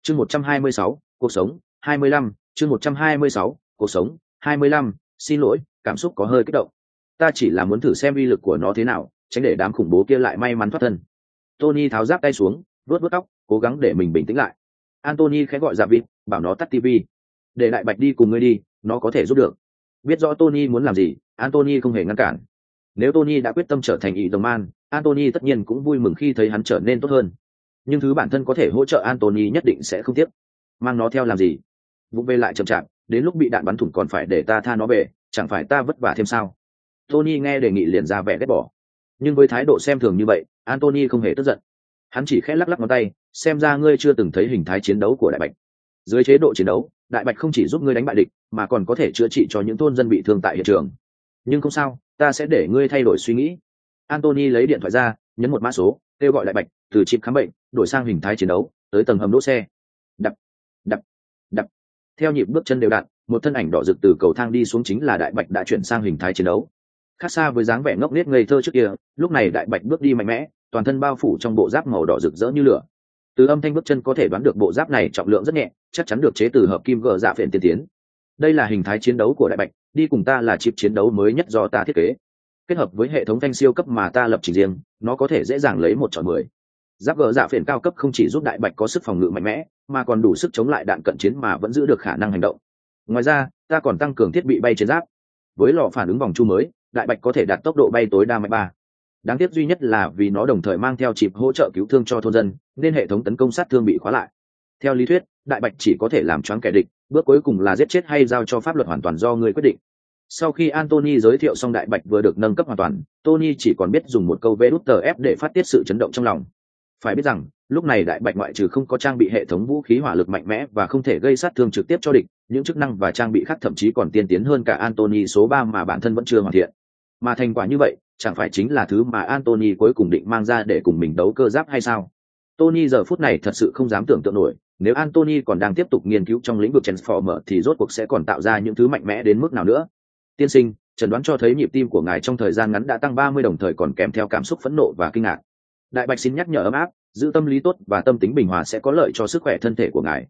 Chương 126, cuộc sống 25, chương 126, cuộc sống 25, xin lỗi, cảm xúc có hơi kích động. Ta chỉ là muốn thử xem uy lực của nó thế nào, tránh để đám khủng bố kia lại may mắn thoát thân. Tony tháo giáp tay xuống, vuốt vuốt tóc, cố gắng để mình bình tĩnh lại. Anthony khẽ gọi Dạ Vịt, bảo nó tắt TV. Để Đại Bạch đi cùng ngươi đi, nó có thể giúp được. Biết rõ Tony muốn làm gì, Anthony không hề ngăn cản. Nếu Tony đã quyết tâm trở thành ý đồng man, Anthony tất nhiên cũng vui mừng khi thấy hắn trở nên tốt hơn. Nhưng thứ bản thân có thể hỗ trợ Anthony nhất định sẽ không tiếc. Mang nó theo làm gì? Vụng về lại chậm chạp, đến lúc bị đạn bắn thủng còn phải để ta tha nó về, chẳng phải ta vất vả thêm sao? Tony nghe đề nghị liền ra vẻ ghét bỏ. Nhưng với thái độ xem thường như vậy, Anthony không hề tức giận. Hắn chỉ khẽ lắc lắc ngón tay, xem ra ngươi chưa từng thấy hình thái chiến đấu của Đại Bạch. Dưới chế độ chiến đấu, Đại Bạch không chỉ giúp ngươi đánh bại địch, mà còn có thể chữa trị cho những thôn dân bị thương tại hiện trường. Nhưng không sao, ta sẽ để ngươi thay đổi suy nghĩ. Anthony lấy điện thoại ra, nhấn một mã số, kêu gọi Đại Bạch từ chip khám bệnh đổi sang hình thái chiến đấu, tới tầng hầm đỗ xe. Đập, đập, đập. Theo nhịp bước chân đều đặn, một thân ảnh đỏ rực từ cầu thang đi xuống chính là Đại Bạch đã chuyển sang hình thái chiến đấu. Khác xa với dáng vẻ ngốc nghếch ngây thơ trước kia, lúc này Đại Bạch bước đi mạnh mẽ, toàn thân bao phủ trong bộ giáp màu đỏ rực rỡ như lửa. Từ âm thanh bước chân có thể đoán được bộ giáp này trọng lượng rất nhẹ, chắc chắn được chế từ hợp kim gờ dạ phiền tiên tiến. Đây là hình thái chiến đấu của Đại Bạch, đi cùng ta là chip chiến đấu mới nhất do ta thiết kế. Kết hợp với hệ thống thanh siêu cấp mà ta lập trình riêng, nó có thể dễ dàng lấy 1-10. Giáp gờ dạ phiền cao cấp không chỉ giúp Đại Bạch có sức phòng ngự mạnh mẽ, mà còn đủ sức chống lại đạn cận chiến mà vẫn giữ được khả năng hành động. Ngoài ra, ta còn tăng cường thiết bị bay trên giáp. Với lò phản ứng vòng chu mới, Đại Bạch có thể đạt tốc độ bay tối đa Mach 3. Đáng tiếc duy nhất là vì nó đồng thời mang theo chip hỗ trợ cứu thương cho thôn dân, nên hệ thống tấn công sát thương bị khóa lại. Theo lý thuyết, Đại Bạch chỉ có thể làm choáng kẻ địch, bước cuối cùng là giết chết hay giao cho pháp luật hoàn toàn do người quyết định. Sau khi Anthony giới thiệu xong Đại Bạch vừa được nâng cấp hoàn toàn, Tony chỉ còn biết dùng một câu VTF để phát tiết sự chấn động trong lòng. Phải biết rằng, lúc này Đại Bạch ngoại trừ không có trang bị hệ thống vũ khí hỏa lực mạnh mẽ và không thể gây sát thương trực tiếp cho địch, những chức năng và trang bị khác thậm chí còn tiên tiến hơn cả Anthony số 3 mà bản thân vẫn chưa hoàn thiện. Mà thành quả như vậy, chẳng phải chính là thứ mà Anthony cuối cùng định mang ra để cùng mình đấu cơ giáp hay sao? Tony giờ phút này thật sự không dám tưởng tượng nổi, nếu Anthony còn đang tiếp tục nghiên cứu trong lĩnh vực Transformer thì rốt cuộc sẽ còn tạo ra những thứ mạnh mẽ đến mức nào nữa. Tiên sinh, chẩn đoán cho thấy nhịp tim của ngài trong thời gian ngắn đã tăng 30 đồng thời còn kèm theo cảm xúc phẫn nộ và kinh ngạc. Đại Bạch xin nhắc nhở ấm áp, giữ tâm lý tốt và tâm tính bình hòa sẽ có lợi cho sức khỏe thân thể của ngài.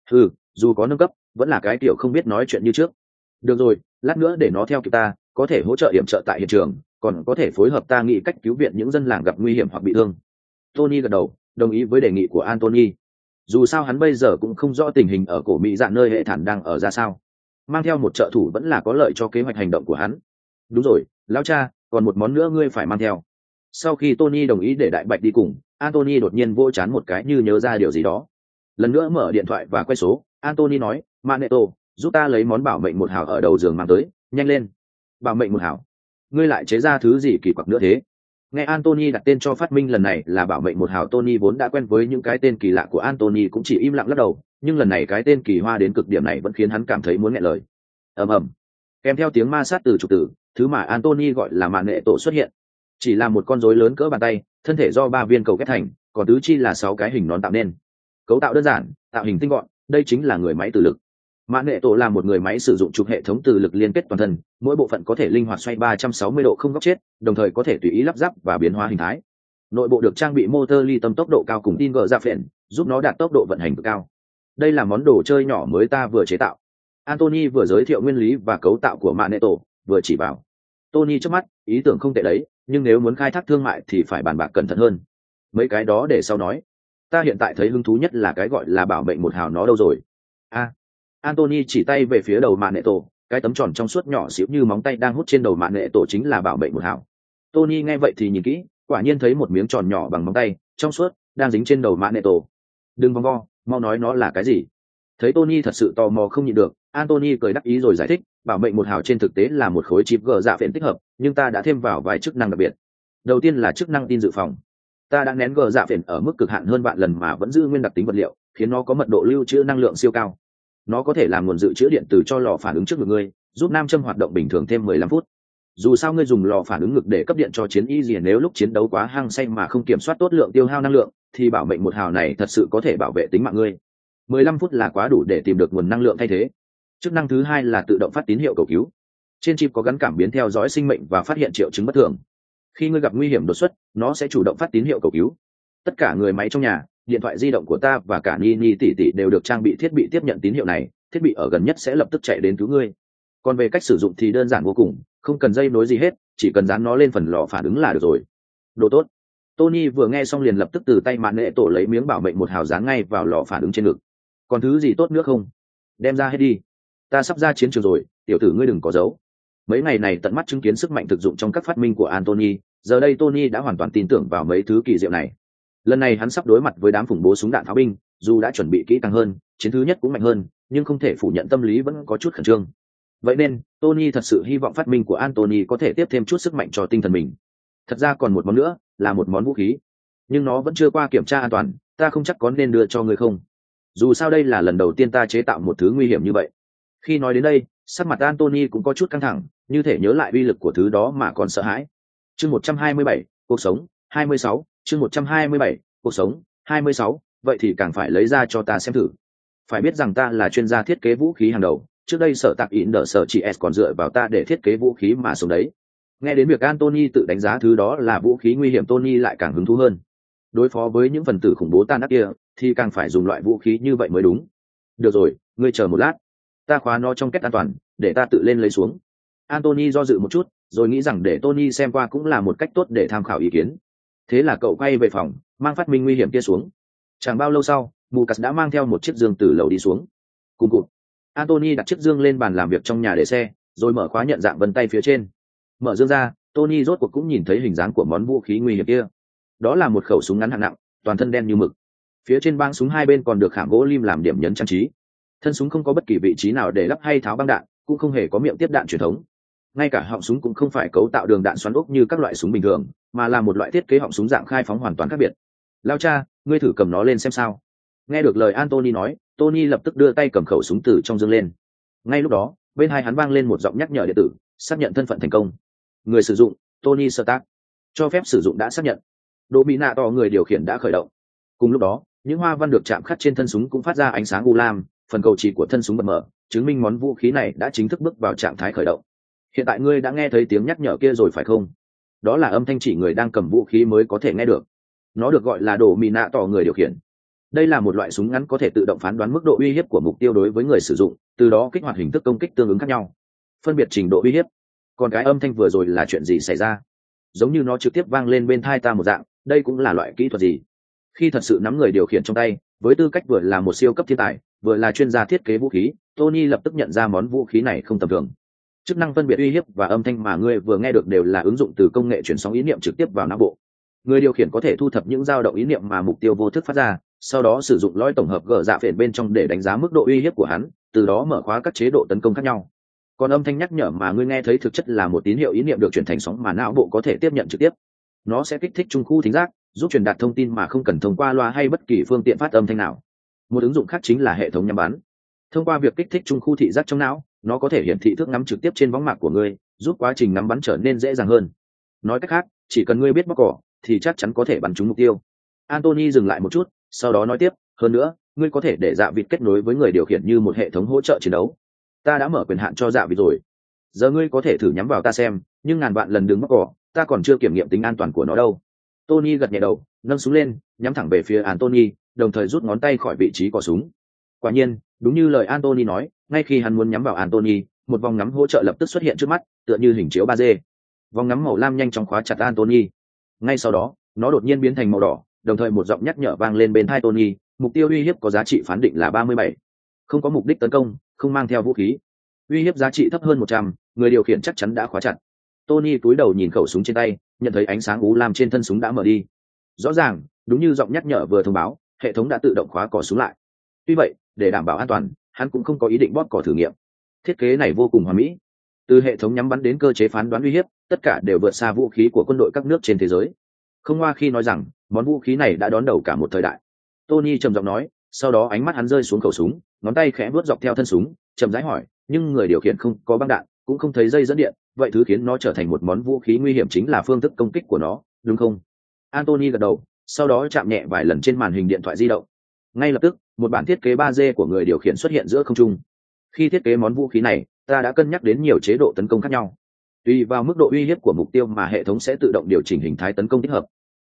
Dù có nâng cấp, vẫn là cái kiểu không biết nói chuyện như trước. Được rồi, lát nữa để nó theo kịp ta, có thể hỗ trợ yểm trợ tại hiện trường, còn có thể phối hợp ta nghĩ cách cứu viện những dân làng gặp nguy hiểm hoặc bị thương. Tony gật đầu, đồng ý với đề nghị của Anthony. Dù sao hắn bây giờ cũng không rõ tình hình ở cổ Mỹ Dạn nơi hệ thản đang ở ra sao. Mang theo một trợ thủ vẫn là có lợi cho kế hoạch hành động của hắn. Đúng rồi, lão cha, còn một món nữa ngươi phải mang theo. Sau khi Tony đồng ý để Đại Bạch đi cùng, Anthony đột nhiên vỗ trán một cái như nhớ ra điều gì đó. Lần nữa mở điện thoại và quay số, Anthony nói, Magneto, giúp ta lấy món bảo mệnh 1 hào ở đầu giường mang tới, nhanh lên. Bảo mệnh 1 hào? Ngươi lại chế ra thứ gì kỳ quặc nữa thế? Nghe Anthony đặt tên cho phát minh lần này là bảo mệnh 1 hào, Tony vốn đã quen với những cái tên kỳ lạ của Anthony cũng chỉ im lặng lắc đầu, nhưng lần này cái tên kỳ hoa đến cực điểm này vẫn khiến hắn cảm thấy muốn nghẹn lời. Ầm ầm. Kèm theo tiếng ma sát từ trục tử, thứ mà Anthony gọi là mạn nghệ tổ xuất hiện. Chỉ là một con rối lớn cỡ bàn tay, thân thể do 3 viên cầu ghép thành, còn tứ chi là 6 cái hình nón tạo nên. Cấu tạo đơn giản, tạo hình tinh gọn, đây chính là người máy từ lực. Mạn nghệ tổ là một người máy sử dụng trục hệ thống từ lực liên kết toàn thân, mỗi bộ phận có thể linh hoạt xoay 360 độ không góc chết, đồng thời có thể tùy ý lắp ráp và biến hóa hình thái. Nội bộ được trang bị motor ly tâm tốc độ cao cùng tin gờ dạ phện, giúp nó đạt tốc độ vận hành cực cao. Đây là món đồ chơi nhỏ mới ta vừa chế tạo. Anthony vừa giới thiệu nguyên lý và cấu tạo của Magneto, vừa chỉ vào. Tony chớp mắt, ý tưởng không tệ đấy, nhưng nếu muốn khai thác thương mại thì phải bàn bạc cẩn thận hơn. Mấy cái đó để sau nói. Ta hiện tại thấy hứng thú nhất là cái gọi là bảo mệnh 1 hào, nó đâu rồi? Anthony chỉ tay về phía đầu Magneto, cái tấm tròn trong suốt nhỏ xíu như móng tay đang hút trên đầu Magneto chính là bảo mệnh 1 hào. Tony nghe vậy thì nhìn kỹ, quả nhiên thấy một miếng tròn nhỏ bằng móng tay, trong suốt, đang dính trên đầu Magneto. Đừng vòng vo, mau nói nó là cái gì? Thấy Tony thật sự tò mò không nhịn được, Anthony cười đắc ý rồi giải thích, bảo mệnh 1 hào trên thực tế là một khối chip gờ dạ phện tích hợp, nhưng ta đã thêm vào vài chức năng đặc biệt. Đầu tiên là chức năng tin dự phòng. Ta đã nén gờ dạ phện ở mức cực hạn hơn vạn lần mà vẫn giữ nguyên đặc tính vật liệu, khiến nó có mật độ lưu trữ năng lượng siêu cao. Nó có thể làm nguồn dự trữ điện từ cho lò phản ứng trước ngực ngươi, giúp nam châm hoạt động bình thường thêm 15 phút. Dù sao ngươi dùng lò phản ứng ngực để cấp điện cho chiến y gì, nếu lúc chiến đấu quá hăng say mà không kiểm soát tốt lượng tiêu hao năng lượng, thì bảo mệnh 1 hào này thật sự có thể bảo vệ tính mạng ngươi. 15 phút là quá đủ để tìm được nguồn năng lượng thay thế. Chức năng thứ hai là tự động phát tín hiệu cầu cứu. Trên chip có gắn cảm biến theo dõi sinh mệnh và phát hiện triệu chứng bất thường. Khi ngươi gặp nguy hiểm đột xuất, nó sẽ chủ động phát tín hiệu cầu cứu. Tất cả người máy trong nhà, điện thoại di động của ta và cả Nini tỷ tỷ đều được trang bị thiết bị tiếp nhận tín hiệu này, thiết bị ở gần nhất sẽ lập tức chạy đến cứu ngươi. Còn về cách sử dụng thì đơn giản vô cùng, không cần dây nối gì hết, chỉ cần dán nó lên phần lò phản ứng là được rồi. Đồ tốt. Tony vừa nghe xong liền lập tức từ tay mạn nệ tổ lấy miếng bảo mệnh một hào dán ngay vào lò phản ứng trên ngực. Còn thứ gì tốt nữa không? Đem ra hết đi. Ta sắp ra chiến trường rồi, tiểu tử ngươi đừng có giấu. Mấy ngày này tận mắt chứng kiến sức mạnh thực dụng trong các phát minh của Anthony, giờ đây Tony đã hoàn toàn tin tưởng vào mấy thứ kỳ diệu này. Lần này hắn sắp đối mặt với đám khủng bố súng đạn pháo binh, dù đã chuẩn bị kỹ càng hơn, chiến thứ nhất cũng mạnh hơn, nhưng không thể phủ nhận tâm lý vẫn có chút khẩn trương. Vậy nên, Tony thật sự hy vọng phát minh của Anthony có thể tiếp thêm chút sức mạnh cho tinh thần mình. Thật ra còn một món nữa, là một món vũ khí. Nhưng nó vẫn chưa qua kiểm tra an toàn, ta không chắc có nên đưa cho người không. Dù sao đây là lần đầu tiên ta chế tạo một thứ nguy hiểm như vậy. Khi nói đến đây, sắc mặt Anthony cũng có chút căng thẳng, như thể nhớ lại uy lực của thứ đó mà còn sợ hãi. Chương 127, cuộc sống, 26, chương 127, cuộc sống, 26, vậy thì càng phải lấy ra cho ta xem thử. Phải biết rằng ta là chuyên gia thiết kế vũ khí hàng đầu, trước đây sở tạc in đỡ sở chị S còn dựa vào ta để thiết kế vũ khí mà sống đấy. Nghe đến việc Anthony tự đánh giá thứ đó là vũ khí nguy hiểm, Tony lại càng hứng thú hơn. Đối phó với những phần tử khủng bố tan ác kia, thì càng phải dùng loại vũ khí như vậy mới đúng. Được rồi, ngươi chờ một lát. Ta khóa nó trong két an toàn, để ta tự lên lấy xuống. Anthony do dự một chút, rồi nghĩ rằng để Tony xem qua cũng là một cách tốt để tham khảo ý kiến. Thế là cậu quay về phòng, mang phát minh nguy hiểm kia xuống. Chẳng bao lâu sau, Lucas đã mang theo một chiếc dương từ lầu đi xuống. Cùng cụt, Anthony đặt chiếc dương lên bàn làm việc trong nhà để xe, rồi mở khóa nhận dạng vân tay phía trên. Mở dương ra, Tony rốt cuộc cũng nhìn thấy hình dáng của món vũ khí nguy hiểm kia. Đó là một khẩu súng ngắn hạng nặng, toàn thân đen như mực. Phía trên băng súng hai bên còn được khảm gỗ lim làm điểm nhấn trang trí. Thân súng không có bất kỳ vị trí nào để lắp hay tháo băng đạn, cũng không hề có miệng tiếp đạn truyền thống. Ngay cả họng súng cũng không phải cấu tạo đường đạn xoắn ốc như các loại súng bình thường, mà là một loại thiết kế họng súng dạng khai phóng hoàn toàn khác biệt. Lao cha, ngươi thử cầm nó lên xem sao. Nghe được lời Anthony nói, Tony lập tức đưa tay cầm khẩu súng từ trong dương lên. Ngay lúc đó, bên hai hắn vang lên một giọng nhắc nhở điện tử, xác nhận thân phận thành công. Người sử dụng, Tony Stark. Cho phép sử dụng đã xác nhận. Độ bị nạ to người điều khiển đã khởi động. Cùng lúc đó, những hoa văn được chạm khắc trên thân súng cũng phát ra ánh sáng u lam, phần cầu chỉ của thân súng bật mở, chứng minh món vũ khí này đã chính thức bước vào trạng thái khởi động. Hiện tại ngươi đã nghe thấy tiếng nhắc nhở kia rồi phải không? Đó là âm thanh chỉ người đang cầm vũ khí mới có thể nghe được. Nó được gọi là độ mì nạ tỏ người điều khiển. Đây là một loại súng ngắn có thể tự động phán đoán mức độ uy hiếp của mục tiêu đối với người sử dụng, từ đó kích hoạt hình thức công kích tương ứng khác nhau, phân biệt trình độ uy hiếp. Còn cái âm thanh vừa rồi là chuyện gì xảy ra? Giống như nó trực tiếp vang lên bên tai ta một dạng, đây cũng là loại kỹ thuật gì? Khi thật sự nắm người điều khiển trong tay, với tư cách vừa là một siêu cấp thiên tài, vừa là chuyên gia thiết kế vũ khí, Tony lập tức nhận ra món vũ khí này không tầm thường. Chức năng phân biệt uy hiếp và âm thanh mà ngươi vừa nghe được đều là ứng dụng từ công nghệ truyền sóng ý niệm trực tiếp vào não bộ. Người điều khiển có thể thu thập những dao động ý niệm mà mục tiêu vô thức phát ra, sau đó sử dụng lõi tổng hợp gỡ dạ phền bên trong để đánh giá mức độ uy hiếp của hắn, từ đó mở khóa các chế độ tấn công khác nhau. Còn âm thanh nhắc nhở mà ngươi nghe thấy thực chất là một tín hiệu ý niệm được chuyển thành sóng mà não bộ có thể tiếp nhận trực tiếp. Nó sẽ kích thích trung khu thính giác, giúp truyền đạt thông tin mà không cần thông qua loa hay bất kỳ phương tiện phát âm thanh nào. Một ứng dụng khác chính là hệ thống nhắm bắn. Thông qua việc kích thích trung khu thị giác trong não, nó có thể hiển thị thước ngắm trực tiếp trên võng mạc của ngươi, giúp quá trình ngắm bắn trở nên dễ dàng hơn. Nói cách khác, chỉ cần ngươi biết bóc cỏ, thì chắc chắn có thể bắn trúng mục tiêu. Anthony dừng lại một chút, sau đó nói tiếp, hơn nữa, ngươi có thể để dạ vịt kết nối với người điều khiển như một hệ thống hỗ trợ chiến đấu. Ta đã mở quyền hạn cho dạ vịt rồi. Giờ ngươi có thể thử nhắm vào ta xem, nhưng ngàn vạn lần đừng bóc cỏ, ta còn chưa kiểm nghiệm tính an toàn của nó đâu. Tony gật nhẹ đầu, nâng súng lên, nhắm thẳng về phía Anthony, đồng thời rút ngón tay khỏi vị trí cò súng. Quả nhiên, đúng như lời Anthony nói, ngay khi hắn muốn nhắm vào Anthony, một vòng ngắm hỗ trợ lập tức xuất hiện trước mắt, tựa như hình chiếu 3D. Vòng ngắm màu lam nhanh chóng khóa chặt Anthony. Ngay sau đó, nó đột nhiên biến thành màu đỏ, đồng thời một giọng nhắc nhở vang lên bên tai Tony, mục tiêu uy hiếp có giá trị phán định là 37. Không có mục đích tấn công, không mang theo vũ khí. Uy hiếp giá trị thấp hơn 100, người điều khiển chắc chắn đã khóa chặt. Tony cúi đầu nhìn khẩu súng trên tay, nhận thấy ánh sáng u lam trên thân súng đã mở đi. Rõ ràng, đúng như giọng nhắc nhở vừa thông báo, hệ thống đã tự động khóa cò súng lại. Tuy vậy, để đảm bảo an toàn, hắn cũng không có ý định bóp cò thử nghiệm. Thiết kế này vô cùng hoàn mỹ. Từ hệ thống nhắm bắn đến cơ chế phán đoán uy hiếp, tất cả đều vượt xa vũ khí của quân đội các nước trên thế giới. Không hoa khi nói rằng, món vũ khí này đã đón đầu cả một thời đại. Tony trầm giọng nói, sau đó ánh mắt hắn rơi xuống khẩu súng, ngón tay khẽ vuốt dọc theo thân súng, chậm rãi hỏi, nhưng người điều khiển không có băng đạn, cũng không thấy dây dẫn điện, vậy thứ khiến nó trở thành một món vũ khí nguy hiểm chính là phương thức công kích của nó, đúng không? Anthony gật đầu, sau đó chạm nhẹ vài lần trên màn hình điện thoại di động. Ngay lập tức, một bản thiết kế 3D của người điều khiển xuất hiện giữa không trung. Khi thiết kế món vũ khí này, ta đã cân nhắc đến nhiều chế độ tấn công khác nhau. Tùy vào mức độ uy hiếp của mục tiêu mà hệ thống sẽ tự động điều chỉnh hình thái tấn công thích hợp.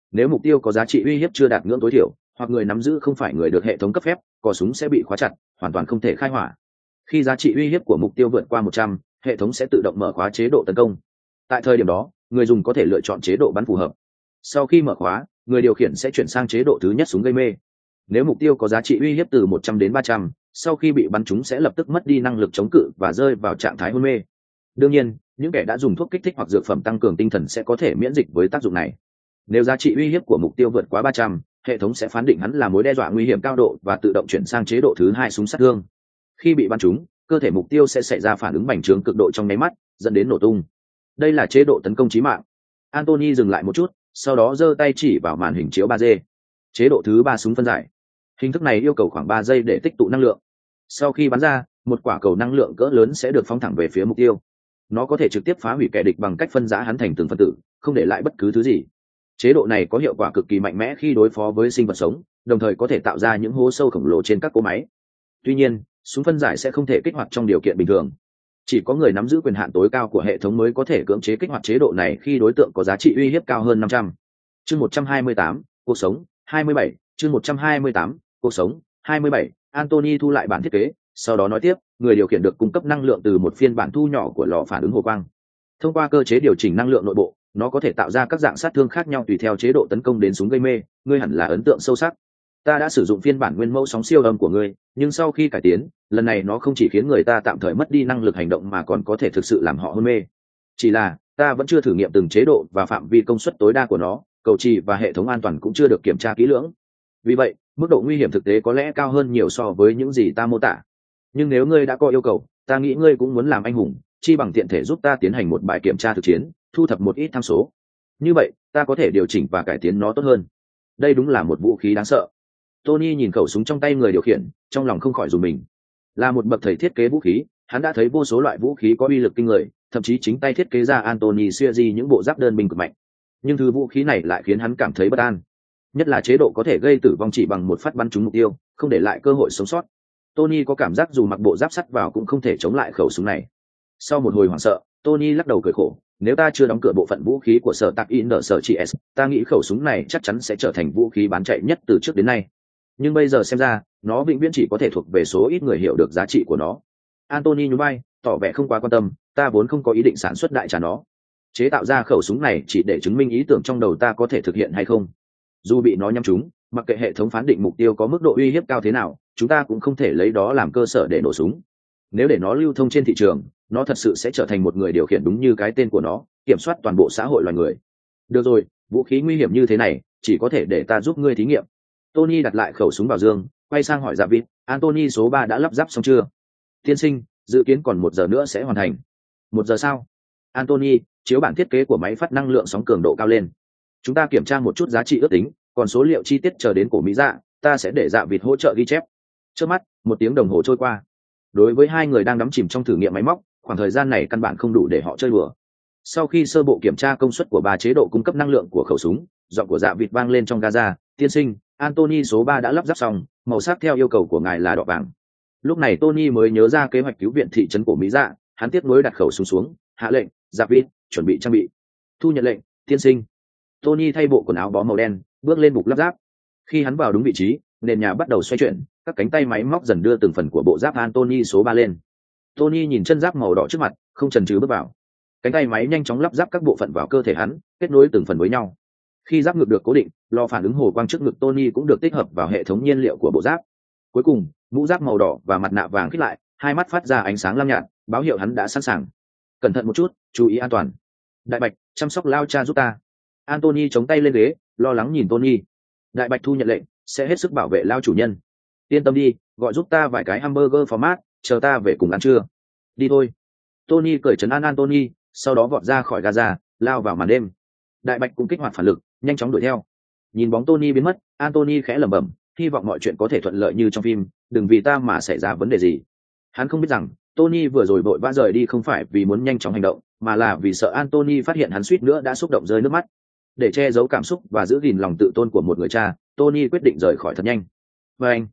Nếu mục tiêu có giá trị uy hiếp chưa đạt ngưỡng tối thiểu, hoặc người nắm giữ không phải người được hệ thống cấp phép, cò súng sẽ bị khóa chặt, hoàn toàn không thể khai hỏa. Khi giá trị uy hiếp của mục tiêu vượt qua 100, hệ thống sẽ tự động mở khóa chế độ tấn công. Tại thời điểm đó, người dùng có thể lựa chọn chế độ bắn phù hợp. Sau khi mở khóa, người điều khiển sẽ chuyển sang chế độ thứ nhất, súng gây mê. Nếu mục tiêu có giá trị uy hiếp từ 100 đến 300, sau khi bị bắn trúng sẽ lập tức mất đi năng lực chống cự và rơi vào trạng thái hôn mê. Đương nhiên, những kẻ đã dùng thuốc kích thích hoặc dược phẩm tăng cường tinh thần sẽ có thể miễn dịch với tác dụng này. Nếu giá trị uy hiếp của mục tiêu vượt quá 300, hệ thống sẽ phán định hắn là mối đe dọa nguy hiểm cao độ và tự động chuyển sang chế độ thứ hai, súng sát thương. Khi bị bắn trúng, cơ thể mục tiêu sẽ xảy ra phản ứng bành trướng cực độ trong nháy mắt, dẫn đến nổ tung. Đây là chế độ tấn công chí mạng. Anthony dừng lại một chút, sau đó giơ tay chỉ vào màn hình chiếu 3D. Chế độ thứ 3, súng phân giải. Hình thức này yêu cầu khoảng 3 giây để tích tụ năng lượng. Sau khi bắn ra, một quả cầu năng lượng cỡ lớn sẽ được phóng thẳng về phía mục tiêu. Nó có thể trực tiếp phá hủy kẻ địch bằng cách phân rã hắn thành từng phân tử, không để lại bất cứ thứ gì. Chế độ này có hiệu quả cực kỳ mạnh mẽ khi đối phó với sinh vật sống, đồng thời có thể tạo ra những hố sâu khổng lồ trên các cỗ máy. Tuy nhiên, súng phân giải sẽ không thể kích hoạt trong điều kiện bình thường. Chỉ có người nắm giữ quyền hạn tối cao của hệ thống mới có thể cưỡng chế kích hoạt chế độ này khi đối tượng có giá trị uy hiếp cao hơn 500. Chương 128, cuộc sống 27, chương 128, cuộc sống 27. Anthony thu lại bản thiết kế, sau đó nói tiếp, người điều khiển được cung cấp năng lượng từ một phiên bản thu nhỏ của lò phản ứng hồ quang. Thông qua cơ chế điều chỉnh năng lượng nội bộ, nó có thể tạo ra các dạng sát thương khác nhau tùy theo chế độ tấn công đến súng gây mê. Ngươi hẳn là ấn tượng sâu sắc. Ta đã sử dụng phiên bản nguyên mẫu sóng siêu âm của ngươi, nhưng sau khi cải tiến, lần này nó không chỉ khiến người ta tạm thời mất đi năng lực hành động mà còn có thể thực sự làm họ hôn mê. Chỉ là ta vẫn chưa thử nghiệm từng chế độ và phạm vi công suất tối đa của nó, cầu trì và hệ thống an toàn cũng chưa được kiểm tra kỹ lưỡng. Vì vậy, mức độ nguy hiểm thực tế có lẽ cao hơn nhiều so với những gì ta mô tả. Nhưng nếu ngươi đã có yêu cầu, ta nghĩ ngươi cũng muốn làm anh hùng, chi bằng tiện thể giúp ta tiến hành một bài kiểm tra thực chiến, thu thập một ít tham số. Như vậy, ta có thể điều chỉnh và cải tiến nó tốt hơn. Đây đúng là một vũ khí đáng sợ. Tony nhìn khẩu súng trong tay người điều khiển, trong lòng không khỏi rùng mình. Là một bậc thầy thiết kế vũ khí, hắn đã thấy vô số loại vũ khí có uy lực kinh người, thậm chí chính tay thiết kế ra Anthony Sierra những bộ giáp đơn binh cực mạnh. Nhưng thứ vũ khí này lại khiến hắn cảm thấy bất an. Nhất là chế độ có thể gây tử vong chỉ bằng một phát bắn trúng mục tiêu, không để lại cơ hội sống sót. Tony có cảm giác dù mặc bộ giáp sắt vào cũng không thể chống lại khẩu súng này. Sau một hồi hoảng sợ, Tony lắc đầu cười khổ. Nếu ta chưa đóng cửa bộ phận vũ khí của sở tạc in ở sở chị S, ta nghĩ khẩu súng này chắc chắn sẽ trở thành vũ khí bán chạy nhất từ trước đến nay. Nhưng bây giờ xem ra, nó vĩnh viễn chỉ có thể thuộc về số ít người hiểu được giá trị của nó. Anthony nhún vai, tỏ vẻ không quá quan tâm. Ta vốn không có ý định sản xuất đại trà nó. Chế tạo ra khẩu súng này chỉ để chứng minh ý tưởng trong đầu ta có thể thực hiện hay không. Dù bị nó nhắm trúng, mặc kệ hệ thống phán định mục tiêu có mức độ uy hiếp cao thế nào, chúng ta cũng không thể lấy đó làm cơ sở để nổ súng. Nếu để nó lưu thông trên thị trường, nó thật sự sẽ trở thành một người điều khiển đúng như cái tên của nó, kiểm soát toàn bộ xã hội loài người. Được rồi, vũ khí nguy hiểm như thế này, chỉ có thể để ta giúp ngươi thí nghiệm. Tony đặt lại khẩu súng vào giường, quay sang hỏi Dạ Vịt, Anthony số 3 đã lắp ráp xong chưa? Tiên sinh, dự kiến còn 1 giờ nữa sẽ hoàn thành. 1 giờ sao? Anthony, chiếu bản thiết kế của máy phát năng lượng sóng cường độ cao lên. Chúng ta kiểm tra một chút giá trị ước tính, còn số liệu chi tiết chờ đến cổ Mỹ Dạ, ta sẽ để Dạ Vịt hỗ trợ ghi chép. Trước mắt, 1 tiếng đồng hồ trôi qua. Đối với hai người đang đắm chìm trong thử nghiệm máy móc, khoảng thời gian này căn bản không đủ để họ chơi đùa. Sau khi sơ bộ kiểm tra công suất của 3 chế độ cung cấp năng lượng của khẩu súng, giọng của Dạ Vịt vang lên trong Gaza, tiên sinh, Anthony số 3 đã lắp ráp xong, màu sắc theo yêu cầu của ngài là đỏ vàng. Lúc này Tony mới nhớ ra kế hoạch cứu viện thị trấn của Mỹ Dạ, hắn tiếc nuối đặt khẩu súng xuống, hạ lệnh, Dạ Vịt, chuẩn bị trang bị. Thu nhận lệnh, tiên sinh. Tony thay bộ quần áo bó màu đen, bước lên bục lắp ráp. Khi hắn vào đúng vị trí, nền nhà bắt đầu xoay chuyển, các cánh tay máy móc dần đưa từng phần của bộ giáp Anthony số 3 lên. Tony nhìn chân giáp màu đỏ trước mặt, không chần chừ bước vào. Cánh tay máy nhanh chóng lắp ráp các bộ phận vào cơ thể hắn, kết nối từng phần với nhau. Khi giáp ngực được cố định, lò phản ứng hồ quang trước ngực Tony cũng được tích hợp vào hệ thống nhiên liệu của bộ giáp. Cuối cùng, mũ giáp màu đỏ và mặt nạ vàng khít lại, hai mắt phát ra ánh sáng lam nhạt, báo hiệu hắn đã sẵn sàng. Cẩn thận một chút, chú ý an toàn. Đại Bạch, chăm sóc lao cha giúp ta. Anthony chống tay lên ghế, lo lắng nhìn Tony. Đại Bạch thu nhận lệnh, sẽ hết sức bảo vệ lao chủ nhân. Yên tâm đi, gọi giúp ta vài cái hamburger format, chờ ta về cùng ăn trưa. Đi thôi. Tony cởi trấn an Anthony, sau đó vọt ra khỏi Gaza, lao vào màn đêm. Đại Bạch cũng kích hoạt phản lực, nhanh chóng đuổi theo. Nhìn bóng Tony biến mất, Anthony khẽ lẩm bẩm, hy vọng mọi chuyện có thể thuận lợi như trong phim, đừng vì ta mà xảy ra vấn đề gì. Hắn không biết rằng, Tony vừa rồi vội vã rời đi không phải vì muốn nhanh chóng hành động, mà là vì sợ Anthony phát hiện hắn suýt nữa đã xúc động rơi nước mắt. Để che giấu cảm xúc và giữ gìn lòng tự tôn của một người cha, Tony quyết định rời khỏi thật nhanh. Và anh,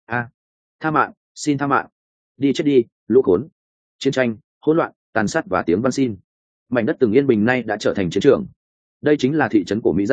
tha mạng, xin tha mạng, đi chết đi, lũ khốn. Chiến tranh, hỗn loạn, tàn sát và tiếng van xin. Mảnh đất từng yên bình nay đã trở thành chiến trường. Đây chính là thị trấn của Mỹ Dạ,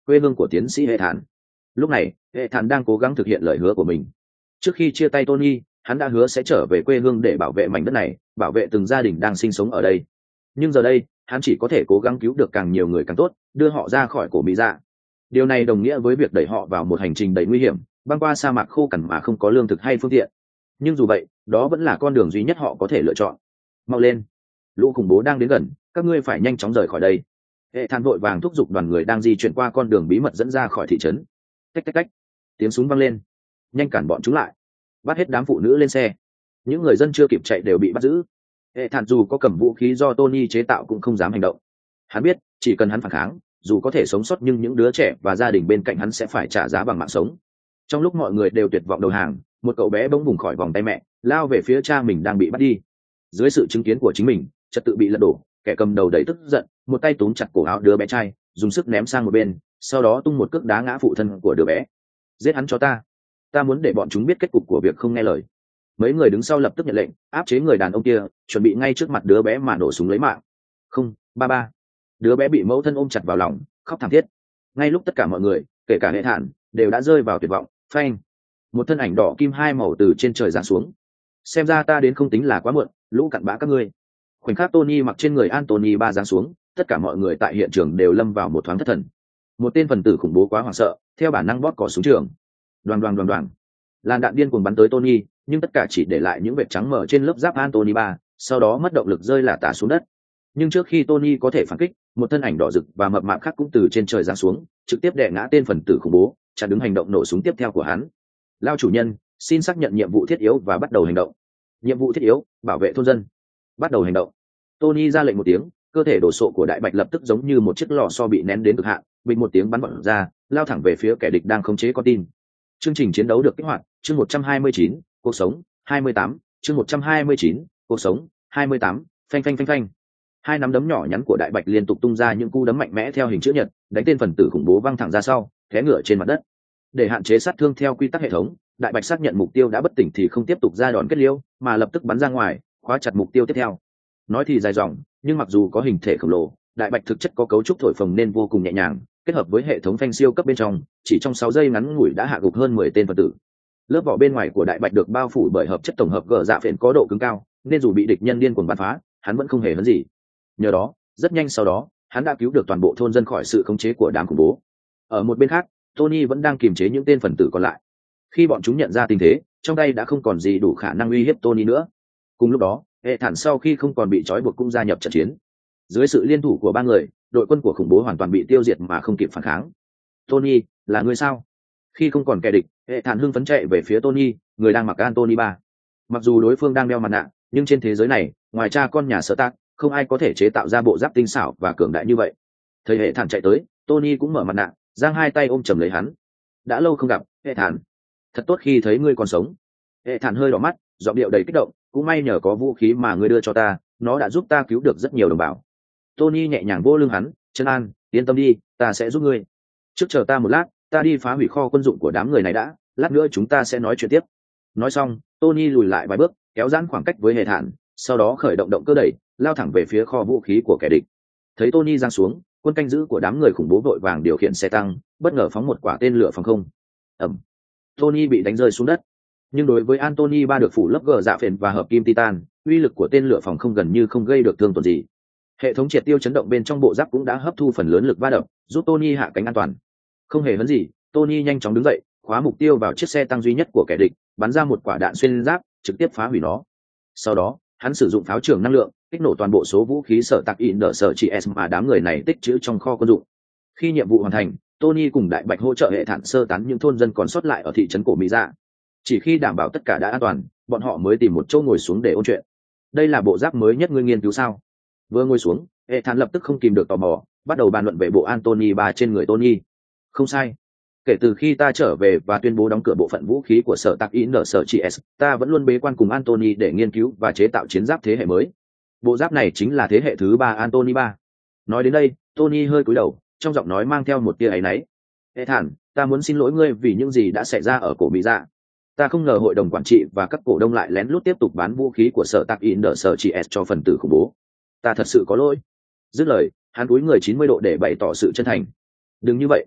quê hương của tiến sĩ hệ thản. Lúc này hệ thản đang cố gắng thực hiện lời hứa của mình. Trước khi chia tay Tony, hắn đã hứa sẽ trở về quê hương để bảo vệ mảnh đất này, bảo vệ từng gia đình đang sinh sống ở đây. Nhưng giờ đây hắn chỉ có thể cố gắng cứu được càng nhiều người càng tốt, đưa họ ra khỏi cổ mỹ dạ. Điều này đồng nghĩa với việc đẩy họ vào một hành trình đầy nguy hiểm, băng qua sa mạc khô cằn mà không có lương thực hay phương tiện. Nhưng dù vậy, đó vẫn là con đường duy nhất họ có thể lựa chọn. Mau lên, lũ khủng bố đang đến gần, các ngươi phải nhanh chóng rời khỏi đây. Hệ thản vội vàng thúc giục đoàn người đang di chuyển qua con đường bí mật dẫn ra khỏi thị trấn. Tách tách tách, tiếng súng vang lên. Nhanh cản bọn chúng lại, bắt hết đám phụ nữ lên xe. Những người dân chưa kịp chạy đều bị bắt giữ. Hệ thản dù có cầm vũ khí do Tony chế tạo cũng không dám hành động. Hắn biết chỉ cần hắn phản kháng, dù có thể sống sót nhưng những đứa trẻ và gia đình bên cạnh hắn sẽ phải trả giá bằng mạng sống. Trong lúc mọi người đều tuyệt vọng đầu hàng, một cậu bé bỗng vùng khỏi vòng tay mẹ, lao về phía cha mình đang bị bắt đi. Dưới sự chứng kiến của chính mình, trật tự bị lật đổ, kẻ cầm đầu đầy tức giận, một tay túm chặt cổ áo đứa bé trai, dùng sức ném sang một bên, sau đó tung một cước đá ngã phụ thân của đứa bé. Giết hắn cho ta! Ta muốn để bọn chúng biết kết cục của việc không nghe lời. Mấy người đứng sau lập tức nhận lệnh, áp chế người đàn ông kia, chuẩn bị ngay trước mặt đứa bé mà nổ súng lấy mạng. Không, ba. Đứa bé bị mẫu thân ôm chặt vào lòng, khóc thảm thiết. Ngay lúc tất cả mọi người, kể cả hệ thản, đều đã rơi vào tuyệt vọng, phanh, một thân ảnh đỏ kim hai màu từ trên trời giáng xuống. Xem ra ta đến không tính là quá muộn, lũ cặn bã các ngươi. Khoảnh khắc Tony mặc trên người Anthony ba giáng xuống, tất cả mọi người tại hiện trường đều lâm vào một thoáng thất thần. Một tên phần tử khủng bố quá hoảng sợ, theo bản năng bóp cò súng trường. Đoàng. Làn đạn điên cuồng bắn tới Tony, nhưng tất cả chỉ để lại những vệt trắng mờ trên lớp giáp Anthony ba, sau đó mất động lực rơi lả tả xuống đất. Nhưng trước khi Tony có thể phản kích, một thân ảnh đỏ rực và mập mạp khác cũng từ trên trời giáng xuống, trực tiếp đè ngã tên phần tử khủng bố, chặn đứng hành động nổ súng tiếp theo của hắn. Lao chủ nhân, xin xác nhận nhiệm vụ thiết yếu và bắt đầu hành động. Nhiệm vụ thiết yếu, bảo vệ thôn dân. Bắt đầu hành động. Tony ra lệnh một tiếng, cơ thể đổ sộ của đại bạch lập tức giống như một chiếc lò xo bị nén đến cực hạn, bình một tiếng bắn bật ra, lao thẳng về phía kẻ địch đang khống chế con tin. Chương trình chiến đấu được kích hoạt, chương 129, cuộc sống, 28, chương 129, cuộc sống, 28, phanh. Hai nắm đấm nhỏ nhắn của đại bạch liên tục tung ra những cú đấm mạnh mẽ theo hình chữ nhật, đánh tên phần tử khủng bố văng thẳng ra sau, té ngửa trên mặt đất. Để hạn chế sát thương theo quy tắc hệ thống, đại bạch xác nhận mục tiêu đã bất tỉnh thì không tiếp tục ra đòn kết liễu, mà lập tức bắn ra ngoài, khóa chặt mục tiêu tiếp theo. Nói thì dài dòng, nhưng mặc dù có hình thể khổng lồ, đại bạch thực chất có cấu trúc thổi phồng nên vô cùng nhẹ nhàng, kết hợp với hệ thống phanh siêu cấp bên trong, chỉ trong 6 giây ngắn ngủi đã hạ gục hơn 10 tên phần tử. Lớp vỏ bên ngoài của đại bạch được bao phủ bởi hợp chất tổng hợp gờ dạ phện có độ cứng cao, nên dù bị địch nhân điên cuồng bắn phá, hắn vẫn không hề hấn gì. Nhờ đó, rất nhanh sau đó, hắn đã cứu được toàn bộ thôn dân khỏi sự khống chế của đám khủng bố. Ở một bên khác, Tony vẫn đang kiềm chế những tên phần tử còn lại. Khi bọn chúng nhận ra tình thế, trong tay đã không còn gì đủ khả năng uy hiếp Tony nữa. Cùng lúc đó, hệ thản sau khi không còn bị trói buộc cũng gia nhập trận chiến. Dưới sự liên thủ của ba người, đội quân của khủng bố hoàn toàn bị tiêu diệt mà không kịp phản kháng. Tony, là người sao? Khi không còn kẻ địch, hệ thản hưng phấn chạy về phía Tony, người đang mặc Anthony ba. Mặc dù đối phương đang đeo mặt nạ, nhưng trên thế giới này, ngoài cha con nhà Sở Tạc, không ai có thể chế tạo ra bộ giáp tinh xảo và cường đại như vậy. Thấy hệ thản chạy tới, Tony cũng mở mặt nạ, giang hai tay ôm chầm lấy hắn. Đã lâu không gặp, hệ thản. Thật tốt khi thấy ngươi còn sống. Hệ thản hơi đỏ mắt, giọng điệu đầy kích động, cũng may nhờ có vũ khí mà ngươi đưa cho ta, nó đã giúp ta cứu được rất nhiều đồng bào. Tony nhẹ nhàng vỗ lưng hắn, chân an, yên tâm đi, ta sẽ giúp ngươi. Trước chờ ta một lát, ta đi phá hủy kho quân dụng của đám người này đã, lát nữa chúng ta sẽ nói chuyện tiếp. Nói xong, Tony lùi lại vài bước, kéo giãn khoảng cách với hệ thản, sau đó khởi động động cơ đẩy, lao thẳng về phía kho vũ khí của kẻ địch. Thấy Tony giáng xuống, quân canh giữ của đám người khủng bố vội vàng điều khiển xe tăng, bất ngờ phóng một quả tên lửa phòng không. Ầm. Tony bị đánh rơi xuống đất. Nhưng đối với Anthony ba được phủ lớp gờ dạ phền và hợp kim titan, uy lực của tên lửa phòng không gần như không gây được thương tổn gì. Hệ thống triệt tiêu chấn động bên trong bộ giáp cũng đã hấp thu phần lớn lực va đập, giúp Tony hạ cánh an toàn. Không hề hấn gì, Tony nhanh chóng đứng dậy, khóa mục tiêu vào chiếc xe tăng duy nhất của kẻ địch, bắn ra một quả đạn xuyên giáp, trực tiếp phá hủy nó. Sau đó, hắn sử dụng pháo trường năng lượng, kích nổ toàn bộ số vũ khí sở tạc in đỡ sở chỉ s mà đám người này tích trữ trong kho quân dụng. Khi nhiệm vụ hoàn thành, Tony cùng đại bạch hỗ trợ hệ thản sơ tán những thôn dân còn sót lại ở thị trấn cổ Mỹ Dạ. Chỉ khi đảm bảo tất cả đã an toàn, bọn họ mới tìm một chỗ ngồi xuống để ôn chuyện. Đây là bộ giáp mới nhất ngươi nghiên cứu sao? Vừa ngồi xuống, hệ thản lập tức không kìm được tò mò, bắt đầu bàn luận về bộ Anthony ba trên người Tony. Không sai. Kể từ khi ta trở về và tuyên bố đóng cửa bộ phận vũ khí của sở tạc in sở chỉ s, ta vẫn luôn bế quan cùng Anthony để nghiên cứu và chế tạo chiến giáp thế hệ mới. Bộ giáp này chính là thế hệ thứ 3 Anthony ba. Nói đến đây, Tony hơi cúi đầu, trong giọng nói mang theo một tia áy náy. Hệ thản, ta muốn xin lỗi ngươi vì những gì đã xảy ra ở cổ Mỹ Dạ. Ta không ngờ hội đồng quản trị và các cổ đông lại lén lút tiếp tục bán vũ khí của sở tạc in sở chỉ s cho phần tử khủng bố. Ta thật sự có lỗi. Dứt lời, hắn cúi người 90 độ để bày tỏ sự chân thành. Đừng như vậy.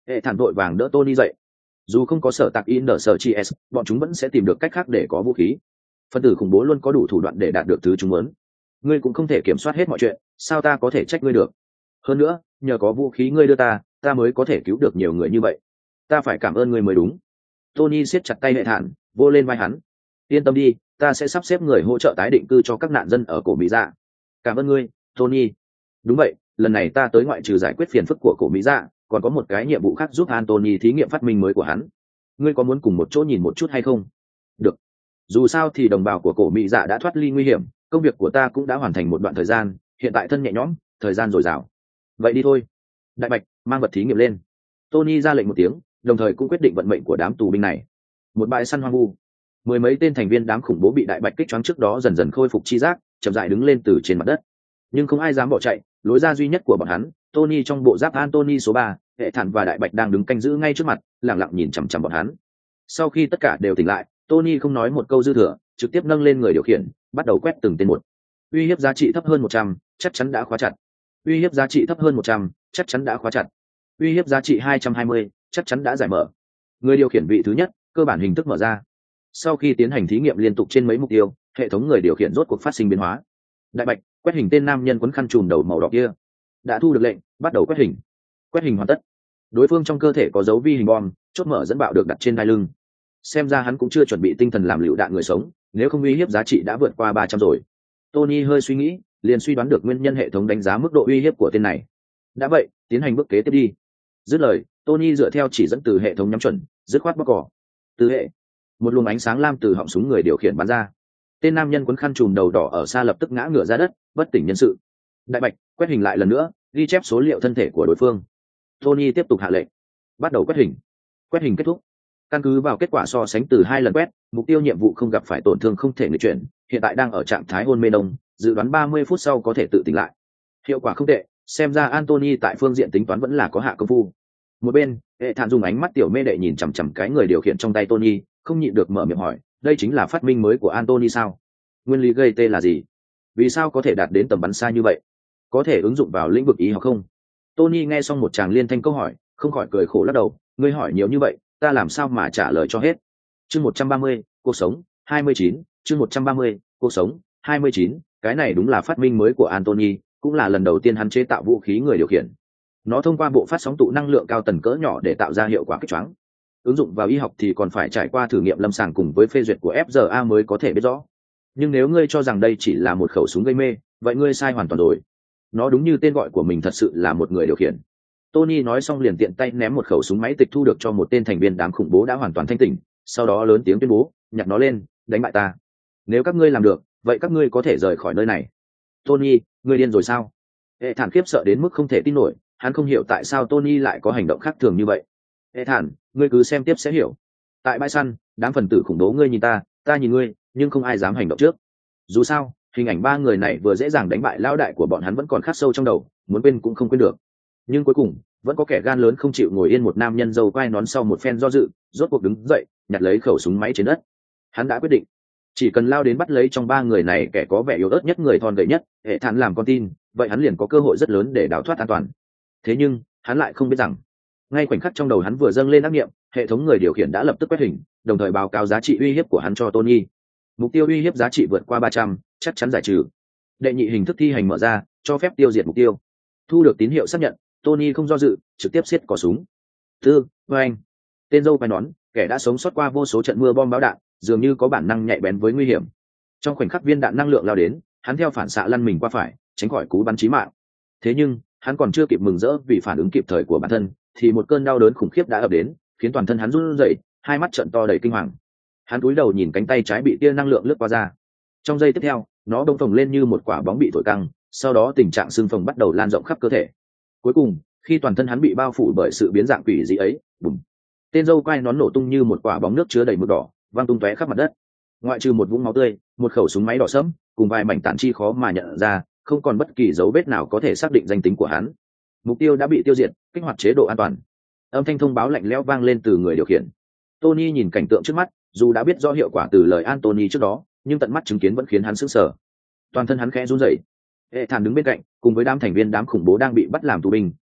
Hệ thản vội vàng đỡ Tony dậy. Dù không có sở tạc in ở sở chi s, bọn chúng vẫn sẽ tìm được cách khác để có vũ khí. Phân tử khủng bố luôn có đủ thủ đoạn để đạt được thứ chúng muốn. Ngươi cũng không thể kiểm soát hết mọi chuyện, sao ta có thể trách ngươi được? Hơn nữa, nhờ có vũ khí ngươi đưa ta mới có thể cứu được nhiều người như vậy. Ta phải cảm ơn ngươi mới đúng. Tony siết chặt tay Hệ thản, vô lên vai hắn. Yên tâm đi, ta sẽ sắp xếp người hỗ trợ tái định cư cho các nạn dân ở cổ Mỹ Dạ. Cảm ơn ngươi, Tony. Đúng vậy, lần này ta tới ngoại trừ giải quyết phiền phức của cổ Mỹ Dạ, còn có một cái nhiệm vụ khác giúp Anthony thí nghiệm phát minh mới của hắn. Ngươi có muốn cùng một chỗ nhìn một chút hay không? Được. Dù sao thì đồng bào của cổ Mỹ Dạ đã thoát ly nguy hiểm, công việc của ta cũng đã hoàn thành một đoạn thời gian, hiện tại thân nhẹ nhõm, thời gian dồi dào. Vậy đi thôi. Đại Bạch, mang vật thí nghiệm lên. Tony ra lệnh một tiếng, đồng thời cũng quyết định vận mệnh của đám tù binh này. Một bãi săn hoang vu. Mười mấy tên thành viên đám khủng bố bị Đại Bạch kích choáng trước đó dần dần khôi phục chi giác, chậm rãi đứng lên từ trên mặt đất. Nhưng không ai dám bỏ chạy, lối ra duy nhất của bọn hắn, Tony trong bộ giáp Anthony số 3, Hệ thản và Đại Bạch đang đứng canh giữ ngay trước mặt, lặng lặng nhìn chằm chằm bọn hắn. Sau khi tất cả đều tỉnh lại, Tony không nói một câu dư thừa, trực tiếp nâng lên người điều khiển, bắt đầu quét từng tên một. Uy hiếp giá trị thấp hơn 100, chắc chắn đã khóa chặt. Uy hiếp giá trị thấp hơn 100, chắc chắn đã khóa chặt. Uy hiếp giá trị 220, chắc chắn đã giải mở. Người điều khiển vị thứ nhất, cơ bản hình thức mở ra. Sau khi tiến hành thí nghiệm liên tục trên mấy mục tiêu, hệ thống người điều khiển rốt cuộc phát sinh biến hóa. Đại Bạch, quét hình tên nam nhân quấn khăn trùm đầu màu đỏ kia. Đã thu được lệnh, bắt đầu quét hình. Quét hình hoàn tất. Đối phương trong cơ thể có dấu vi hình bom, chốt mở dẫn bạo được đặt trên đai lưng. Xem ra hắn cũng chưa chuẩn bị tinh thần làm lựu đạn người sống, nếu không uy hiếp giá trị đã vượt qua 300 rồi. Tony hơi suy nghĩ, liền suy đoán được nguyên nhân hệ thống đánh giá mức độ uy hiếp của tên này. Đã vậy, tiến hành bước kế tiếp đi. Dứt lời, Tony dựa theo chỉ dẫn từ hệ thống nhắm chuẩn, dứt khoát bóc cỏ. Từ hệ, một luồng ánh sáng lam từ họng súng người điều khiển bắn ra. Tên nam nhân quấn khăn trùm đầu đỏ ở xa lập tức ngã ngửa ra đất, bất tỉnh nhân sự. Đại Bạch, quét hình lại lần nữa, ghi chép số liệu thân thể của đối phương. Tony tiếp tục hạ lệnh, bắt đầu quét hình. Quét hình kết thúc. Căn cứ vào kết quả so sánh từ 2 lần quét, mục tiêu nhiệm vụ không gặp phải tổn thương không thể nghịch chuyển, hiện tại đang ở trạng thái hôn mê nông, dự đoán 30 phút sau có thể tự tỉnh lại. Hiệu quả không tệ, xem ra Anthony tại phương diện tính toán vẫn là có hạ công phu. Một bên, Hệ thản dùng ánh mắt tiểu mê đệ nhìn chằm chằm cái người điều khiển trong tay Tony, không nhịn được mở miệng hỏi, đây chính là phát minh mới của Anthony sao? Nguyên lý gây tê là gì? Vì sao có thể đạt đến tầm bắn xa như vậy? Có thể ứng dụng vào lĩnh vực y học không? Tony nghe xong một tràng liên thanh câu hỏi, không khỏi cười khổ lắc đầu, ngươi hỏi nhiều như vậy, ta làm sao mà trả lời cho hết. Chương 130, cuộc sống 29, chương 130, cuộc sống 29, cái này đúng là phát minh mới của Anthony, cũng là lần đầu tiên hắn chế tạo vũ khí người điều khiển. Nó thông qua bộ phát sóng tụ năng lượng cao tần cỡ nhỏ để tạo ra hiệu quả kích choáng. Ứng dụng vào y học thì còn phải trải qua thử nghiệm lâm sàng cùng với phê duyệt của FDA mới có thể biết rõ. Nhưng nếu ngươi cho rằng đây chỉ là một khẩu súng gây mê, vậy ngươi sai hoàn toàn rồi. Nó đúng như tên gọi của mình, thật sự là một người điều khiển. Tony nói xong liền tiện tay ném một khẩu súng máy tịch thu được cho một tên thành viên đám khủng bố đã hoàn toàn thanh tỉnh, sau đó lớn tiếng tuyên bố, nhặt nó lên, đánh bại ta. Nếu các ngươi làm được, vậy các ngươi có thể rời khỏi nơi này. Tony, ngươi điên rồi sao? Hệ thản khiếp sợ đến mức không thể tin nổi, hắn không hiểu tại sao Tony lại có hành động khác thường như vậy. Hệ thản, ngươi cứ xem tiếp sẽ hiểu. Tại bãi săn, đám phần tử khủng bố ngươi nhìn ta nhìn ngươi, nhưng không ai dám hành động trước. Dù sao, hình ảnh 3 người này vừa dễ dàng đánh bại lão đại của bọn hắn vẫn còn khắc sâu trong đầu, muốn quên cũng không quên được. Nhưng cuối cùng, vẫn có kẻ gan lớn không chịu ngồi yên, một nam nhân râu quai nón sau một phen do dự, rốt cuộc đứng dậy, nhặt lấy khẩu súng máy trên đất. Hắn đã quyết định, chỉ cần lao đến bắt lấy trong 3 người này kẻ có vẻ yếu ớt nhất, người thon gầy nhất, Hệ thản làm con tin, vậy hắn liền có cơ hội rất lớn để đào thoát an toàn. Thế nhưng, hắn lại không biết rằng, ngay khoảnh khắc trong đầu hắn vừa dâng lên ác niệm, hệ thống người điều khiển đã lập tức quét hình, đồng thời báo cáo giá trị uy hiếp của hắn cho Tony. Mục tiêu uy hiếp giá trị vượt qua 300, chắc chắn giải trừ. Đệ nhị hình thức thi hành mở ra, cho phép tiêu diệt mục tiêu. Thu được tín hiệu xác nhận, Tony không do dự, trực tiếp siết cò súng. Anh, tên dâu quai nón, kẻ đã sống sót qua vô số trận mưa bom bão đạn, dường như có bản năng nhạy bén với nguy hiểm. Trong khoảnh khắc viên đạn năng lượng lao đến, hắn theo phản xạ lăn mình qua phải, tránh khỏi cú bắn chí mạng. Thế nhưng, hắn còn chưa kịp mừng rỡ vì phản ứng kịp thời của bản thân, thì một cơn đau đớn khủng khiếp đã ập đến, khiến toàn thân hắn run rẩy, hai mắt trợn to đầy kinh hoàng. Hắn cúi đầu nhìn cánh tay trái bị tia năng lượng lướt qua ra. Trong giây tiếp theo, nó đông phồng lên như một quả bóng bị thổi căng, sau đó tình trạng sưng phồng bắt đầu lan rộng khắp cơ thể. Cuối cùng, khi toàn thân hắn bị bao phủ bởi sự biến dạng quỷ dị ấy, bùm, tên dâu quai nón nổ tung như một quả bóng nước chứa đầy mực đỏ, văng tung tóe khắp mặt đất. Ngoại trừ một vũng máu tươi, một khẩu súng máy đỏ sẫm, cùng vài mảnh tàn chi khó mà nhận ra, không còn bất kỳ dấu vết nào có thể xác định danh tính của hắn. Mục tiêu đã bị tiêu diệt, kích hoạt chế độ an toàn. Âm thanh thông báo lạnh lẽo vang lên từ người điều khiển. Tony nhìn cảnh tượng trước mắt, dù đã biết rõ hiệu quả từ lời Anthony trước đó, nhưng tận mắt chứng kiến vẫn khiến hắn sửng sở. Toàn thân hắn khẽ run rẩy. Hệ thản đứng bên cạnh, cùng với đám thành viên đám khủng bố đang bị bắt làm tù binh,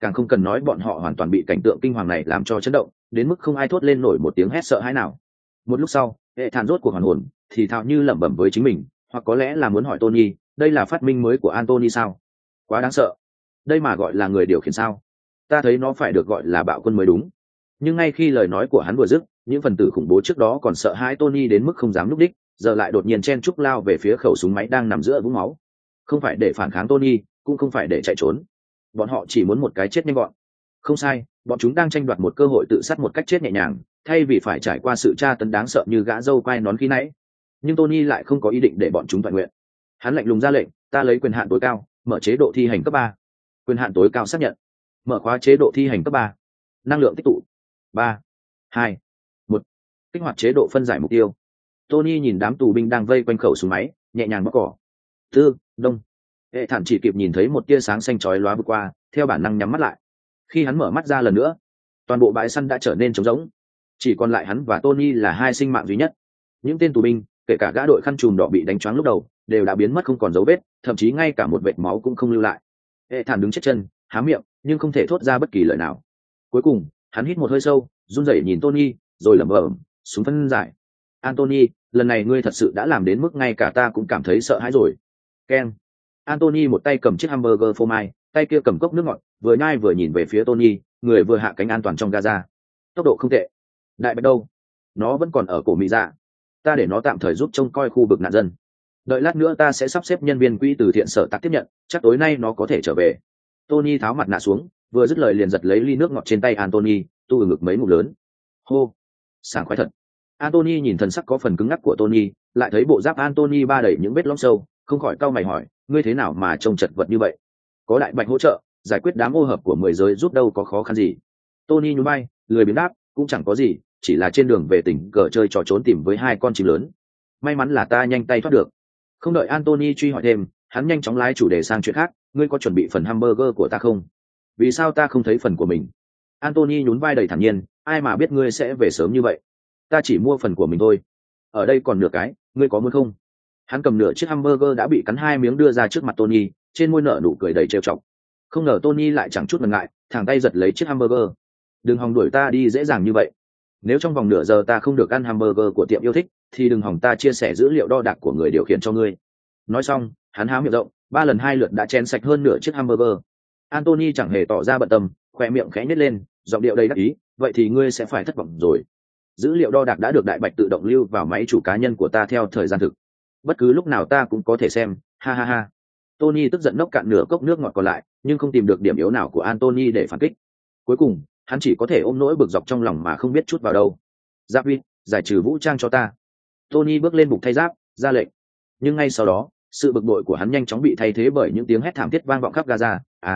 càng không cần nói bọn họ hoàn toàn bị cảnh tượng kinh hoàng này làm cho chấn động, đến mức không ai thốt lên nổi một tiếng hét sợ hãi nào. Một lúc sau, hệ thản rốt cuộc hoàn hồn, thì thào như lẩm bẩm với chính mình, hoặc có lẽ là muốn hỏi Tony, đây là phát minh mới của Anthony sao? Quá đáng sợ. Đây mà gọi là người điều khiển sao? Ta thấy nó phải được gọi là bạo quân mới đúng. Nhưng ngay khi lời nói của hắn vừa dứt, những phần tử khủng bố trước đó còn sợ hãi Tony đến mức không dám núp đích, giờ lại đột nhiên chen chúc lao về phía khẩu súng máy đang nằm giữa vũng máu. Không phải để phản kháng Tony, cũng không phải để chạy trốn. Bọn họ chỉ muốn một cái chết nhanh gọn. Không sai, bọn chúng đang tranh đoạt một cơ hội tự sát một cách chết nhẹ nhàng, thay vì phải trải qua sự tra tấn đáng sợ như gã dâu quai nón khi nãy. Nhưng Tony lại không có ý định để bọn chúng toàn nguyện. Hắn lạnh lùng ra lệnh, ta lấy quyền hạn tối cao, mở chế độ thi hành cấp 3. Quyền hạn tối cao xác nhận. Mở khóa chế độ thi hành cấp 3. Năng lượng tích tụ. 3, 2, 1. Kích hoạt chế độ phân giải mục tiêu. Tony nhìn đám tù binh đang vây quanh khẩu súng máy, nhẹ nhàng bóc cỏ. Tư, đông. Hệ thản chỉ kịp nhìn thấy một tia sáng xanh chói lóa vượt qua, theo bản năng nhắm mắt lại. Khi hắn mở mắt ra lần nữa, toàn bộ bãi săn đã trở nên trống rỗng, chỉ còn lại hắn và Tony là hai sinh mạng duy nhất. Những tên tù binh, kể cả gã đội khăn trùm đỏ bị đánh choáng lúc đầu, đều đã biến mất không còn dấu vết, thậm chí ngay cả một vệt máu cũng không lưu lại. Hệ thản đứng chết chân, há miệng nhưng không thể thốt ra bất kỳ lời nào. Cuối cùng hắn hít một hơi sâu, run rẩy nhìn Tony, rồi lẩm bẩm, súng phân giải. Anthony, lần này ngươi thật sự đã làm đến mức ngay cả ta cũng cảm thấy sợ hãi rồi. Keng. Anthony một tay cầm chiếc hamburger phô mai, tay kia cầm cốc nước ngọt, vừa nhai vừa nhìn về phía Tony, người vừa hạ cánh an toàn trong Gaza. Tốc độ không tệ. Đại bạch đâu? Nó vẫn còn ở cổ Mỹ Dạ. Ta để nó tạm thời giúp trông coi khu vực nạn dân. Đợi lát nữa ta sẽ sắp xếp nhân viên quỹ từ thiện sở tác tiếp nhận, chắc tối nay nó có thể trở về. Tony tháo mặt nạ xuống, vừa dứt lời liền giật lấy ly nước ngọt trên tay Anthony, tu ngực mấy ngụm lớn. Hô, sảng khoái thật. Anthony nhìn thần sắc có phần cứng ngắc của Tony, lại thấy bộ giáp Anthony ba đầy những vết lõm sâu, không khỏi cau mày hỏi, ngươi thế nào mà trông chật vật như vậy? Có đại bạch hỗ trợ, giải quyết đám ô hợp của 10 giới giúp đâu có khó khăn gì. Tony nhún vai, lười biếng đáp, cũng chẳng có gì, chỉ là trên đường về tỉnh cờ chơi trò trốn tìm với hai con chim lớn. May mắn là ta nhanh tay thoát được. Không đợi Anthony truy hỏi thêm, hắn nhanh chóng lái chủ đề sang chuyện khác, ngươi có chuẩn bị phần hamburger của ta không? Vì sao ta không thấy phần của mình? Anthony nhún vai đầy thản nhiên, ai mà biết ngươi sẽ về sớm như vậy. Ta chỉ mua phần của mình thôi. Ở đây còn nửa cái, ngươi có muốn không? Hắn cầm nửa chiếc hamburger đã bị cắn hai miếng đưa ra trước mặt Tony, trên môi nở nụ cười đầy trêu chọc. Không ngờ Tony lại chẳng chút ngần ngại, thẳng tay giật lấy chiếc hamburger. Đừng hòng đuổi ta đi dễ dàng như vậy. Nếu trong vòng nửa giờ ta không được ăn hamburger của tiệm yêu thích, thì đừng hòng ta chia sẻ dữ liệu đo đạc của người điều khiển cho ngươi. Nói xong, hắn há miệng rộng, 3 lần 2 lượt đã chén sạch hơn nửa chiếc hamburger. Anthony chẳng hề tỏ ra bận tâm, khỏe miệng khẽ nhếch lên, giọng điệu đầy đắc ý, vậy thì ngươi sẽ phải thất vọng rồi. Dữ liệu đo đạc đã được đại bạch tự động lưu vào máy chủ cá nhân của ta theo thời gian thực. Bất cứ lúc nào ta cũng có thể xem, ha ha ha. Tony tức giận nốc cạn nửa cốc nước ngọt còn lại, nhưng không tìm được điểm yếu nào của Anthony để phản kích. Cuối cùng, hắn chỉ có thể ôm nỗi bực dọc trong lòng mà không biết chút vào đâu. Giáp Vi, giải trừ vũ trang cho ta. Tony bước lên bục thay giáp, ra lệnh. Nhưng ngay sau đó, sự bực bội của hắn nhanh chóng bị thay thế bởi những tiếng hét thảm thiết vang vọng khắp Gaza.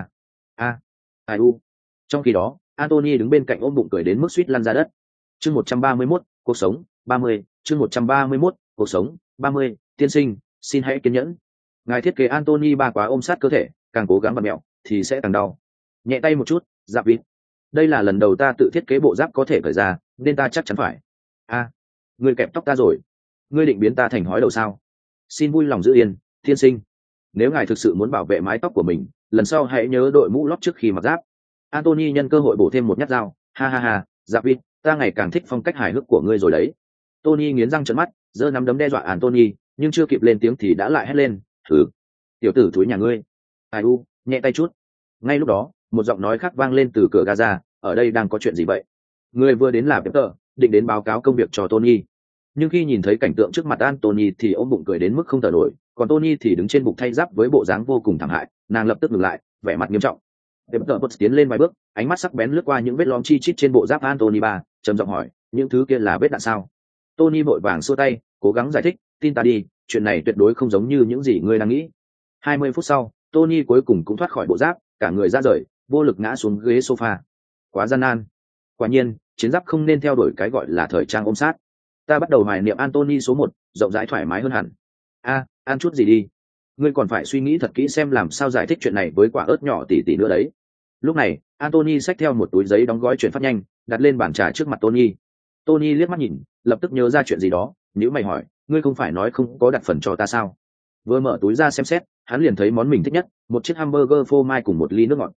Ai u. Trong khi đó, Anthony đứng bên cạnh ôm bụng cười đến mức suýt lăn ra đất. Chương 131, cuộc sống 30, chương 131, cuộc sống 30, tiên sinh, xin hãy kiên nhẫn. Ngài thiết kế Anthony ba quá ôm sát cơ thể, càng cố gắng vặn mẹo thì sẽ càng đau. Nhẹ tay một chút, Giáp Vi. Đây là lần đầu ta tự thiết kế bộ giáp có thể cởi ra, nên ta chắc chắn phải. Ngươi kẹp tóc ta rồi. Ngươi định biến ta thành hói đầu sao? Xin vui lòng giữ yên, tiên sinh. Nếu ngài thực sự muốn bảo vệ mái tóc của mình, lần sau hãy nhớ đội mũ lót trước khi mặc giáp. Anthony nhân cơ hội bổ thêm một nhát dao, ha ha ha, Giáp Vi, ta ngày càng thích phong cách hài hước của ngươi rồi đấy. Tony nghiến răng trợn mắt, giơ nắm đấm đe dọa Anthony, nhưng chưa kịp lên tiếng thì đã lại hét lên, thử. Tiểu tử thúi nhà ngươi. Nhẹ tay chút. Ngay lúc đó, một giọng nói khác vang lên từ cửa Gaza, ở đây đang có chuyện gì vậy? Người vừa đến là Peter, định đến báo cáo công việc cho Tony. Nhưng khi nhìn thấy cảnh tượng trước mặt Anthony thì ôm bụng cười đến mức không thở nổi, còn Tony thì đứng trên bục thay giáp với bộ dáng vô cùng thảm hại, nàng lập tức ngừng lại, vẻ mặt nghiêm trọng. Peter tiến lên vài bước, ánh mắt sắc bén lướt qua những vết lõm chi chít trên bộ giáp Anthony ba, trầm giọng hỏi, những thứ kia là vết đạn sao? Tony vội vàng xua tay, cố gắng giải thích, tin ta đi, chuyện này tuyệt đối không giống như những gì ngươi đang nghĩ. 20 phút sau, Tony cuối cùng cũng thoát khỏi bộ giáp, cả người ra rời, vô lực ngã xuống ghế sofa. Quá gian nan. Quả nhiên, chiến giáp không nên theo đuổi cái gọi là thời trang ôm sát. Ta bắt đầu hoài niệm Anthony số 1, rộng rãi thoải mái hơn hẳn. Ăn chút gì đi. Ngươi còn phải suy nghĩ thật kỹ xem làm sao giải thích chuyện này với quả ớt nhỏ tỉ tỉ nữa đấy. Lúc này, Anthony xách theo một túi giấy đóng gói chuyển phát nhanh, đặt lên bàn trà trước mặt Tony. Tony liếc mắt nhìn, lập tức nhớ ra chuyện gì đó, nhíu mày hỏi, ngươi không phải nói không có đặt phần cho ta sao? Vừa mở túi ra xem xét, hắn liền thấy món mình thích nhất, một chiếc hamburger phô mai cùng một ly nước ngọt.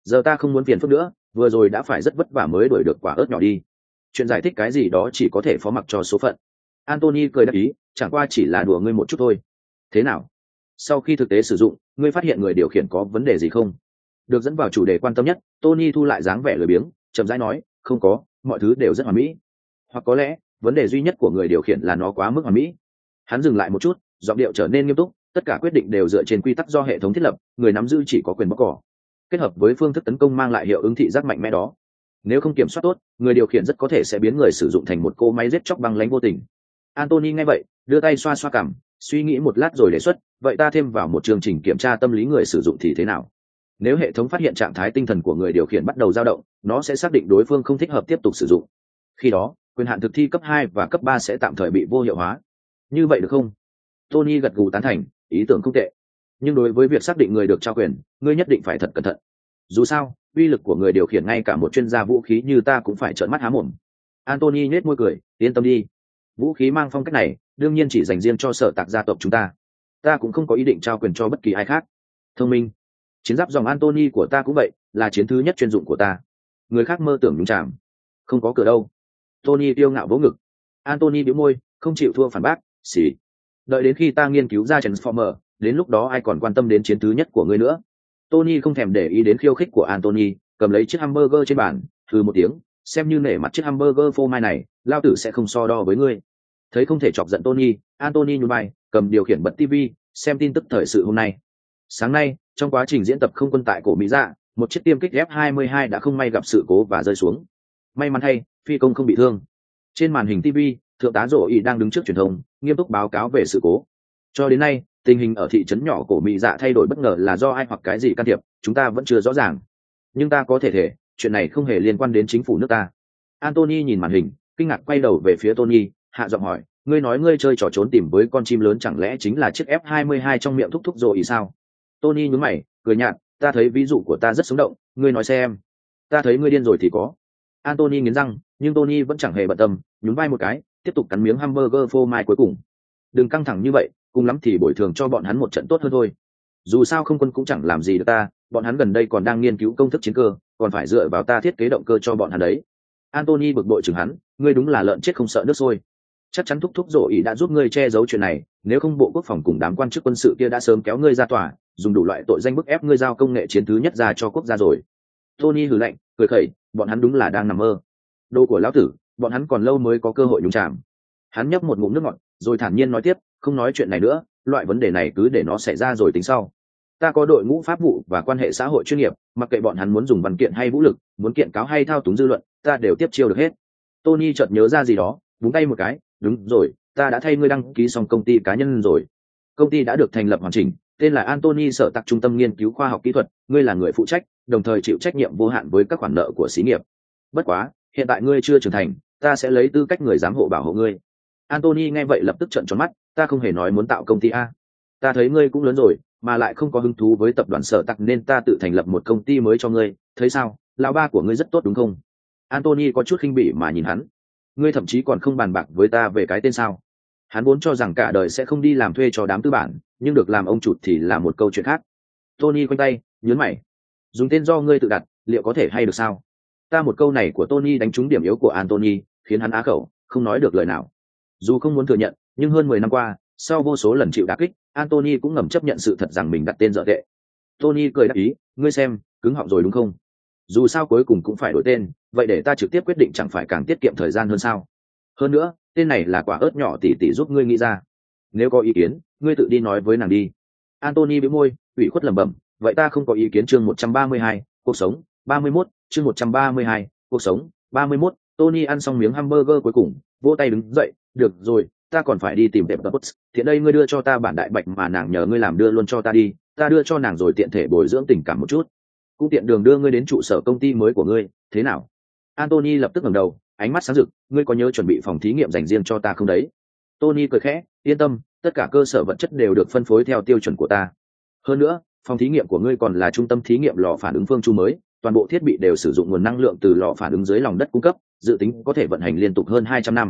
giờ ta không muốn phiền phức nữa, vừa rồi đã phải rất vất vả mới đuổi được quả ớt nhỏ đi. Chuyện giải thích cái gì đó chỉ có thể phó mặc cho số phận. Anthony cười đáp ý, chẳng qua chỉ là đùa ngươi một chút thôi. Thế nào, sau khi thực tế sử dụng, ngươi phát hiện người điều khiển có vấn đề gì không? Được dẫn vào chủ đề quan tâm nhất, Tony thu lại dáng vẻ lười biếng, chậm rãi nói, không có, mọi thứ đều rất hoàn mỹ. Hoặc có lẽ vấn đề duy nhất của người điều khiển là nó quá mức hoàn mỹ. Hắn dừng lại một chút, giọng điệu trở nên nghiêm túc, tất cả quyết định đều dựa trên quy tắc do hệ thống thiết lập, người nắm giữ chỉ có quyền bóc cỏ, kết hợp với phương thức tấn công mang lại hiệu ứng thị giác mạnh mẽ đó. Nếu không kiểm soát tốt, người điều khiển rất có thể sẽ biến người sử dụng thành một cô máy giết chóc băng lãnh vô tình. Anthony nghe vậy, đưa tay xoa xoa cằm, suy nghĩ một lát rồi đề xuất, vậy ta thêm vào một chương trình kiểm tra tâm lý người sử dụng thì thế nào? Nếu hệ thống phát hiện trạng thái tinh thần của người điều khiển bắt đầu dao động, nó sẽ xác định đối phương không thích hợp tiếp tục sử dụng. Khi đó, quyền hạn thực thi cấp 2 và cấp 3 sẽ tạm thời bị vô hiệu hóa. Như vậy được không? Tony gật gù tán thành, ý tưởng không tệ. Nhưng đối với việc xác định người được trao quyền, ngươi nhất định phải thật cẩn thận. Dù sao, uy lực của người điều khiển ngay cả một chuyên gia vũ khí như ta cũng phải trợn mắt há mồm. Anthony nhếch môi cười, yên tâm đi. Vũ khí mang phong cách này, đương nhiên chỉ dành riêng cho sở tạc gia tộc chúng ta. Ta cũng không có ý định trao quyền cho bất kỳ ai khác. Thông minh. Chiến giáp dòng Anthony của ta cũng vậy, là chiến thứ nhất chuyên dụng của ta. Người khác mơ tưởng nhúng chạm. Không có cửa đâu. Tony yêu ngạo vỗ ngực. Anthony bĩu môi, không chịu thua phản bác, xì. Đợi đến khi ta nghiên cứu ra Transformer, đến lúc đó ai còn quan tâm đến chiến thứ nhất của ngươi nữa. Tony không thèm để ý đến khiêu khích của Anthony, cầm lấy chiếc hamburger trên bàn, thừ một tiếng, xem như nể mặt chiếc hamburger phô mai này, lao tử sẽ không so đo với ngươi. Thấy không thể chọc giận Tony, Anthony nhún vai, cầm điều khiển bật TV, xem tin tức thời sự hôm nay. Sáng nay, trong quá trình diễn tập không quân tại cổ Mỹ Dạ, một chiếc tiêm kích F-22 đã không may gặp sự cố và rơi xuống. May mắn thay, phi công không bị thương. Trên màn hình TV, thượng tá Rổ Ý đang đứng trước truyền thông, nghiêm túc báo cáo về sự cố. Cho đến nay, tình hình ở thị trấn nhỏ cổ Mỹ Dạ thay đổi bất ngờ là do ai hoặc cái gì can thiệp, chúng ta vẫn chưa rõ ràng. Nhưng ta có thể chuyện này không hề liên quan đến chính phủ nước ta. Anthony nhìn màn hình, kinh ngạc quay đầu về phía Tony, hạ giọng hỏi, ngươi nói ngươi chơi trò trốn tìm với con chim lớn chẳng lẽ chính là chiếc F-22 trong miệng thúc thúc Rổ Ý sao? Tony nhướng mày, cười nhạt, ta thấy ví dụ của ta rất sống động, ngươi nói xem. Ta thấy ngươi điên rồi thì có. Anthony nghiến răng, nhưng Tony vẫn chẳng hề bận tâm, nhún vai một cái, tiếp tục cắn miếng hamburger phô mai cuối cùng. Đừng căng thẳng như vậy, cùng lắm thì bồi thường cho bọn hắn một trận tốt hơn thôi. Dù sao không quân cũng chẳng làm gì được ta, bọn hắn gần đây còn đang nghiên cứu công thức chiến cơ, còn phải dựa vào ta thiết kế động cơ cho bọn hắn đấy. Anthony bực bội chừng hắn, ngươi đúng là lợn chết không sợ nước sôi. Chắc chắn thúc thúc Rổ Ý đã giúp ngươi che giấu chuyện này, nếu không bộ quốc phòng cùng đám quan chức quân sự kia đã sớm kéo ngươi ra tòa, dùng đủ loại tội danh bức ép ngươi giao công nghệ chiến thứ nhất ra cho quốc gia rồi. Tony hừ lạnh, cười khẩy, bọn hắn đúng là đang nằm mơ. Đồ của lão tử, bọn hắn còn lâu mới có cơ hội nhúng chạm. Hắn nhấp một ngụm nước ngọt, rồi thản nhiên nói tiếp, không nói chuyện này nữa, loại vấn đề này cứ để nó xảy ra rồi tính sau. Ta có đội ngũ pháp vụ và quan hệ xã hội chuyên nghiệp, mặc kệ bọn hắn muốn dùng văn kiện hay vũ lực, muốn kiện cáo hay thao túng dư luận, ta đều tiếp chiêu được hết. Tony chợt nhớ ra gì đó, búng tay một cái, đúng rồi, ta đã thay ngươi đăng ký xong công ty cá nhân rồi. Công ty đã được thành lập hoàn chỉnh, tên là Anthony Sở Tạc Trung tâm Nghiên cứu Khoa học Kỹ thuật, ngươi là người phụ trách, đồng thời chịu trách nhiệm vô hạn với các khoản nợ của xí nghiệp. Bất quá, hiện tại ngươi chưa trưởng thành, ta sẽ lấy tư cách người giám hộ bảo hộ ngươi. Anthony nghe vậy lập tức trợn tròn mắt, ta không hề nói muốn tạo công ty a. Ta thấy ngươi cũng lớn rồi, mà lại không có hứng thú với tập đoàn Sở Tạc nên ta tự thành lập một công ty mới cho ngươi, thấy sao, lão ba của ngươi rất tốt đúng không? Anthony có chút khinh bỉ mà nhìn hắn. Ngươi thậm chí còn không bàn bạc với ta về cái tên sao? Hắn vốn cho rằng cả đời sẽ không đi làm thuê cho đám tư bản, nhưng được làm ông chủ thì là một câu chuyện khác. Tony quanh tay, nhớn mày. Dùng tên do ngươi tự đặt, liệu có thể hay được sao? Ta một câu này của Tony đánh trúng điểm yếu của Anthony, khiến hắn á khẩu, không nói được lời nào. Dù không muốn thừa nhận, nhưng hơn 10 năm qua, sau vô số lần chịu đả kích, Anthony cũng ngầm chấp nhận sự thật rằng mình đặt tên dở tệ. Tony cười đáp ý, ngươi xem, cứng họng rồi đúng không? Dù sao cuối cùng cũng phải đổi tên, vậy để ta trực tiếp quyết định chẳng phải càng tiết kiệm thời gian hơn sao? Hơn nữa, tên này là quả ớt nhỏ tỷ tỷ giúp ngươi nghĩ ra. Nếu có ý kiến, ngươi tự đi nói với nàng đi. Anthony bĩu môi, ủy khuất lẩm bẩm, vậy ta không có ý kiến. Chương 132, cuộc sống 31, chương 132, cuộc sống 31. Tony ăn xong miếng hamburger cuối cùng, vỗ tay đứng dậy, được rồi, ta còn phải đi tìm đẹp tập. Tiện đây ngươi đưa cho ta bản đại bạch mà nàng nhờ ngươi làm đưa luôn cho ta đi, ta đưa cho nàng rồi tiện thể bồi dưỡng tình cảm một chút. Cũng tiện đường đưa ngươi đến trụ sở công ty mới của ngươi, thế nào? Anthony lập tức ngẩng đầu, ánh mắt sáng rực, ngươi có nhớ chuẩn bị phòng thí nghiệm dành riêng cho ta không đấy? Tony cười khẽ, yên tâm, tất cả cơ sở vật chất đều được phân phối theo tiêu chuẩn của ta. Hơn nữa, phòng thí nghiệm của ngươi còn là trung tâm thí nghiệm lò phản ứng phương chu mới, toàn bộ thiết bị đều sử dụng nguồn năng lượng từ lò phản ứng dưới lòng đất cung cấp, dự tính có thể vận hành liên tục hơn 200 năm.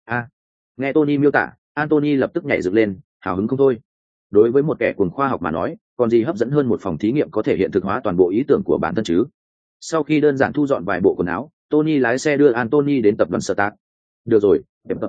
Nghe Tony miêu tả, Anthony lập tức nhảy dựng lên, hào hứng không thôi. Đối với một kẻ cuồng khoa học mà nói, còn gì hấp dẫn hơn một phòng thí nghiệm có thể hiện thực hóa toàn bộ ý tưởng của bản thân chứ? Sau khi đơn giản thu dọn vài bộ quần áo, Tony lái xe đưa Anthony đến tập đoàn Stark. Được rồi,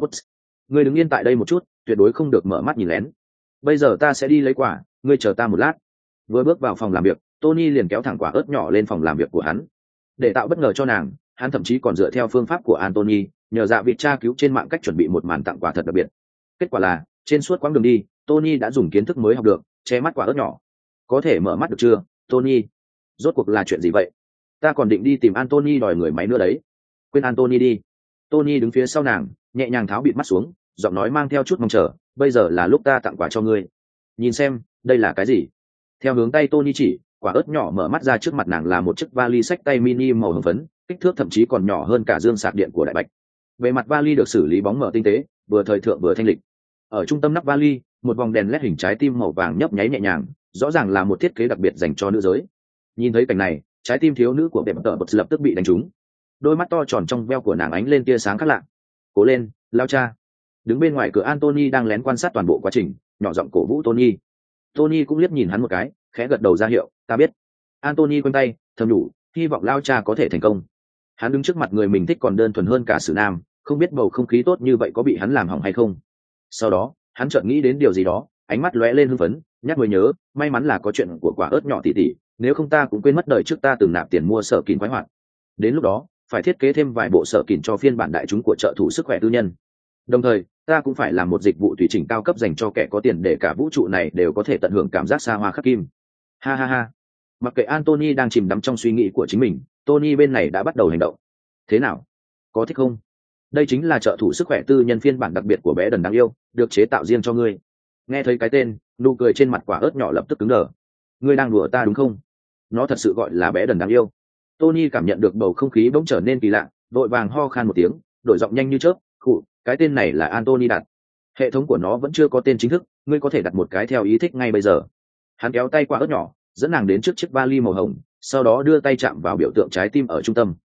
ngươi đứng yên tại đây một chút, tuyệt đối không được mở mắt nhìn lén. Bây giờ ta sẽ đi lấy quả, ngươi chờ ta một lát. Vừa bước vào phòng làm việc, Tony liền kéo thẳng quả ớt nhỏ lên phòng làm việc của hắn. Để tạo bất ngờ cho nàng, hắn thậm chí còn dựa theo phương pháp của Anthony, nhờ dạ vị tra cứu trên mạng cách chuẩn bị một màn tặng quà thật đặc biệt. Kết quả là, trên suốt quãng đường đi, Tony đã dùng kiến thức mới học được, che mắt quả ớt nhỏ. Có thể mở mắt được chưa, Tony? Rốt cuộc là chuyện gì vậy? Ta còn định đi tìm Anthony đòi người máy nữa đấy. Quên Anthony đi. Tony đứng phía sau nàng, nhẹ nhàng tháo bịt mắt xuống, giọng nói mang theo chút mong chờ. Bây giờ là lúc ta tặng quà cho ngươi. Nhìn xem, đây là cái gì? Theo hướng tay Tony chỉ, quả ớt nhỏ mở mắt ra trước mặt nàng là một chiếc vali xách tay mini màu hồng phấn, kích thước thậm chí còn nhỏ hơn cả dương sạc điện của đại bạch. Bề mặt vali được xử lý bóng mờ tinh tế, vừa thời thượng vừa thanh lịch. Ở trung tâm nắp vali, một vòng đèn led hình trái tim màu vàng nhấp nháy nhẹ nhàng, rõ ràng là một thiết kế đặc biệt dành cho nữ giới. Nhìn thấy cảnh này, trái tim thiếu nữ của đẹp tợ bật lập tức bị đánh trúng. Đôi mắt to tròn trong veo của nàng ánh lên tia sáng khác lạ. Cố lên, lao cha. Đứng bên ngoài cửa, Anthony đang lén quan sát toàn bộ quá trình, nhỏ giọng cổ vũ Tony. Tony cũng liếc nhìn hắn một cái, khẽ gật đầu ra hiệu, ta biết. Anthony quanh tay, thầm nhủ, hy vọng lao cha có thể thành công. Hắn đứng trước mặt người mình thích còn đơn thuần hơn cả Sử Nam, không biết bầu không khí tốt như vậy có bị hắn làm hỏng hay không. Sau đó, hắn chợt nghĩ đến điều gì đó, ánh mắt lóe lên hưng phấn, nhắc người nhớ, may mắn là có chuyện của quả ớt nhỏ tỉ tỉ, nếu không ta cũng quên mất đời trước ta từng nạp tiền mua sở kín quái hoạt. Đến lúc đó, phải thiết kế thêm vài bộ sở kín cho phiên bản đại chúng của trợ thủ sức khỏe tư nhân. Đồng thời, ta cũng phải làm một dịch vụ tùy chỉnh cao cấp dành cho kẻ có tiền để cả vũ trụ này đều có thể tận hưởng cảm giác xa hoa khắc kim. Ha ha ha. Mặc kệ Anthony đang chìm đắm trong suy nghĩ của chính mình, Tony bên này đã bắt đầu hành động. Thế nào? Có thích không? Đây chính là trợ thủ sức khỏe tư nhân phiên bản đặc biệt của bé đần đáng yêu, được chế tạo riêng cho ngươi. Nghe thấy cái tên, nụ cười trên mặt quả ớt nhỏ lập tức cứng đờ. Ngươi đang đùa ta đúng không? Nó thật sự gọi là bé đần đáng yêu. Tony cảm nhận được bầu không khí bỗng trở nên kỳ lạ, vội vàng ho khan một tiếng, đổi giọng nhanh như chớp, khụ, cái tên này là Anthony đặt. Hệ thống của nó vẫn chưa có tên chính thức, ngươi có thể đặt một cái theo ý thích ngay bây giờ. Hắn kéo tay quả ớt nhỏ, dẫn nàng đến trước chiếc vali màu hồng, sau đó đưa tay chạm vào biểu tượng trái tim ở trung tâm.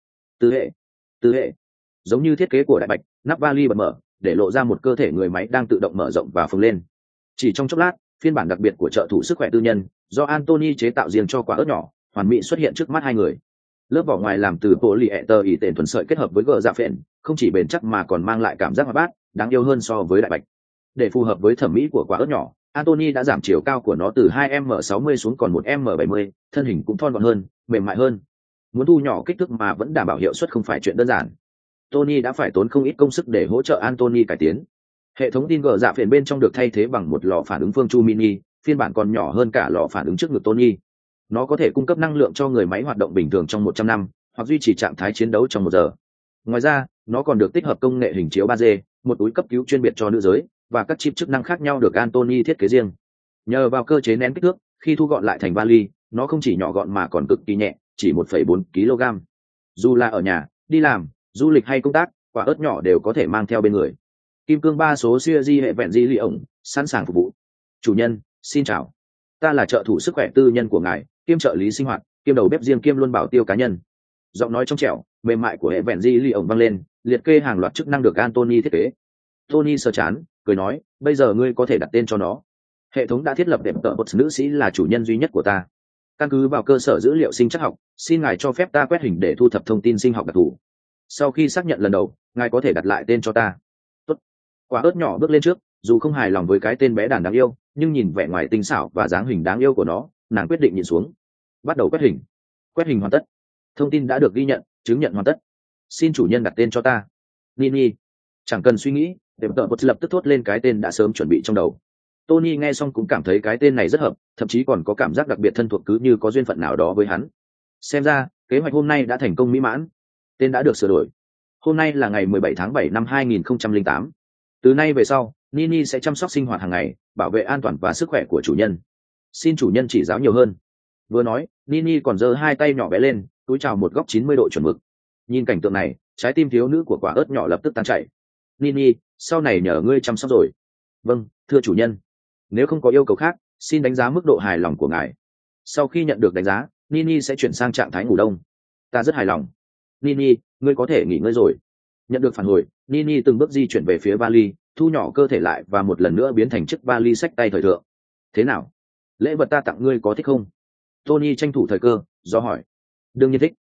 Tư hệ. Giống như thiết kế của đại bạch, nắp vali bật mở, để lộ ra một cơ thể người máy đang tự động mở rộng và phồng lên. Chỉ trong chốc lát, phiên bản đặc biệt của trợ thủ sức khỏe tư nhân do Anthony chế tạo riêng cho quả ớt nhỏ hoàn mỹ xuất hiện trước mắt hai người. Lớp vỏ ngoài làm từ polyether ỉ tền thuần sợi kết hợp với gờ dạ phện, không chỉ bền chắc mà còn mang lại cảm giác hoạt bát, đáng yêu hơn so với đại bạch. Để phù hợp với thẩm mỹ của quả ớt nhỏ, Anthony đã giảm chiều cao của nó từ 2m60 xuống còn 1m70, thân hình cũng thon gọn hơn, mềm mại hơn. Muốn thu nhỏ kích thước mà vẫn đảm bảo hiệu suất không phải chuyện đơn giản. Tony đã phải tốn không ít công sức để hỗ trợ Anthony cải tiến. Hệ thống tin gờ dạ phện bên trong được thay thế bằng một lò phản ứng phương chu mini, phiên bản còn nhỏ hơn cả lò phản ứng trước ngực Tony. Nó có thể cung cấp năng lượng cho người máy hoạt động bình thường trong 100 năm, hoặc duy trì trạng thái chiến đấu trong 1 giờ. Ngoài ra, nó còn được tích hợp công nghệ hình chiếu 3D, một túi cấp cứu chuyên biệt cho nữ giới, và các chip chức năng khác nhau được Anthony thiết kế riêng. Nhờ vào cơ chế nén kích thước, khi thu gọn lại thành vali, nó không chỉ nhỏ gọn mà còn cực kỳ nhẹ, chỉ 1,4 kg. Dù là ở nhà, đi làm, du lịch hay công tác, quả ớt nhỏ đều có thể mang theo bên người. Kim cương 3 số siêu di hệ vẹn di lì ổng, sẵn sàng phục vụ. Chủ nhân, xin chào. Ta là trợ thủ sức khỏe tư nhân của ngài, kiêm trợ lý sinh hoạt, kiêm đầu bếp riêng kiêm luôn bảo tiêu cá nhân. Giọng nói trong trẻo, mềm mại của hệ vẹn di lì ổng vang lên, liệt kê hàng loạt chức năng được Anthony thiết kế. Tony sờ chán, cười nói, bây giờ ngươi có thể đặt tên cho nó. Hệ thống đã thiết lập đẹp tợ một nữ sĩ là chủ nhân duy nhất của ta. Căn cứ vào cơ sở dữ liệu sinh trắc học, xin ngài cho phép ta quét hình để thu thập thông tin sinh học đặc thù. Sau khi xác nhận lần đầu, ngài có thể đặt lại tên cho ta. Tốt. Quả ớt nhỏ bước lên trước, dù không hài lòng với cái tên bé đàn đáng yêu, nhưng nhìn vẻ ngoài tinh xảo và dáng hình đáng yêu của nó, nàng quyết định nhìn xuống. Bắt đầu quét hình. Quét hình hoàn tất. Thông tin đã được ghi nhận, chứng nhận hoàn tất. Xin chủ nhân đặt tên cho ta. Nini. Chẳng cần suy nghĩ, đẹp tợ một lập tức thốt lên cái tên đã sớm chuẩn bị trong đầu. Tony nghe xong cũng cảm thấy cái tên này rất hợp, thậm chí còn có cảm giác đặc biệt thân thuộc, cứ như có duyên phận nào đó với hắn. Xem ra, kế hoạch hôm nay đã thành công mỹ mãn. Tên đã được sửa đổi. Hôm nay là ngày 17 tháng 7 năm 2008. Từ nay về sau, Nini sẽ chăm sóc sinh hoạt hàng ngày, bảo vệ an toàn và sức khỏe của chủ nhân. Xin chủ nhân chỉ giáo nhiều hơn. Vừa nói, Nini còn giơ hai tay nhỏ bé lên, túi chào một góc 90 độ chuẩn mực. Nhìn cảnh tượng này, trái tim thiếu nữ của quả ớt nhỏ lập tức tan chảy. Nini, sau này nhờ ngươi chăm sóc rồi. Vâng, thưa chủ nhân. Nếu không có yêu cầu khác, xin đánh giá mức độ hài lòng của ngài. Sau khi nhận được đánh giá, Nini sẽ chuyển sang trạng thái ngủ đông. Ta rất hài lòng. Nini, ngươi có thể nghỉ ngơi rồi. Nhận được phản hồi, Nini từng bước di chuyển về phía vali, thu nhỏ cơ thể lại và một lần nữa biến thành chiếc vali xách tay thời thượng. Thế nào? Lễ vật ta tặng ngươi có thích không? Tony tranh thủ thời cơ, do hỏi. Đương nhiên thích.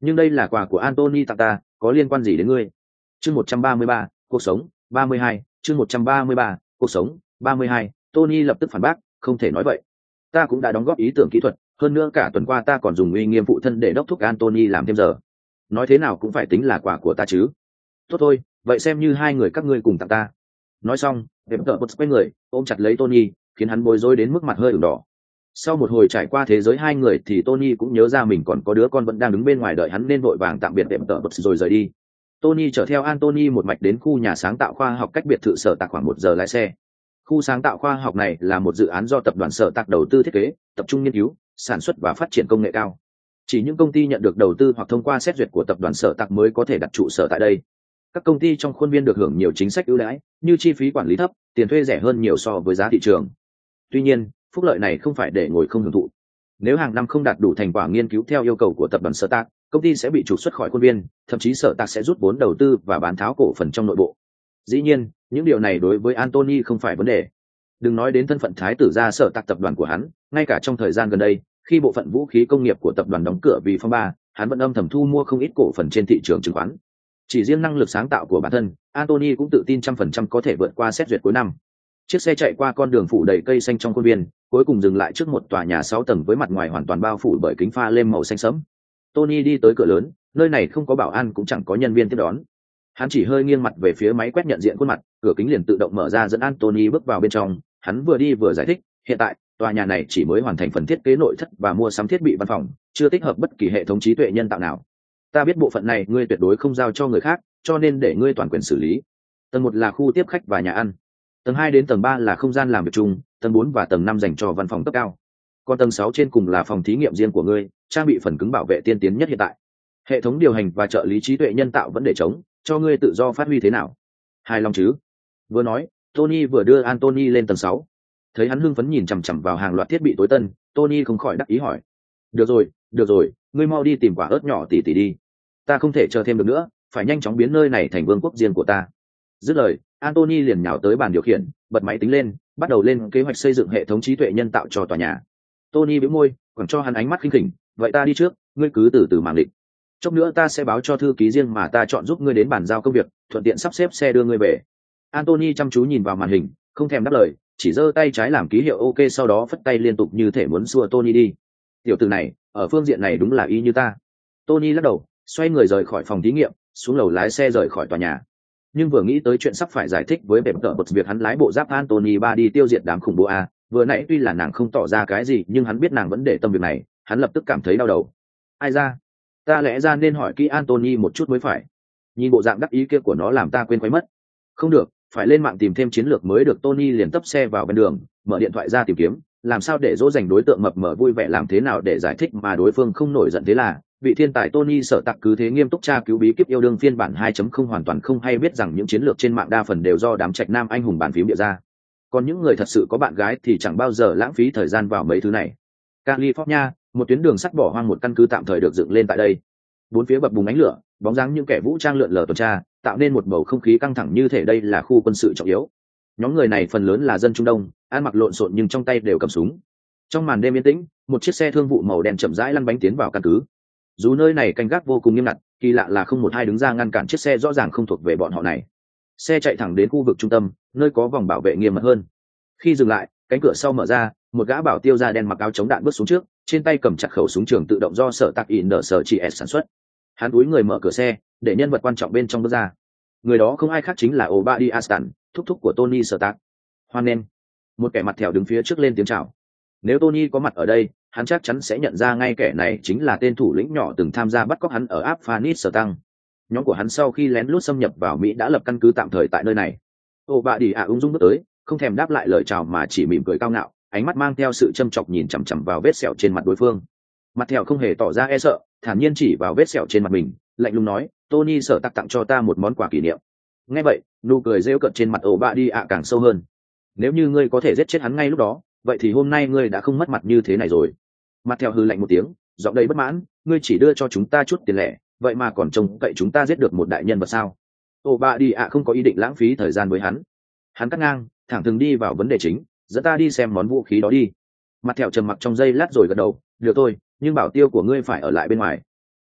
nhưng đây là quà của Anthony tặng ta, có liên quan gì đến ngươi? Chương 133, cuộc sống 32, chương 133, cuộc sống 32. Tony lập tức phản bác, không thể nói vậy. Ta cũng đã đóng góp ý tưởng kỹ thuật, hơn nữa cả tuần qua ta còn dùng uy nghiêm phụ thân để đốc thúc Anthony làm thêm giờ. Nói thế nào cũng phải tính là quà của ta chứ. Tốt thôi, vậy xem như hai người các ngươi cùng tặng ta. Nói xong, đẹp tợ bật quay người, ôm chặt lấy Tony, khiến hắn bối rối đến mức mặt hơi ửng đỏ. Sau một hồi trải qua thế giới hai người thì Tony cũng nhớ ra mình còn có đứa con vẫn đang đứng bên ngoài đợi hắn, nên vội vàng tạm biệt đẹp tợ bật rồi rời đi. Tony chở theo Anthony một mạch đến khu nhà sáng tạo khoa học cách biệt thự Sở Tạc khoảng 1 giờ lái xe. Khu sáng tạo khoa học này là một dự án do tập đoàn Sở Tạc đầu tư thiết kế, tập trung nghiên cứu, sản xuất và phát triển công nghệ cao. Chỉ những công ty nhận được đầu tư hoặc thông qua xét duyệt của tập đoàn Sở Tạc mới có thể đặt trụ sở tại đây. Các công ty trong khuôn viên được hưởng nhiều chính sách ưu đãi, như chi phí quản lý thấp, tiền thuê rẻ hơn nhiều so với giá thị trường. Tuy nhiên, phúc lợi này không phải để ngồi không hưởng thụ. Nếu hàng năm không đạt đủ thành quả nghiên cứu theo yêu cầu của tập đoàn Sở Tạc, công ty sẽ bị trục xuất khỏi khuôn viên, thậm chí Sở Tạc sẽ rút vốn đầu tư và bán tháo cổ phần trong nội bộ. Dĩ nhiên, những điều này đối với Anthony không phải vấn đề. Đừng nói đến thân phận thái tử gia Sở Tạc tập đoàn của hắn, ngay cả trong thời gian gần đây, khi bộ phận vũ khí công nghiệp của tập đoàn đóng cửa vì phong ba, hắn vẫn âm thầm thu mua không ít cổ phần trên thị trường chứng khoán. Chỉ riêng năng lực sáng tạo của bản thân, Anthony cũng tự tin 100% có thể vượt qua xét duyệt cuối năm. Chiếc xe chạy qua con đường phủ đầy cây xanh trong khuôn viên, cuối cùng dừng lại trước một tòa nhà 6 tầng với mặt ngoài hoàn toàn bao phủ bởi kính pha lêm màu xanh sẫm. Tony đi tới cửa lớn, nơi này không có bảo an cũng chẳng có nhân viên tiếp đón. Hắn chỉ hơi nghiêng mặt về phía máy quét nhận diện khuôn mặt, cửa kính liền tự động mở ra dẫn Anthony bước vào bên trong. Hắn vừa đi vừa giải thích, hiện tại tòa nhà này chỉ mới hoàn thành phần thiết kế nội thất và mua sắm thiết bị văn phòng, chưa tích hợp bất kỳ hệ thống trí tuệ nhân tạo nào. Ta biết bộ phận này ngươi tuyệt đối không giao cho người khác, cho nên để ngươi toàn quyền xử lý. Tầng 1 là khu tiếp khách và nhà ăn, tầng 2 đến tầng 3 là không gian làm việc chung, tầng 4 và tầng 5 dành cho văn phòng cấp cao. Còn tầng 6 trên cùng là phòng thí nghiệm riêng của ngươi, trang bị phần cứng bảo vệ tiên tiến nhất hiện tại. Hệ thống điều hành và trợ lý trí tuệ nhân tạo vẫn để trống, cho ngươi tự do phát huy thế nào. Hài lòng chứ? Vừa nói, Tony vừa đưa Anthony lên tầng 6. Thấy hắn hưng phấn nhìn chằm chằm vào hàng loạt thiết bị tối tân, Tony không khỏi đắc ý hỏi: được rồi, ngươi mau đi tìm quả ớt nhỏ tỉ đi. Ta không thể chờ thêm được nữa, phải nhanh chóng biến nơi này thành vương quốc riêng của ta. Dứt lời, Anthony liền nhào tới bàn điều khiển, bật máy tính lên, bắt đầu lên kế hoạch xây dựng hệ thống trí tuệ nhân tạo cho tòa nhà. Tony bĩu môi, quẳng cho hắn ánh mắt khinh khỉnh: vậy ta đi trước, ngươi cứ từ từ màng định. Chốc nữa ta sẽ báo cho thư ký riêng mà ta chọn giúp ngươi đến bàn giao công việc, thuận tiện sắp xếp xe đưa ngươi về. Anthony chăm chú nhìn vào màn hình, không thèm đáp lời, chỉ giơ tay trái làm ký hiệu OK, sau đó phất tay liên tục như thể muốn xua Tony đi. Tiểu tử này, ở phương diện này đúng là y như ta. Tony lắc đầu, xoay người rời khỏi phòng thí nghiệm, xuống lầu lái xe rời khỏi tòa nhà. Nhưng vừa nghĩ tới chuyện sắp phải giải thích với bẹp tợ bật việc hắn lái bộ giáp Anthony ba đi tiêu diệt đám khủng bố A, vừa nãy tuy là nàng không tỏ ra cái gì nhưng hắn biết nàng vẫn để tâm việc này, hắn lập tức cảm thấy đau đầu. Ai ra? Ta lẽ ra nên hỏi kỹ Anthony một chút mới phải. Nhìn bộ dạng đắc ý kia của nó làm ta quên quay mất. Không được, phải lên mạng tìm thêm chiến lược mới được. Tony liền tấp xe vào bên đường, mở điện thoại ra tìm kiếm, làm sao để dỗ dành đối tượng mập mờ vui vẻ, làm thế nào để giải thích mà đối phương không nổi giận. Thế là vị thiên tài Tony Sở Tạc cứ thế nghiêm túc tra cứu bí kíp yêu đương phiên bản 2.0, hoàn toàn không hay biết rằng những chiến lược trên mạng đa phần đều do đám trạch nam anh hùng bàn phím địa ra. Còn những người thật sự có bạn gái thì chẳng bao giờ lãng phí thời gian vào mấy thứ này. California, một tuyến đường sắt bỏ hoang, một căn cứ tạm thời được dựng lên tại đây. Bốn phía bập bùng ánh lửa, bóng dáng những kẻ vũ trang lượn lờ tuần tra, tạo nên một bầu không khí căng thẳng như thể đây là khu quân sự trọng yếu. Nhóm người này phần lớn là dân Trung Đông, ăn mặc lộn xộn nhưng trong tay đều cầm súng. Trong màn đêm yên tĩnh, một chiếc xe thương vụ màu đen chậm rãi lăn bánh tiến vào căn cứ. Dù nơi này canh gác vô cùng nghiêm ngặt, kỳ lạ là không một ai đứng ra ngăn cản chiếc xe rõ ràng không thuộc về bọn họ này. Xe chạy thẳng đến khu vực trung tâm, nơi có vòng bảo vệ nghiêm mật hơn. Khi dừng lại, cánh cửa sau mở ra, một gã bảo tiêu da đen mặc áo chống đạn bước xuống trước, trên tay cầm chặt khẩu súng trường tự động do Sở Tạc in Sở chỉ S sản xuất. Hắn cúi người mở cửa xe, để nhân vật quan trọng bên trong bước ra. Người đó không ai khác chính là Obadiah Stane, thúc thúc của Tony Sở Tạc. Hoan nghênh. Một kẻ mặt thẹo đứng phía trước lên tiếng chào. Nếu Tony có mặt ở đây, hắn chắc chắn sẽ nhận ra ngay kẻ này chính là tên thủ lĩnh nhỏ từng tham gia bắt cóc hắn ở Afghanistan. Nhóm của hắn sau khi lén lút xâm nhập vào Mỹ đã lập căn cứ tạm thời tại nơi này. Obadiah ung dung bước tới, không thèm đáp lại lời chào mà chỉ mỉm cười cao ngạo, ánh mắt mang theo sự châm chọc nhìn chằm chằm vào vết sẹo trên mặt đối phương. Mặt thẹo không hề tỏ ra e sợ, thản nhiên chỉ vào vết sẹo trên mặt mình, lạnh lùng nói: Tony Sở Tạc tặng cho ta một món quà kỷ niệm. Nghe vậy, nụ cười rêu cợt trên mặt Obadiah càng sâu hơn. Nếu như ngươi có thể giết chết hắn ngay lúc đó, vậy thì hôm nay ngươi đã không mất mặt như thế này rồi. Mặt theo hư lạnh một tiếng, giọng đầy bất mãn: ngươi chỉ đưa cho chúng ta chút tiền lẻ, vậy mà còn trông cậy chúng ta giết được một đại nhân vật sao? Obadiah không có ý định lãng phí thời gian với hắn. Hắn cắt ngang, thẳng thừng đi vào vấn đề chính: dẫn ta đi xem món vũ khí đó đi. Mặt theo trầm mặc trong giây lát rồi gật đầu: được thôi, nhưng bảo tiêu của ngươi phải ở lại bên ngoài.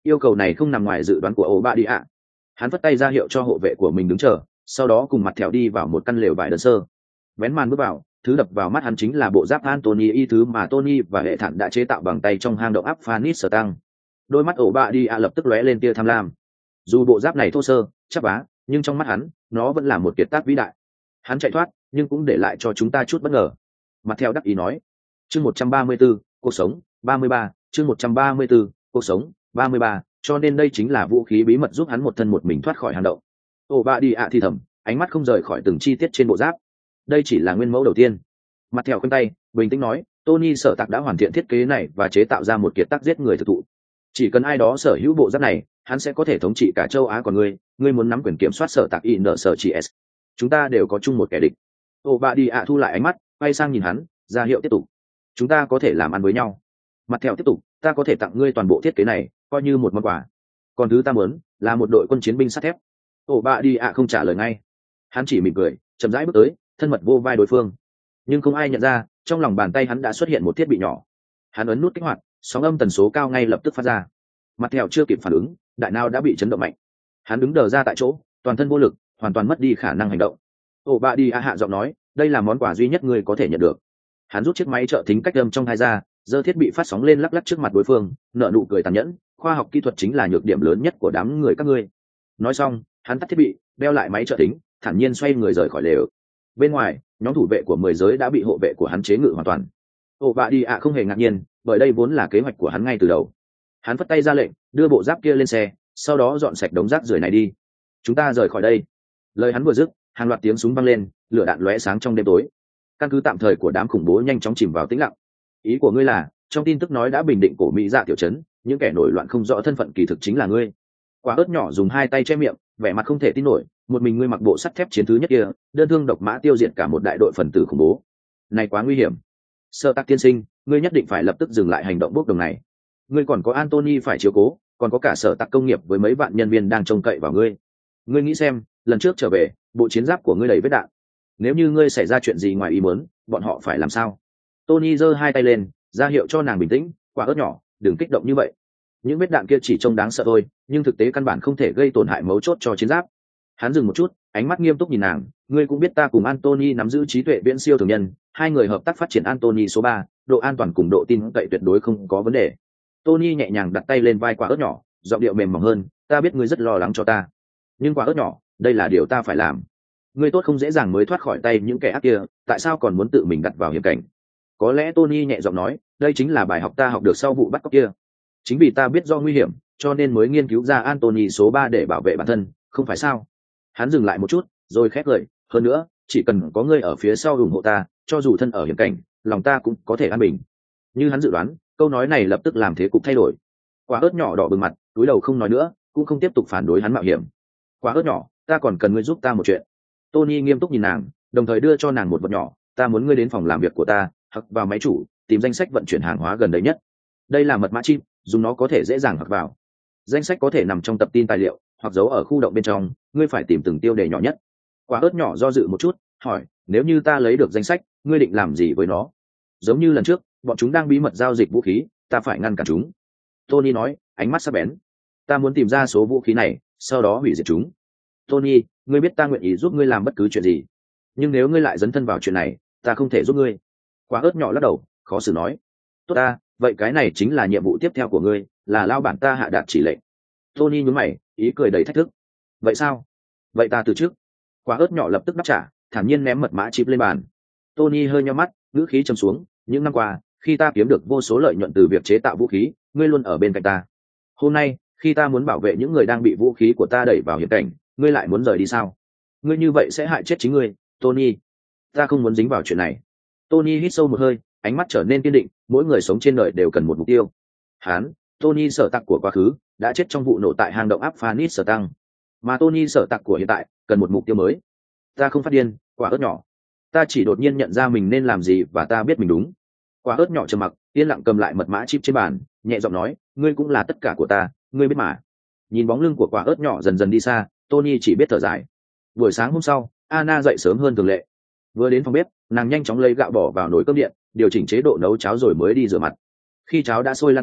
Yêu cầu này không nằm ngoài dự đoán của ổ bạ đi ạ. Hắn vất tay ra hiệu cho hộ vệ của mình đứng chờ, sau đó cùng mặt thẹo đi vào một căn lều vải đơn sơ. Vén màn bước vào, thứ đập vào mắt hắn chính là bộ giáp Anthony y thứ mà Tony và hệ thản đã chế tạo bằng tay trong hang động áp Phanis sở tăng. Đôi mắt ổ bạ đi ạ lập tức lóe lên tia tham lam. Dù bộ giáp này thô sơ, chắp vá, nhưng trong mắt hắn, nó vẫn là một kiệt tác vĩ đại. Hắn chạy thoát, nhưng cũng để lại cho chúng ta chút bất ngờ. Mặt theo đắc ý nói. Chương 134, cuộc sống, 33, chương 134, cuộc sống, 33, cho nên đây chính là vũ khí bí mật giúp hắn một thân một mình thoát khỏi hang động. Ổ bạ đi ạ thì thầm, ánh mắt không rời khỏi từng chi tiết trên bộ giáp. Đây chỉ là nguyên mẫu đầu tiên. Mặt theo khoanh tay, bình tĩnh nói, Tony sở tạc đã hoàn thiện thiết kế này và chế tạo ra một kiệt tác giết người thực thụ. Chỉ cần ai đó sở hữu bộ giáp này, hắn sẽ có thể thống trị cả châu Á. Còn ngươi muốn nắm quyền kiểm soát sở tạc in sở chỉ s. Chúng ta đều có chung một kẻ địch. Ổ bạ đi ạ thu lại ánh mắt, quay sang nhìn hắn, ra hiệu tiếp tục. Chúng ta có thể làm ăn với nhau. Mặt theo tiếp tục, ta có thể tặng ngươi toàn bộ thiết kế này, coi như một món quà. Còn thứ ta muốn là một đội quân chiến binh sắt thép. Ổ bạ đi ạ không trả lời ngay. Hắn chỉ mỉm cười, chậm rãi bước tới, thân mật vô vai đối phương. Nhưng không ai nhận ra, trong lòng bàn tay hắn đã xuất hiện một thiết bị nhỏ. Hắn ấn nút kích hoạt, sóng âm tần số cao ngay lập tức phát ra. Mặt theo chưa kịp phản ứng, đại não đã bị chấn động mạnh. Hắn đứng đờ ra tại chỗ, toàn thân vô lực, hoàn toàn mất đi khả năng hành động. Ổ bạ đi ạ hạ giọng nói, đây là món quà duy nhất ngươi có thể nhận được. Hắn rút chiếc máy trợ thính cách âm trong hai ra, giơ thiết bị phát sóng lên lắc lắc trước mặt đối phương, nở nụ cười tàn nhẫn, khoa học kỹ thuật chính là nhược điểm lớn nhất của đám người các ngươi. Nói xong, hắn tắt thiết bị, đeo lại máy trợ thính, thản nhiên xoay người rời khỏi lều. Bên ngoài, nhóm thủ vệ của 10 giới đã bị hộ vệ của hắn chế ngự hoàn toàn. Ổ bạ đi ạ không hề ngạc nhiên, bởi đây vốn là kế hoạch của hắn ngay từ đầu. Hắn phất tay ra lệnh, đưa bộ giáp kia lên xe, sau đó dọn sạch đống rác rưởi này đi. Chúng ta rời khỏi đây. Lời hắn vừa dứt, hàng loạt tiếng súng vang lên, lửa đạn lóe sáng trong đêm tối. Căn cứ tạm thời của đám khủng bố nhanh chóng chìm vào tĩnh lặng. Ý của ngươi là, trong tin tức nói đã bình định cổ mỹ dạ tiểu trấn, những kẻ nổi loạn không rõ thân phận kỳ thực chính là ngươi. Quả ớt nhỏ dùng hai tay che miệng, vẻ mặt không thể tin nổi, một mình ngươi mặc bộ sắt thép chiến thứ nhất kia, đơn thương độc mã tiêu diệt cả một đại đội phần tử khủng bố. Này quá nguy hiểm. Sơ Tắc tiên sinh, ngươi nhất định phải lập tức dừng lại hành động bốc đồng này. Ngươi còn có Anthony phải chiếu cố, còn có cả Sở Tắc công nghiệp với mấy vạn nhân viên đang trông cậy vào ngươi. Ngươi nghĩ xem, lần trước trở về, bộ chiến giáp của ngươi đầy vết đạn. Nếu như ngươi xảy ra chuyện gì ngoài ý muốn, bọn họ phải làm sao? Tony giơ hai tay lên, ra hiệu cho nàng bình tĩnh. Quả ớt nhỏ, đừng kích động như vậy. Những vết đạn kia chỉ trông đáng sợ thôi, nhưng thực tế căn bản không thể gây tổn hại mấu chốt cho chiến giáp. Hắn dừng một chút, ánh mắt nghiêm túc nhìn nàng. Ngươi cũng biết ta cùng Anthony nắm giữ trí tuệ viễn siêu thường nhân, hai người hợp tác phát triển Anthony số 3, độ an toàn cùng độ tin cậy tuyệt đối không có vấn đề. Tony nhẹ nhàng đặt tay lên vai quả ớt nhỏ, giọng điệu mềm mỏng hơn. Ta biết ngươi rất lo lắng cho ta, nhưng quả ớt nhỏ, đây là điều ta phải làm. Ngươi tốt không dễ dàng mới thoát khỏi tay những kẻ ác kia, tại sao còn muốn tự mình đặt vào hiểm cảnh? Có lẽ Tony nhẹ giọng nói, đây chính là bài học ta học được sau vụ bắt cóc kia. Chính vì ta biết do nguy hiểm, cho nên mới nghiên cứu ra Anthony số 3 để bảo vệ bản thân, không phải sao? Hắn dừng lại một chút, rồi khép lời. Hơn nữa, chỉ cần có ngươi ở phía sau ủng hộ ta, cho dù thân ở hiểm cảnh, lòng ta cũng có thể an bình. Như hắn dự đoán, câu nói này lập tức làm thế cục thay đổi. Quả ớt nhỏ đỏ bừng mặt, cúi đầu không nói nữa, cũng không tiếp tục phản đối hắn mạo hiểm. Quả ớt nhỏ, ta còn cần ngươi giúp ta một chuyện. Tony nghiêm túc nhìn nàng, đồng thời đưa cho nàng một vật nhỏ. Ta muốn ngươi đến phòng làm việc của ta, hoặc vào máy chủ, tìm danh sách vận chuyển hàng hóa gần đây nhất. Đây là mật mã chip, dùng nó có thể dễ dàng hoặc vào. Danh sách có thể nằm trong tập tin tài liệu, hoặc giấu ở khu động bên trong. Ngươi phải tìm từng tiêu đề nhỏ nhất. Quả ớt nhỏ do dự một chút, hỏi, nếu như ta lấy được danh sách, ngươi định làm gì với nó? Giống như lần trước, bọn chúng đang bí mật giao dịch vũ khí, ta phải ngăn cản chúng. Tony nói, ánh mắt sắc bén. Ta muốn tìm ra số vũ khí này, sau đó hủy diệt chúng. Tony, ngươi biết ta nguyện ý giúp ngươi làm bất cứ chuyện gì, nhưng nếu ngươi lại dấn thân vào chuyện này, ta không thể giúp ngươi. Quả ớt nhỏ lắc đầu, khó xử nói. Tốt ta, vậy cái này chính là nhiệm vụ tiếp theo của ngươi, là lao bản ta hạ đạt chỉ lệnh. Tony nhún mày, ý cười đầy thách thức. Vậy sao? Vậy ta từ trước. Quả ớt nhỏ lập tức đáp trả, thản nhiên ném mật mã chip lên bàn. Tony hơi nheo mắt, ngữ khí trầm xuống. Những năm qua, khi ta kiếm được vô số lợi nhuận từ việc chế tạo vũ khí, ngươi luôn ở bên cạnh ta. Hôm nay, khi ta muốn bảo vệ những người đang bị vũ khí của ta đẩy vào hiểm cảnh, ngươi lại muốn rời đi sao? Ngươi như vậy sẽ hại chết chính ngươi, Tony. Ta không muốn dính vào chuyện này. Tony hít sâu một hơi, ánh mắt trở nên kiên định. Mỗi người sống trên đời đều cần một mục tiêu. Hắn, Tony sở tặc của quá khứ, đã chết trong vụ nổ tại hang động áp Phanis sở tăng, mà Tony sở tặc của hiện tại cần một mục tiêu mới. Ta không phát điên, quả ớt nhỏ. Ta chỉ đột nhiên nhận ra mình nên làm gì và ta biết mình đúng. Quả ớt nhỏ trầm mặc, yên lặng cầm lại mật mã chip trên bàn, nhẹ giọng nói, ngươi cũng là tất cả của ta, ngươi biết mà. Nhìn bóng lưng của quả ớt nhỏ dần dần đi xa, Tony chỉ biết thở dài. Buổi sáng hôm sau, Anna dậy sớm hơn thường lệ. Vừa đến phòng bếp, nàng nhanh chóng lấy gạo bỏ vào nồi cơm điện, điều chỉnh chế độ nấu cháo rồi mới đi rửa mặt. Khi cháo đã sôi lan tan,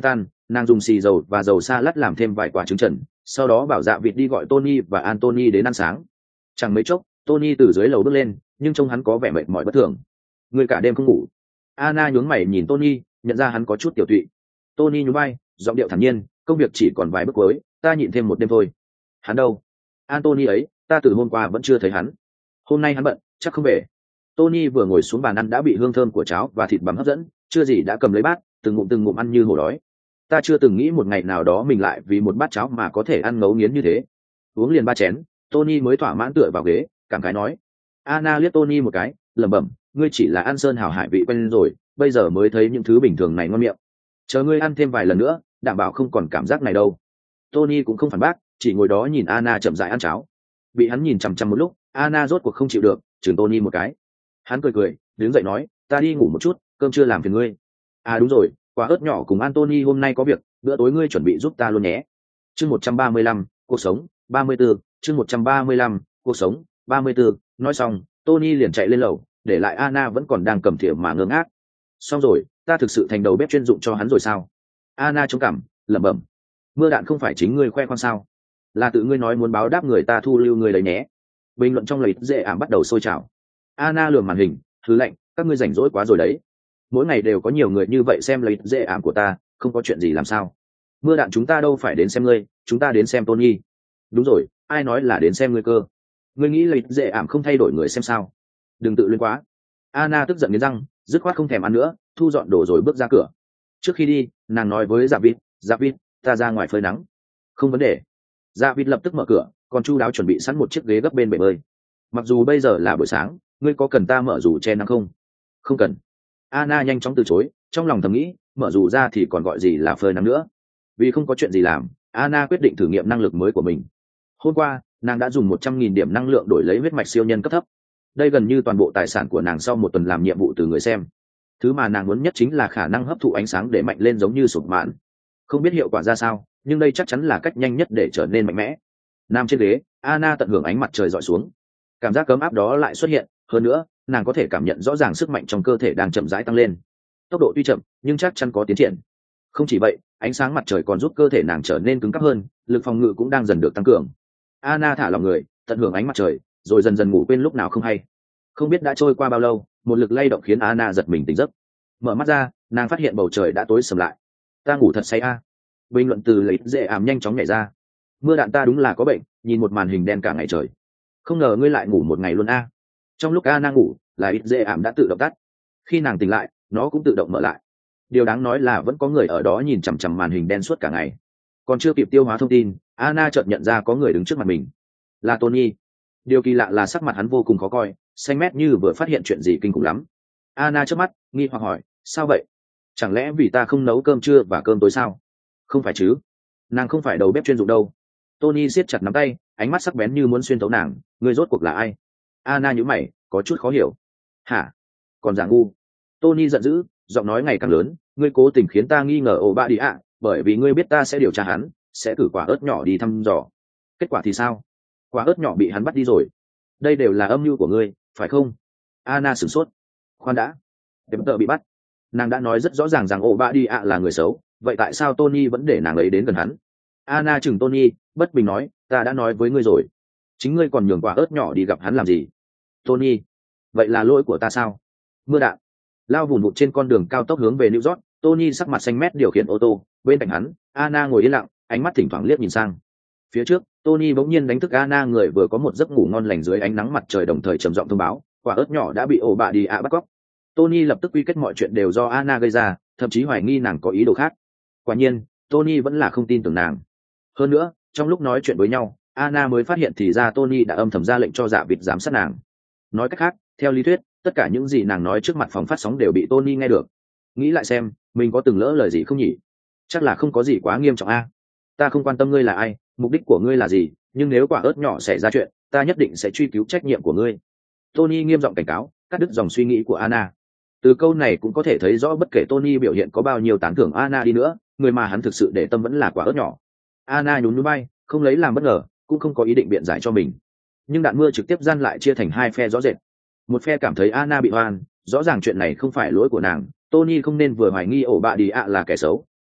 nàng dùng xì dầu và dầu salad làm thêm vài quả trứng trần, sau đó bảo dạ vịt đi gọi Tony và Anthony đến ăn sáng. Chẳng mấy chốc, Tony từ dưới lầu bước lên, nhưng trông hắn có vẻ mệt mỏi bất thường. Người cả đêm không ngủ. Anna nhướng mày nhìn Tony, nhận ra hắn có chút tiểu tụy. Tony nhún vai, giọng điệu thản nhiên, công việc chỉ còn vài bước cuối, ta nhịn thêm một đêm thôi. Hắn đâu? Anthony ấy, ta từ hôm qua vẫn chưa thấy hắn. Hôm nay hắn bận, chắc không về. Tony vừa ngồi xuống bàn ăn đã bị hương thơm của cháo và thịt bằm hấp dẫn, chưa gì đã cầm lấy bát, từng ngụm ăn như hổ đói. Ta chưa từng nghĩ một ngày nào đó mình lại vì một bát cháo mà có thể ăn ngấu nghiến như thế. Uống liền 3 chén, Tony mới thỏa mãn tựa vào ghế, cảm khái nói. Anna liếc Tony một cái, lẩm bẩm, ngươi chỉ là ăn sơn hào hải vị quen rồi, bây giờ mới thấy những thứ bình thường này ngon miệng. Chờ ngươi ăn thêm vài lần nữa, đảm bảo không còn cảm giác này đâu. Tony cũng không phản bác, chỉ ngồi đó nhìn Anna chậm rãi ăn cháo. Bị hắn nhìn chằm chằm một lúc, Anna rốt cuộc không chịu được, chừng Tony một cái. Hắn cười, đứng dậy nói, ta đi ngủ một chút, cơm chưa làm phiền ngươi. À đúng rồi, quả ớt nhỏ cùng Anthony hôm nay có việc, bữa tối ngươi chuẩn bị giúp ta luôn nhé. Chương 135, cuộc sống, 34, chương 135, cuộc sống, 34. Nói xong, Tony liền chạy lên lầu, để lại Anna vẫn còn đang cầm thìa mà ngơ ngác. Xong rồi, ta thực sự thành đầu bếp chuyên dụng cho hắn rồi sao? Anna chống cằm, lẩm bẩm. Mưa đạn không phải chính ngươi khoe khoang sao? Là tự ngươi nói muốn báo đáp người ta thu lưu ngươi đấy nhé. Bình luận trong lời dễ ảm bắt đầu sôi trào. Anna lườm màn hình, thứ lạnh, các ngươi rảnh rỗi quá rồi đấy. Mỗi ngày đều có nhiều người như vậy xem lấy dễ ảm của ta, không có chuyện gì làm sao? Mưa đạn chúng ta đâu phải đến xem ngươi, chúng ta đến xem Tony. Đúng rồi, ai nói là đến xem ngươi cơ? Ngươi nghĩ lấy dễ ảm không thay đổi người xem sao? Đừng tự luyến quá. Anna tức giận nghiến răng, dứt khoát không thèm ăn nữa, thu dọn đồ rồi bước ra cửa. Trước khi đi, nàng nói với Dạ Vít, ta ra ngoài phơi nắng. Không vấn đề. Dạ Vít lập tức mở cửa, còn chu đáo chuẩn bị sẵn một chiếc ghế gấp bên bể bơi. Mặc dù bây giờ là buổi sáng, ngươi có cần ta mở dù che nắng không? Không cần. Anna nhanh chóng từ chối, trong lòng thầm nghĩ, mở dù ra thì còn gọi gì là phơi nắng nữa. Vì không có chuyện gì làm, Anna quyết định thử nghiệm năng lực mới của mình. Hôm qua, nàng đã dùng 100.000 điểm năng lượng đổi lấy huyết mạch siêu nhân cấp thấp. Đây gần như toàn bộ tài sản của nàng sau một tuần làm nhiệm vụ từ người xem. Thứ mà nàng muốn nhất chính là khả năng hấp thụ ánh sáng để mạnh lên giống như sụp mạn. Không biết hiệu quả ra sao, nhưng đây chắc chắn là cách nhanh nhất để trở nên mạnh mẽ. Nằm trên ghế, Anna tận hưởng ánh mặt trời rọi xuống. Cảm giác ấm áp đó lại xuất hiện, hơn nữa, nàng có thể cảm nhận rõ ràng sức mạnh trong cơ thể đang chậm rãi tăng lên. Tốc độ tuy chậm, nhưng chắc chắn có tiến triển. Không chỉ vậy, ánh sáng mặt trời còn giúp cơ thể nàng trở nên cứng cáp hơn, lực phòng ngự cũng đang dần được tăng cường. Anna thả lỏng người, tận hưởng ánh mặt trời, rồi dần dần ngủ quên lúc nào không hay. Không biết đã trôi qua bao lâu, một lực lay động khiến Anna giật mình tỉnh giấc. Mở mắt ra, nàng phát hiện bầu trời đã tối sầm lại. Ta ngủ thật say a. Bình luận từ lấy dễ ảm nhanh chóng nhảy ra. Mưa đạn ta đúng là có bệnh, nhìn một màn hình đen cả ngày trời. Không ngờ ngươi lại ngủ một ngày luôn a. Trong lúc Anna ngủ, là ít dễ ảm đã tự động tắt. Khi nàng tỉnh lại, nó cũng tự động mở lại. Điều đáng nói là vẫn có người ở đó nhìn chằm chằm màn hình đen suốt cả ngày. Còn chưa kịp tiêu hóa thông tin, Anna chợt nhận ra có người đứng trước mặt mình. Là Tony. Điều kỳ lạ là sắc mặt hắn vô cùng khó coi, xanh mét như vừa phát hiện chuyện gì kinh khủng lắm. Anna chớp mắt, nghi hoặc hỏi, sao vậy? Chẳng lẽ vì ta không nấu cơm trưa và cơm tối sao? Không phải chứ? Nàng không phải đầu bếp chuyên dụng đâu. Tony siết chặt nắm tay, ánh mắt sắc bén như muốn xuyên thấu nàng. Ngươi rốt cuộc là ai? Anna nhíu mày, có chút khó hiểu. Hả? Còn giả ngu? Tony giận dữ, giọng nói ngày càng lớn. Ngươi cố tình khiến ta nghi ngờ ổ bạ đi ạ, bởi vì ngươi biết ta sẽ điều tra hắn, sẽ cử quả ớt nhỏ đi thăm dò. Kết quả thì sao? Quả ớt nhỏ bị hắn bắt đi rồi. Đây đều là âm mưu của ngươi, phải không? Anna sửng sốt. Khoan đã. Tệp tợ bị bắt. Nàng đã nói rất rõ ràng rằng ổ bạ đi ạ là người xấu, vậy tại sao Tony vẫn để nàng ấy đến gần hắn? Anna chừng Tony, bất bình nói, ta đã nói với ngươi rồi. Chính ngươi còn nhường quả ớt nhỏ đi gặp hắn làm gì? Tony, vậy là lỗi của ta sao? Mưa đạn lao vùn vụt trên con đường cao tốc hướng về New York. Tony sắc mặt xanh mét điều khiển ô tô, bên cạnh hắn, Anna ngồi yên lặng, ánh mắt thỉnh thoảng liếc nhìn sang. Phía trước, Tony bỗng nhiên đánh thức Anna, người vừa có một giấc ngủ ngon lành dưới ánh nắng mặt trời, đồng thời trầm giọng thông báo, quả ớt nhỏ đã bị ổ bạ đi ạ bắt cóc. Tony lập tức quy kết mọi chuyện đều do Anna gây ra, thậm chí hoài nghi nàng có ý đồ khác. Quả nhiên, Tony vẫn là không tin tưởng nàng. Hơn nữa, trong lúc nói chuyện với nhau, Anna mới phát hiện thì ra Tony đã âm thầm ra lệnh cho Dạ Vịt giám sát nàng. Nói cách khác, theo lý thuyết, tất cả những gì nàng nói trước mặt phòng phát sóng đều bị Tony nghe được. Nghĩ lại xem, mình có từng lỡ lời gì không nhỉ? Chắc là không có gì quá nghiêm trọng a. Ta không quan tâm ngươi là ai, mục đích của ngươi là gì, nhưng nếu quả ớt nhỏ xảy ra chuyện, ta nhất định sẽ truy cứu trách nhiệm của ngươi. Tony nghiêm giọng cảnh cáo, cắt đứt dòng suy nghĩ của Anna. Từ câu này cũng có thể thấy rõ bất kể Tony biểu hiện có bao nhiêu tán thưởng Anna đi nữa, người mà hắn thực sự để tâm vẫn là quả ớt nhỏ. Anna nhún nhún bay, không lấy làm bất ngờ, cũng không có ý định biện giải cho mình. Nhưng đạn mưa trực tiếp gian lại chia thành hai phe rõ rệt. Một phe cảm thấy Anna bị oan, rõ ràng chuyện này không phải lỗi của nàng, Tony không nên vừa hoài nghi ổ bạ đi ạ là kẻ xấu,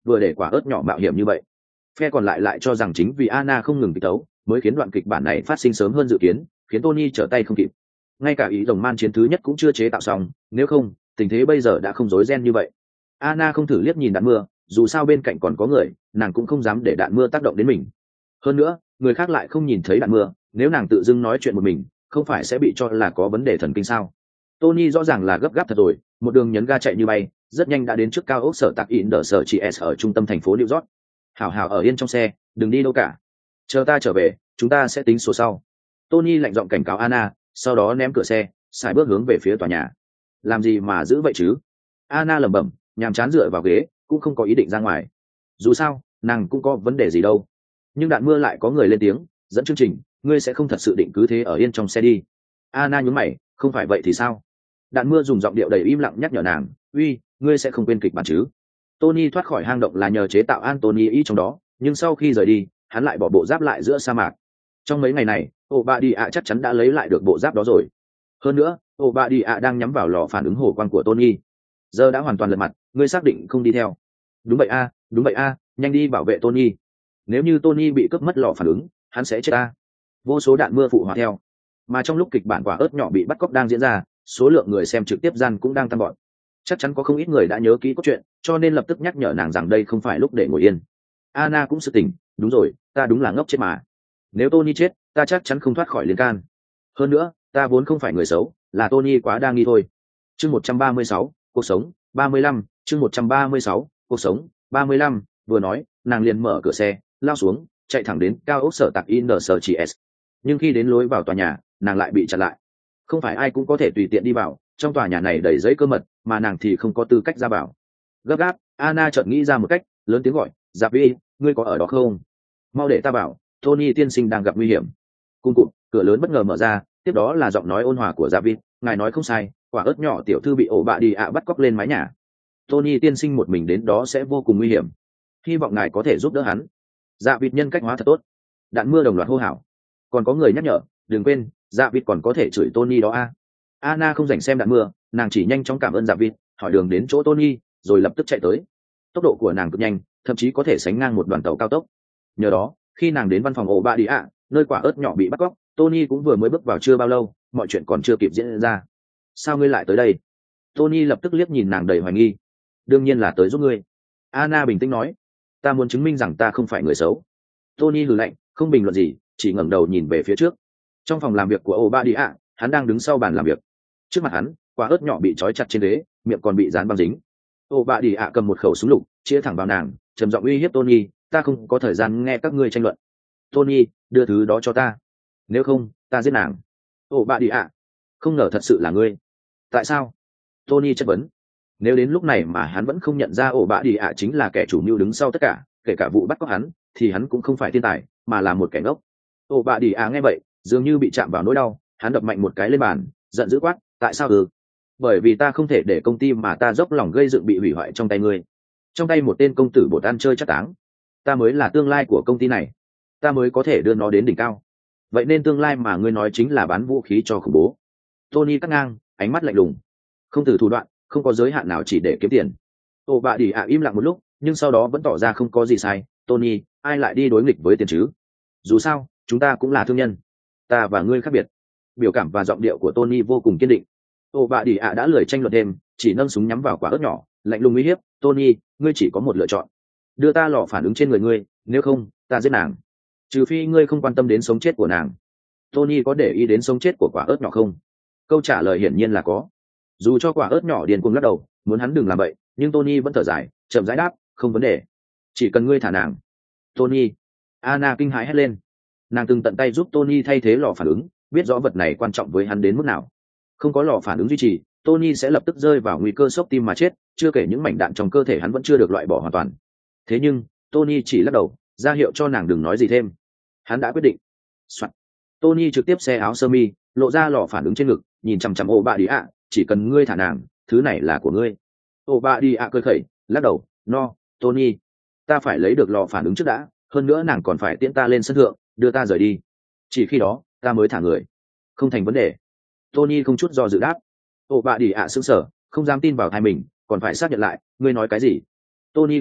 vừa để quả ớt nhỏ mạo hiểm như vậy. Phe còn lại cho rằng chính vì Anna không ngừng kịch tấu mới khiến đoạn kịch bản này phát sinh sớm hơn dự kiến, khiến Tony trở tay không kịp. Ngay cả ý rồng man chiến thứ nhất cũng chưa chế tạo xong, nếu không tình thế bây giờ đã không rối ren như vậy. Anna không thử liếc nhìn đạn mưa, dù sao bên cạnh còn có người, nàng cũng không dám để đạn mưa tác động đến mình. Hơn nữa người khác lại không nhìn thấy đạn mưa, nếu nàng tự dưng nói chuyện một mình không phải sẽ bị cho là có vấn đề thần kinh sao. Tony rõ ràng là gấp gáp thật rồi, một đường nhấn ga chạy như bay, rất nhanh đã đến trước cao ốc sở tạc in đờ sở chị S ở trung tâm thành phố New York. Hảo hảo ở yên trong xe, đừng đi đâu cả, chờ ta trở về chúng ta sẽ tính số sau. Tony lạnh giọng cảnh cáo Anna, sau đó ném cửa xe xài bước hướng về phía tòa nhà. Làm gì mà giữ vậy chứ? Anna lẩm bẩm, nhàm chán dựa vào ghế, cũng không có ý định ra ngoài. Dù sao nàng cũng có vấn đề gì đâu. Nhưng đạn mưa lại có người lên tiếng dẫn chương trình, ngươi sẽ không thật sự định cứ thế ở yên trong xe đi? Anna nhún mày, không phải vậy thì sao? Đạn mưa dùng giọng điệu đầy im lặng nhắc nhở nàng, uy, ngươi sẽ không quên kịch bản chứ? Tony thoát khỏi hang động là nhờ chế tạo Anthony ý trong đó, nhưng sau khi rời đi hắn lại bỏ bộ giáp lại giữa sa mạc. Trong mấy ngày này Obadiah chắc chắn đã lấy lại được bộ giáp đó rồi. Hơn nữa Obadiah đang nhắm vào lò phản ứng hồ quang của Tony. Giờ đã hoàn toàn lật mặt, ngươi xác định không đi theo? Đúng vậy a, đúng vậy a, nhanh đi bảo vệ Tony. Nếu như Tony bị cướp mất lò phản ứng hắn sẽ chết a. Vô số đạn mưa phụ họa theo. Mà trong lúc kịch bản quả ớt nhỏ bị bắt cóc đang diễn ra, số lượng người xem trực tiếp gian cũng đang tăng vọt. Chắc chắn có không ít người đã nhớ kỹ cốt truyện, cho nên lập tức nhắc nhở nàng rằng đây không phải lúc để ngồi yên. Anna cũng sự tỉnh, đúng rồi, ta đúng là ngốc chết mà. Nếu Tony chết ta chắc chắn không thoát khỏi liên can. Hơn nữa ta vốn không phải người xấu, là Tony quá đa nghi thôi. Chương 136, cuộc sống 35, chương 136, cuộc sống 35. Vừa nói nàng liền mở cửa xe lao xuống, chạy thẳng đến cao ốc sở tạc in sở chỉ S. Nhưng khi đến lối vào tòa nhà nàng lại bị chặn lại. Không phải ai cũng có thể tùy tiện đi vào, trong tòa nhà này đầy giấy cơ mật, mà nàng thì không có tư cách ra vào. Gấp gáp Anna chợt nghĩ ra một cách, lớn tiếng gọi, Giáp Vi, ngươi có ở đó không? Mau để ta bảo, Tony tiên sinh đang gặp nguy hiểm. Cung cụt, cửa lớn bất ngờ mở ra, tiếp đó là giọng nói ôn hòa của Giáp Vi, ngài nói không sai, quả ớt nhỏ tiểu thư bị ổ bạ đi ạ bắt cóc lên mái nhà. Tony tiên sinh một mình đến đó sẽ vô cùng nguy hiểm, hy vọng ngài có thể giúp đỡ hắn. Dạ vịt nhân cách hóa thật tốt. Đạn mưa đồng loạt hô hào. Còn có người nhắc nhở, đừng quên dạ vịt còn có thể chửi Tony đó a. Anna không dành xem đạn mưa, nàng chỉ nhanh chóng cảm ơn dạ vịt, hỏi đường đến chỗ Tony rồi lập tức chạy tới. Tốc độ của nàng cực nhanh, thậm chí có thể sánh ngang một đoàn tàu cao tốc. Nhờ đó khi nàng đến văn phòng ổ bạ đi ạ, nơi quả ớt nhỏ bị bắt cóc, Tony cũng vừa mới bước vào chưa bao lâu, mọi chuyện còn chưa kịp diễn ra. Sao ngươi lại tới đây? Tony lập tức liếc nhìn nàng đầy hoài nghi. Đương nhiên là tới giúp ngươi. Anna bình tĩnh nói, ta muốn chứng minh rằng ta không phải người xấu. Tony hừ lạnh, không bình luận gì, chỉ ngẩng đầu nhìn về phía trước. Trong phòng làm việc của Obadiah, hắn đang đứng sau bàn làm việc. Trước mặt hắn, quả ớt nhỏ bị trói chặt trên ghế, miệng còn bị dán băng dính. Obadiah cầm một khẩu súng lục, chĩa thẳng vào nàng, trầm giọng uy hiếp Tony, ta không có thời gian nghe các ngươi tranh luận. Tony, đưa thứ đó cho ta, nếu không ta giết nàng. Obadiah, không ngờ thật sự là ngươi. Tại sao? Tony chất vấn. Nếu đến lúc này mà hắn vẫn không nhận ra Obadiah chính là kẻ chủ mưu đứng sau tất cả, kể cả vụ bắt cóc hắn, thì hắn cũng không phải thiên tài, mà là một kẻ ngốc. Obadiah nghe vậy, dường như bị chạm vào nỗi đau, hắn đập mạnh một cái lên bàn, giận dữ quát, tại sao? Bởi vì ta không thể để công ty mà ta dốc lòng gây dựng bị hủy hoại trong tay ngươi, trong tay một tên công tử bột ăn chơi chắc táng. Ta mới là tương lai của công ty này, ta mới có thể đưa nó đến đỉnh cao. Vậy nên tương lai mà ngươi nói chính là bán vũ khí cho khủng bố. Tony cắt ngang, ánh mắt lạnh lùng, không từ thủ đoạn, không có giới hạn nào chỉ để kiếm tiền. Obadiah im lặng một lúc, nhưng sau đó vẫn tỏ ra không có gì sai. Tony, ai lại đi đối nghịch với tiền chứ? Dù sao chúng ta cũng là thương nhân, ta và ngươi khác biệt. Biểu cảm và giọng điệu của Tony vô cùng kiên định. Obadiah đã lười tranh luận thêm, chỉ nâng súng nhắm vào quả ớt nhỏ, lạnh lùng uy hiếp, Tony, ngươi chỉ có một lựa chọn, đưa ta lò phản ứng trên người ngươi, nếu không ta giết nàng. Trừ phi ngươi không quan tâm đến sống chết của nàng. Tony có để ý đến sống chết của quả ớt nhỏ không? Câu trả lời hiển nhiên là có. Dù cho quả ớt nhỏ điên cuồng lắc đầu muốn hắn đừng làm vậy, nhưng Tony vẫn thở dài, chậm rãi đáp, không vấn đề, chỉ cần ngươi thả nàng. Tony. Anna kinh hãi hét lên. Nàng từng tận tay giúp Tony thay thế lò phản ứng, biết rõ vật này quan trọng với hắn đến mức nào. Không có lò phản ứng duy trì, Tony sẽ lập tức rơi vào nguy cơ sốc tim mà chết, chưa kể những mảnh đạn trong cơ thể hắn vẫn chưa được loại bỏ hoàn toàn. Thế nhưng Tony chỉ lắc đầu, ra hiệu cho nàng đừng nói gì thêm. Hắn đã quyết định. Soạn. Tony trực tiếp xé áo sơ mi, lộ ra lò phản ứng trên ngực, nhìn chằm chằm Obadiah, chỉ cần ngươi thả nàng, thứ này là của ngươi. Obadiah cười khẩy, lắc đầu, no, Tony, ta phải lấy được lò phản ứng trước đã, hơn nữa nàng còn phải tiễn ta lên sân thượng, đưa ta rời đi, chỉ khi đó ta mới thả người. Không thành vấn đề. Tony không chút do dự đáp. Obadiah sững sờ, không dám tin vào tai mình, còn phải xác nhận lại, ngươi nói cái gì? Tony không đáp,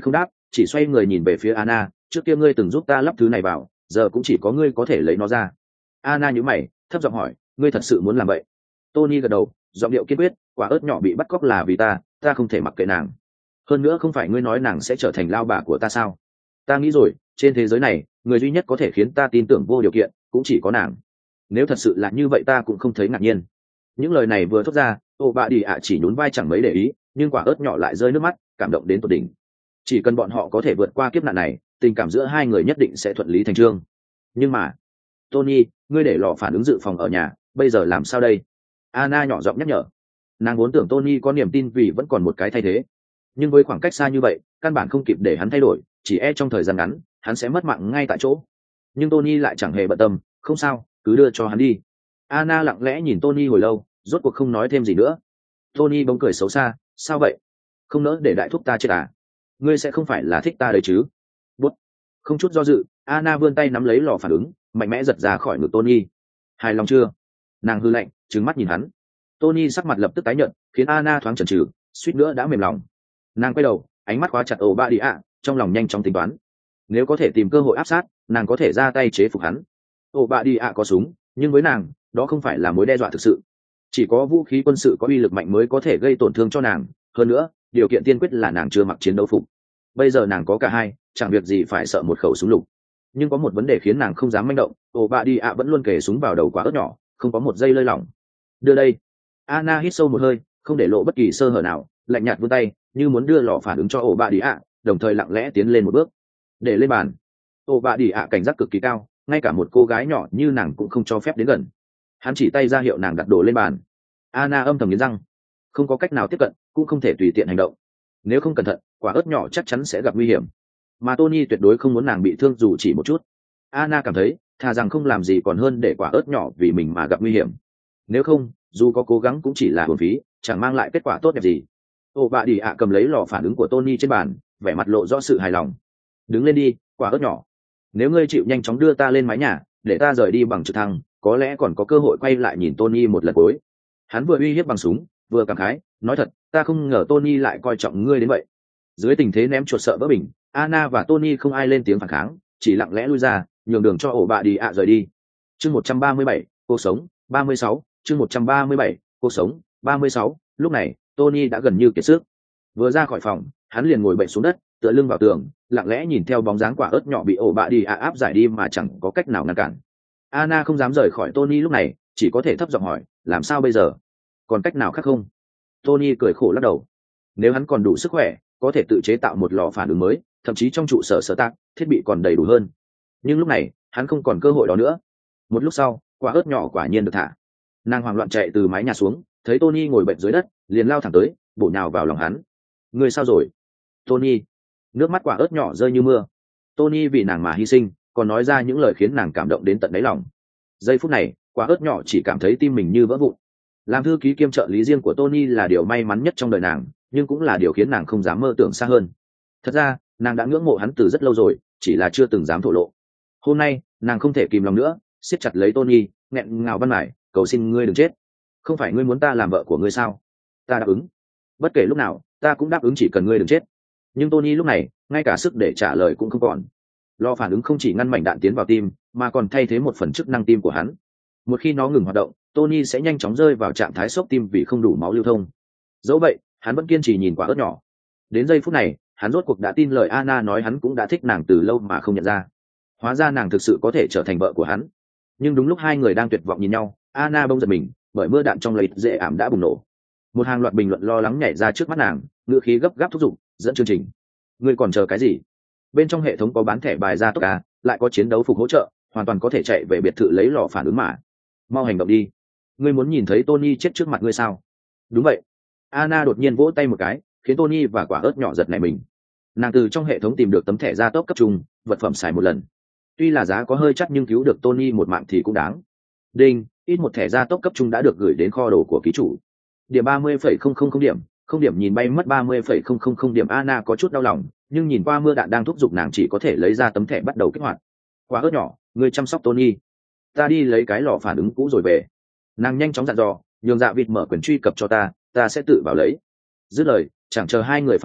chỉ xoay người nhìn về phía Anna, trước kia ngươi từng giúp ta lắp thứ này vào, giờ cũng chỉ có ngươi có thể lấy nó ra. Anna nhíu mày, thấp giọng hỏi, ngươi thật sự muốn làm vậy? Tony gật đầu, giọng điệu kiên quyết, quả ớt nhỏ bị bắt cóc là vì ta không thể mặc kệ nàng. Hơn nữa không phải ngươi nói nàng sẽ trở thành lao bà của ta sao? Ta nghĩ rồi, trên thế giới này, người duy nhất có thể khiến ta tin tưởng vô điều kiện, cũng chỉ có nàng. Nếu thật sự là như vậy ta cũng không thấy ngạc nhiên. Những lời này vừa thốt ra, ô bà đi ạ chỉ nhún vai chẳng mấy để ý, nhưng quả ớt nhỏ lại rơi nước mắt, cảm động đến tột đỉnh. Chỉ cần bọn họ có thể vượt qua kiếp nạn này, tình cảm giữa hai người nhất định sẽ thuận lý thành chương. Nhưng mà, Tony, ngươi để lò phản ứng dự phòng ở nhà, bây giờ làm sao đây? Anna nhỏ giọng nhắc nhở. Nàng vốn tưởng Tony có niềm tin vì vẫn còn một cái thay thế, nhưng với khoảng cách xa như vậy, căn bản không kịp để hắn thay đổi, chỉ e trong thời gian ngắn, hắn sẽ mất mạng ngay tại chỗ. Nhưng Tony lại chẳng hề bận tâm, không sao, cứ đưa cho hắn đi. Anna lặng lẽ nhìn Tony hồi lâu, rốt cuộc không nói thêm gì nữa. Tony bỗng cười xấu xa, sao vậy? Không nỡ để đại thúc ta chết à? Ngươi sẽ không phải là thích ta đấy chứ? Bút. Không chút do dự, Anna vươn tay nắm lấy lò phản ứng, mạnh mẽ giật ra khỏi ngực Tony. Hài lòng chưa? Nàng hư lạnh, trừng mắt nhìn hắn. Tony sắc mặt lập tức tái nhợt, khiến Anna thoáng chần chừ, suýt nữa đã mềm lòng. Nàng quay đầu, ánh mắt khóa chặt ổ ba đi ạ, trong lòng nhanh chóng tính toán. Nếu có thể tìm cơ hội áp sát, nàng có thể ra tay chế phục hắn. Ổ ba đi ạ có súng, nhưng với nàng, đó không phải là mối đe dọa thực sự. Chỉ có vũ khí quân sự có uy lực mạnh mới có thể gây tổn thương cho nàng. Hơn nữa, điều kiện tiên quyết là nàng chưa mặc chiến đấu phục. Bây giờ nàng có cả hai, chẳng việc gì phải sợ một khẩu súng lục. Nhưng có một vấn đề khiến nàng không dám manh động, ổ ba đi ạ vẫn luôn kề súng vào đầu quả ớt nhỏ, không có một giây lơi lỏng. Đưa đây. Anna hít sâu một hơi, không để lộ bất kỳ sơ hở nào, lạnh nhạt vươn tay, như muốn đưa lò phản ứng cho ổ bạ đi ạ, đồng thời lặng lẽ tiến lên một bước, để lên bàn. Ổ bạ đi ạ cảnh giác cực kỳ cao, ngay cả một cô gái nhỏ như nàng cũng không cho phép đến gần. Hắn chỉ tay ra hiệu nàng đặt đồ lên bàn. Anna âm thầm nghiến răng, không có cách nào tiếp cận, cũng không thể tùy tiện hành động. Nếu không cẩn thận, quả ớt nhỏ chắc chắn sẽ gặp nguy hiểm. Mà Tony tuyệt đối không muốn nàng bị thương dù chỉ một chút. Anna cảm thấy, thà rằng không làm gì còn hơn để quả ớt nhỏ vì mình mà gặp nguy hiểm. Nếu không, dù có cố gắng cũng chỉ là hưởng phí, chẳng mang lại kết quả tốt đẹp gì. Ô bà đi ạ cầm lấy lò phản ứng của Tony trên bàn, vẻ mặt lộ rõ sự hài lòng. Đứng lên đi, quả ớt nhỏ. Nếu ngươi chịu nhanh chóng đưa ta lên mái nhà, để ta rời đi bằng trực thăng, có lẽ còn có cơ hội quay lại nhìn Tony một lần cuối. Hắn vừa uy hiếp bằng súng, vừa cảm khái, nói thật, ta không ngờ Tony lại coi trọng ngươi đến vậy. Dưới tình thế ném chuột sợ vỡ bình, Anna và Tony không ai lên tiếng phản kháng, chỉ lặng lẽ lui ra, nhường đường cho ổ bà đi ạ rời đi. Chương 137, cuộc sống, 36, chương 137, cuộc sống, 36. Lúc này, Tony đã gần như kiệt sức. Vừa ra khỏi phòng, hắn liền ngồi bệnh xuống đất, tựa lưng vào tường, lặng lẽ nhìn theo bóng dáng quả ớt nhỏ bị ổ bạ đi ạ áp giải đi mà chẳng có cách nào ngăn cản. Anna không dám rời khỏi Tony lúc này, chỉ có thể thấp giọng hỏi, làm sao bây giờ? Còn cách nào khác không? Tony cười khổ lắc đầu. Nếu hắn còn đủ sức khỏe, có thể tự chế tạo một lò phản ứng mới, thậm chí trong trụ sở sở tác, thiết bị còn đầy đủ hơn. Nhưng lúc này, hắn không còn cơ hội đó nữa. Một lúc sau, quả ớt nhỏ quả nhiên được thả. Nàng hoảng loạn chạy từ mái nhà xuống, thấy Tony ngồi bệnh dưới đất, liền lao thẳng tới, bổ nhào vào lòng hắn. Người sao rồi? Tony. Nước mắt quả ớt nhỏ rơi như mưa. Tony vì nàng mà hy sinh, còn nói ra những lời khiến nàng cảm động đến tận đáy lòng. Giây phút này, quả ớt nhỏ chỉ cảm thấy tim mình như vỡ vụn. Làm thư ký kiêm trợ lý riêng của Tony là điều may mắn nhất trong đời nàng, nhưng cũng là điều khiến nàng không dám mơ tưởng xa hơn. Thật ra, nàng đã ngưỡng mộ hắn từ rất lâu rồi, chỉ là chưa từng dám thổ lộ. Hôm nay, nàng không thể kìm lòng nữa, siết chặt lấy Tony, nghẹn ngào van mải, cầu xin ngươi đừng chết. Không phải ngươi muốn ta làm vợ của ngươi sao? Ta đáp ứng. Bất kể lúc nào, ta cũng đáp ứng chỉ cần ngươi đừng chết. Nhưng Tony lúc này, ngay cả sức để trả lời cũng không còn. Lo phản ứng không chỉ ngăn mảnh đạn tiến vào tim, mà còn thay thế một phần chức năng tim của hắn. Một khi nó ngừng hoạt động, Tony sẽ nhanh chóng rơi vào trạng thái sốc tim vì không đủ máu lưu thông. Dẫu vậy, hắn vẫn kiên trì nhìn quả ớt nhỏ. Đến giây phút này, hắn rốt cuộc đã tin lời Anna nói hắn cũng đã thích nàng từ lâu mà không nhận ra. Hóa ra nàng thực sự có thể trở thành vợ của hắn. Nhưng đúng lúc hai người đang tuyệt vọng nhìn nhau, Anna bỗng giật mình, bởi mưa đạn trong lầy dễ ảm đã bùng nổ. Một hàng loạt bình luận lo lắng nhảy ra trước mắt nàng, ngữ khí gấp gáp thúc giục, dẫn chương trình. Ngươi còn chờ cái gì? Bên trong hệ thống có bán thẻ bài ra tốc cá, lại có chiến đấu phục hỗ trợ, hoàn toàn có thể chạy về biệt thự lấy lò phản ứng mà. Mau hành động đi. Ngươi muốn nhìn thấy Tony chết trước mặt ngươi sao? Đúng vậy. Anna đột nhiên vỗ tay một cái, khiến Tony và quả ớt nhỏ giật nảy mình. Nàng từ trong hệ thống tìm được tấm thẻ gia tốc cấp trung, vật phẩm xài một lần. Tuy là giá có hơi chắc nhưng cứu được Tony một mạng thì cũng đáng. Đinh, ít một thẻ gia tốc cấp trung đã được gửi đến kho đồ của ký chủ. Điểm 30,000 điểm, không điểm nhìn bay mất 30,000 điểm. Anna có chút đau lòng, nhưng nhìn qua mưa đạn đang thúc giục nàng chỉ có thể lấy ra tấm thẻ bắt đầu kích hoạt. Quả ớt nhỏ, ngươi chăm sóc Tony. Ta đi lấy cái lò phản ứng cũ rồi về. Nàng nhanh chóng dặn dò, nhường Dạ Vịt mở quyền truy cập cho ta sẽ tự vào lấy. Dứt lời, chẳng chờ hai người phản ứng,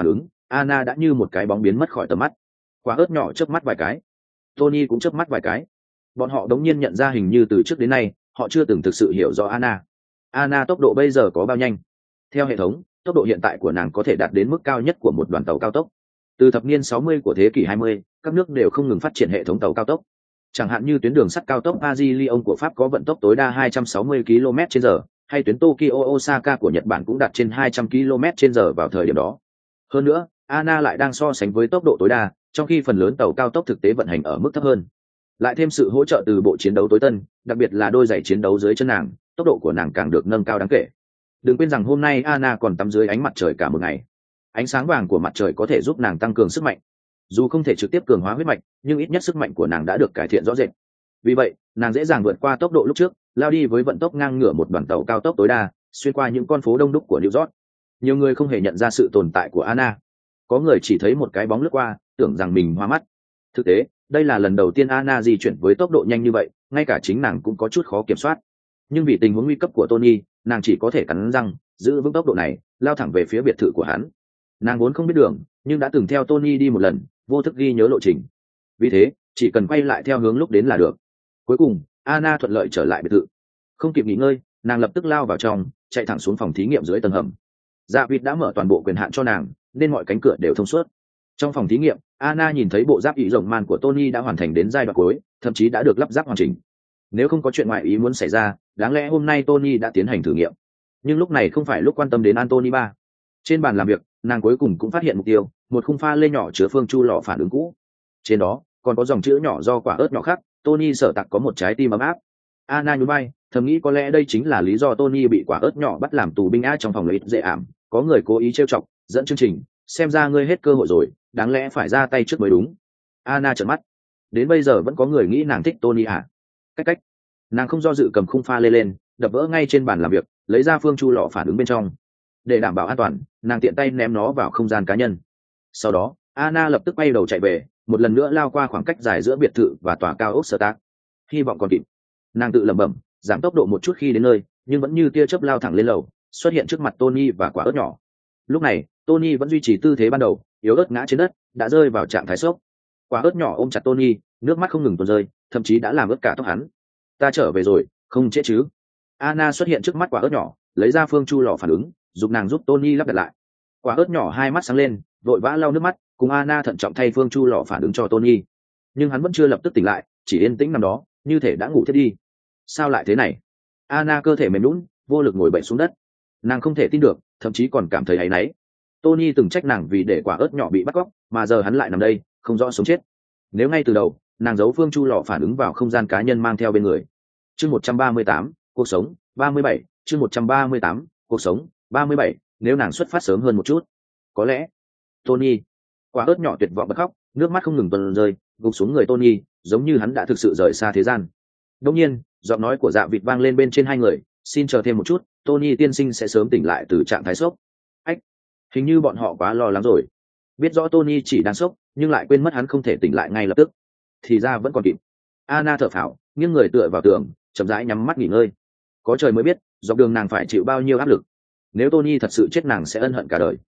Anna đã như một cái bóng biến mất khỏi tầm mắt. Quả ớt nhỏ chớp mắt vài cái, Tony cũng chớp mắt vài cái. Bọn họ đống nhiên nhận ra hình như từ trước đến nay họ chưa từng thực sự hiểu rõ Anna. Anna tốc độ bây giờ có bao nhanh? Theo hệ thống, tốc độ hiện tại của nàng có thể đạt đến mức cao nhất của một đoàn tàu cao tốc. Từ thập niên 60 của thế kỷ 20, các nước đều không ngừng phát triển hệ thống tàu cao tốc. Chẳng hạn như tuyến đường sắt cao tốc Paris Lyon của Pháp có vận tốc tối đa 260 km/h, hay tuyến Tokyo Osaka của Nhật Bản cũng đạt trên 200 km/h vào thời điểm đó. Hơn nữa, Anna lại đang so sánh với tốc độ tối đa, trong khi phần lớn tàu cao tốc thực tế vận hành ở mức thấp hơn. Lại thêm sự hỗ trợ từ bộ chiến đấu tối tân, đặc biệt là đôi giày chiến đấu dưới chân nàng, tốc độ của nàng càng được nâng cao đáng kể. Đừng quên rằng hôm nay Anna còn tắm dưới ánh mặt trời cả một ngày. Ánh sáng vàng của mặt trời có thể giúp nàng tăng cường sức mạnh. Dù không thể trực tiếp cường hóa huyết mạch, nhưng ít nhất sức mạnh của nàng đã được cải thiện rõ rệt. Vì vậy, nàng dễ dàng vượt qua tốc độ lúc trước, lao đi với vận tốc ngang ngửa một đoàn tàu cao tốc tối đa, xuyên qua những con phố đông đúc của New York. Nhiều người không hề nhận ra sự tồn tại của Anna. Có người chỉ thấy một cái bóng lướt qua, tưởng rằng mình hoa mắt. Thực tế, đây là lần đầu tiên Anna di chuyển với tốc độ nhanh như vậy, ngay cả chính nàng cũng có chút khó kiểm soát. Nhưng vì tình huống nguy cấp của Tony, nàng chỉ có thể cắn răng, giữ vững tốc độ này, lao thẳng về phía biệt thự của hắn. Nàng vốn không biết đường, nhưng đã từng theo Tony đi một lần, vô thức ghi nhớ lộ trình. Vì thế, chỉ cần quay lại theo hướng lúc đến là được. Cuối cùng, Anna thuận lợi trở lại biệt thự. Không kịp nghỉ ngơi, nàng lập tức lao vào trong, chạy thẳng xuống phòng thí nghiệm dưới tầng hầm. Dạ vịt đã mở toàn bộ quyền hạn cho nàng, nên mọi cánh cửa đều thông suốt. Trong phòng thí nghiệm, Anna nhìn thấy bộ giáp ỷ rồng man của Tony đã hoàn thành đến giai đoạn cuối, thậm chí đã được lắp ráp hoàn chỉnh. Nếu không có chuyện ngoại ý muốn xảy ra, đáng lẽ hôm nay Tony đã tiến hành thử nghiệm. Nhưng lúc này không phải lúc quan tâm đến Anthony ba. Trên bàn làm việc, nàng cuối cùng cũng phát hiện mục tiêu, một khung pha lê nhỏ chứa phương chu lò phản ứng cũ. Trên đó còn có dòng chữ nhỏ do quả ớt nhỏ khác, Tony sở tặc có một trái tim ấm áp. Anna nhún vai, thầm nghĩ có lẽ đây chính là lý do Tony bị quả ớt nhỏ bắt làm tù binh trong phòng lợi dễ ảm, có người cố ý trêu chọc, dẫn chương trình, xem ra ngươi hết cơ hội rồi, đáng lẽ phải ra tay trước mới đúng. Anna trợn mắt, đến bây giờ vẫn có người nghĩ nàng thích Tony à? Cách, nàng không do dự cầm khung pha lê lên, đập vỡ ngay trên bàn làm việc, lấy ra phương chu lò phản ứng bên trong. Để đảm bảo an toàn, nàng tiện tay ném nó vào không gian cá nhân. Sau đó, Anna lập tức quay đầu chạy về, một lần nữa lao qua khoảng cách dài giữa biệt thự và tòa cao ốc sở tác. Hy vọng còn kịp. Nàng tự lẩm bẩm, giảm tốc độ một chút khi đến nơi, nhưng vẫn như tia chớp lao thẳng lên lầu, xuất hiện trước mặt Tony và quả ớt nhỏ. Lúc này, Tony vẫn duy trì tư thế ban đầu, yếu ớt ngã trên đất, đã rơi vào trạng thái sốc. Quả ớt nhỏ ôm chặt Tony, nước mắt không ngừng tuôn rơi, thậm chí đã làm ướt cả tóc hắn. Ta trở về rồi, không chết chứ? Anna xuất hiện trước mắt quả ớt nhỏ, lấy ra phương chu lò phản ứng, giúp nàng giúp Tony lắp đặt lại. Quả ớt nhỏ hai mắt sáng lên, vội vã lau nước mắt, cùng Anna thận trọng thay phương chu lò phản ứng cho Tony. Nhưng hắn vẫn chưa lập tức tỉnh lại, chỉ yên tĩnh nằm đó, như thể đã ngủ thiết đi. Sao lại thế này? Anna cơ thể mềm nhũn, vô lực ngồi bệnh xuống đất. Nàng không thể tin được, thậm chí còn cảm thấy áy náy. Tony từng trách nàng vì để quả ớt nhỏ bị bắt cóc, mà giờ hắn lại nằm đây, không rõ sống chết. Nếu ngay từ đầu, nàng giấu phương chu lò phản ứng vào không gian cá nhân mang theo bên người. Chương 138, cuộc sống, 37, chương 138, cuộc sống, 37, nếu nàng xuất phát sớm hơn một chút. Có lẽ, Tony, quả ớt nhỏ tuyệt vọng bật khóc, nước mắt không ngừng tuôn rơi, gục xuống người Tony, giống như hắn đã thực sự rời xa thế gian. Đột nhiên, giọng nói của Dạ Vịt vang lên bên trên hai người, xin chờ thêm một chút, Tony tiên sinh sẽ sớm tỉnh lại từ trạng thái sốc. Ách, hình như bọn họ quá lo lắng rồi. Biết rõ Tony chỉ đang sốc, nhưng lại quên mất hắn không thể tỉnh lại ngay lập tức. Thì ra vẫn còn kịp. Anna thở phào, nghiêng người tựa vào tường, chậm rãi nhắm mắt nghỉ ngơi. Có trời mới biết, dọc đường nàng phải chịu bao nhiêu áp lực. Nếu Tony thật sự chết nàng sẽ ân hận cả đời.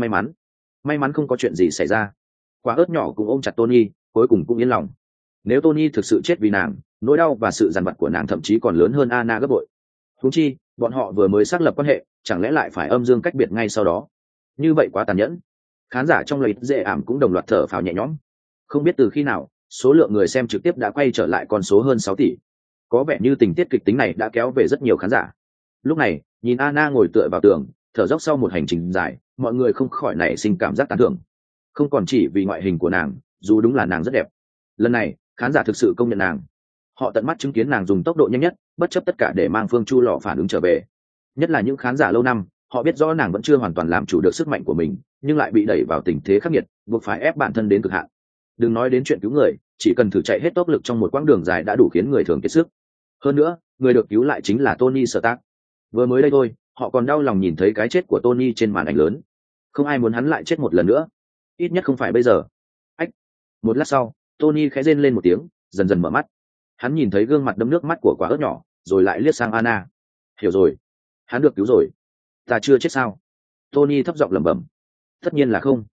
May mắn không có chuyện gì xảy ra. Quả ớt nhỏ cũng ôm chặt Tony, cuối cùng cũng yên lòng. Nếu Tony thực sự chết vì nàng, nỗi đau và sự dằn vặt của nàng thậm chí còn lớn hơn Anna gấp bội. Huống chi, bọn họ vừa mới xác lập quan hệ, chẳng lẽ lại phải âm dương cách biệt ngay sau đó? Như vậy quá tàn nhẫn. Khán giả trong lợi dễ ảm cũng đồng loạt thở phào nhẹ nhõm. Không biết từ khi nào, số lượng người xem trực tiếp đã quay trở lại con số hơn 6 tỷ. Có vẻ như tình tiết kịch tính này đã kéo về rất nhiều khán giả. Lúc này, nhìn Anna ngồi tựa vào tường, thở dốc sau một hành trình dài, mọi người không khỏi nảy sinh cảm giác tán thưởng. Không còn chỉ vì ngoại hình của nàng, dù đúng là nàng rất đẹp. Lần này, khán giả thực sự công nhận nàng. Họ tận mắt chứng kiến nàng dùng tốc độ nhanh nhất, bất chấp tất cả để mang phương chu lò phản ứng trở về. Nhất là những khán giả lâu năm, họ biết rõ nàng vẫn chưa hoàn toàn làm chủ được sức mạnh của mình, nhưng lại bị đẩy vào tình thế khắc nghiệt, buộc phải ép bản thân đến cực hạn. Đừng nói đến chuyện cứu người, chỉ cần thử chạy hết tốc lực trong một quãng đường dài đã đủ khiến người thường kiệt sức. Hơn nữa, người được cứu lại chính là Tony Stark. Vừa mới đây thôi, họ còn đau lòng nhìn thấy cái chết của Tony trên màn ảnh lớn. Không ai muốn hắn lại chết một lần nữa, ít nhất không phải bây giờ. Ách. Một lát sau, Tony khẽ rên lên một tiếng, dần dần mở mắt. Hắn nhìn thấy gương mặt đẫm nước mắt của quả ớt nhỏ, rồi lại liếc sang Anna. Hiểu rồi, hắn được cứu rồi. Ta chưa chết sao? Tony thấp giọng lẩm bẩm. Tất nhiên là không.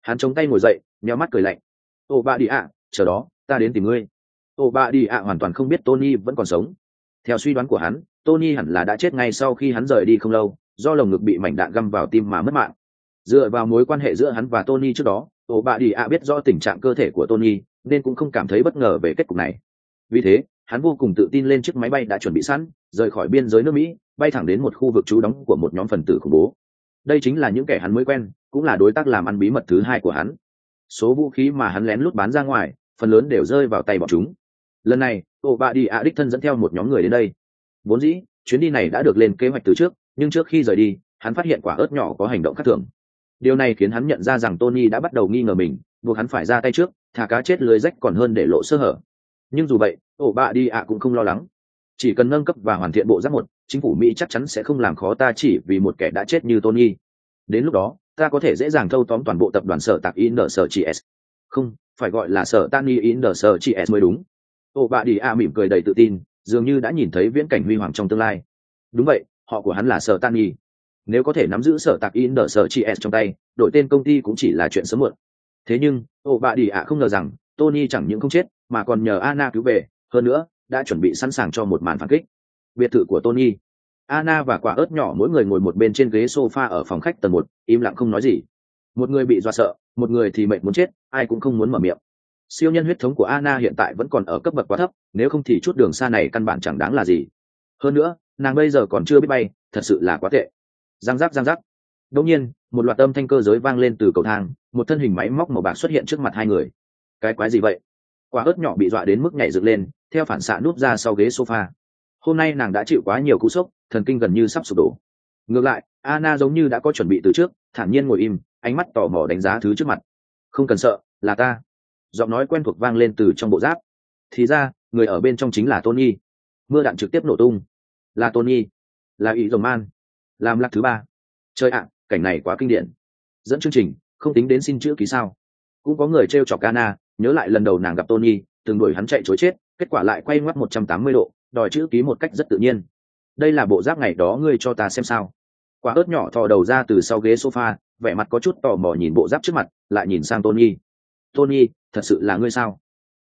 Hắn chống tay ngồi dậy, nheo mắt cười lạnh. Ô bạ đi ạ, chờ đó, ta đến tìm ngươi. Ô bạ đi ạ hoàn toàn không biết Tony vẫn còn sống. Theo suy đoán của hắn, Tony hẳn là đã chết ngay sau khi hắn rời đi không lâu, do lồng ngực bị mảnh đạn găm vào tim mà mất mạng. Dựa vào mối quan hệ giữa hắn và Tony trước đó, ô bạ đi ạ biết rõ tình trạng cơ thể của Tony, nên cũng không cảm thấy bất ngờ về kết cục này. Vì thế, hắn vô cùng tự tin lên chiếc máy bay đã chuẩn bị sẵn, rời khỏi biên giới nước Mỹ, bay thẳng đến một khu vực trú đóng của một nhóm phần tử khủng bố. Đây chính là những kẻ hắn mới quen, cũng là đối tác làm ăn bí mật thứ hai của hắn. Số vũ khí mà hắn lén lút bán ra ngoài, phần lớn đều rơi vào tay bọn chúng. Lần này, ô bạ đi ạ đích thân dẫn theo một nhóm người đến đây. Vốn dĩ, chuyến đi này đã được lên kế hoạch từ trước, nhưng trước khi rời đi, hắn phát hiện quả ớt nhỏ có hành động khác thường. Điều này khiến hắn nhận ra rằng Tony đã bắt đầu nghi ngờ mình, buộc hắn phải ra tay trước, thả cá chết lưới rách còn hơn để lộ sơ hở. Nhưng dù vậy, ổ bạ đi ạ cũng không lo lắng. Chỉ cần nâng cấp và hoàn thiện bộ giáp một, chính phủ Mỹ chắc chắn sẽ không làm khó ta chỉ vì một kẻ đã chết như Tony. Đến lúc đó, ta có thể dễ dàng thâu tóm toàn bộ tập đoàn sở tạc in sở chị s. Không, phải gọi là sở Tani in sở chị s mới đúng. Ổ bạ đi ạ mỉm cười đầy tự tin, dường như đã nhìn thấy viễn cảnh huy hoàng trong tương lai. Đúng vậy, họ của hắn là sở Tani. Nếu có thể nắm giữ sở tạc in sở chị s trong tay, đổi tên công ty cũng chỉ là chuyện sớm muộn. Thế nhưng, ổ bạ đi ạ không ngờ rằng Tony chẳng những không chết mà còn nhờ Anna cứu về, hơn nữa đã chuẩn bị sẵn sàng cho một màn phản kích. Biệt thự của Tony, Anna và quả ớt nhỏ mỗi người ngồi một bên trên ghế sofa ở phòng khách tầng 1, im lặng không nói gì. Một người bị dọa sợ, một người thì mệt muốn chết, ai cũng không muốn mở miệng. Siêu nhân huyết thống của Anna hiện tại vẫn còn ở cấp bậc quá thấp, nếu không thì chút đường xa này căn bản chẳng đáng là gì. Hơn nữa, nàng bây giờ còn chưa biết bay, thật sự là quá tệ. Răng rắc răng rắc. Đột nhiên, một loạt âm thanh cơ giới vang lên từ cầu thang, một thân hình máy móc màu bạc xuất hiện trước mặt hai người. Cái quái gì vậy? Quả ớt nhỏ bị dọa đến mức nhảy dựng lên, theo phản xạ núp ra sau ghế sofa. Hôm nay nàng đã chịu quá nhiều cú sốc, thần kinh gần như sắp sụp đổ. Ngược lại, Anna giống như đã có chuẩn bị từ trước, thản nhiên ngồi im, ánh mắt tò mò đánh giá thứ trước mặt. Không cần sợ, là ta. Giọng nói quen thuộc vang lên từ trong bộ giáp. Thì ra, người ở bên trong chính là Tony. Mưa đạn trực tiếp nổ tung. Là Tony, là ý rồng man, làm lạc thứ ba. Trời ạ, cảnh này quá kinh điển. Dẫn chương trình, không tính đến xin chữ ký sao? Cũng có người trêu chọc Anna, nhớ lại lần đầu nàng gặp Tony, từng đuổi hắn chạy trối chết, kết quả lại quay ngoắt 180 độ, đòi chữ ký một cách rất tự nhiên. Đây là bộ giáp ngày đó ngươi cho ta xem sao? Quả ớt nhỏ thò đầu ra từ sau ghế sofa, vẻ mặt có chút tò mò nhìn bộ giáp trước mặt, lại nhìn sang Tony. Tony, thật sự là ngươi sao?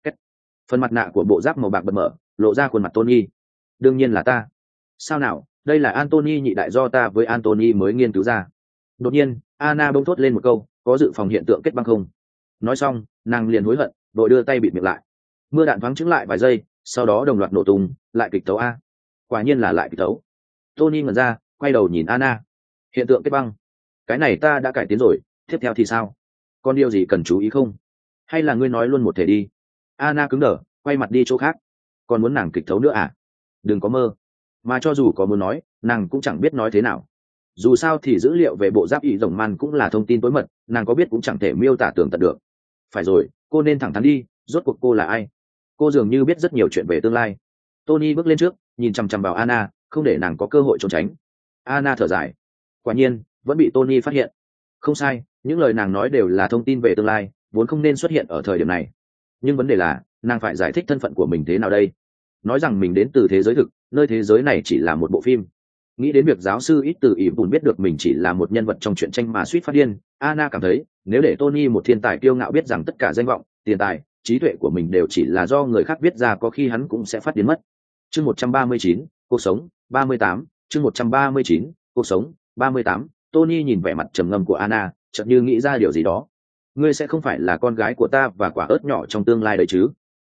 Phần mặt nạ của bộ giáp màu bạc bật mở, lộ ra khuôn mặt Tony. Đương nhiên là ta. Sao nào, đây là Anthony nhị đại do ta với Anthony mới nghiên cứu ra. Đột nhiên, Anna bỗng thốt lên một câu, có dự phòng hiện tượng kết băng không? Nói xong, nàng liền hối hận, vội đưa tay bịt miệng lại. Mưa đạn thoáng chứng lại vài giây, sau đó đồng loạt nổ tung, lại kịch tấu a. Quả nhiên là lại kịch tấu. Tony ngẩn ra, quay đầu nhìn Anna. Hiện tượng kết băng. Cái này ta đã cải tiến rồi, tiếp theo thì sao? Còn điều gì cần chú ý không? Hay là ngươi nói luôn một thể đi? Anna cứng đờ, quay mặt đi chỗ khác. Còn muốn nàng kịch tấu nữa à? Đừng có mơ. Mà cho dù có muốn nói, nàng cũng chẳng biết nói thế nào. Dù sao thì dữ liệu về bộ giáp ý rồng man cũng là thông tin tối mật, nàng có biết cũng chẳng thể miêu tả tường tận được. Phải rồi, cô nên thẳng thắn đi, rốt cuộc cô là ai? Cô dường như biết rất nhiều chuyện về tương lai. Tony bước lên trước, nhìn chằm chằm vào Anna, không để nàng có cơ hội trốn tránh. Anna thở dài. Quả nhiên, vẫn bị Tony phát hiện. Không sai, những lời nàng nói đều là thông tin về tương lai, vốn không nên xuất hiện ở thời điểm này. Nhưng vấn đề là, nàng phải giải thích thân phận của mình thế nào đây? Nói rằng mình đến từ thế giới thực, nơi thế giới này chỉ là một bộ phim. Nghĩ đến việc giáo sư ít từ ỷ bùn biết được mình chỉ là một nhân vật trong truyện tranh mà suýt phát điên, Anna cảm thấy nếu để Tony, một thiên tài kiêu ngạo, biết rằng tất cả danh vọng, tiền tài, trí tuệ của mình đều chỉ là do người khác viết ra, có khi hắn cũng sẽ phát điên mất. Chương 139, cuộc sống 38. Chương 139, cuộc sống 38. Tony nhìn vẻ mặt trầm ngâm của Anna, chợt như nghĩ ra điều gì đó. Ngươi sẽ không phải là con gái của ta và quả ớt nhỏ trong tương lai đấy chứ?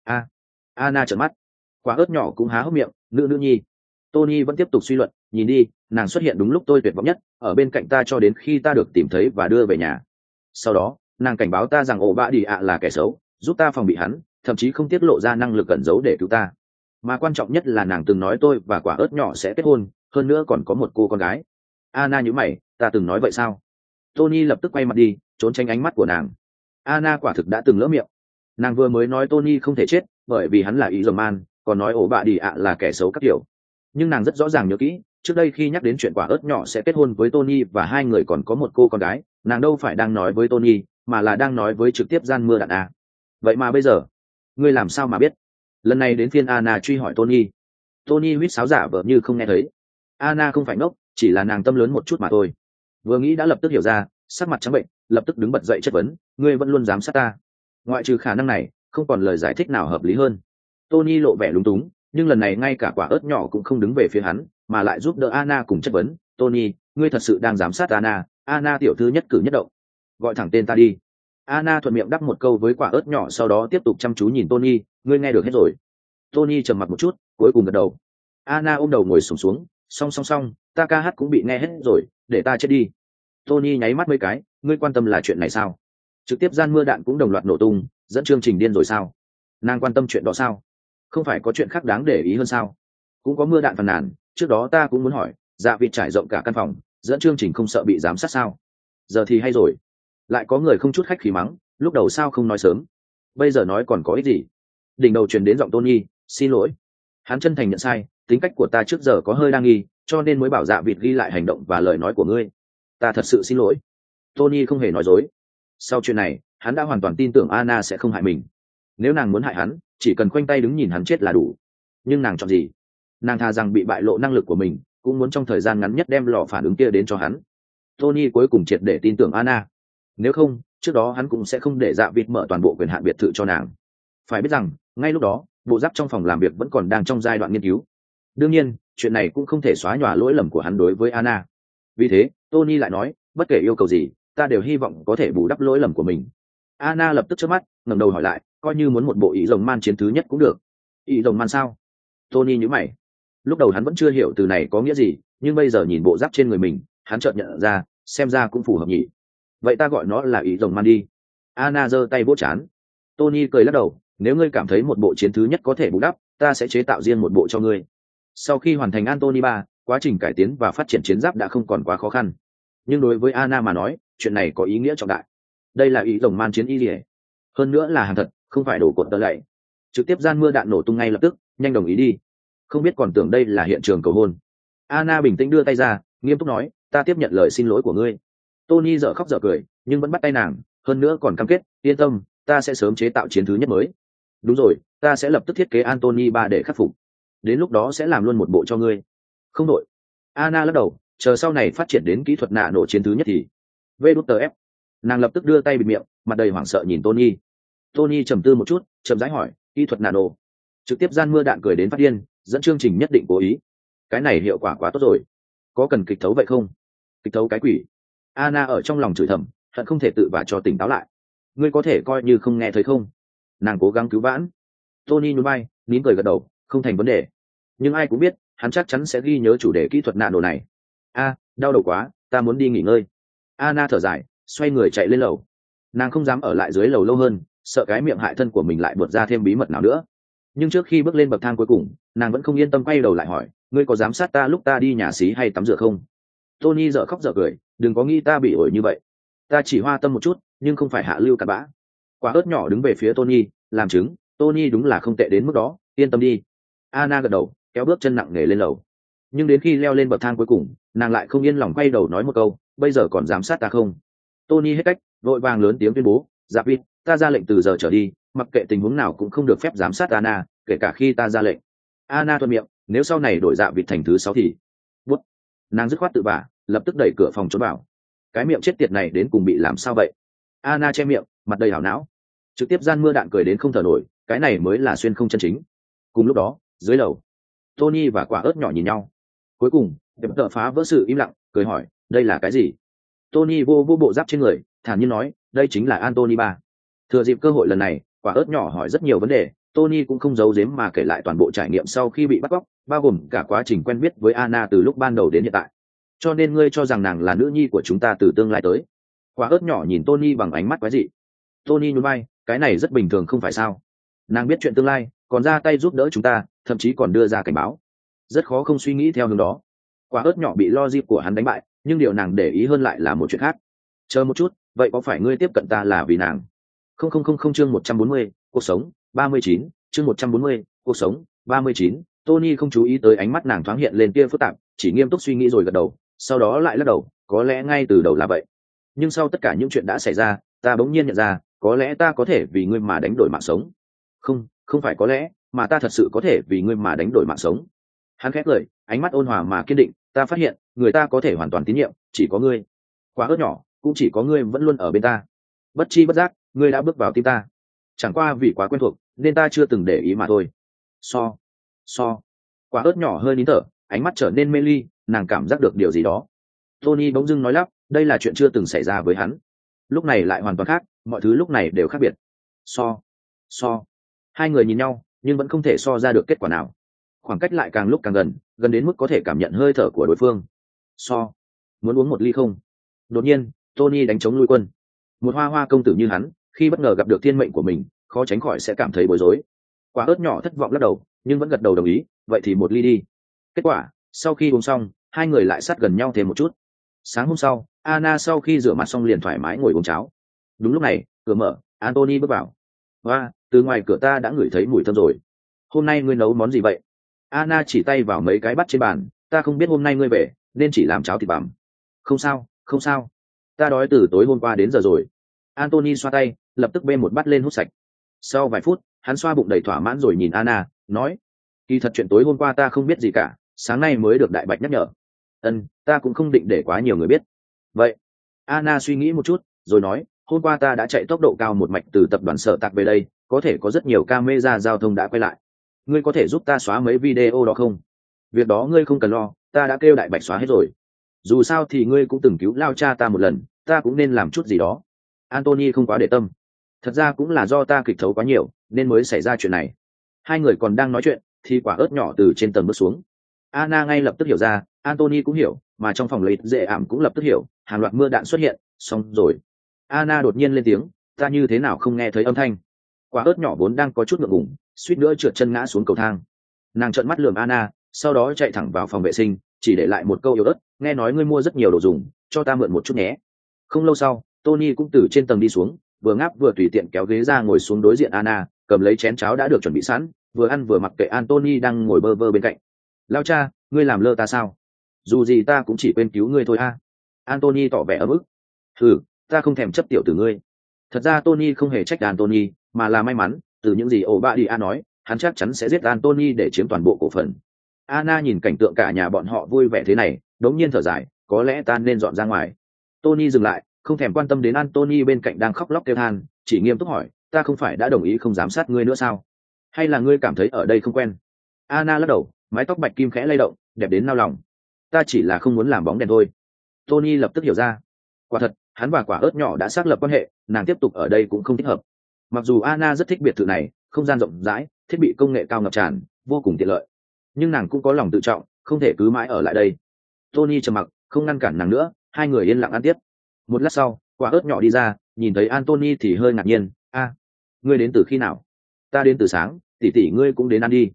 Anna trợn mắt. Quả ớt nhỏ cũng há hốc miệng, nữ nhi. Tony vẫn tiếp tục suy luận, nhìn đi, nàng xuất hiện đúng lúc tôi tuyệt vọng nhất, ở bên cạnh ta cho đến khi ta được tìm thấy và đưa về nhà. Sau đó, nàng cảnh báo ta rằng ổ bạ đi ạ là kẻ xấu, giúp ta phòng bị hắn, thậm chí không tiết lộ ra năng lực cẩn giấu để cứu ta. Mà quan trọng nhất là nàng từng nói tôi và quả ớt nhỏ sẽ kết hôn, hơn nữa còn có một cô con gái. Anna nhíu mày, ta từng nói vậy sao? Tony lập tức quay mặt đi, trốn tránh ánh mắt của nàng. Anna quả thực đã từng lỡ miệng. Nàng vừa mới nói Tony không thể chết, bởi vì hắn là ý dầm man, còn nói ổ bạ đi ạ là kẻ xấu các kiểu. Nhưng nàng rất rõ ràng nhớ kỹ, trước đây khi nhắc đến chuyện quả ớt nhỏ sẽ kết hôn với Tony và hai người còn có một cô con gái, nàng đâu phải đang nói với Tony, mà là đang nói với trực tiếp gian mưa đạn à. Vậy mà bây giờ, ngươi làm sao mà biết? Lần này đến phiên Anna truy hỏi Tony. Tony huýt sáo giả vờ như không nghe thấy. Anna không phải ngốc, chỉ là nàng tâm lớn một chút mà thôi. Vừa nghĩ đã lập tức hiểu ra, sắc mặt trắng bệnh, lập tức đứng bật dậy chất vấn, ngươi vẫn luôn giám sát ta. Ngoại trừ khả năng này, không còn lời giải thích nào hợp lý hơn. Tony lộ vẻ lúng túng, nhưng lần này ngay cả quả ớt nhỏ cũng không đứng về phía hắn, mà lại giúp đỡ Anna cùng chất vấn, Tony, ngươi thật sự đang giám sát Anna, Anna tiểu thư nhất cử nhất động. Gọi thẳng tên ta đi. Anna thuận miệng đáp một câu với quả ớt nhỏ, sau đó tiếp tục chăm chú nhìn Tony, ngươi nghe được hết rồi. Tony trầm mặc một chút, cuối cùng gật đầu. Anna ôm đầu ngồi xổm xuống, song, ta ca hát cũng bị nghe hết rồi, để ta chết đi. Tony nháy mắt mấy cái, ngươi quan tâm là chuyện này sao? Trực tiếp gian mưa đạn cũng đồng loạt nổ tung, dẫn chương trình điên rồi sao? Nàng quan tâm chuyện đó sao? Không phải có chuyện khác đáng để ý hơn sao? Cũng có mưa đạn phàn nàn, trước đó ta cũng muốn hỏi, dạ vịt trải rộng cả căn phòng, dẫn chương trình không sợ bị giám sát sao? Giờ thì hay rồi. Lại có người không chút khách khí mắng, lúc đầu sao không nói sớm? Bây giờ nói còn có ích gì? Đỉnh đầu truyền đến giọng Tony, xin lỗi. Hắn chân thành nhận sai, tính cách của ta trước giờ có hơi đa nghi, cho nên mới bảo dạ vịt ghi lại hành động và lời nói của ngươi. Ta thật sự xin lỗi. Tony không hề nói dối. Sau chuyện này, hắn đã hoàn toàn tin tưởng Anna sẽ không hại mình. Nếu nàng muốn hại hắn, chỉ cần khoanh tay đứng nhìn hắn chết là đủ. Nhưng nàng chọn gì? Nàng thà rằng bị bại lộ năng lực của mình, cũng muốn trong thời gian ngắn nhất đem lò phản ứng kia đến cho hắn. Tony cuối cùng triệt để tin tưởng Anna. Nếu không, trước đó hắn cũng sẽ không để dạ vịt mở toàn bộ quyền hạn biệt thự cho nàng. Phải biết rằng, ngay lúc đó, bộ giáp trong phòng làm việc vẫn còn đang trong giai đoạn nghiên cứu. Đương nhiên, chuyện này cũng không thể xóa nhòa lỗi lầm của hắn đối với Anna. Vì thế, Tony lại nói, bất kể yêu cầu gì, ta đều hy vọng có thể bù đắp lỗi lầm của mình. Anna lập tức chớp mắt, ngẩng đầu hỏi lại, coi như muốn một bộ ý rồng man chiến thứ nhất cũng được. Ý rồng man sao? Tony nhíu mày. Lúc đầu hắn vẫn chưa hiểu từ này có nghĩa gì, nhưng bây giờ nhìn bộ giáp trên người mình, hắn chợt nhận ra, xem ra cũng phù hợp nhỉ. Vậy ta gọi nó là ý rồng man đi. Anna giơ tay vỗ trán. Tony cười lắc đầu, nếu ngươi cảm thấy một bộ chiến thứ nhất có thể bù đắp, ta sẽ chế tạo riêng một bộ cho ngươi. Sau khi hoàn thành Anthony 3, quá trình cải tiến và phát triển chiến giáp đã không còn quá khó khăn. Nhưng đối với Anna mà nói, chuyện này có ý nghĩa trọng đại. Đây là ý rồng man chiến y liề. Hơn nữa là hàng thật, không phải đổ cột tơ lạy. Trực tiếp gian mưa đạn nổ tung ngay lập tức, nhanh đồng ý đi. Không biết còn tưởng đây là hiện trường cầu hôn. Anna bình tĩnh đưa tay ra, nghiêm túc nói, ta tiếp nhận lời xin lỗi của ngươi. Tony dở khóc dở cười, nhưng vẫn bắt tay nàng, hơn nữa còn cam kết, yên tâm, ta sẽ sớm chế tạo chiến thứ nhất mới. Đúng rồi, ta sẽ lập tức thiết kế Anthony 3 để khắc phục. Đến lúc đó sẽ làm luôn một bộ cho ngươi. Không đội. Anna lắc đầu, chờ sau này phát triển đến kỹ thuật nạ nổ chiến thứ nhất thì VWF. Nàng lập tức đưa tay bịt miệng, mặt đầy hoảng sợ nhìn Tony. Tony trầm tư một chút, chậm rãi hỏi, kỹ thuật nano. Trực tiếp gian mưa đạn cười đến phát điên, dẫn chương trình nhất định cố ý. Cái này hiệu quả quá tốt rồi. Có cần kịch thấu vậy không? Kịch thấu cái quỷ. Anna ở trong lòng chửi thầm, hận không thể tự vả cho tỉnh táo lại. Ngươi có thể coi như không nghe thấy không? Nàng cố gắng cứu vãn. Tony nhún vai, nín cười gật đầu, không thành vấn đề. Nhưng ai cũng biết, hắn chắc chắn sẽ ghi nhớ chủ đề kỹ thuật nano này. Đau đầu quá, ta muốn đi nghỉ ngơi. Anna thở dài, xoay người chạy lên lầu. Nàng không dám ở lại dưới lầu lâu hơn, sợ cái miệng hại thân của mình lại buột ra thêm bí mật nào nữa. Nhưng trước khi bước lên bậc thang cuối cùng, nàng vẫn không yên tâm quay đầu lại hỏi, ngươi có giám sát ta lúc ta đi nhà xí hay tắm rửa không? Tony dở khóc dở cười, đừng có nghĩ ta bị ổi như vậy. Ta chỉ hoa tâm một chút, nhưng không phải hạ lưu cặn bã. Quả ớt nhỏ đứng về phía Tony, làm chứng, Tony đúng là không tệ đến mức đó, yên tâm đi. Anna gật đầu, kéo bước chân nặng nề lên lầu. Nhưng đến khi leo lên bậc thang cuối cùng, nàng lại không yên lòng quay đầu nói một câu, bây giờ còn giám sát ta không? Tony hết cách, vội vàng lớn tiếng tuyên bố, dạ vịt, ta ra lệnh từ giờ trở đi, mặc kệ tình huống nào cũng không được phép giám sát Anna, kể cả khi ta ra lệnh. Anna thuận miệng, nếu sau này đổi dạ vịt thành thứ 6 thì bút. Nàng dứt khoát tự vả, lập tức đẩy cửa phòng trốn vào. Cái miệng chết tiệt này đến cùng bị làm sao vậy? Anna che miệng, mặt đầy hảo não. Trực tiếp gian mưa đạn cười đến không thở nổi, cái này mới là xuyên không chân chính. Cùng lúc đó, dưới lầu, Tony và quả ớt nhỏ nhìn nhau. Cuối cùng, đẹp tợ phá vỡ sự im lặng, cười hỏi, đây là cái gì? Tony vô bộ giáp trên người, thản nhiên nói, đây chính là Anthony 3. Thừa dịp cơ hội lần này, quả ớt nhỏ hỏi rất nhiều vấn đề, Tony cũng không giấu giếm mà kể lại toàn bộ trải nghiệm sau khi bị bắt cóc, bao gồm cả quá trình quen biết với Anna từ lúc ban đầu đến hiện tại. Cho nên ngươi cho rằng nàng là nữ nhi của chúng ta từ tương lai tới? Quả ớt nhỏ nhìn Tony bằng ánh mắt quái dị. Tony nhún vai, cái này rất bình thường không phải sao? Nàng biết chuyện tương lai, còn ra tay giúp đỡ chúng ta, thậm chí còn đưa ra cảnh báo. Rất khó không suy nghĩ theo hướng đó. Quả ớt nhỏ bị logic của hắn đánh bại, nhưng điều nàng để ý hơn lại là một chuyện khác. Chờ một chút, vậy có phải ngươi tiếp cận ta là vì nàng? Không chương 140, cuộc sống 39, chương 140, cuộc sống 39. Tony không chú ý tới ánh mắt nàng thoáng hiện lên kia phức tạp, chỉ nghiêm túc suy nghĩ rồi gật đầu, sau đó lại lắc đầu, có lẽ ngay từ đầu là vậy. Nhưng sau tất cả những chuyện đã xảy ra, ta bỗng nhiên nhận ra, có lẽ ta có thể vì ngươi mà đánh đổi mạng sống. Không phải có lẽ, mà ta thật sự có thể vì ngươi mà đánh đổi mạng sống. Hắn khép lời, ánh mắt ôn hòa mà kiên định, ta phát hiện, người ta có thể hoàn toàn tín nhiệm, chỉ có ngươi. Quả ớt nhỏ, cũng chỉ có ngươi vẫn luôn ở bên ta. Bất chi bất giác ngươi đã bước vào tim ta, chẳng qua vì quá quen thuộc nên ta chưa từng để ý mà thôi. So quả ớt nhỏ hơi nín thở, ánh mắt trở nên mê ly, nàng cảm giác được điều gì đó. Tony bỗng dưng nói lắp, đây là chuyện chưa từng xảy ra với hắn, lúc này lại hoàn toàn khác, mọi thứ lúc này đều khác biệt. So hai người nhìn nhau nhưng vẫn không thể so ra được kết quả nào. Khoảng cách lại càng lúc càng gần đến mức có thể cảm nhận hơi thở của đối phương. Muốn uống một ly không? Đột nhiên Tony đánh trống nuôi quân. Một hoa hoa công tử như hắn, khi bất ngờ gặp được thiên mệnh của mình, khó tránh khỏi sẽ cảm thấy bối rối. Quả ớt nhỏ thất vọng lắc đầu, nhưng vẫn gật đầu đồng ý, vậy thì một ly đi. Kết quả, sau khi uống xong, hai người lại sát gần nhau thêm một chút. Sáng hôm sau, Anna sau khi rửa mặt xong liền thoải mái ngồi uống cháo. Đúng lúc này, cửa mở, Anthony bước vào. Và, từ ngoài cửa ta đã ngửi thấy mùi thơm rồi. Hôm nay ngươi nấu món gì vậy? Anna chỉ tay vào mấy cái bát trên bàn, ta không biết hôm nay ngươi về, nên chỉ làm cháo thịt bằm. Không sao. Ta đói từ tối hôm qua đến giờ rồi. Anthony xoa tay, lập tức bê một bát lên hút sạch. Sau vài phút, hắn xoa bụng đầy thỏa mãn rồi nhìn Anna, nói: kỳ thật chuyện tối hôm qua ta không biết gì cả, sáng nay mới được đại bạch nhắc nhở. Ta cũng không định để quá nhiều người biết. Vậy? Anna suy nghĩ một chút, rồi nói: hôm qua ta đã chạy tốc độ cao một mạch từ tập đoàn Sở Tạc về đây, có thể có rất nhiều camera giao thông đã quay lại. Ngươi có thể giúp ta xóa mấy video đó không? Việc đó ngươi không cần lo, ta đã kêu đại bạch xóa hết rồi. Dù sao thì ngươi cũng từng cứu lao cha ta một lần, ta cũng nên làm chút gì đó. Anthony không quá để tâm. Thật ra cũng là do ta kịch thấu quá nhiều nên mới xảy ra chuyện này. Hai người còn đang nói chuyện thì quả ớt nhỏ từ trên tầng bước xuống. Anna ngay lập tức hiểu ra, Anthony cũng hiểu, mà trong phòng lấy dễ ảm cũng lập tức hiểu, hàng loạt mưa đạn xuất hiện. Xong rồi. Anna đột nhiên lên tiếng, ta như thế nào không nghe thấy âm thanh. Quả ớt nhỏ vốn đang có chút ngượng ngùng, suýt nữa trượt chân ngã xuống cầu thang. Nàng trợn mắt lườm Anna, sau đó chạy thẳng vào phòng vệ sinh, chỉ để lại một câu yếu ớt, nghe nói ngươi mua rất nhiều đồ dùng, cho ta mượn một chút nhé. Không lâu sau, Tony cũng từ trên tầng đi xuống, vừa ngáp vừa tùy tiện kéo ghế ra ngồi xuống đối diện Anna, cầm lấy chén cháo đã được chuẩn bị sẵn, vừa ăn vừa mặc kệ Anthony đang ngồi bơ vơ bên cạnh. Lao cha, ngươi làm lơ ta sao? Dù gì ta cũng chỉ quên cứu ngươi thôi a. Anthony tỏ vẻ ấm ức. Ta không thèm chấp tiểu tử ngươi. Thật ra Tony không hề trách Anthony, mà là may mắn, từ những gì Obadiah nói, hắn chắc chắn sẽ giết Anthony để chiếm toàn bộ cổ phần. Anna nhìn cảnh tượng cả nhà bọn họ vui vẻ thế này, đống nhiên thở dài, có lẽ ta nên dọn ra ngoài. Tony dừng lại, không thèm quan tâm đến Anthony bên cạnh đang khóc lóc kêu than, chỉ nghiêm túc hỏi, ta không phải đã đồng ý không giám sát ngươi nữa sao? Hay là ngươi cảm thấy ở đây không quen? Anna lắc đầu, mái tóc bạch kim khẽ lay động, đẹp đến nao lòng. Ta chỉ là không muốn làm bóng đèn thôi. Tony lập tức hiểu ra. Quả thật, hắn và quả ớt nhỏ đã xác lập quan hệ, nàng tiếp tục ở đây cũng không thích hợp. Mặc dù Anna rất thích biệt thự này, không gian rộng rãi, thiết bị công nghệ cao ngập tràn, vô cùng tiện lợi, nhưng nàng cũng có lòng tự trọng, không thể cứ mãi ở lại đây. Tony trầm mặc, không ngăn cản nàng nữa, hai người yên lặng ăn tiếp. Một lát sau, quả ớt nhỏ đi ra, nhìn thấy Anthony thì hơi ngạc nhiên. Ngươi đến từ khi nào? Ta đến từ sáng, tỷ tỷ ngươi cũng đến ăn đi.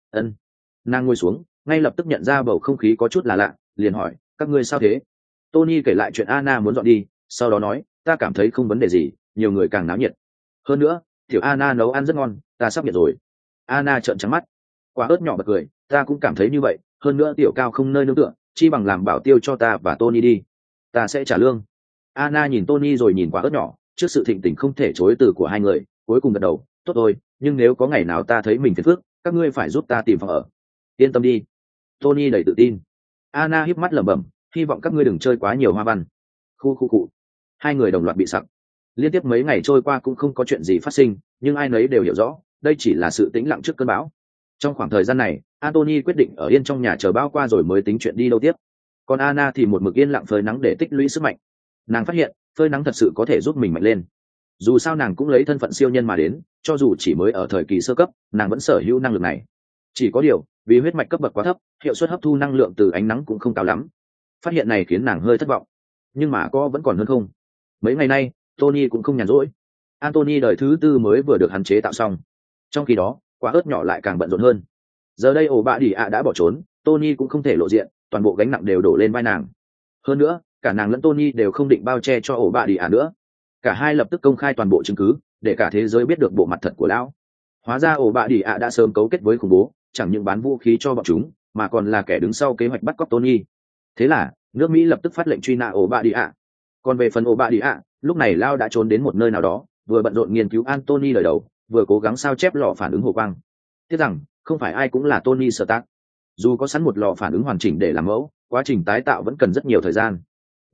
Nàng ngồi xuống, ngay lập tức nhận ra bầu không khí có chút là lạ, liền hỏi, các ngươi sao thế? Tony kể lại chuyện Anna muốn dọn đi, sau đó nói, ta cảm thấy không vấn đề gì, nhiều người càng náo nhiệt. Hơn nữa, tiểu Anna nấu ăn rất ngon, ta sắp nhiệt rồi. Anna trợn trắng mắt. Quả ớt nhỏ bật cười, ta cũng cảm thấy như vậy, hơn nữa tiểu cao không nơi nương tựa, chi bằng làm bảo tiêu cho ta và Tony đi. Ta sẽ trả lương. Anna nhìn Tony rồi nhìn quả ớt nhỏ, trước sự thịnh tình không thể chối từ của hai người, cuối cùng gật đầu, tốt rồi, nhưng nếu có ngày nào ta thấy mình phiền phức, các ngươi phải giúp ta tìm phòng ở. Yên tâm đi. Tony đầy tự tin. Anna híp mắt lẩm bẩm, hy vọng các ngươi đừng chơi quá nhiều hoa văn. Khu. Hai người đồng loạt bị sặc. Liên tiếp mấy ngày trôi qua cũng không có chuyện gì phát sinh, nhưng ai nấy đều hiểu rõ, đây chỉ là sự tĩnh lặng trước cơn bão. Trong khoảng thời gian này, Anthony quyết định ở yên trong nhà chờ bão qua rồi mới tính chuyện đi đâu tiếp. Còn Anna thì một mực yên lặng phơi nắng để tích lũy sức mạnh. Nàng phát hiện, phơi nắng thật sự có thể giúp mình mạnh lên. Dù sao nàng cũng lấy thân phận siêu nhân mà đến, cho dù chỉ mới ở thời kỳ sơ cấp, nàng vẫn sở hữu năng lực này. Chỉ có điều, vì huyết mạch cấp bậc quá thấp, hiệu suất hấp thu năng lượng từ ánh nắng cũng không cao lắm. Phát hiện này khiến nàng hơi thất vọng. Nhưng mà có vẫn còn hơn không. Mấy ngày nay, Tony cũng không nhàn rỗi. Anthony đời thứ 4 mới vừa được hắn chế tạo xong. Trong khi đó, quả ớt nhỏ lại càng bận rộn hơn. Giờ đây Obadiah đã bỏ trốn, Tony cũng không thể lộ diện, toàn bộ gánh nặng đều đổ lên vai nàng. Hơn nữa, cả nàng lẫn Tony đều không định bao che cho Obadiah nữa. Cả hai lập tức công khai toàn bộ chứng cứ, để cả thế giới biết được bộ mặt thật của lão. Hóa ra Obadiah đã sớm cấu kết với khủng bố, chẳng những bán vũ khí cho bọn chúng, mà còn là kẻ đứng sau kế hoạch bắt cóc Tony. Thế là, nước Mỹ lập tức phát lệnh truy nã Obadiah. Còn về phần Obadiah, lúc này Lao đã trốn đến một nơi nào đó, vừa bận rộn nghiên cứu Anthony đời đầu, vừa cố gắng sao chép lò phản ứng hồ quang. Tiếc rằng, không phải ai cũng là Tony Stark. Dù có sẵn một lò phản ứng hoàn chỉnh để làm mẫu, quá trình tái tạo vẫn cần rất nhiều thời gian.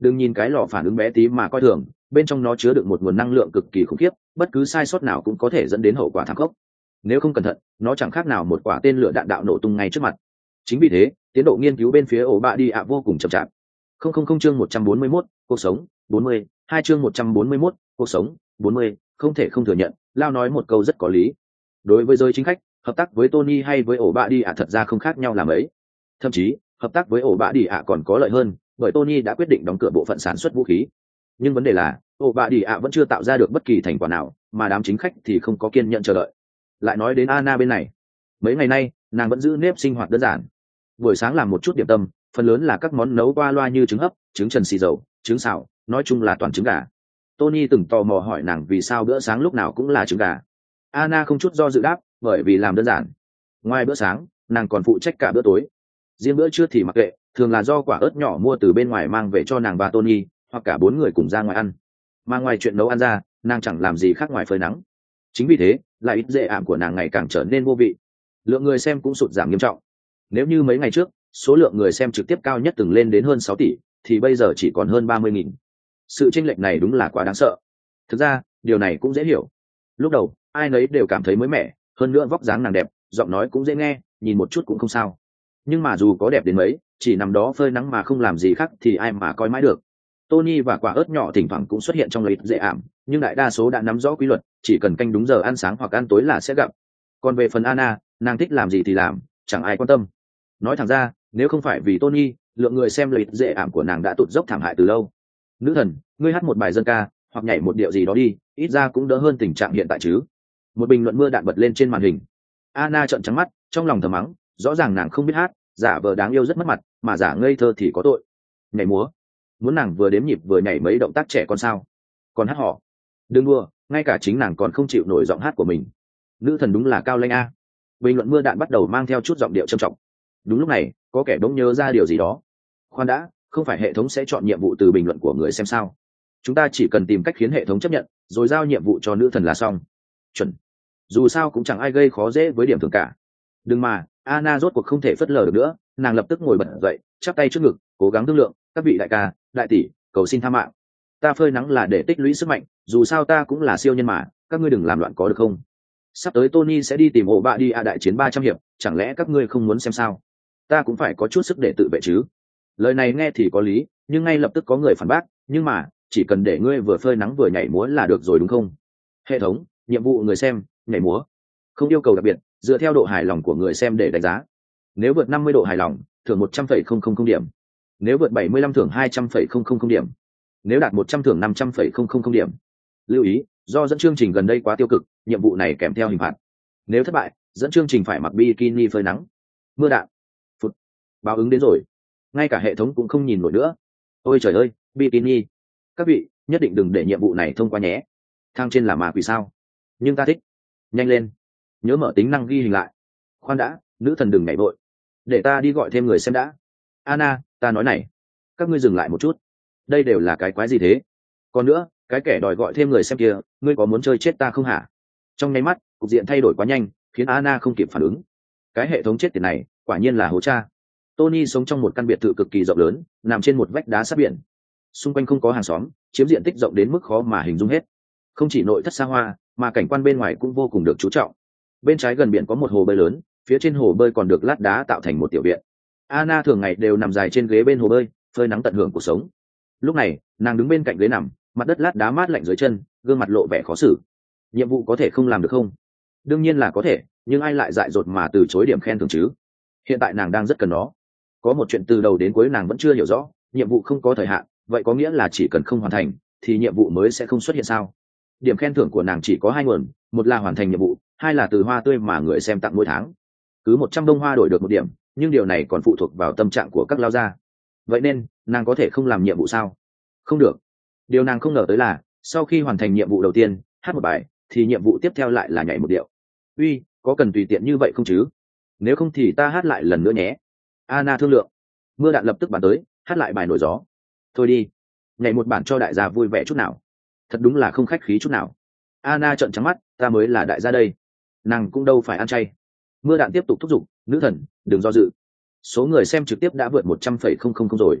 Đừng nhìn cái lò phản ứng bé tí mà coi thường, bên trong nó chứa đựng một nguồn năng lượng cực kỳ khủng khiếp, bất cứ sai sót nào cũng có thể dẫn đến hậu quả thảm khốc. Nếu không cẩn thận, nó chẳng khác nào một quả tên lửa đạn đạo nổ tung ngay trước mặt. Chính vì thế, tiến độ nghiên cứu bên phía ổ bạ đi ạ vô cùng chậm chạp. Không chương 141, cuộc sống 40, hai chương 141, cuộc sống 40, không thể không thừa nhận, Lao nói một câu rất có lý. Đối với giới chính khách, hợp tác với Tony hay với ổ bạ đi ạ thật ra không khác nhau là mấy. Thậm chí, hợp tác với ổ bạ đi ạ còn có lợi hơn, bởi Tony đã quyết định đóng cửa bộ phận sản xuất vũ khí. Nhưng vấn đề là, ổ bạ đi ạ vẫn chưa tạo ra được bất kỳ thành quả nào, mà đám chính khách thì không có kiên nhẫn chờ đợi. Lại nói đến Anna bên này, mấy ngày nay nàng vẫn giữ nếp sinh hoạt đơn giản. Buổi sáng làm một chút điểm tâm, phần lớn là các món nấu qua loa như trứng hấp, trứng trần xì dầu, trứng xào, nói chung là toàn trứng gà. Tony từng tò mò hỏi nàng vì sao bữa sáng lúc nào cũng là trứng gà. Anna không chút do dự đáp, bởi vì làm đơn giản. Ngoài bữa sáng, nàng còn phụ trách cả bữa tối. Riêng bữa trưa thì mặc kệ, thường là do quả ớt nhỏ mua từ bên ngoài mang về cho nàng và Tony, hoặc cả bốn người cùng ra ngoài ăn. Mà ngoài chuyện nấu ăn ra, nàng chẳng làm gì khác ngoài phơi nắng. Chính vì thế, lại ít dễ ảm của nàng ngày càng trở nên vô vị. Lượng người xem cũng sụt giảm nghiêm trọng. Nếu như mấy ngày trước, số lượng người xem trực tiếp cao nhất từng lên đến hơn 6 tỷ, thì bây giờ chỉ còn hơn 30.000. Sự chênh lệch này đúng là quá đáng sợ. Thực ra, điều này cũng dễ hiểu. Lúc đầu, ai nấy đều cảm thấy mới mẻ, hơn nữa vóc dáng nàng đẹp, giọng nói cũng dễ nghe, nhìn một chút cũng không sao. Nhưng mà dù có đẹp đến mấy, chỉ nằm đó phơi nắng mà không làm gì khác thì ai mà coi mãi được. Tony và quả ớt nhỏ thỉnh thoảng cũng xuất hiện trong lợi dễ ảm, nhưng đại đa số đã nắm rõ quy luật, chỉ cần canh đúng giờ ăn sáng hoặc ăn tối là sẽ gặp. Còn về phần Anna, nàng thích làm gì thì làm, chẳng ai quan tâm. Nói thẳng ra, nếu không phải vì Tony, lượng người xem lợi dễ ảm của nàng đã tụt dốc thảm hại từ lâu. Nữ thần, ngươi hát một bài dân ca hoặc nhảy một điệu gì đó đi, ít ra cũng đỡ hơn tình trạng hiện tại chứ. Một bình luận mưa đạn bật lên trên màn hình. Anna trợn trắng mắt, trong lòng thầm mắng, rõ ràng nàng không biết hát, giả vờ đáng yêu rất mất mặt, mà giả ngây thơ thì có tội. Nhảy múa, muốn nàng vừa đếm nhịp vừa nhảy mấy động tác trẻ con sao? Còn hát hò, đừng đua, ngay cả chính nàng còn không chịu nổi giọng hát của mình. Nữ thần đúng là cao lanh a. Bình luận mưa đạn bắt đầu mang theo chút giọng điệu trầm trọng. Đúng lúc này, có kẻ bỗng nhớ ra điều gì đó. Khoan đã, không phải hệ thống sẽ chọn nhiệm vụ từ bình luận của người xem sao? Chúng ta chỉ cần tìm cách khiến hệ thống chấp nhận, rồi giao nhiệm vụ cho nữ thần là xong. Chuẩn. Dù sao cũng chẳng ai gây khó dễ với điểm thường cả. Đừng mà, Anna rốt cuộc không thể phớt lờ được nữa, nàng lập tức ngồi bật dậy, chắp tay trước ngực, cố gắng thương lượng, các vị đại ca, đại tỷ, cầu xin tha mạng. Ta phơi nắng là để tích lũy sức mạnh, dù sao ta cũng là siêu nhân mà, các ngươi đừng làm loạn có được không? Sắp tới Tony sẽ đi tìm ổ bạ đi đại chiến 300 hiệp, chẳng lẽ các ngươi không muốn xem sao? Ta cũng phải có chút sức để tự vệ chứ. Lời này nghe thì có lý, nhưng ngay lập tức có người phản bác, nhưng mà chỉ cần để ngươi vừa phơi nắng vừa nhảy múa là được rồi đúng không? Hệ thống, nhiệm vụ người xem, nhảy múa, không yêu cầu đặc biệt, dựa theo độ hài lòng của người xem để đánh giá. Nếu vượt 50 độ hài lòng, thưởng 100,000 điểm. Nếu vượt 75 thưởng 200,000 điểm. Nếu đạt 100 thưởng 500,000 điểm. Lưu ý, do dẫn chương trình gần đây quá tiêu cực, nhiệm vụ này kèm theo hình phạt. Nếu thất bại, dẫn chương trình phải mặc bikini phơi nắng. Mưa đạn. Phút. Báo ứng đến rồi. Ngay cả hệ thống cũng không nhìn nổi nữa. Ôi trời ơi, bikini. Các vị, nhất định đừng để nhiệm vụ này thông qua nhé. Thang trên là ma quỷ sao? Nhưng ta thích. Nhanh lên. Nhớ mở tính năng ghi hình lại. Khoan đã, nữ thần đừng nhảy vội. Để ta đi gọi thêm người xem đã. Anna, ta nói này. Các ngươi dừng lại một chút. Đây đều là cái quái gì thế? Còn nữa, cái kẻ đòi gọi thêm người xem kia, ngươi có muốn chơi chết ta không hả? Trong nháy mắt, cục diện thay đổi quá nhanh, khiến Anna không kịp phản ứng. Cái hệ thống chết tiệt này, quả nhiên là hố cha. Tony sống trong một căn biệt thự cực kỳ rộng lớn, nằm trên một vách đá sát biển. Xung quanh không có hàng xóm, chiếm diện tích rộng đến mức khó mà hình dung hết. Không chỉ nội thất xa hoa, mà cảnh quan bên ngoài cũng vô cùng được chú trọng. Bên trái gần biển có một hồ bơi lớn, phía trên hồ bơi còn được lát đá tạo thành một tiểu viện. Anna thường ngày đều nằm dài trên ghế bên hồ bơi, phơi nắng tận hưởng cuộc sống. Lúc này, nàng đứng bên cạnh ghế nằm, mặt đất lát đá mát lạnh dưới chân, gương mặt lộ vẻ khó xử. Nhiệm vụ có thể không làm được không? Đương nhiên là có thể, nhưng ai lại dại dột mà từ chối điểm khen thưởng chứ? Hiện tại nàng đang rất cần nó. Có một chuyện từ đầu đến cuối nàng vẫn chưa hiểu rõ, nhiệm vụ không có thời hạn, vậy có nghĩa là chỉ cần không hoàn thành, thì nhiệm vụ mới sẽ không xuất hiện sao? Điểm khen thưởng của nàng chỉ có hai nguồn, một là hoàn thành nhiệm vụ, hai là từ hoa tươi mà người xem tặng mỗi tháng. Cứ 100 bông hoa đổi được một điểm, nhưng điều này còn phụ thuộc vào tâm trạng của các lao gia. Vậy nên, nàng có thể không làm nhiệm vụ sao? Không được. Điều nàng không ngờ tới là, sau khi hoàn thành nhiệm vụ đầu tiên, hát một bài, thì nhiệm vụ tiếp theo lại là nhảy một điệu. Uy, có cần tùy tiện như vậy không chứ? Nếu không thì ta hát lại lần nữa nhé. Anna thương lượng. Mưa đạn lập tức bàn tới, hát lại bài nổi gió. Thôi đi, nhảy một bản cho đại gia vui vẻ chút nào. Thật đúng là không khách khí chút nào. Anna trợn trắng mắt, ta mới là đại gia đây. Nàng cũng đâu phải ăn chay. Mưa đạn tiếp tục thúc giục, nữ thần, đừng do dự. Số người xem trực tiếp đã vượt 100,000 rồi.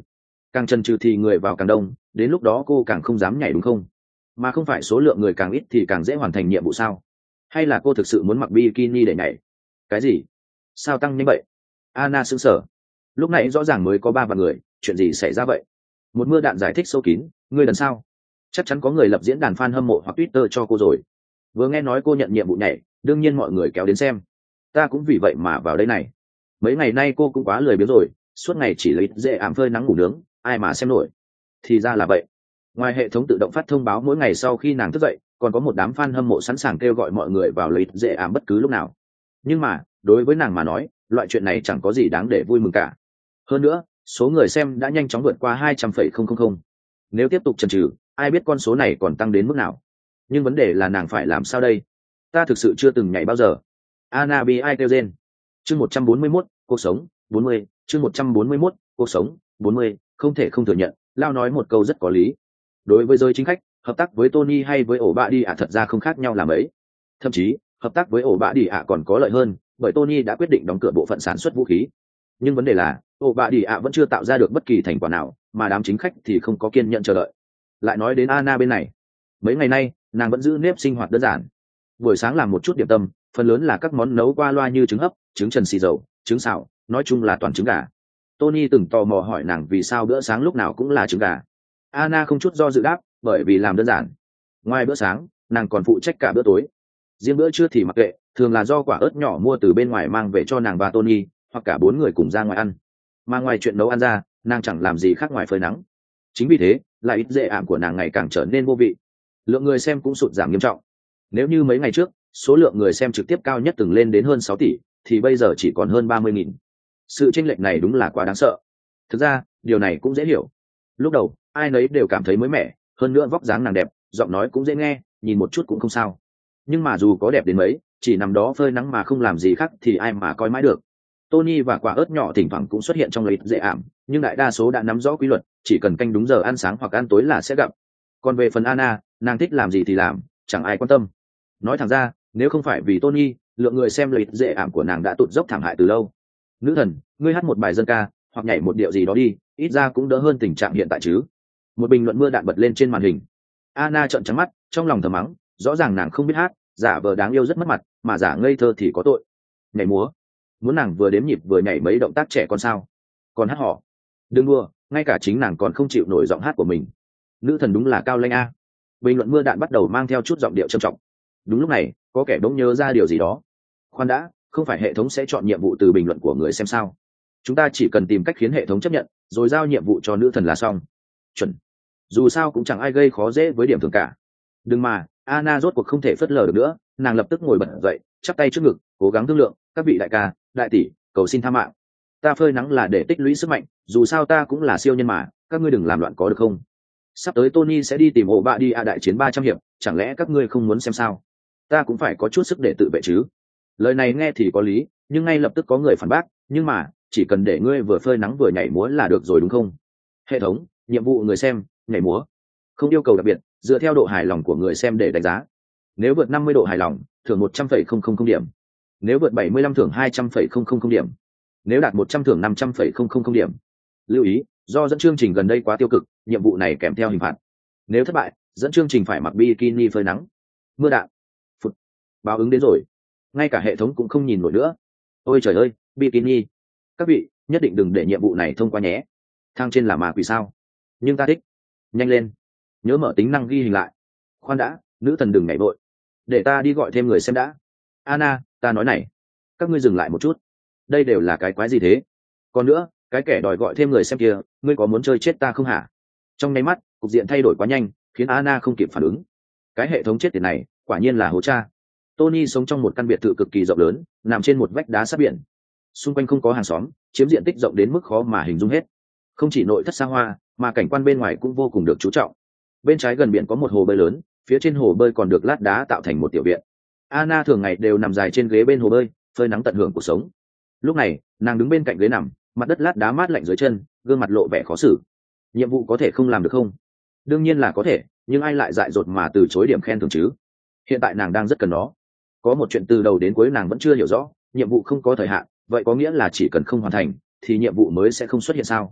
Càng chần chừ thì người vào càng đông, đến lúc đó cô càng không dám nhảy đúng không? Mà không phải số lượng người càng ít thì càng dễ hoàn thành nhiệm vụ sao? Hay là cô thực sự muốn mặc bikini để nhảy? Cái gì? Sao tăng nhanh vậy? Anna sững sờ. Lúc này rõ ràng mới có 3 vạn người, chuyện gì xảy ra vậy? Một mưa đạn giải thích sâu kín, ngươi lần sau chắc chắn có người lập diễn đàn fan hâm mộ hoặc Twitter cho cô rồi. Vừa nghe nói cô nhận nhiệm vụ nhảy, đương nhiên mọi người kéo đến xem. Ta cũng vì vậy mà vào đây này. Mấy ngày nay cô cũng quá lười biếng rồi, suốt ngày chỉ lấy dễ ảm phơi nắng ngủ nướng, ai mà xem nổi. Thì ra là vậy. Ngoài hệ thống tự động phát thông báo mỗi ngày sau khi nàng thức dậy, còn có một đám fan hâm mộ sẵn sàng kêu gọi mọi người vào lấy dễ ảm bất cứ lúc nào. Nhưng mà đối với nàng mà nói, loại chuyện này chẳng có gì đáng để vui mừng cả. Hơn nữa, số người xem đã nhanh chóng vượt qua 200,000. Nếu tiếp tục chần chừ, ai biết con số này còn tăng đến mức nào. Nhưng vấn đề là nàng phải làm sao đây? Ta thực sự chưa từng nhảy bao giờ. Anna bi ai kêu rên. Chương 141, cuộc sống 40. Chương 141, cuộc sống 40. Không thể không thừa nhận, Lao nói một câu rất có lý. Đối với giới chính khách, hợp tác với Tony hay với ổ bạ đi ạ thật ra không khác nhau là mấy. Thậm chí hợp tác với ổ bạ đi ạ còn có lợi hơn, bởi Tony đã quyết định đóng cửa bộ phận sản xuất vũ khí. Nhưng vấn đề là ổ bạ đi ạ vẫn chưa tạo ra được bất kỳ thành quả nào, mà đám chính khách thì không có kiên nhẫn chờ đợi. Lại nói đến Anna bên này, mấy ngày nay nàng vẫn giữ nếp sinh hoạt đơn giản. Buổi sáng làm một chút điểm tâm, phần lớn là các món nấu qua loa như trứng hấp, trứng trần xì dầu, trứng xào, nói chung là toàn trứng gà. Tony từng tò mò hỏi nàng vì sao bữa sáng lúc nào cũng là trứng gà. Anna không chút do dự đáp, bởi vì làm đơn giản. Ngoài bữa sáng, nàng còn phụ trách cả bữa tối. Riêng bữa trưa thì mặc kệ, thường là do quả ớt nhỏ mua từ bên ngoài mang về cho nàng và Tony, hoặc cả 4 người cùng ra ngoài ăn. Mà ngoài chuyện nấu ăn ra, nàng chẳng làm gì khác ngoài phơi nắng. Chính vì thế, lại ít dễ ảm của nàng ngày càng trở nên vô vị. Lượng người xem cũng sụt giảm nghiêm trọng. Nếu như mấy ngày trước, số lượng người xem trực tiếp cao nhất từng lên đến hơn 6 tỷ, thì bây giờ chỉ còn hơn 30.000. Sự chênh lệch này đúng là quá đáng sợ. Thực ra, điều này cũng dễ hiểu. Lúc đầu, ai nấy đều cảm thấy mới mẻ, hơn nữa vóc dáng nàng đẹp, giọng nói cũng dễ nghe, nhìn một chút cũng không sao. Nhưng mà dù có đẹp đến mấy, chỉ nằm đó phơi nắng mà không làm gì khác thì ai mà coi mãi được. Tony và quả ớt nhỏ thỉnh thoảng cũng xuất hiện trong lợi dễ ảm, nhưng đại đa số đã nắm rõ quy luật, chỉ cần canh đúng giờ ăn sáng hoặc ăn tối là sẽ gặp. Còn về phần Anna, nàng thích làm gì thì làm, chẳng ai quan tâm. Nói thẳng ra, nếu không phải vì Tony, lượng người xem lợi dễ ảm của nàng đã tụt dốc thảm hại từ lâu. Nữ thần, ngươi hát một bài dân ca hoặc nhảy một điệu gì đó đi, ít ra cũng đỡ hơn tình trạng hiện tại chứ. Một bình luận mưa đạn bật lên trên màn hình. Anna trợn trắng mắt, trong lòng thầm mắng, rõ ràng nàng không biết hát, giả vờ đáng yêu rất mất mặt, mà giả ngây thơ thì có tội. Nhảy múa, muốn nàng vừa đếm nhịp vừa nhảy mấy động tác trẻ con sao? Còn hát hò, đừng đua, ngay cả chính nàng còn không chịu nổi giọng hát của mình. Nữ thần đúng là cao lanh a. Bình luận mưa đạn bắt đầu mang theo chút giọng điệu trầm trọng. Đúng lúc này, có kẻ bỗng nhớ ra điều gì đó. Khoan đã, không phải hệ thống sẽ chọn nhiệm vụ từ bình luận của người xem sao? Chúng ta chỉ cần tìm cách khiến hệ thống chấp nhận, rồi giao nhiệm vụ cho nữ thần là xong. Chuẩn. Dù sao cũng chẳng ai gây khó dễ với điểm thường cả. Đừng mà, Anna rốt cuộc không thể phớt lờ được nữa, nàng lập tức ngồi bật dậy, chắp tay trước ngực, cố gắng thương lượng, các vị đại ca, đại tỷ, cầu xin tha mạng. Ta phơi nắng là để tích lũy sức mạnh, dù sao ta cũng là siêu nhân mà, các ngươi đừng làm loạn có được không? Sắp tới Tony sẽ đi tìm ổ bạ đi đại chiến 300 hiệp, chẳng lẽ các ngươi không muốn xem sao? Ta cũng phải có chút sức để tự vệ chứ. Lời này nghe thì có lý, nhưng ngay lập tức có người phản bác, nhưng mà chỉ cần để ngươi vừa phơi nắng vừa nhảy múa là được rồi đúng không? Hệ thống, nhiệm vụ người xem, nhảy múa, không yêu cầu đặc biệt, dựa theo độ hài lòng của người xem để đánh giá. Nếu vượt 50 độ hài lòng, thưởng 100,000 điểm. Nếu vượt 75 thưởng 200,000 điểm. Nếu đạt 100 thưởng 500,000 điểm. Lưu ý, do dẫn chương trình gần đây quá tiêu cực, nhiệm vụ này kèm theo hình phạt. Nếu thất bại, dẫn chương trình phải mặc bikini phơi nắng. Mưa đạn. Phụt. Báo ứng đến rồi. Ngay cả hệ thống cũng không nhìn nổi nữa. Ôi trời ơi, bikini. Các vị, nhất định đừng để nhiệm vụ này thông qua nhé. Thang trên là ma quỷ sao? Nhưng ta thích. Nhanh lên. Nhớ mở tính năng ghi hình lại. Khoan đã, nữ thần đừng nhảy vội. Để ta đi gọi thêm người xem đã. Anna, ta nói này. Các ngươi dừng lại một chút. Đây đều là cái quái gì thế? Còn nữa, cái kẻ đòi gọi thêm người xem kia, ngươi có muốn chơi chết ta không hả? Trong nháy mắt, cục diện thay đổi quá nhanh, khiến Anna không kịp phản ứng. Cái hệ thống chết tiệt này, quả nhiên là hố cha. Tony sống trong một căn biệt thự cực kỳ rộng lớn, nằm trên một vách đá sát biển. Xung quanh không có hàng xóm, chiếm diện tích rộng đến mức khó mà hình dung hết. Không chỉ nội thất xa hoa, mà cảnh quan bên ngoài cũng vô cùng được chú trọng. Bên trái gần biển có một hồ bơi lớn, phía trên hồ bơi còn được lát đá tạo thành một tiểu viện. Anna thường ngày đều nằm dài trên ghế bên hồ bơi, phơi nắng tận hưởng cuộc sống. Lúc này, nàng đứng bên cạnh ghế nằm, mặt đất lát đá mát lạnh dưới chân, gương mặt lộ vẻ khó xử. Nhiệm vụ có thể không làm được không? Đương nhiên là có thể, nhưng ai lại dại dột mà từ chối điểm khen thưởng chứ? Hiện tại nàng đang rất cần nó. Có một chuyện từ đầu đến cuối nàng vẫn chưa hiểu rõ, nhiệm vụ không có thời hạn, vậy có nghĩa là chỉ cần không hoàn thành thì nhiệm vụ mới sẽ không xuất hiện sao?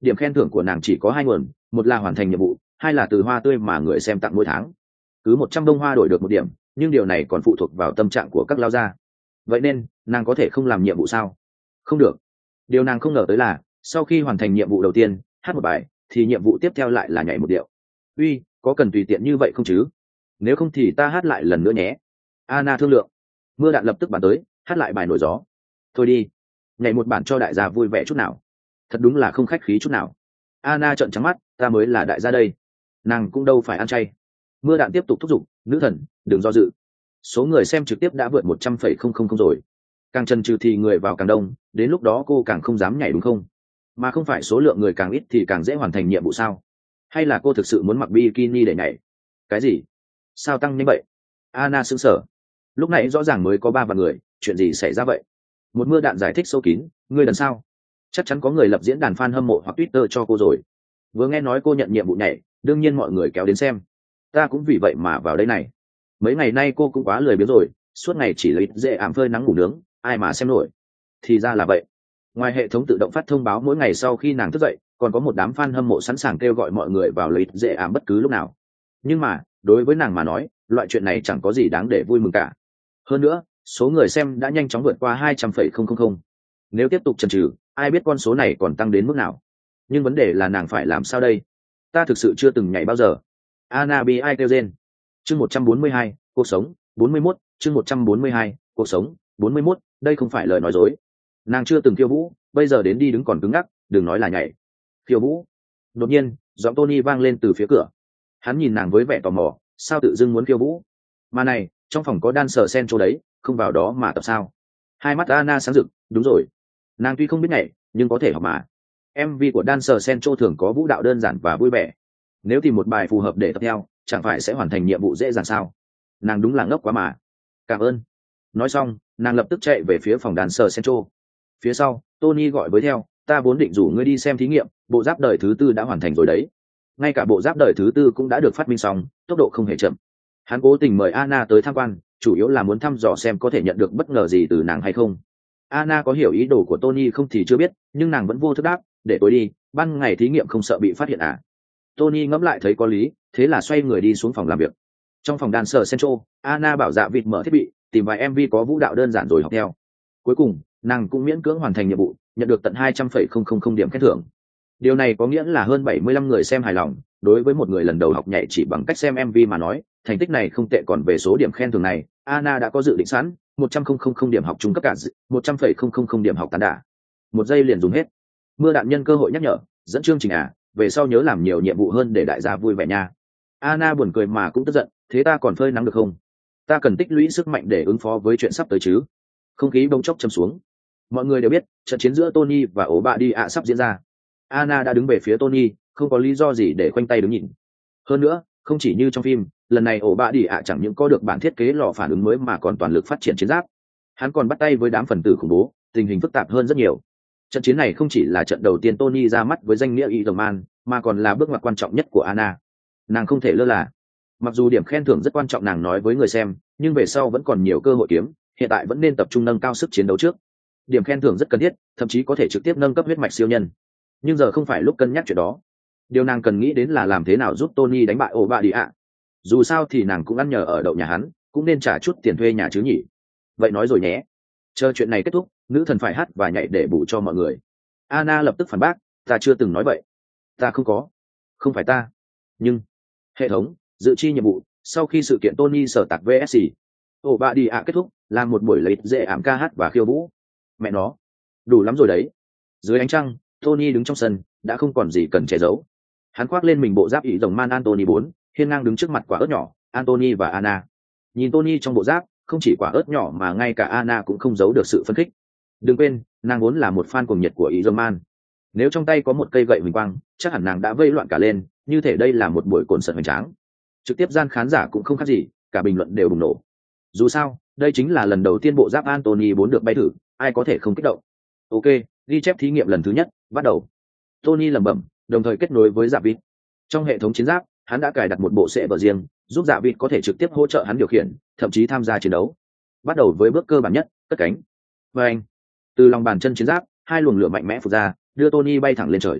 Điểm khen thưởng của nàng chỉ có hai nguồn, một là hoàn thành nhiệm vụ, hai là từ hoa tươi mà người xem tặng mỗi tháng. Cứ 100 bông hoa đổi được 1 điểm, nhưng điều này còn phụ thuộc vào tâm trạng của các lao gia. Vậy nên nàng có thể không làm nhiệm vụ sao? Không được. Điều nàng không ngờ tới là sau khi hoàn thành nhiệm vụ đầu tiên, hát một bài, thì nhiệm vụ tiếp theo lại là nhảy một điệu. Uy, có cần tùy tiện như vậy không chứ? Nếu không thì ta hát lại lần nữa nhé. Anna thương lượng. Mưa đạn lập tức bàn tới, hát lại bài nổi gió. Thôi đi, nhảy một bản cho đại gia vui vẻ chút nào. Thật đúng là không khách khí chút nào. Anna trợn trắng mắt, ta mới là đại gia đây. Nàng cũng đâu phải ăn chay. Mưa đạn tiếp tục thúc giục, nữ thần, đừng do dự. Số người xem trực tiếp đã vượt 100,000 rồi. Càng chần chừ thì người vào càng đông, đến lúc đó cô càng không dám nhảy đúng không? Mà không phải số lượng người càng ít thì càng dễ hoàn thành nhiệm vụ sao? Hay là cô thực sự muốn mặc bikini để nhảy? Cái gì? Sao tăng nhanh vậy? Anna sững sờ. Lúc này rõ ràng mới có 3 vạn người, chuyện gì xảy ra vậy? Một mưa đạn giải thích sâu kín, ngươi lần sau chắc chắn có người lập diễn đàn fan hâm mộ hoặc Twitter cho cô rồi. Vừa nghe nói cô nhận nhiệm vụ nhảy, đương nhiên mọi người kéo đến xem. Ta cũng vì vậy mà vào đây này. Mấy ngày nay cô cũng quá lười biếng rồi, suốt ngày chỉ lấy dễ ảm phơi nắng ngủ nướng, ai mà xem nổi. Thì ra là vậy. Ngoài hệ thống tự động phát thông báo mỗi ngày sau khi nàng thức dậy, còn có một đám fan hâm mộ sẵn sàng kêu gọi mọi người vào lấy dễ ảm bất cứ lúc nào. Nhưng mà đối với nàng mà nói, loại chuyện này chẳng có gì đáng để vui mừng cả. Hơn nữa, số người xem đã nhanh chóng vượt qua 200,000. Nếu tiếp tục chần chừ, ai biết con số này còn tăng đến mức nào. Nhưng vấn đề là nàng phải làm sao đây? Ta thực sự chưa từng nhảy bao giờ. Anna bi ai kêu rên. Chương 142, cuộc sống, 41, chương 142, cuộc sống, 41, đây không phải lời nói dối. Nàng chưa từng khiêu vũ, bây giờ đến đi đứng còn cứng ngắc, đừng nói là nhảy. Khiêu vũ. Đột nhiên, giọng Tony vang lên từ phía cửa. Hắn nhìn nàng với vẻ tò mò, sao tự dưng muốn khiêu vũ? Mà này, trong phòng có dancer central đấy, không vào đó mà tập sao? Hai mắt Anna sáng rực, đúng rồi. Nàng tuy không biết nhảy, nhưng có thể học mà. MV của dancer central thường có vũ đạo đơn giản và vui vẻ. Nếu tìm một bài phù hợp để tập theo, chẳng phải sẽ hoàn thành nhiệm vụ dễ dàng sao? Nàng đúng là ngốc quá mà. Cảm ơn. Nói xong, nàng lập tức chạy về phía phòng dancer central. Phía sau, Tony gọi với theo, ta vốn định rủ ngươi đi xem thí nghiệm, bộ giáp đời thứ 4 đã hoàn thành rồi đấy. Ngay cả bộ giáp đời thứ 4 cũng đã được phát minh xong, tốc độ không hề chậm. Hắn cố tình mời Anna tới tham quan, chủ yếu là muốn thăm dò xem có thể nhận được bất ngờ gì từ nàng hay không. Anna có hiểu ý đồ của Tony không thì chưa biết, nhưng nàng vẫn vô thức đáp, để tôi đi, ban ngày thí nghiệm không sợ bị phát hiện à? Tony ngẫm lại thấy có lý, thế là xoay người đi xuống phòng làm việc. Trong phòng dancer central, Anna bảo dạ vịt mở thiết bị, tìm vài MV có vũ đạo đơn giản rồi học theo. Cuối cùng, nàng cũng miễn cưỡng hoàn thành nhiệm vụ, nhận được tận 200,000 điểm khen thưởng. Điều này có nghĩa là hơn 75 người xem hài lòng. Đối với một người lần đầu học nhảy chỉ bằng cách xem MV mà nói, thành tích này không tệ. Còn về số điểm khen thưởng này, Anna đã có dự định sẵn, 100,000 điểm học trung cấp cả, 100,000 điểm học tán đả. Một giây liền dùng hết. Mưa đạn nhân cơ hội nhắc nhở, dẫn chương trình à, về sau nhớ làm nhiều nhiệm vụ hơn để đại gia vui vẻ nha. Anna buồn cười mà cũng tức giận, thế ta còn phơi nắng được không? Ta cần tích lũy sức mạnh để ứng phó với chuyện sắp tới chứ. Không khí bỗng chốc châm xuống. Mọi người đều biết trận chiến giữa Tony và ổ bạ đi ạ sắp diễn ra. Anna đã đứng về phía Tony, không có lý do gì để khoanh tay đứng nhìn. Hơn nữa, không chỉ như trong phim, lần này ổ bạ đi ạ chẳng những có được bản thiết kế lò phản ứng mới mà còn toàn lực phát triển chiến giáp. Hắn còn bắt tay với đám phần tử khủng bố, tình hình phức tạp hơn rất nhiều. Trận chiến này không chỉ là trận đầu tiên Tony ra mắt với danh nghĩa Iron Man, mà còn là bước ngoặt quan trọng nhất của Anna. Nàng không thể lơ là. Mặc dù điểm khen thưởng rất quan trọng nàng nói với người xem, nhưng về sau vẫn còn nhiều cơ hội kiếm, hiện tại vẫn nên tập trung nâng cao sức chiến đấu trước. Điểm khen thưởng rất cần thiết, thậm chí có thể trực tiếp nâng cấp huyết mạch siêu nhân. Nhưng giờ không phải lúc cân nhắc chuyện đó. Điều nàng cần nghĩ đến là làm thế nào giúp Tony đánh bại ổ bạ đi ạ. Dù sao thì nàng cũng ăn nhờ ở đậu nhà hắn, cũng nên trả chút tiền thuê nhà chứ nhỉ. Vậy nói rồi nhé. Chờ chuyện này kết thúc, nữ thần phải hát và nhảy để bù cho mọi người. Anna lập tức phản bác, ta chưa từng nói vậy. Ta không có. Không phải ta. Nhưng hệ thống dự chi nhiệm vụ sau khi sự kiện Tony sở tạc vsc ổ bạ đi ạ kết thúc, làm một buổi lấy dễ ảm ca hát và khiêu vũ. Mẹ nó, đủ lắm rồi đấy. Dưới ánh trăng, Tony đứng trong sân, đã không còn gì cần che giấu. Hắn khoác lên mình bộ giáp ỷ rồng man Anthony 4, hiên ngang đứng trước mặt quả ớt nhỏ, Anthony và Anna. Nhìn Tony trong bộ giáp, không chỉ quả ớt nhỏ mà ngay cả Anna cũng không giấu được sự phấn khích. Đừng quên, nàng vốn là một fan cuồng nhiệt của ỷ rồng man. Nếu trong tay có một cây gậy huỳnh quang, chắc hẳn nàng đã vây loạn cả lên, như thể đây là một buổi cồn sợt hoành tráng. Trực tiếp gian khán giả cũng không khác gì, cả bình luận đều bùng nổ. Dù sao, đây chính là lần đầu tiên bộ giáp Anthony 4 được bay thử, ai có thể không kích động. Ok, ghi chép thí nghiệm lần thứ nhất, bắt đầu. Tony lẩm bẩm, đồng thời kết nối với Dạ Vịt. Trong hệ thống chiến giáp, hắn đã cài đặt một bộ sệ vở riêng, giúp Dạ Vịt có thể trực tiếp hỗ trợ hắn điều khiển, thậm chí tham gia chiến đấu. Bắt đầu với bước cơ bản nhất, cất cánh. Và anh, từ lòng bàn chân chiến giáp, hai luồng lửa mạnh mẽ phụt ra, đưa Tony bay thẳng lên trời.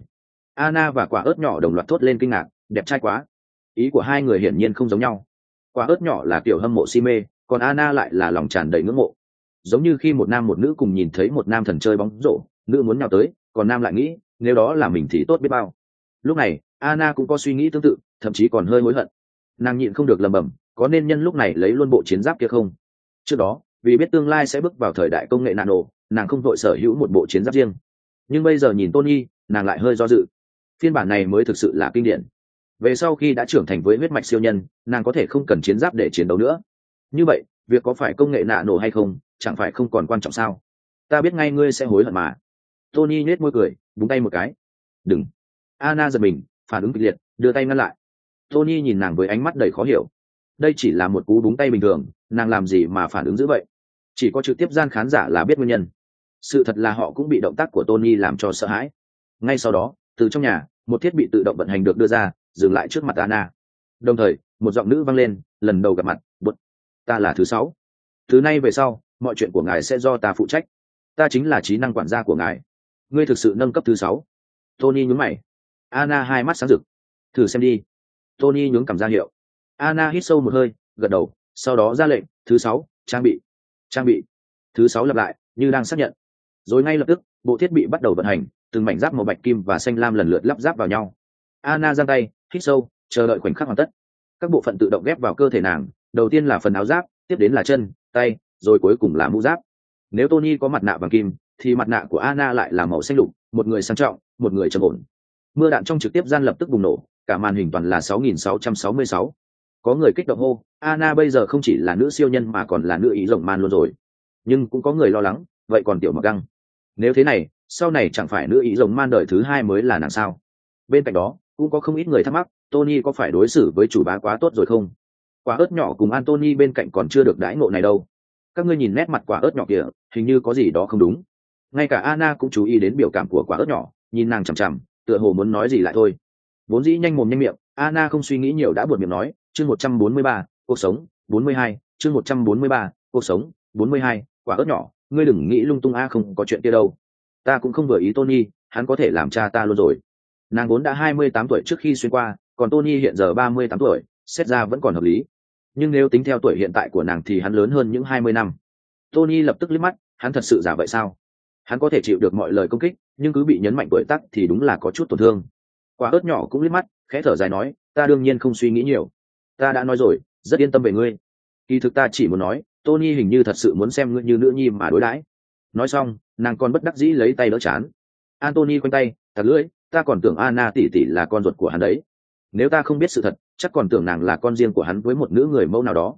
Anna và quả ớt nhỏ đồng loạt thốt lên kinh ngạc, đẹp trai quá. Ý của hai người hiển nhiên không giống nhau. Quả ớt nhỏ là kiểu hâm mộ si mê, còn Anna lại là lòng tràn đầy ngưỡng mộ. Giống như khi một nam một nữ cùng nhìn thấy một nam thần chơi bóng rổ, nữ muốn nhào tới, còn nam lại nghĩ nếu đó là mình thì tốt biết bao. Lúc này Anna cũng có suy nghĩ tương tự, thậm chí còn hơi hối hận. Nàng nhịn không được lầm bầm, có nên nhân lúc này lấy luôn bộ chiến giáp kia không? Trước đó vì biết tương lai sẽ bước vào thời đại công nghệ nano, nàng không vội sở hữu một bộ chiến giáp riêng. Nhưng bây giờ nhìn Tony, nàng lại hơi do dự. Phiên bản này mới thực sự là kinh điển. Về sau khi đã trưởng thành với huyết mạch siêu nhân, nàng có thể không cần chiến giáp để chiến đấu nữa. Như vậy việc có phải công nghệ nano hay không chẳng phải không còn quan trọng sao? Ta biết ngay ngươi sẽ hối hận mà. Tony nhếch môi cười, búng tay một cái. Đừng. Anna giật mình, phản ứng kịch liệt, đưa tay ngăn lại. Tony nhìn nàng với ánh mắt đầy khó hiểu. Đây chỉ là một cú búng tay bình thường, nàng làm gì mà phản ứng dữ vậy? Chỉ có trực tiếp gian khán giả là biết nguyên nhân. Sự thật là họ cũng bị động tác của Tony làm cho sợ hãi. Ngay sau đó, từ trong nhà, một thiết bị tự động vận hành được đưa ra, dừng lại trước mặt Anna. Đồng thời, một giọng nữ vang lên, lần đầu gặp mặt, "Bụt, ta là thứ 6. Từ nay về sau, mọi chuyện của ngài sẽ do ta phụ trách. Ta chính là trí năng quản gia của ngài. Ngươi thực sự nâng cấp thứ 6. Tony nhướng mày. Anna hai mắt sáng rực. "Thử xem đi." Tony nhướng cằm ra hiệu. Anna hít sâu một hơi, gật đầu, sau đó ra lệnh, "Thứ 6, trang bị." Trang bị. Thứ 6 lặp lại, như đang xác nhận. Rồi ngay lập tức, bộ thiết bị bắt đầu vận hành, từng mảnh giáp màu bạch kim và xanh lam lần lượt lắp ráp vào nhau. Anna giang tay, hít sâu, chờ đợi khoảnh khắc hoàn tất. Các bộ phận tự động ghép vào cơ thể nàng, đầu tiên là phần áo giáp, tiếp đến là chân, tay, rồi cuối cùng là mũ giáp. Nếu Tony có mặt nạ vàng kim, thì mặt nạ của Anna lại là màu xanh lục, một người sang trọng, một người trầm ổn. Mưa đạn trong trực tiếp gian lập tức bùng nổ, cả màn hình toàn là 6666. Có người kích động hô, Anna bây giờ không chỉ là nữ siêu nhân mà còn là nữ ý rồng man luôn rồi. Nhưng cũng có người lo lắng, vậy còn tiểu mặc găng? Nếu thế này, sau này chẳng phải nữ ý rồng man đời thứ 2 mới là nàng sao? Bên cạnh đó, cũng có không ít người thắc mắc, Tony có phải đối xử với chủ bá quá tốt rồi không? Quả ớt nhỏ cùng Anthony bên cạnh còn chưa được đãi ngộ này đâu. Các ngươi nhìn nét mặt quả ớt nhỏ kìa, hình như có gì đó không đúng. Ngay cả Anna cũng chú ý đến biểu cảm của quả ớt nhỏ, nhìn nàng chằm chằm, tựa hồ muốn nói gì lại thôi. Vốn dĩ nhanh mồm nhanh miệng, Anna không suy nghĩ nhiều đã buột miệng nói, chương 143, cuộc sống, 42, chương 143, cuộc sống, 42, quả ớt nhỏ, ngươi đừng nghĩ lung tung không có chuyện kia đâu. Ta cũng không vừa ý Tony, hắn có thể làm cha ta luôn rồi. Nàng vốn đã 28 tuổi trước khi xuyên qua, còn Tony hiện giờ 38 tuổi, xét ra vẫn còn hợp lý. Nhưng nếu tính theo tuổi hiện tại của nàng thì hắn lớn hơn những 20 năm. Tony lập tức liếc mắt, hắn thật sự giả vậy sao? Hắn có thể chịu được mọi lời công kích, nhưng cứ bị nhấn mạnh tuổi tác thì đúng là có chút tổn thương. Quả ớt nhỏ cũng liếc mắt, khẽ thở dài nói, ta đương nhiên không suy nghĩ nhiều. Ta đã nói rồi, rất yên tâm về ngươi. Kỳ thực ta chỉ muốn nói, Tony hình như thật sự muốn xem ngươi như nữ nhi mà đối đãi. Nói xong, nàng còn bất đắc dĩ lấy tay đỡ chán. Anthony quanh tay, thật lưỡi, ta còn tưởng Anna tỷ tỷ là con ruột của hắn đấy. Nếu ta không biết sự thật, chắc còn tưởng nàng là con riêng của hắn với một nữ người mẫu nào đó.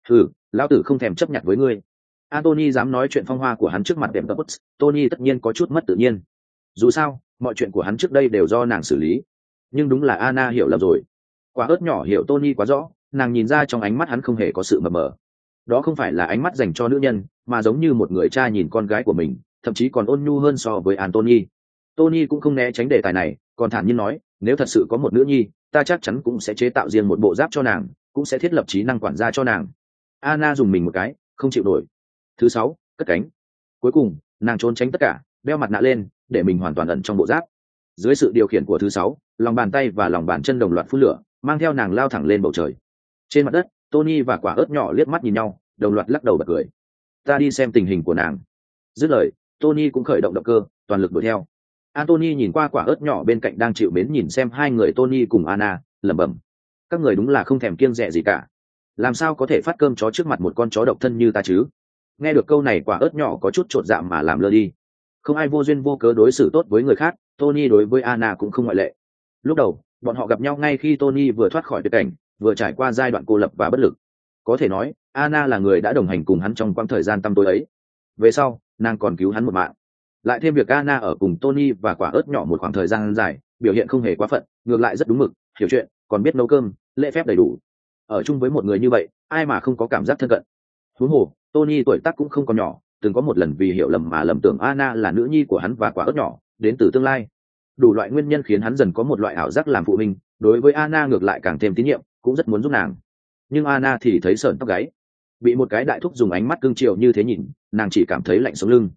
Lão tử không thèm chấp nhận với ngươi. Anthony dám nói chuyện phong hoa của hắn trước mặt đẹp tấp. Tony tất nhiên có chút mất tự nhiên. Dù sao, mọi chuyện của hắn trước đây đều do nàng xử lý. Nhưng đúng là Anna hiểu lầm rồi. Quả ớt nhỏ hiểu Tony quá rõ, nàng nhìn ra trong ánh mắt hắn không hề có sự mờ mờ. Đó không phải là ánh mắt dành cho nữ nhân, mà giống như một người cha nhìn con gái của mình, thậm chí còn ôn nhu hơn so với Anthony. Tony cũng không né tránh đề tài này, còn thản nhiên nói, nếu thật sự có một nữ nhi, ta chắc chắn cũng sẽ chế tạo riêng một bộ giáp cho nàng, cũng sẽ thiết lập trí năng quản gia cho nàng. Anna dùng mình một cái, không chịu nổi. Thứ 6, cất cánh. Cuối cùng, nàng trốn tránh tất cả, đeo mặt nạ lên, để mình hoàn toàn ẩn trong bộ giáp. Dưới sự điều khiển của thứ 6, lòng bàn tay và lòng bàn chân đồng loạt phun lửa, mang theo nàng lao thẳng lên bầu trời. Trên mặt đất, Tony và quả ớt nhỏ liếc mắt nhìn nhau, đồng loạt lắc đầu bật cười. Ta đi xem tình hình của nàng. Dứt lời, Tony cũng khởi động động cơ, toàn lực đuổi theo. Anthony nhìn qua quả ớt nhỏ bên cạnh đang chịu mến nhìn xem hai người Tony cùng Anna, lẩm bẩm. Các người đúng là không thèm kiêng dè gì cả. Làm sao có thể phát cơm chó trước mặt một con chó độc thân như ta chứ? Nghe được câu này quả ớt nhỏ có chút chột dạ mà làm lơ đi. Không ai vô duyên vô cớ đối xử tốt với người khác, Tony đối với Anna cũng không ngoại lệ. Lúc đầu, bọn họ gặp nhau ngay khi Tony vừa thoát khỏi tuyệt cảnh, vừa trải qua giai đoạn cô lập và bất lực. Có thể nói, Anna là người đã đồng hành cùng hắn trong quãng thời gian tăm tối ấy. Về sau, nàng còn cứu hắn một mạng. Lại thêm việc Anna ở cùng Tony và quả ớt nhỏ một khoảng thời gian dài, biểu hiện không hề quá phận, ngược lại rất đúng mực, hiểu chuyện, còn biết nấu cơm, lễ phép đầy đủ. Ở chung với một người như vậy, ai mà không có cảm giác thân cận. Huống hồ, Tony tuổi tác cũng không còn nhỏ, từng có một lần vì hiểu lầm mà lầm tưởng Anna là nữ nhi của hắn và quả ớt nhỏ, đến từ tương lai. Đủ loại nguyên nhân khiến hắn dần có một loại ảo giác làm phụ huynh, đối với Anna ngược lại càng thêm tín nhiệm, cũng rất muốn giúp nàng. Nhưng Anna thì thấy sởn tóc gáy. Bị một cái đại thúc dùng ánh mắt cưng chiều như thế nhìn, nàng chỉ cảm thấy lạnh sống lưng.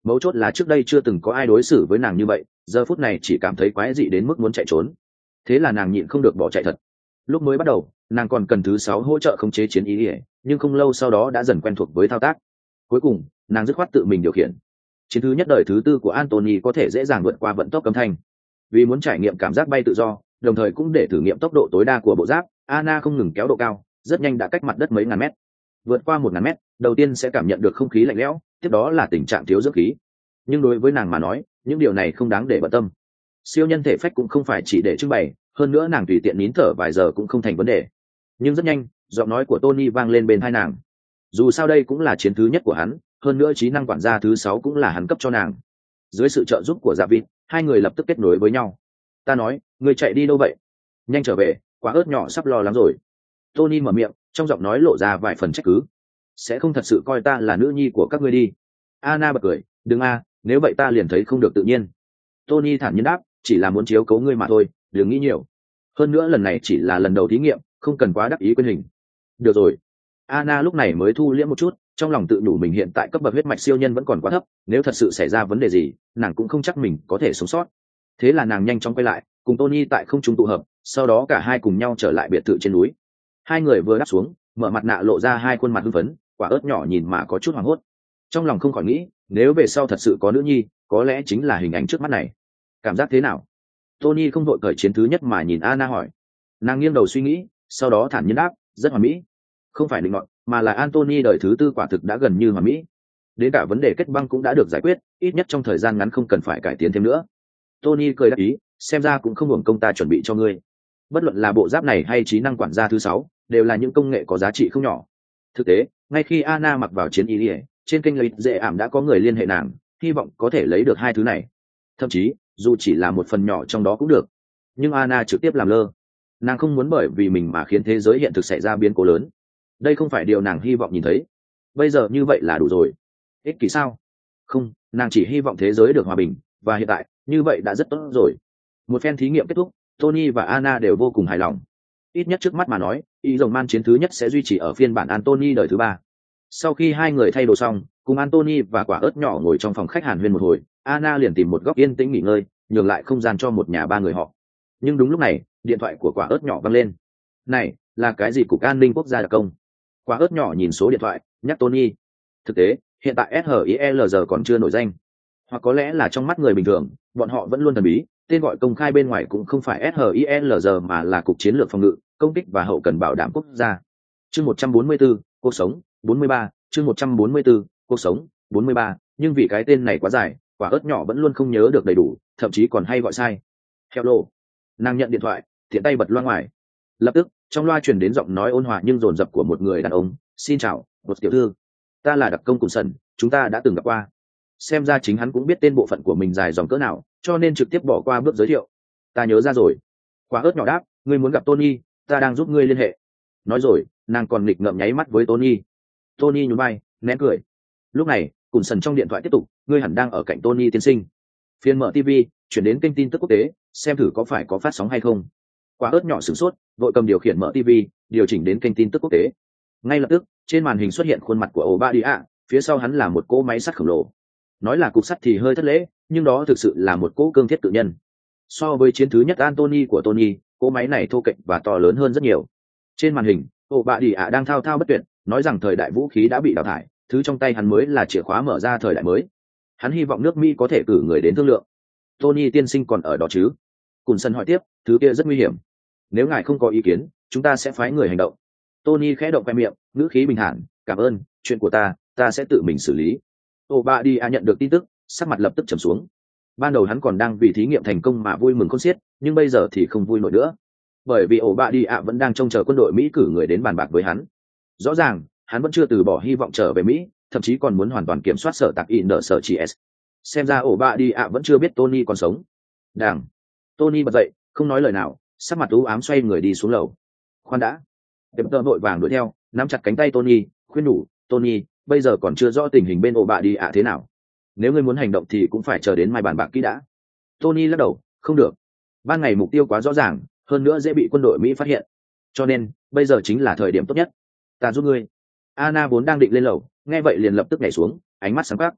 Mấu chốt là trước đây chưa từng có ai đối xử với nàng như vậy, giờ phút này chỉ cảm thấy quái dị đến mức muốn chạy trốn. Thế là nàng nhịn không được bỏ chạy thật. Lúc mới bắt đầu nàng còn cần thứ 6 hỗ trợ khống chế chiến ý ỉa, nhưng không lâu sau đó đã dần quen thuộc với thao tác. Cuối cùng nàng dứt khoát tự mình điều khiển. Chiến thứ nhất đời thứ tư của Anthony có thể dễ dàng vượt qua vận tốc âm thanh. Vì muốn trải nghiệm cảm giác bay tự do, đồng thời cũng để thử nghiệm tốc độ tối đa của bộ giáp, Anna không ngừng kéo độ cao, rất nhanh đã cách mặt đất mấy ngàn mét. Vượt qua 1000 mét, đầu tiên sẽ cảm nhận được không khí lạnh lẽo, tiếp đó là tình trạng thiếu dưỡng khí. Nhưng đối với nàng mà nói, những điều này không đáng để bận tâm. Siêu nhân thể phách cũng không phải chỉ để trưng bày, hơn nữa nàng tùy tiện nín thở vài giờ cũng không thành vấn đề. Nhưng rất nhanh, giọng nói của Tony vang lên bên tai nàng. Dù sao đây cũng là chiến thứ nhất của hắn, hơn nữa trí năng quản gia thứ 6 cũng là hắn cấp cho nàng. Dưới sự trợ giúp của Dạ Vịt, hai người lập tức kết nối với nhau. Ta nói, người chạy đi đâu vậy? Nhanh trở về, quả ớt nhỏ sắp lo lắm rồi. Tony mở miệng, trong giọng nói lộ ra vài phần trách cứ. Sẽ không thật sự coi ta là nữ nhi của các ngươi đi. Anna bật cười, đừng nếu vậy ta liền thấy không được tự nhiên. Tony thản nhiên đáp, chỉ là muốn chiếu cố ngươi mà thôi, đừng nghĩ nhiều. Hơn nữa lần này chỉ là lần đầu thí nghiệm, không cần quá đắc ý quên hình. Được rồi. Anna lúc này mới thu liễm một chút, trong lòng tự nhủ mình hiện tại cấp bậc huyết mạch siêu nhân vẫn còn quá thấp, nếu thật sự xảy ra vấn đề gì, nàng cũng không chắc mình có thể sống sót. Thế là nàng nhanh chóng quay lại, cùng Tony tại không trung tụ hợp, sau đó cả hai cùng nhau trở lại biệt thự trên núi. Hai người vừa đáp xuống, mở mặt nạ lộ ra hai khuôn mặt hưng phấn, quả ớt nhỏ nhìn mà có chút hoảng hốt. Trong lòng không khỏi nghĩ, nếu về sau thật sự có nữ nhi, có lẽ chính là hình ảnh trước mắt này. Cảm giác thế nào? Tony không đội cởi chiến thứ nhất mà nhìn Anna hỏi. Nàng nghiêng đầu suy nghĩ, sau đó thản nhiên đáp, rất hoàn mỹ. Không phải định ngọn, mà là Anthony đời thứ tư quả thực đã gần như hoàn mỹ. Đến cả vấn đề kết băng cũng đã được giải quyết, ít nhất trong thời gian ngắn không cần phải cải tiến thêm nữa. Tony cười đáp ý, xem ra cũng không hưởng công ta chuẩn bị cho ngươi. Bất luận là bộ giáp này hay trí năng quản gia thứ 6, đều là những công nghệ có giá trị không nhỏ. Thực tế, ngay khi Anna mặc vào chiến y, trên kênh lấy dễ ảm đã có người liên hệ nàng, hy vọng có thể lấy được hai thứ này. Thậm chí, dù chỉ là một phần nhỏ trong đó cũng được. Nhưng Anna trực tiếp làm lơ. Nàng không muốn bởi vì mình mà khiến thế giới hiện thực xảy ra biến cố lớn. Đây không phải điều nàng hy vọng nhìn thấy. Bây giờ như vậy là đủ rồi. Ích kỷ sao? Không, nàng chỉ hy vọng thế giới được hòa bình, và hiện tại, như vậy đã rất tốt rồi. Một phen thí nghiệm kết thúc, Tony và Anna đều vô cùng hài lòng. Ít nhất trước mắt mà nói, ý rồng man chiến thứ nhất sẽ duy trì ở phiên bản Anthony đời thứ 3. Sau khi hai người thay đồ xong, cùng Anthony và quả ớt nhỏ ngồi trong phòng khách hàn huyên một hồi, Anna liền tìm một góc yên tĩnh nghỉ ngơi, nhường lại không gian cho một nhà ba người họ. Nhưng đúng lúc này, điện thoại của quả ớt nhỏ vang lên. Này, là cái gì cục an ninh quốc gia đặc công? Quả ớt nhỏ nhìn số điện thoại, nhắc Tony. Thực tế, hiện tại SHIELR còn chưa nổi danh. Hoặc có lẽ là trong mắt người bình thường, bọn họ vẫn luôn thần bí, tên gọi công khai bên ngoài cũng không phải SHIELR mà là Cục Chiến lược Phòng ngự, Công kích và Hậu cần Bảo đảm Quốc gia. Chương 144, cuộc sống, 43, chương 144, cuộc sống, 43, nhưng vì cái tên này quá dài, quả ớt nhỏ vẫn luôn không nhớ được đầy đủ, thậm chí còn hay gọi sai. Hello. Nàng nhận điện thoại, tiện tay bật loa ngoài. Lập tức, trong loa truyền đến giọng nói ôn hòa nhưng dồn dập của một người đàn ông. Xin chào, một tiểu thư. Ta là đặc công cùng sần, chúng ta đã từng gặp qua. Xem ra chính hắn cũng biết tên bộ phận của mình dài dòng cỡ nào, cho nên trực tiếp bỏ qua bước giới thiệu. Ta nhớ ra rồi. Quả ớt nhỏ đáp, ngươi muốn gặp Tony, ta đang giúp ngươi liên hệ. Nói rồi, nàng còn nghịch ngợm nháy mắt với Tony. Tony nhún vai, nén cười. Lúc này, cùng sần trong điện thoại tiếp tục, ngươi hẳn đang ở cạnh Tony tiên sinh. Phiên mở TV, chuyển đến kênh tin tức quốc tế, xem thử có phải có phát sóng hay không. Quả ớt nhỏ sửng sốt, vội cầm điều khiển mở TV, điều chỉnh đến kênh tin tức quốc tế. Ngay lập tức, trên màn hình xuất hiện khuôn mặt của Obadiah, phía sau hắn là một cỗ máy sắt khổng lồ. Nói là cục sắt thì hơi thất lễ, nhưng đó thực sự là một cỗ cương thiết tự nhân. So với chiến thứ nhất Anthony của Tony, cỗ máy này thô kệch và to lớn hơn rất nhiều. Trên màn hình, Obadiah đang thao thao bất tuyệt, nói rằng thời đại vũ khí đã bị đào thải, thứ trong tay hắn mới là chìa khóa mở ra thời đại mới. Hắn hy vọng nước Mỹ có thể cử người đến thương lượng. Tony tiên sinh còn ở đó chứ? Cùn sân hỏi tiếp, thứ kia rất nguy hiểm. Nếu ngài không có ý kiến, chúng ta sẽ phái người hành động. Tony khẽ động khoe miệng, ngữ khí bình thản, cảm ơn, chuyện của ta sẽ tự mình xử lý. Obadiah nhận được tin tức, sắc mặt lập tức trầm xuống. Ban đầu hắn còn đang vì thí nghiệm thành công mà vui mừng khôn xiết, nhưng bây giờ thì không vui nổi nữa. Bởi vì Obadiah vẫn đang trông chờ quân đội Mỹ cử người đến bàn bạc với hắn. Rõ ràng, hắn vẫn chưa từ bỏ hy vọng trở về Mỹ, thậm chí còn muốn hoàn toàn kiểm soát sở tạc in sở chỉ s. Xem ra Obadiah vẫn chưa biết Tony còn sống. Đảng. Tony bật dậy, không nói lời nào, sắc mặt u ám xoay người đi xuống lầu. Khoan đã. Peter vội vàng đuổi theo, nắm chặt cánh tay Tony, khuyên nhủ, Tony, bây giờ còn chưa rõ tình hình bên Obadiah thế nào. Nếu ngươi muốn hành động thì cũng phải chờ đến mai bàn bạc kỹ đã. Tony lắc đầu, không được. Ban ngày mục tiêu quá rõ ràng, hơn nữa dễ bị quân đội Mỹ phát hiện. Cho nên, bây giờ chính là thời điểm tốt nhất. Ta giúp ngươi. Anna vốn đang định lên lầu, nghe vậy liền lập tức nhảy xuống, ánh mắt sáng quắc.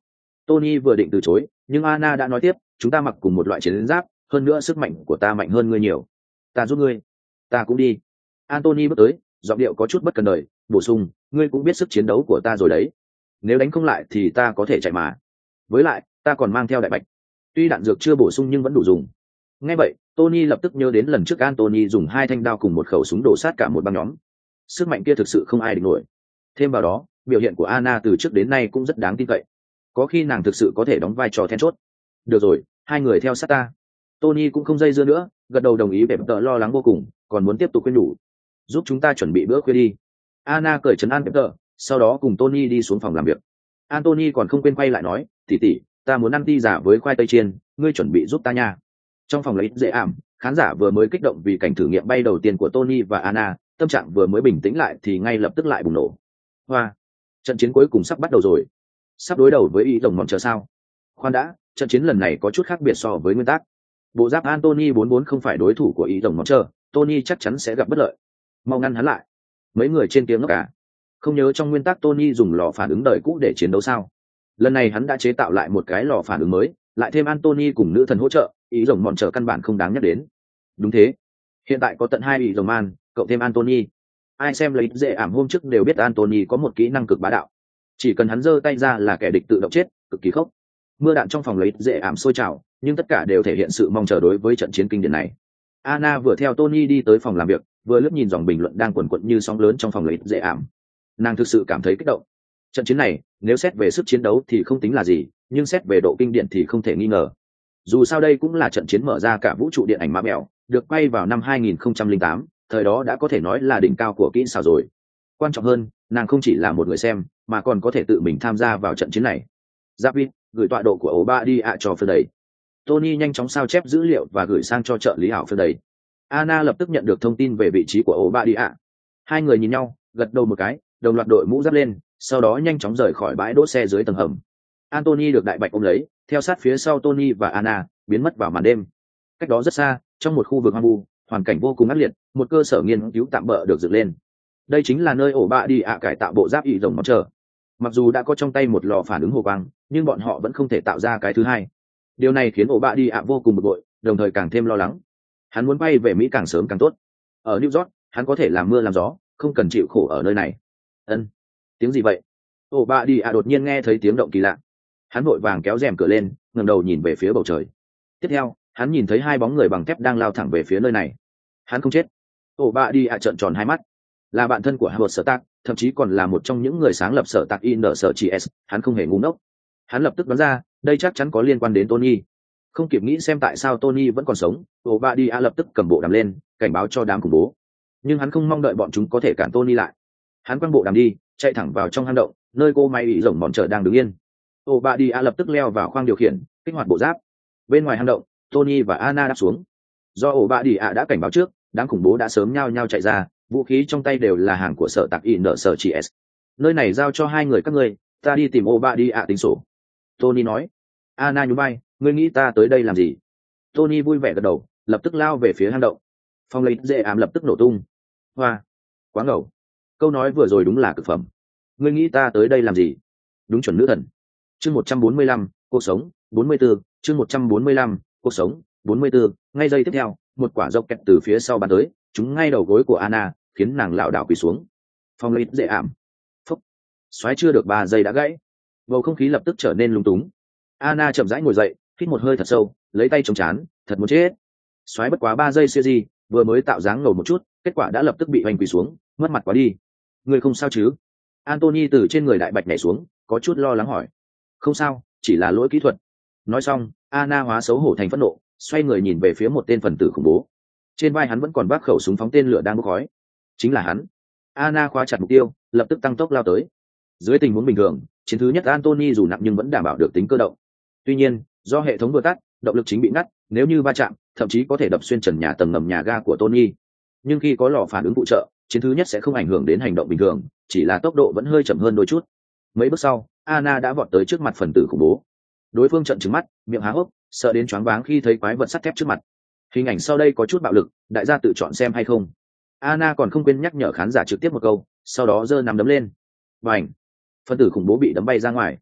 Tony vừa định từ chối, nhưng Anna đã nói tiếp, chúng ta mặc cùng một loại chiến giáp, hơn nữa sức mạnh của ta mạnh hơn ngươi nhiều. Ta giúp ngươi. Ta cũng đi. Anthony bước tới, giọng điệu có chút bất cần đời, bổ sung, ngươi cũng biết sức chiến đấu của ta rồi đấy. Nếu đánh không lại thì ta có thể chạy mà. Với lại, ta còn mang theo đại bạch. Tuy đạn dược chưa bổ sung nhưng vẫn đủ dùng. Nghe vậy, Tony lập tức nhớ đến lần trước Anthony dùng 2 thanh đao cùng một khẩu súng đổ sát cả một băng nhóm. Sức mạnh kia thực sự không ai địch nổi. Thêm vào đó, biểu hiện của Anna từ trước đến nay cũng rất đáng tin cậy. Có khi nàng thực sự có thể đóng vai trò then chốt. Được rồi, hai người theo sát ta. Tony cũng không dây dưa nữa, gật đầu đồng ý. Vẻ tợ lo lắng vô cùng, còn muốn tiếp tục khuyên nhủ. Giúp chúng ta chuẩn bị bữa khuya đi. Anna cởi trấn an Vẻ tợ, sau đó cùng Tony đi xuống phòng làm việc. Anthony còn không quên quay lại nói, tỷ, ta muốn ăn ti giả với khoai tây chiên, ngươi chuẩn bị giúp ta nha. Trong phòng lấy dễ ảm, khán giả vừa mới kích động vì cảnh thử nghiệm bay đầu tiên của Tony và Anna, tâm trạng vừa mới bình tĩnh lại thì ngay lập tức lại bùng nổ. Hoa, trận chiến cuối cùng sắp bắt đầu rồi. Sắp đối đầu với ý tổng mòn chờ sao? Khoan đã, trận chiến lần này có chút khác biệt so với nguyên tắc. Bộ giáp Anthony 44 không phải đối thủ của ý tổng mòn chờ, Tony chắc chắn sẽ gặp bất lợi. Mau ngăn hắn lại. Mấy người trên tiếng ngốc cả. Không nhớ trong nguyên tắc Tony dùng lò phản ứng đời cũ để chiến đấu sao? Lần này hắn đã chế tạo lại một cái lò phản ứng mới, lại thêm Anthony cùng nữ thần hỗ trợ, ý rồng mòn trở căn bản không đáng nhắc đến. Đúng thế, hiện tại có tận 2 ý rồng man, cộng thêm Anthony. Ai xem lấy dễ ảm hôm trước đều biết Anthony có một kỹ năng cực bá đạo, chỉ cần hắn giơ tay ra là kẻ địch tự động chết, cực kỳ khốc. Mưa đạn trong phòng lấy dễ ảm sôi trào, nhưng tất cả đều thể hiện sự mong chờ đối với trận chiến kinh điển này. Anna vừa theo Tony đi tới phòng làm việc, vừa lướt nhìn dòng bình luận đang quần quật như sóng lớn trong phòng lấy dễ ảm. Nàng thực sự cảm thấy kích động. Trận chiến này, nếu xét về sức chiến đấu thì không tính là gì, nhưng xét về độ kinh điển thì không thể nghi ngờ. Dù sao đây cũng là trận chiến mở ra cả vũ trụ điện ảnh ma mèo, được quay vào năm 2008, thời đó đã có thể nói là đỉnh cao của kỹ xảo rồi. Quan trọng hơn, nàng không chỉ là một người xem, mà còn có thể tự mình tham gia vào trận chiến này. David, gửi tọa độ của Obadiah cho phần đầy. Tony nhanh chóng sao chép dữ liệu và gửi sang cho trợ lý ảo phần đầy. Anna lập tức nhận được thông tin về vị trí của Obadiah. Hai người nhìn nhau, gật đầu một cái, đồng loạt đội mũ giáp lên, sau đó nhanh chóng rời khỏi bãi đỗ xe dưới tầng hầm. Anthony được đại bạch ôm lấy, theo sát phía sau Tony và Anna, biến mất vào màn đêm. Cách đó rất xa, trong một khu vực hoang vu, hoàn cảnh vô cùng ác liệt, một cơ sở nghiên cứu tạm bợ được dựng lên. Đây chính là nơi ổ bạ đi ạ cải tạo bộ giáp y rồng món chờ. Mặc dù đã có trong tay một lò phản ứng hồ quang, nhưng bọn họ vẫn không thể tạo ra cái thứ hai. Điều này khiến ổ bạ đi ạ vô cùng bực bội, đồng thời càng thêm lo lắng. Hắn muốn bay về Mỹ càng sớm càng tốt. Ở New York, hắn có thể làm mưa làm gió, không cần chịu khổ ở nơi này. Ân, tiếng gì vậy? Ổ bạ đi ạ đột nhiên nghe thấy tiếng động kỳ lạ. Hắn vội vàng kéo rèm cửa lên, ngẩng đầu nhìn về phía bầu trời. Tiếp theo, hắn nhìn thấy hai bóng người bằng thép đang lao thẳng về phía nơi này. Hắn không chết. Ổ bạ đi ạ trợn tròn hai mắt. Là bạn thân của Howard Stark, thậm chí còn là một trong những người sáng lập sở Stark in sở chỉ S, hắn không hề ngu ngốc. Hắn lập tức đoán ra, đây chắc chắn có liên quan đến Tony. Không kịp nghĩ xem tại sao Tony vẫn còn sống, Obadiah lập tức cầm bộ đàm lên, cảnh báo cho đám khủng bố. Nhưng hắn không mong đợi bọn chúng có thể cản Tony lại. Hắn quăng bộ đàm đi, chạy thẳng vào trong hang động, nơi cô máy bị rồng mòn trở đang đứng yên. Obadiah lập tức leo vào khoang điều khiển, kích hoạt bộ giáp. Bên ngoài hang động, Tony và Anna đáp xuống. Do Obadiah đã cảnh báo trước, đám khủng bố đã sớm nhao nhao chạy ra, vũ khí trong tay đều là hàng của sở tạc in sở chỉ S. Nơi này giao cho hai người các ngươi, ta đi tìm Obadiah tính sổ. Tony nói. Anna nhún vai, ngươi nghĩ ta tới đây làm gì? Tony vui vẻ gật đầu, lập tức lao về phía hang động. Phòng lấy dễ ám lập tức nổ tung. Hoa, quá ngầu. Câu nói vừa rồi đúng là cực phẩm. Ngươi nghĩ ta tới đây làm gì? Đúng chuẩn nữ thần. Chương 145, cuộc sống, 44, chương 145, cuộc sống, 44. Ngay giây tiếp theo, một quả dọc kẹt từ phía sau bắn tới, trúng ngay đầu gối của Anna, khiến nàng lảo đảo quỳ xuống. Phòng lấy dễ ảm. Phúc. Xoáy chưa được 3 giây đã gãy. Bầu không khí lập tức trở nên lung túng. Anna chậm rãi ngồi dậy, hít một hơi thật sâu, lấy tay chống chán, thật muốn chết. Xoáy bất quá 3 giây siêu gì, vừa mới tạo dáng ngầu một chút, kết quả đã lập tức bị hoành quỳ xuống, mất mặt quá đi. Người không sao chứ? Anthony từ trên người đại bạch nhảy xuống, có chút lo lắng hỏi. Không sao, chỉ là lỗi kỹ thuật. Nói xong, Anna hóa xấu hổ thành phẫn nộ, xoay người nhìn về phía một tên phần tử khủng bố. Trên vai hắn vẫn còn vác khẩu súng phóng tên lửa đang bốc khói. Chính là hắn. Anna khóa chặt mục tiêu, lập tức tăng tốc lao tới. Dưới tình huống bình thường, chiến thứ nhất Anthony dù nặng nhưng vẫn đảm bảo được tính cơ động. Tuy nhiên, do hệ thống vừa tắt, động lực chính bị ngắt, nếu như va chạm, thậm chí có thể đập xuyên trần nhà tầng ngầm nhà ga của Tony. Nhưng khi có lò phản ứng phụ trợ, chiến thứ nhất sẽ không ảnh hưởng đến hành động bình thường, chỉ là tốc độ vẫn hơi chậm hơn đôi chút. Mấy bước sau, Anna đã vọt tới trước mặt phần tử khủng bố. Đối phương trợn trừng mắt, miệng há hốc, sợ đến choáng váng khi thấy quái vật sắt thép trước mặt. Hình ảnh sau đây có chút bạo lực, đại gia tự chọn xem hay không. Anna còn không quên nhắc nhở khán giả trực tiếp một câu, sau đó giơ nắm đấm lên. Bành! Phần tử khủng bố bị đấm bay ra ngoài.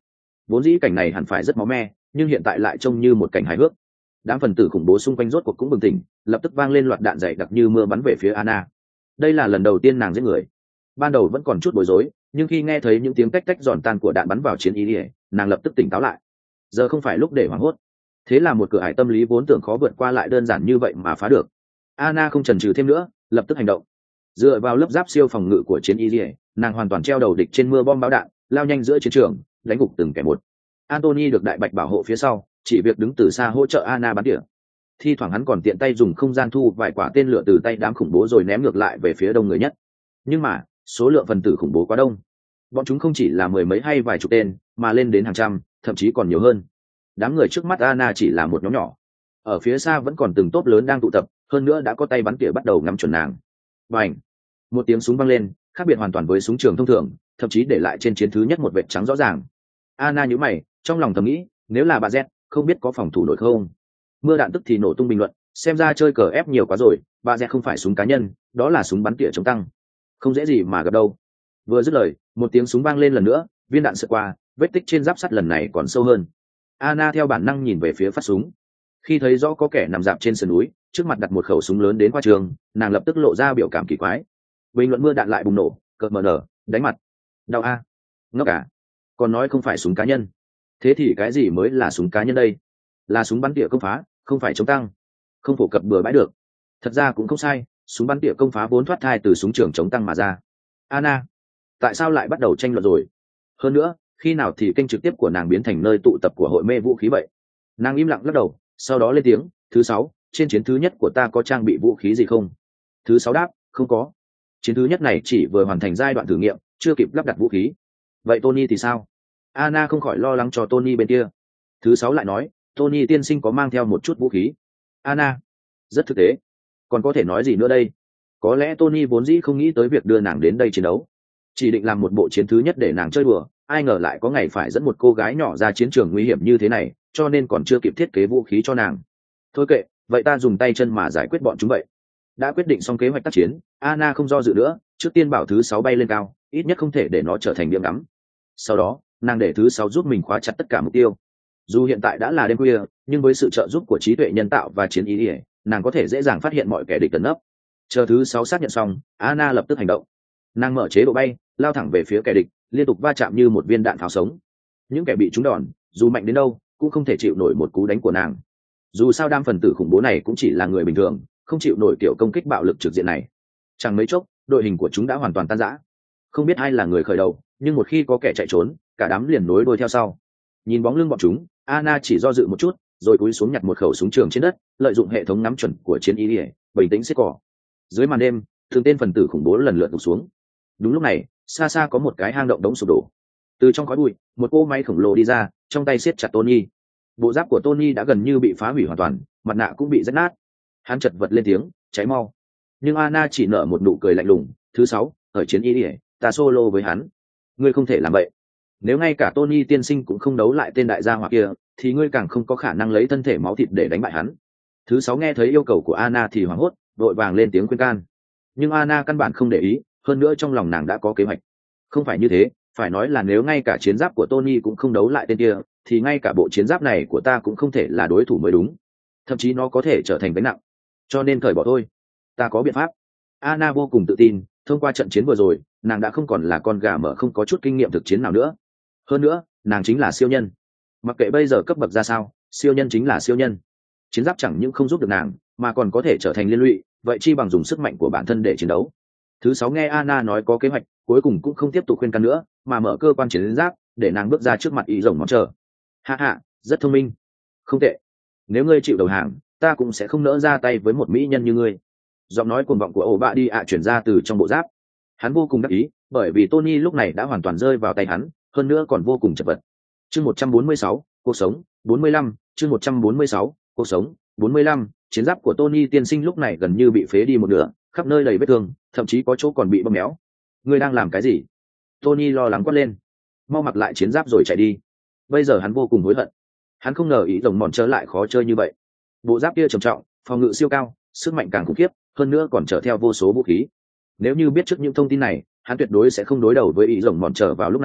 Vốn dĩ cảnh này hẳn phải rất máu me, nhưng hiện tại lại trông như một cảnh hài hước. Đám phần tử khủng bố xung quanh rốt cuộc cũng bừng tỉnh, lập tức vang lên loạt đạn dày đặc như mưa bắn về phía Anna. Đây là lần đầu tiên nàng giết người. Ban đầu vẫn còn chút bối rối, nhưng khi nghe thấy những tiếng tách tách giòn tan của đạn bắn vào chiến y, nàng lập tức tỉnh táo lại. Giờ không phải lúc để hoảng hốt. Thế là một cửa ải tâm lý vốn tưởng khó vượt qua lại đơn giản như vậy mà phá được. Anna không chần chừ thêm nữa, lập tức hành động. Dựa vào lớp giáp siêu phòng ngự của chiến y, nàng hoàn toàn treo đầu địch trên mưa bom bão đạn, lao nhanh giữa chiến trường, đánh gục từng kẻ một. Anthony được đại bạch bảo hộ phía sau, chỉ việc đứng từ xa hỗ trợ Anna bắn tỉa. Thi thoảng hắn còn tiện tay dùng không gian thu vài quả tên lửa từ tay đám khủng bố rồi ném ngược lại về phía đông người nhất. Nhưng mà số lượng phần tử khủng bố quá đông, bọn chúng không chỉ là mười mấy hay vài chục tên, mà lên đến hàng trăm, thậm chí còn nhiều hơn. Đám người trước mắt Anna chỉ là một nhóm nhỏ, ở phía xa vẫn còn từng tốp lớn đang tụ tập, hơn nữa đã có tay bắn tỉa bắt đầu ngắm chuẩn nàng. Bành! Một tiếng súng vang lên, khác biệt hoàn toàn với súng trường thông thường, thậm chí để lại trên chiến thứ nhất một vệt trắng rõ ràng. Anna nhíu mày, trong lòng thầm nghĩ, nếu là bà Z, không biết có phòng thủ nổi không. Mưa đạn tức thì nổ tung bình luận, xem ra chơi cờ ép nhiều quá rồi, bà Z không phải súng cá nhân, đó là súng bắn tỉa chống tăng, không dễ gì mà gặp đâu. Vừa dứt lời, một tiếng súng vang lên lần nữa, viên đạn sượt qua, vết tích trên giáp sắt lần này còn sâu hơn. Anna theo bản năng nhìn về phía phát súng, khi thấy rõ có kẻ nằm dạp trên sườn núi, trước mặt đặt một khẩu súng lớn đến qua trường, nàng lập tức lộ ra biểu cảm kỳ quái. Bình luận mưa đạn lại bùng nổ, cợt mờ nở, đánh mặt, đau a, ngốc à, còn nói không phải súng cá nhân, thế thì cái gì mới là súng cá nhân đây? Là súng bắn tỉa công phá, không phải chống tăng, không phổ cập bừa bãi được. Thật ra cũng không sai, súng bắn tỉa công phá vốn thoát thai từ súng trường chống tăng mà ra. Anna, tại sao lại bắt đầu tranh luận rồi? Hơn nữa, khi nào thì kênh trực tiếp của nàng biến thành nơi tụ tập của hội mê vũ khí vậy? Nàng im lặng lắc đầu, sau đó lên tiếng, thứ sáu, trên chiến thứ nhất của ta có trang bị vũ khí gì không? Thứ sáu đáp, không có. Chiến thứ nhất này chỉ vừa hoàn thành giai đoạn thử nghiệm, chưa kịp lắp đặt vũ khí. Vậy Tony thì sao? Anna không khỏi lo lắng cho Tony bên kia. Thứ sáu lại nói, Tony tiên sinh có mang theo một chút vũ khí. Anna, rất thực tế. Còn có thể nói gì nữa đây? Có lẽ Tony vốn dĩ không nghĩ tới việc đưa nàng đến đây chiến đấu, chỉ định làm một bộ chiến thứ nhất để nàng chơi đùa, ai ngờ lại có ngày phải dẫn một cô gái nhỏ ra chiến trường nguy hiểm như thế này, cho nên còn chưa kịp thiết kế vũ khí cho nàng. Thôi kệ, vậy ta dùng tay chân mà giải quyết bọn chúng vậy. Đã quyết định xong kế hoạch tác chiến, Anna không do dự nữa, trước tiên bảo thứ sáu bay lên cao, ít nhất không thể để nó trở thành điểm ngắm. Sau đó, nàng để thứ sáu giúp mình khóa chặt tất cả mục tiêu. Dù hiện tại đã là đêm khuya, nhưng với sự trợ giúp của trí tuệ nhân tạo và chiến ý, nàng có thể dễ dàng phát hiện mọi kẻ địch tấn ấp. Chờ thứ sáu xác nhận xong, Anna lập tức hành động. Nàng mở chế độ bay, lao thẳng về phía kẻ địch, liên tục va chạm như một viên đạn pháo sống. Những kẻ bị trúng đòn, dù mạnh đến đâu, cũng không thể chịu nổi một cú đánh của nàng. Dù sao đám phần tử khủng bố này cũng chỉ là người bình thường, không chịu nổi kiểu công kích bạo lực trực diện này. Chẳng mấy chốc, đội hình của chúng đã hoàn toàn tan rã. Không biết ai là người khởi đầu, nhưng một khi có kẻ chạy trốn, cả đám liền nối đuôi theo sau. Nhìn bóng lưng bọn chúng, Anna chỉ do dự một chút, rồi cúi xuống nhặt một khẩu súng trường trên đất, lợi dụng hệ thống nắm chuẩn của chiến y, bình tĩnh xiết cỏ. Dưới màn đêm, từng tên phần tử khủng bố lần lượt tụt xuống. Đúng lúc này, xa xa có một cái hang động đống sụp đổ. Từ trong khói bụi, một cô máy khổng lồ đi ra, trong tay siết chặt Tony. Bộ giáp của Tony đã gần như bị phá hủy hoàn toàn, mặt nạ cũng bị rách nát. Hắn chật vật lên tiếng, cháy mau. Nhưng Anna chỉ nở một nụ cười lạnh lùng. Thứ sáu, ở chiến y, ta solo với hắn. Ngươi không thể làm vậy. Nếu ngay cả Tony tiên sinh cũng không đấu lại tên đại gia hỏa kia, thì ngươi càng không có khả năng lấy thân thể máu thịt để đánh bại hắn. Thứ sáu nghe thấy yêu cầu của Anna thì hoảng hốt, đội vàng lên tiếng khuyên can. Nhưng Anna căn bản không để ý, hơn nữa trong lòng nàng đã có kế hoạch. Không phải như thế, phải nói là nếu ngay cả chiến giáp của Tony cũng không đấu lại tên kia, thì ngay cả bộ chiến giáp này của ta cũng không thể là đối thủ mới đúng. Thậm chí nó có thể trở thành gánh nặng. Cho nên cởi bỏ thôi. Ta có biện pháp. Anna vô cùng tự tin, thông qua trận chiến vừa rồi, nàng đã không còn là con gà mở không có chút kinh nghiệm thực chiến nào nữa. Hơn nữa, nàng chính là siêu nhân. Mặc kệ bây giờ cấp bậc ra sao, siêu nhân chính là siêu nhân. Chiến giáp chẳng những không giúp được nàng, mà còn có thể trở thành liên lụy, vậy chi bằng dùng sức mạnh của bản thân để chiến đấu. Thứ sáu nghe Anna nói có kế hoạch, cuối cùng cũng không tiếp tục khuyên can nữa, mà mở cơ quan chiến giáp để nàng bước ra trước mặt ý rồng món chờ. Hạ hạ, rất thông minh. Không tệ. Nếu ngươi chịu đầu hàng, ta cũng sẽ không nỡ ra tay với một mỹ nhân như ngươi. Giọng nói cuồng vọng của ổ bạ đi ạ chuyển ra từ trong bộ giáp. Hắn vô cùng đắc ý, bởi vì Tony lúc này đã hoàn toàn rơi vào tay hắn, hơn nữa còn vô cùng chật vật. Chương 146, cuộc sống, 45, chương 146, cuộc sống, 45, chiến giáp của Tony tiên sinh lúc này gần như bị phế đi một nửa, khắp nơi đầy vết thương, thậm chí có chỗ còn bị bầm méo. Ngươi đang làm cái gì? Tony lo lắng quát lên. Mau mặc lại chiến giáp rồi chạy đi. Bây giờ hắn vô cùng hối hận. Hắn không ngờ ý rồng mòn trở lại khó chơi như vậy. Bộ giáp kia trầm trọng, phòng ngự siêu cao, sức mạnh càng khủng khiếp, hơn nữa còn chở theo vô số vũ khí. Nếu như biết trước những thông tin này, hắn tuyệt đối sẽ không đối đầu với ý rồng mòn trở vào lúc này,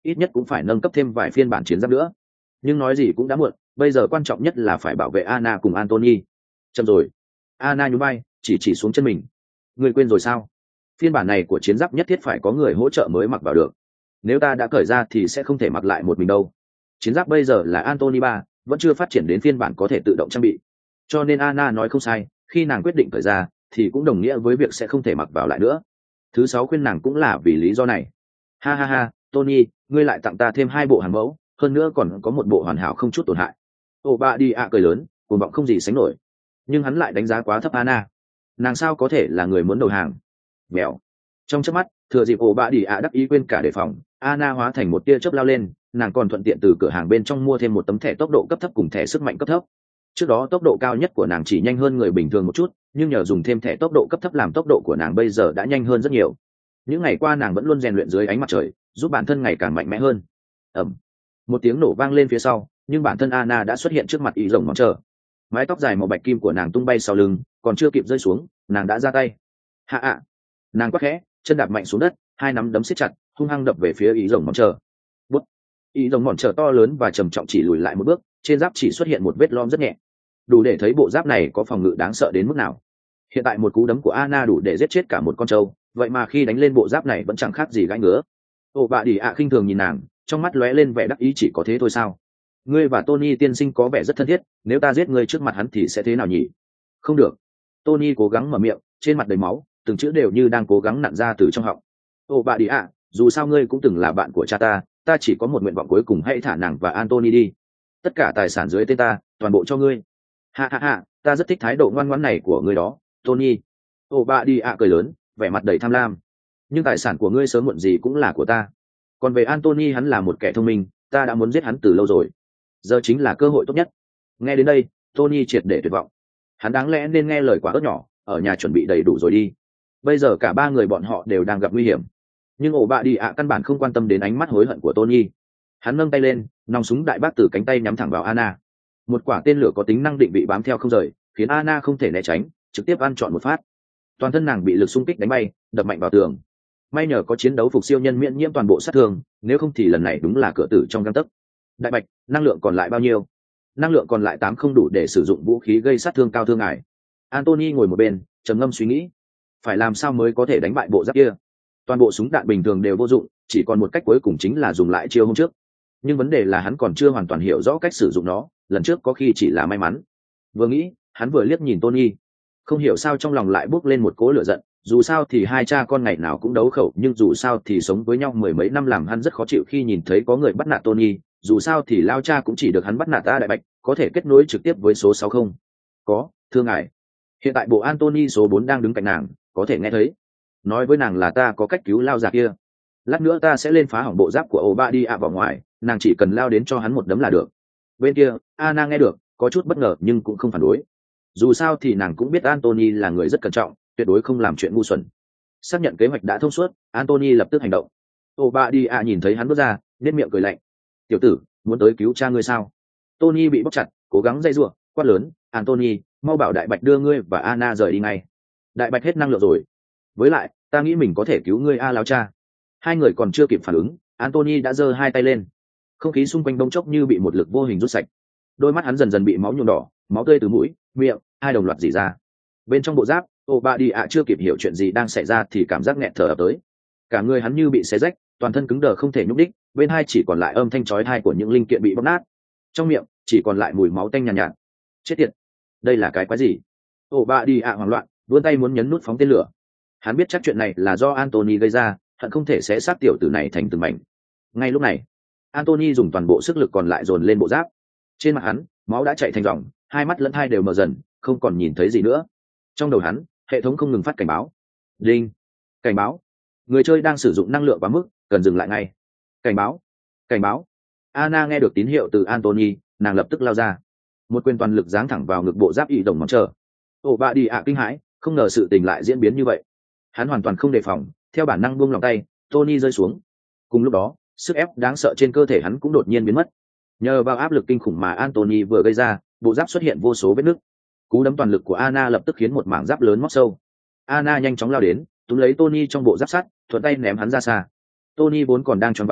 ít nhất cũng phải nâng cấp thêm vài phiên bản chiến giáp nữa. Nhưng nói gì cũng đã muộn, bây giờ quan trọng nhất là phải bảo vệ Anna cùng Anthony. Chậm rồi. Anna nhún vai, chỉ xuống chân mình. Ngươi quên rồi sao? Phiên bản này của chiến giáp nhất thiết phải có người hỗ trợ mới mặc vào được. Nếu ta đã cởi ra thì sẽ không thể mặc lại một mình đâu. Chiến giáp bây giờ là Anthony 3, vẫn chưa phát triển đến phiên bản có thể tự động trang bị. Cho nên Anna nói không sai, khi nàng quyết định cởi ra thì cũng đồng nghĩa với việc sẽ không thể mặc vào lại nữa. Thứ 6 khuyên nàng cũng là vì lý do này. Ha ha ha, Tony, ngươi lại tặng ta thêm 2 bộ hàng mẫu, hơn nữa còn có một bộ hoàn hảo không chút tổn hại. Obadiah cười lớn, cuồng vọng không gì sánh nổi. Nhưng hắn lại đánh giá quá thấp Anna. Nàng sao có thể là người muốn đầu hàng? Mèo. Trong chớp mắt, thừa dịp Obadiah đắc ý quên cả đề phòng, Anna hóa thành một tia chớp lao lên, nàng còn thuận tiện từ cửa hàng bên trong mua thêm một tấm thẻ tốc độ cấp thấp cùng thẻ sức mạnh cấp thấp. Trước đó tốc độ cao nhất của nàng chỉ nhanh hơn người bình thường một chút, nhưng nhờ dùng thêm thẻ tốc độ cấp thấp làm tốc độ của nàng bây giờ đã nhanh hơn rất nhiều. Những ngày qua nàng vẫn luôn rèn luyện dưới ánh mặt trời, giúp bản thân ngày càng mạnh mẽ hơn. Ầm. Một tiếng nổ vang lên phía sau, nhưng bản thân Anna đã xuất hiện trước mặt ý rồng món chờ. Mái tóc dài màu bạch kim của nàng tung bay sau lưng, còn chưa kịp rơi xuống, nàng đã ra tay. Hạ ạ. Nàng quát khẽ, chân đạp mạnh xuống đất, hai nắm đấm siết chặt, hung hăng đập về phía ý rồng món chờ. Bút. Ý rồng món chờ to lớn và trầm trọng chỉ lùi lại một bước, trên giáp chỉ xuất hiện một vết lõm rất nhẹ. Đủ để thấy bộ giáp này có phòng ngự đáng sợ đến mức nào. Hiện tại một cú đấm của Anna đủ để giết chết cả một con trâu, vậy mà khi đánh lên bộ giáp này vẫn chẳng khác gì gãi ngứa. Obadiah khinh thường nhìn nàng, trong mắt lóe lên vẻ đắc ý, chỉ có thế thôi sao? Ngươi và Tony tiên sinh có vẻ rất thân thiết, nếu ta giết ngươi trước mặt hắn thì sẽ thế nào nhỉ? Không được. Tony cố gắng mở miệng, trên mặt đầy máu, từng chữ đều như đang cố gắng nặn ra từ trong họng. Obadiah, dù sao ngươi cũng từng là bạn của cha ta chỉ có một nguyện vọng cuối cùng, hãy thả nàng và Anthony đi. Tất cả tài sản dưới tên ta, toàn bộ cho ngươi. Ha ha ha, ta rất thích thái độ ngoan ngoãn này của ngươi đó, Tony. Obadiah cười lớn, vẻ mặt đầy tham lam. Nhưng tài sản của ngươi sớm muộn gì cũng là của ta. Còn về Anthony, hắn là một kẻ thông minh, ta đã muốn giết hắn từ lâu rồi. Giờ chính là cơ hội tốt nhất. Nghe đến đây, Tony triệt để tuyệt vọng. Hắn đáng lẽ nên nghe lời quả ớt nhỏ, ở nhà chuẩn bị đầy đủ rồi đi. Bây giờ cả ba người bọn họ đều đang gặp nguy hiểm. Nhưng Obadiah căn bản không quan tâm đến ánh mắt hối hận của Tony. Hắn nâng tay lên, nòng súng đại bác từ cánh tay nhắm thẳng vào Anna. Một quả tên lửa có tính năng định vị bám theo không rời, khiến Anna không thể né tránh, trực tiếp ăn trọn một phát. Toàn thân nàng bị lực xung kích đánh bay, đập mạnh vào tường. May nhờ có chiến đấu phục siêu nhân miễn nhiễm toàn bộ sát thương, nếu không thì lần này đúng là cửa tử trong gang tấc. Đại bạch, năng lượng còn lại bao nhiêu? Năng lượng còn lại 8, không đủ để sử dụng vũ khí gây sát thương cao thương ngài. Anthony ngồi một bên, trầm ngâm suy nghĩ. Phải làm sao mới có thể đánh bại bộ giáp kia? Toàn bộ súng đạn bình thường đều vô dụng, chỉ còn một cách cuối cùng chính là dùng lại chiêu hôm trước. Nhưng vấn đề là hắn còn chưa hoàn toàn hiểu rõ cách sử dụng nó, lần trước có khi chỉ là may mắn. Vừa nghĩ, hắn vừa liếc nhìn Tony. Không hiểu sao trong lòng lại bốc lên một cỗ lửa giận, dù sao thì hai cha con ngày nào cũng đấu khẩu, nhưng dù sao thì sống với nhau mười mấy năm làm hắn rất khó chịu khi nhìn thấy có người bắt nạt Tony, dù sao thì lao cha cũng chỉ được hắn bắt nạt ta đại bạch, có thể kết nối trực tiếp với số 6 không? Có, thưa ngài. Hiện tại bộ Anthony số 4 đang đứng cạnh nàng, có thể nghe thấy. Nói với nàng là ta có cách cứu lao già kia. Lát nữa ta sẽ lên phá hỏng bộ giáp của Obadiah vào ngoài, nàng chỉ cần lao đến cho hắn một đấm là được. Bên kia, Anna nghe được, có chút bất ngờ nhưng cũng không phản đối. Dù sao thì nàng cũng biết Anthony là người rất cẩn trọng, tuyệt đối không làm chuyện ngu xuẩn. Xác nhận kế hoạch đã thông suốt, Anthony lập tức hành động. Obadiah nhìn thấy hắn bước ra, nét miệng cười lạnh. Tiểu tử, muốn tới cứu cha ngươi sao? Tony bị bóc chặt, cố gắng dây giụa, quát lớn, Anthony, mau bảo đại bạch đưa ngươi và Anna rời đi ngay. Đại bạch hết năng lượng rồi. Với lại, ta nghĩ mình có thể cứu ngươi a láo cha. Hai người còn chưa kịp phản ứng, Anthony đã giơ hai tay lên. Không khí xung quanh bỗng chốc như bị một lực vô hình rút sạch. Đôi mắt hắn dần dần bị máu nhuộm đỏ, máu tươi từ mũi, miệng, hai đồng loạt rỉ ra. Bên trong bộ giáp, Obadiah chưa kịp hiểu chuyện gì đang xảy ra thì cảm giác nghẹt thở ập tới. Cả người hắn như bị xé rách, toàn thân cứng đờ không thể nhúc đích, bên hai chỉ còn lại âm thanh chói tai của những linh kiện bị bóp nát. Trong miệng chỉ còn lại mùi máu tanh nhàn nhạt. Chết tiệt, đây là cái quái gì? Obadiah hoảng loạn, vươn tay muốn nhấn nút phóng tên lửa. Hắn biết chắc chuyện này là do Anthony gây ra, hận không thể xé xác tiểu tử này thành từng mảnh. Ngay lúc này, Anthony dùng toàn bộ sức lực còn lại dồn lên bộ giáp. Trên mặt hắn, máu đã chảy thành dòng, hai mắt lẫn thai đều mờ dần, không còn nhìn thấy gì nữa. Trong đầu hắn, hệ thống không ngừng phát cảnh báo. Đinh, cảnh báo, người chơi đang sử dụng năng lượng quá mức, cần dừng lại ngay. Cảnh báo, cảnh báo. Anna nghe được tín hiệu từ Anthony, nàng lập tức lao ra, một quyền toàn lực giáng thẳng vào ngực bộ giáp y đồng món chờ. Obadiah kinh hãi, không ngờ sự tình lại diễn biến như vậy. Hắn hoàn toàn không đề phòng, theo bản năng buông lòng tay, Tony rơi xuống. Cùng lúc đó, sức ép đáng sợ trên cơ thể hắn cũng đột nhiên biến mất. Nhờ vào áp lực kinh khủng mà Anthony vừa gây ra, bộ giáp xuất hiện vô số vết nứt. Cú đấm toàn lực của Anna lập tức khiến một mảng giáp lớn móc sâu. Anna nhanh chóng lao đến, túm lấy Tony trong bộ giáp sắt, thuận tay ném hắn ra xa. Tony vốn còn đang choáng váng,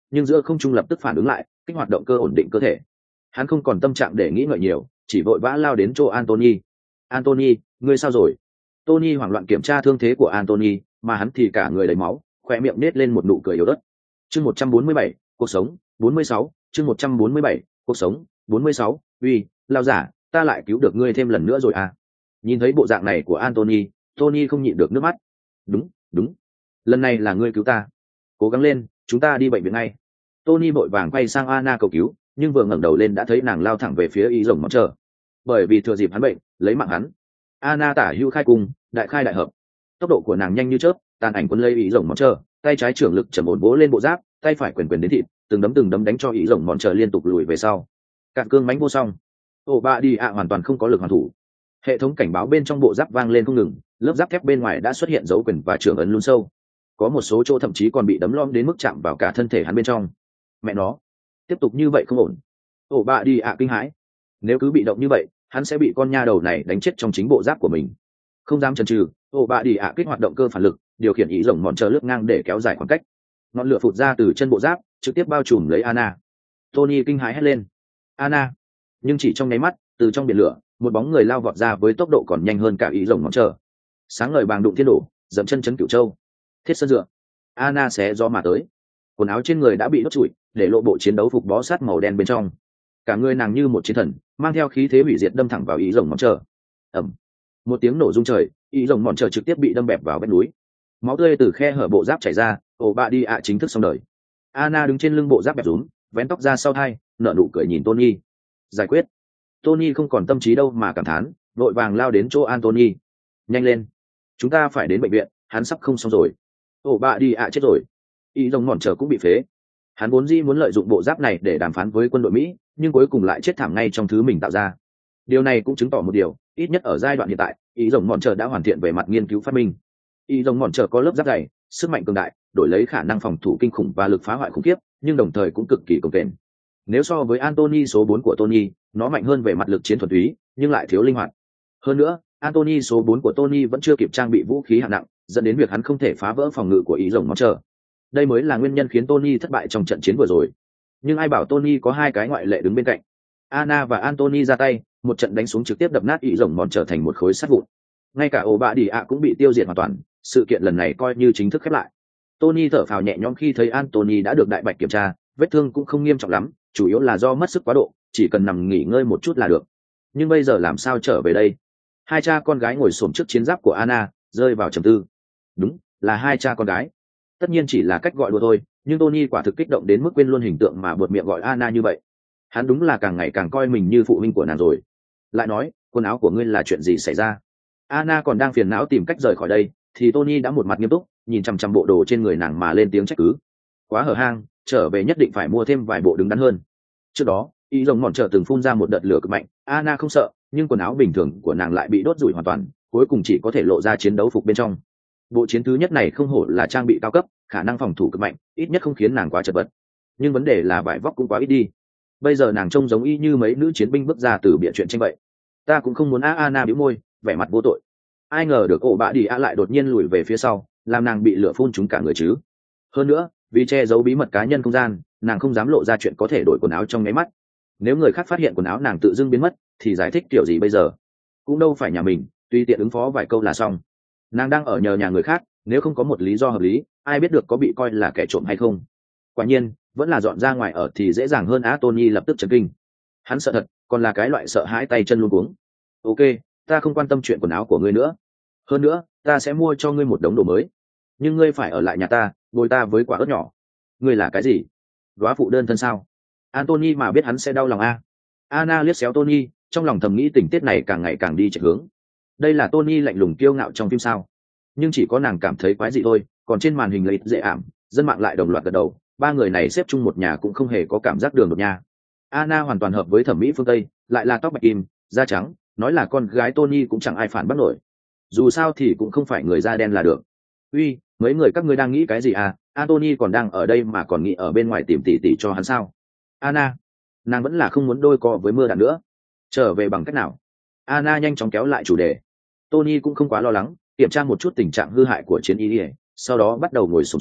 nhưng giữa không trung lập tức phản ứng lại, kích hoạt động cơ ổn định cơ thể. Hắn không còn tâm trạng để nghĩ ngợi nhiều, chỉ vội vã lao đến chỗ Anthony. Anthony, ngươi sao rồi? Tony hoảng loạn kiểm tra thương thế của Anthony, mà hắn thì cả người đầy máu, khỏe miệng nết lên một nụ cười yếu ớt. Chương 147, cuộc sống, 46, chương 147, cuộc sống, 46, uy, lao giả, ta lại cứu được ngươi thêm lần nữa rồi à? Nhìn thấy bộ dạng này của Anthony, Tony không nhịn được nước mắt. Đúng, đúng, lần này là ngươi cứu ta. Cố gắng lên, chúng ta đi bệnh viện ngay. Tony vội vàng quay sang Anna cầu cứu, nhưng vừa ngẩng đầu lên đã thấy nàng lao thẳng về phía y rồng món chờ. Bởi vì thừa dịp hắn bệnh, lấy mạng hắn. Anna tả hữu khai cung, đại khai đại hợp. Tốc độ của nàng nhanh như chớp, tàn ảnh quân lấy y rồng món chờ, tay trái trưởng lực trầm ổn bố lên bộ giáp, tay phải quyền quyền đến thịt, từng đấm đánh cho y rồng món chờ liên tục lùi về sau. Cạn cương mánh vô song. Ổ bạ đi ạ hoàn toàn không có lực hoàn thủ. Hệ thống cảnh báo bên trong bộ giáp vang lên không ngừng, lớp giáp thép bên ngoài đã xuất hiện dấu quyền và trưởng ấn luôn sâu. Có một số chỗ thậm chí còn bị đấm lom đến mức chạm vào cả thân thể hắn bên trong. Mẹ nó, tiếp tục như vậy không ổn. Ổ bạ đi ạ kinh hãi. Nếu cứ bị động như vậy, hắn sẽ bị con nha đầu này đánh chết trong chính bộ giáp của mình. Không dám chần chừ, ổ bạ đi ạ kích hoạt động cơ phản lực, điều khiển ý rồng mòn chờ lướt ngang để kéo dài khoảng cách. Ngọn lửa phụt ra từ chân bộ giáp, trực tiếp bao trùm lấy Anna. Tony kinh hãi hét lên, Anna! Nhưng chỉ trong nháy mắt, từ trong biển lửa, một bóng người lao vọt ra với tốc độ còn nhanh hơn cả ý rồng mòn chờ. Sáng ngời bàng đụng thiên đổ, dậm chân chấn cửu châu. Thiết sơn dựa. Anna xé gió mà tới. Quần áo trên người đã bị đốt trụi, để lộ bộ chiến đấu phục bó sát màu đen bên trong. Cả người nàng như một chiến thần, mang theo khí thế hủy diệt đâm thẳng vào ý rồng mòn chờ. Ầm. Một tiếng nổ rung trời, ý rồng mòn chờ trực tiếp bị đâm bẹp vào vách núi. Máu tươi từ khe hở bộ giáp chảy ra, ổ bạ đi ạ chính thức xong đời. Anna đứng trên lưng bộ giáp bẹp rúm, vén tóc ra sau thai, nở nụ cười nhìn Tony. Giải quyết. Tony không còn tâm trí đâu mà cảm thán, vội vàng lao đến chỗ Anthony. Nhanh lên, chúng ta phải đến bệnh viện, hắn sắp không xong rồi. Ổ bạ đi ạ chết rồi. Y rồng mòn trở cũng bị phế. Hắn vốn dĩ muốn lợi dụng bộ giáp này để đàm phán với quân đội Mỹ, nhưng cuối cùng lại chết thảm ngay trong thứ mình tạo ra. Điều này cũng chứng tỏ một điều, ít nhất ở giai đoạn hiện tại, Y rồng mòn trở đã hoàn thiện về mặt nghiên cứu phát minh. Y rồng mòn trở có lớp giáp dày, sức mạnh cường đại, đổi lấy khả năng phòng thủ kinh khủng và lực phá hoại khủng khiếp, nhưng đồng thời cũng cực kỳ cồng kềnh. Nếu so với Anthony số 4 của Tony, nó mạnh hơn về mặt lực chiến thuần túy, nhưng lại thiếu linh hoạt. Hơn nữa, Anthony số 4 của Tony vẫn chưa kịp trang bị vũ khí hạng nặng, dẫn đến việc hắn không thể phá vỡ phòng ngự của ý rồng món chờ. Đây mới là nguyên nhân khiến Tony thất bại trong trận chiến vừa rồi. Nhưng ai bảo Tony có hai cái ngoại lệ đứng bên cạnh. Anna và Anthony ra tay, một trận đánh xuống trực tiếp đập nát ý rồng món trở thành một khối sắt vụn. Ngay cả ổ bạ đi ạ cũng bị tiêu diệt hoàn toàn, sự kiện lần này coi như chính thức khép lại. Tony thở phào nhẹ nhõm khi thấy Anthony đã được đại bạch kiểm tra, vết thương cũng không nghiêm trọng lắm, chủ yếu là do mất sức quá độ, chỉ cần nằm nghỉ ngơi một chút là được. Nhưng bây giờ làm sao trở về đây? Hai cha con gái ngồi xổm trước chiến giáp của Anna, rơi vào trầm tư. Đúng, là hai cha con gái. Tất nhiên chỉ là cách gọi đùa thôi, nhưng Tony quả thực kích động đến mức quên luôn hình tượng mà buột miệng gọi Anna như vậy. Hắn đúng là càng ngày càng coi mình như phụ huynh của nàng rồi. Lại nói, quần áo của ngươi là chuyện gì xảy ra? Anna còn đang phiền não tìm cách rời khỏi đây, thì Tony đã một mặt nghiêm túc, nhìn chằm chằm bộ đồ trên người nàng mà lên tiếng trách cứ. Quá hở hang, trở về nhất định phải mua thêm vài bộ đứng đắn hơn. Trước đó, y rồng mòn chờ từng phun ra một đợt lửa cực mạnh, Anna không sợ, nhưng quần áo bình thường của nàng lại bị đốt rủi hoàn toàn, cuối cùng chỉ có thể lộ ra chiến đấu phục bên trong. Bộ chiến thứ nhất này không hổ là trang bị cao cấp, khả năng phòng thủ cực mạnh, ít nhất không khiến nàng quá chật vật. Nhưng vấn đề là vải vóc cũng quá ít đi. Bây giờ nàng trông giống y như mấy nữ chiến binh bước ra từ bịa chuyện tranh vậy. Ta cũng không muốn Anna bĩu môi, vẻ mặt vô tội. Ai ngờ được ổ bạ đi a lại đột nhiên lùi về phía sau, làm nàng bị lửa phun trúng cả người chứ. Hơn nữa, vì che giấu bí mật cá nhân không gian, nàng không dám lộ ra chuyện có thể đổi quần áo trong nháy mắt. Nếu người khác phát hiện quần áo nàng tự dưng biến mất, thì giải thích kiểu gì bây giờ? Cũng đâu phải nhà mình, tùy tiện ứng phó vài câu là xong. Nàng đang ở nhờ nhà người khác, nếu không có một lý do hợp lý, ai biết được có bị coi là kẻ trộm hay không. Quả nhiên, vẫn là dọn ra ngoài ở thì dễ dàng hơn. Tony lập tức chấn kinh. Hắn sợ thật, còn là cái loại sợ hãi tay chân luống cuống. Ok, ta không quan tâm chuyện quần áo của ngươi nữa. Hơn nữa, ta sẽ mua cho ngươi một đống đồ mới. Nhưng ngươi phải ở lại nhà ta, bồi ta với quả ớt nhỏ. Ngươi là cái gì? Góa phụ đơn thân sao? Anthony mà biết hắn sẽ đau lòng a. Anna liếc xéo Tony, trong lòng thầm nghĩ tình tiết này càng ngày càng đi chạy hướng. Đây là Tony lạnh lùng kiêu ngạo trong phim sao? Nhưng chỉ có nàng cảm thấy quái dị thôi, còn trên màn hình lấy dễ ảm, dân mạng lại đồng loạt gật đầu, ba người này xếp chung một nhà cũng không hề có cảm giác đường đột nha. Anna hoàn toàn hợp với thẩm mỹ phương Tây, lại là tóc bạch kim, da trắng, nói là con gái Tony cũng chẳng ai phản bác nổi. Dù sao thì cũng không phải người da đen là được. Uy, mấy người các ngươi đang nghĩ cái gì à? Anthony còn đang ở đây mà còn nghĩ ở bên ngoài tìm tỉ tỉ cho hắn sao? Anna, nàng vẫn là không muốn đôi co với mưa đạn nữa. Trở về bằng cách nào? Anna nhanh chóng kéo lại chủ đề. Tony cũng không quá lo lắng, kiểm tra một chút tình trạng hư hại của chiến y, sau đó bắt đầu ngồi xổm xuống,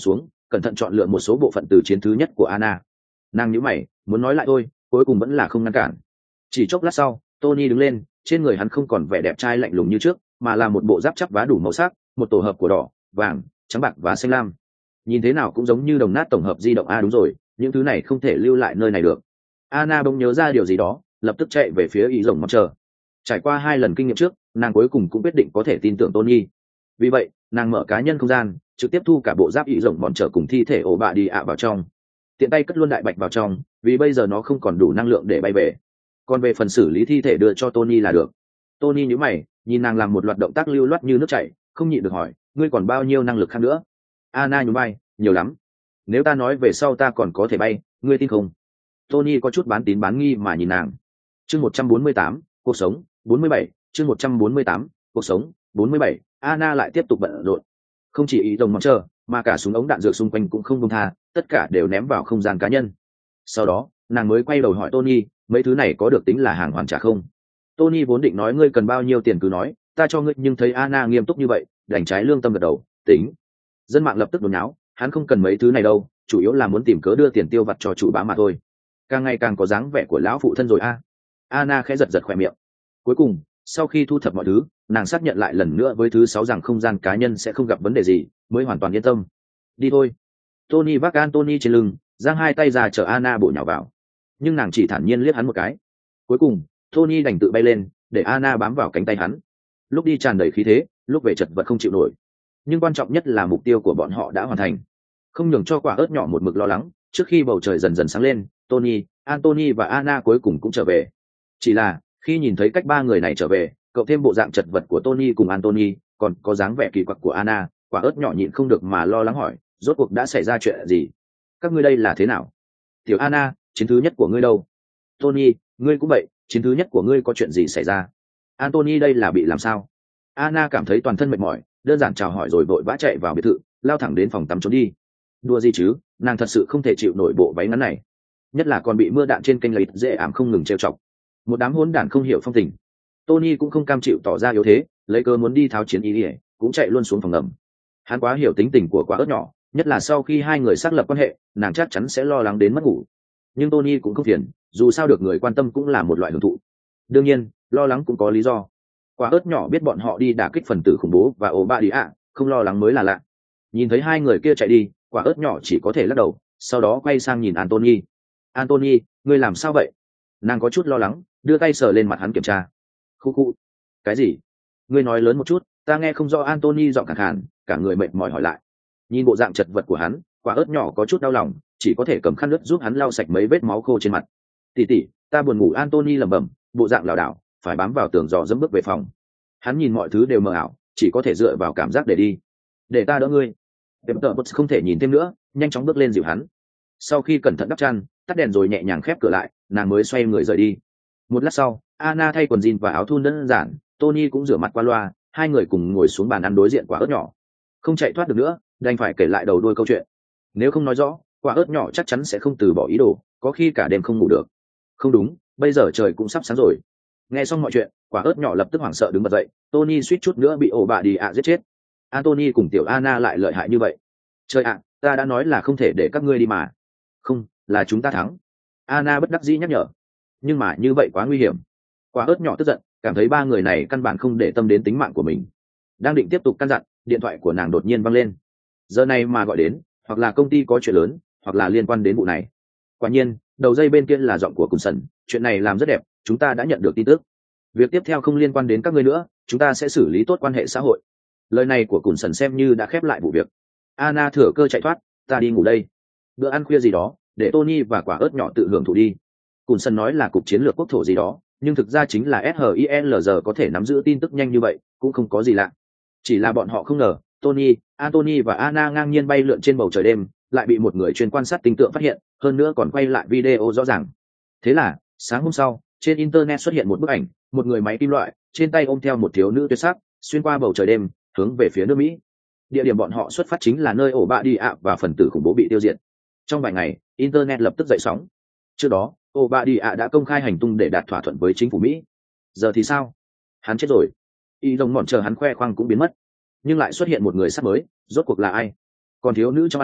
cẩn thận chọn lựa một số bộ phận từ chiến thứ nhất của Anna. Nàng nhíu mày, muốn nói lại thôi, cuối cùng vẫn là không ngăn cản. Chỉ chốc lát sau, Tony đứng lên, trên người hắn không còn vẻ đẹp trai lạnh lùng như trước, mà là một bộ giáp chắp vá đủ màu sắc, một tổ hợp của đỏ, vàng, trắng bạc và xanh lam. Nhìn thế nào cũng giống như đồng nát tổng hợp di động. Đúng rồi, những thứ này không thể lưu lại nơi này được. Anna bỗng nhớ ra điều gì đó, lập tức chạy về phía ý rồng mọt chờ. Trải qua 2 lần kinh nghiệm trước, nàng cuối cùng cũng quyết định có thể tin tưởng Tony. Vì vậy, nàng mở cá nhân không gian, trực tiếp thu cả bộ giáp ý rồng mọt chờ cùng thi thể ổ bạ đi ạ vào trong. Tiện tay cất luôn đại bạch vào trong, vì bây giờ nó không còn đủ năng lượng để bay về. Còn về phần xử lý thi thể đưa cho Tony là được. Tony nhíu mày, nhìn nàng làm một loạt động tác lưu loát như nước chảy, không nhịn được hỏi, ngươi còn bao nhiêu năng lực khác nữa? Anna nhún vai, nhiều lắm. Nếu ta nói về sau ta còn có thể bay, ngươi tin không? Tony có chút bán tín bán nghi mà nhìn nàng. Chương 148, cuộc sống, 47, chương 148, cuộc sống, 47. Anna lại tiếp tục bận rộn. Không chỉ ý đồng mong chờ, mà cả súng ống đạn dược xung quanh cũng không buông tha, tất cả đều ném vào không gian cá nhân. Sau đó, nàng mới quay đầu hỏi Tony, mấy thứ này có được tính là hàng hoàn trả không? Tony vốn định nói ngươi cần bao nhiêu tiền cứ nói, ta cho ngươi, nhưng thấy Anna nghiêm túc như vậy, đành trái lương tâm gật đầu, tính. Dân mạng lập tức đồn nháo, hắn không cần mấy thứ này đâu, chủ yếu là muốn tìm cớ đưa tiền tiêu vặt cho chủ bá mà thôi. Càng ngày càng có dáng vẻ của lão phụ thân rồi a. Anna khẽ giật giật khỏe miệng. Cuối cùng, sau khi thu thập mọi thứ, nàng xác nhận lại lần nữa với thứ 6 rằng không gian cá nhân sẽ không gặp vấn đề gì, mới hoàn toàn yên tâm. Đi thôi. Tony vác Anthony trên lưng, giang hai tay ra chở Anna bổ nhào vào. Nhưng nàng chỉ thản nhiên liếc hắn một cái. Cuối cùng, Tony đành tự bay lên, để Anna bám vào cánh tay hắn. Lúc đi tràn đầy khí thế, lúc về chật vật không chịu nổi. Nhưng quan trọng nhất là mục tiêu của bọn họ đã hoàn thành. Không nhường cho quả ớt nhỏ một mực lo lắng, trước khi bầu trời dần dần sáng lên, Tony, Anthony và Anna cuối cùng cũng trở về. Chỉ là, khi nhìn thấy cách 3 người này trở về, cộng thêm bộ dạng chật vật của Tony cùng Anthony, còn có dáng vẻ kỳ quặc của Anna, quả ớt nhỏ nhịn không được mà lo lắng hỏi, rốt cuộc đã xảy ra chuyện gì? Các ngươi đây là thế nào? Tiểu Anna, chiến thứ nhất của ngươi đâu? Tony, ngươi cũng vậy, chiến thứ nhất của ngươi có chuyện gì xảy ra? Anthony đây là bị làm sao? Anna cảm thấy toàn thân mệt mỏi, đơn giản chào hỏi rồi vội vã chạy vào biệt thự, lao thẳng đến phòng tắm trốn đi. Đùa gì chứ, nàng thật sự không thể chịu nổi bộ váy ngắn này, nhất là còn bị mưa đạn trên kênh lấy dễ ảm không ngừng trêu chọc. Một đám hỗn đản không hiểu phong tình. Tony cũng không cam chịu tỏ ra yếu thế, lấy cơ muốn đi tháo chiến ý ỉa, cũng chạy luôn xuống phòng ngầm. Hắn quá hiểu tính tình của quả ớt nhỏ, nhất là sau khi 2 người xác lập quan hệ, nàng chắc chắn sẽ lo lắng đến mất ngủ. Nhưng Tony cũng không phiền, dù sao được người quan tâm cũng là một loại hưởng thụ. Đương nhiên, lo lắng cũng có lý do. Quả ớt nhỏ biết bọn họ đi đả kích phần tử khủng bố và ổ bạ đi ạ, không lo lắng mới là lạ. Nhìn thấy 2 người kia chạy đi, quả ớt nhỏ chỉ có thể lắc đầu, sau đó quay sang nhìn Anthony. Anthony, ngươi làm sao vậy? Nàng có chút lo lắng, đưa tay sờ lên mặt hắn kiểm tra. Khu khu. Cái gì? Ngươi nói lớn một chút, ta nghe không rõ. Anthony giọng khàn khàn, cả người mệt mỏi hỏi lại. Nhìn bộ dạng chật vật của hắn, quả ớt nhỏ có chút đau lòng, chỉ có thể cầm khăn nước giúp hắn lau sạch mấy vết máu khô trên mặt. Tỷ tỷ, ta buồn ngủ. Anthony lẩm bẩm, bộ dạng lảo đảo, phải bám vào tường dò dẫm bước về phòng. Hắn nhìn mọi thứ đều mờ ảo, chỉ có thể dựa vào cảm giác để đi. Để ta đỡ ngươi. Pepper không thể nhìn thêm nữa, nhanh chóng bước lên dịu hắn. Sau khi cẩn thận đắp chăn, tắt đèn rồi nhẹ nhàng khép cửa lại, nàng mới xoay người rời đi. Một lát sau, Anna thay quần jean và áo thun đơn giản, Tony cũng rửa mặt qua loa, 2 người cùng ngồi xuống bàn ăn đối diện quả ớt nhỏ. Không chạy thoát được nữa, đành phải kể lại đầu đuôi câu chuyện. Nếu không nói rõ, quả ớt nhỏ chắc chắn sẽ không từ bỏ ý đồ, có khi cả đêm không ngủ được. Không đúng, bây giờ trời cũng sắp sáng rồi. Nghe xong mọi chuyện, quả ớt nhỏ lập tức hoảng sợ đứng bật dậy, Tony suýt chút nữa bị ổ bạ đi ạ giết chết. Anthony cùng tiểu Anna lại lợi hại như vậy. Trời ạ, ta đã nói là không thể để các ngươi đi mà. Không, là chúng ta thắng. Anna bất đắc dĩ nhắc nhở. Nhưng mà như vậy quá nguy hiểm. Quả ớt nhỏ tức giận, cảm thấy 3 người này căn bản không để tâm đến tính mạng của mình. Đang định tiếp tục căn dặn, điện thoại của nàng đột nhiên vang lên. Giờ này mà gọi đến, hoặc là công ty có chuyện lớn, hoặc là liên quan đến vụ này. Quả nhiên, đầu dây bên kia là giọng của Cùn Sần. Chuyện này làm rất đẹp, chúng ta đã nhận được tin tức. Việc tiếp theo không liên quan đến các ngươi nữa, chúng ta sẽ xử lý tốt quan hệ xã hội. Lời này của Cùn Sần xem như đã khép lại vụ việc. Anna thừa cơ chạy thoát, ta đi ngủ đây. Bữa ăn khuya gì đó, để Tony và quả ớt nhỏ tự hưởng thụ đi. Cùn Sần nói là cục chiến lược quốc thổ gì đó, nhưng thực ra chính là SHINLG có thể nắm giữ tin tức nhanh như vậy, cũng không có gì lạ. Chỉ là bọn họ không ngờ, Tony, Anthony và Anna ngang nhiên bay lượn trên bầu trời đêm, lại bị một người chuyên quan sát tinh tượng phát hiện, hơn nữa còn quay lại video rõ ràng. Thế là, sáng hôm sau, trên internet xuất hiện một bức ảnh, một người máy kim loại, trên tay ôm theo một thiếu nữ tuyệt sắc, xuyên qua bầu trời đêm, hướng về phía nước Mỹ. Địa điểm bọn họ xuất phát chính là nơi ổ bạ đi ạ và phần tử khủng bố bị tiêu diệt. Trong vài ngày, internet lập tức dậy sóng. Trước đó, ổ bạ đi ạ đã công khai hành tung để đạt thỏa thuận với chính phủ Mỹ. Giờ thì sao? Hắn chết rồi. Y đồng mòn chờ hắn khoe khoang cũng biến mất, nhưng lại xuất hiện một người sắp mới. Rốt cuộc là ai? Còn thiếu nữ trong ảnh,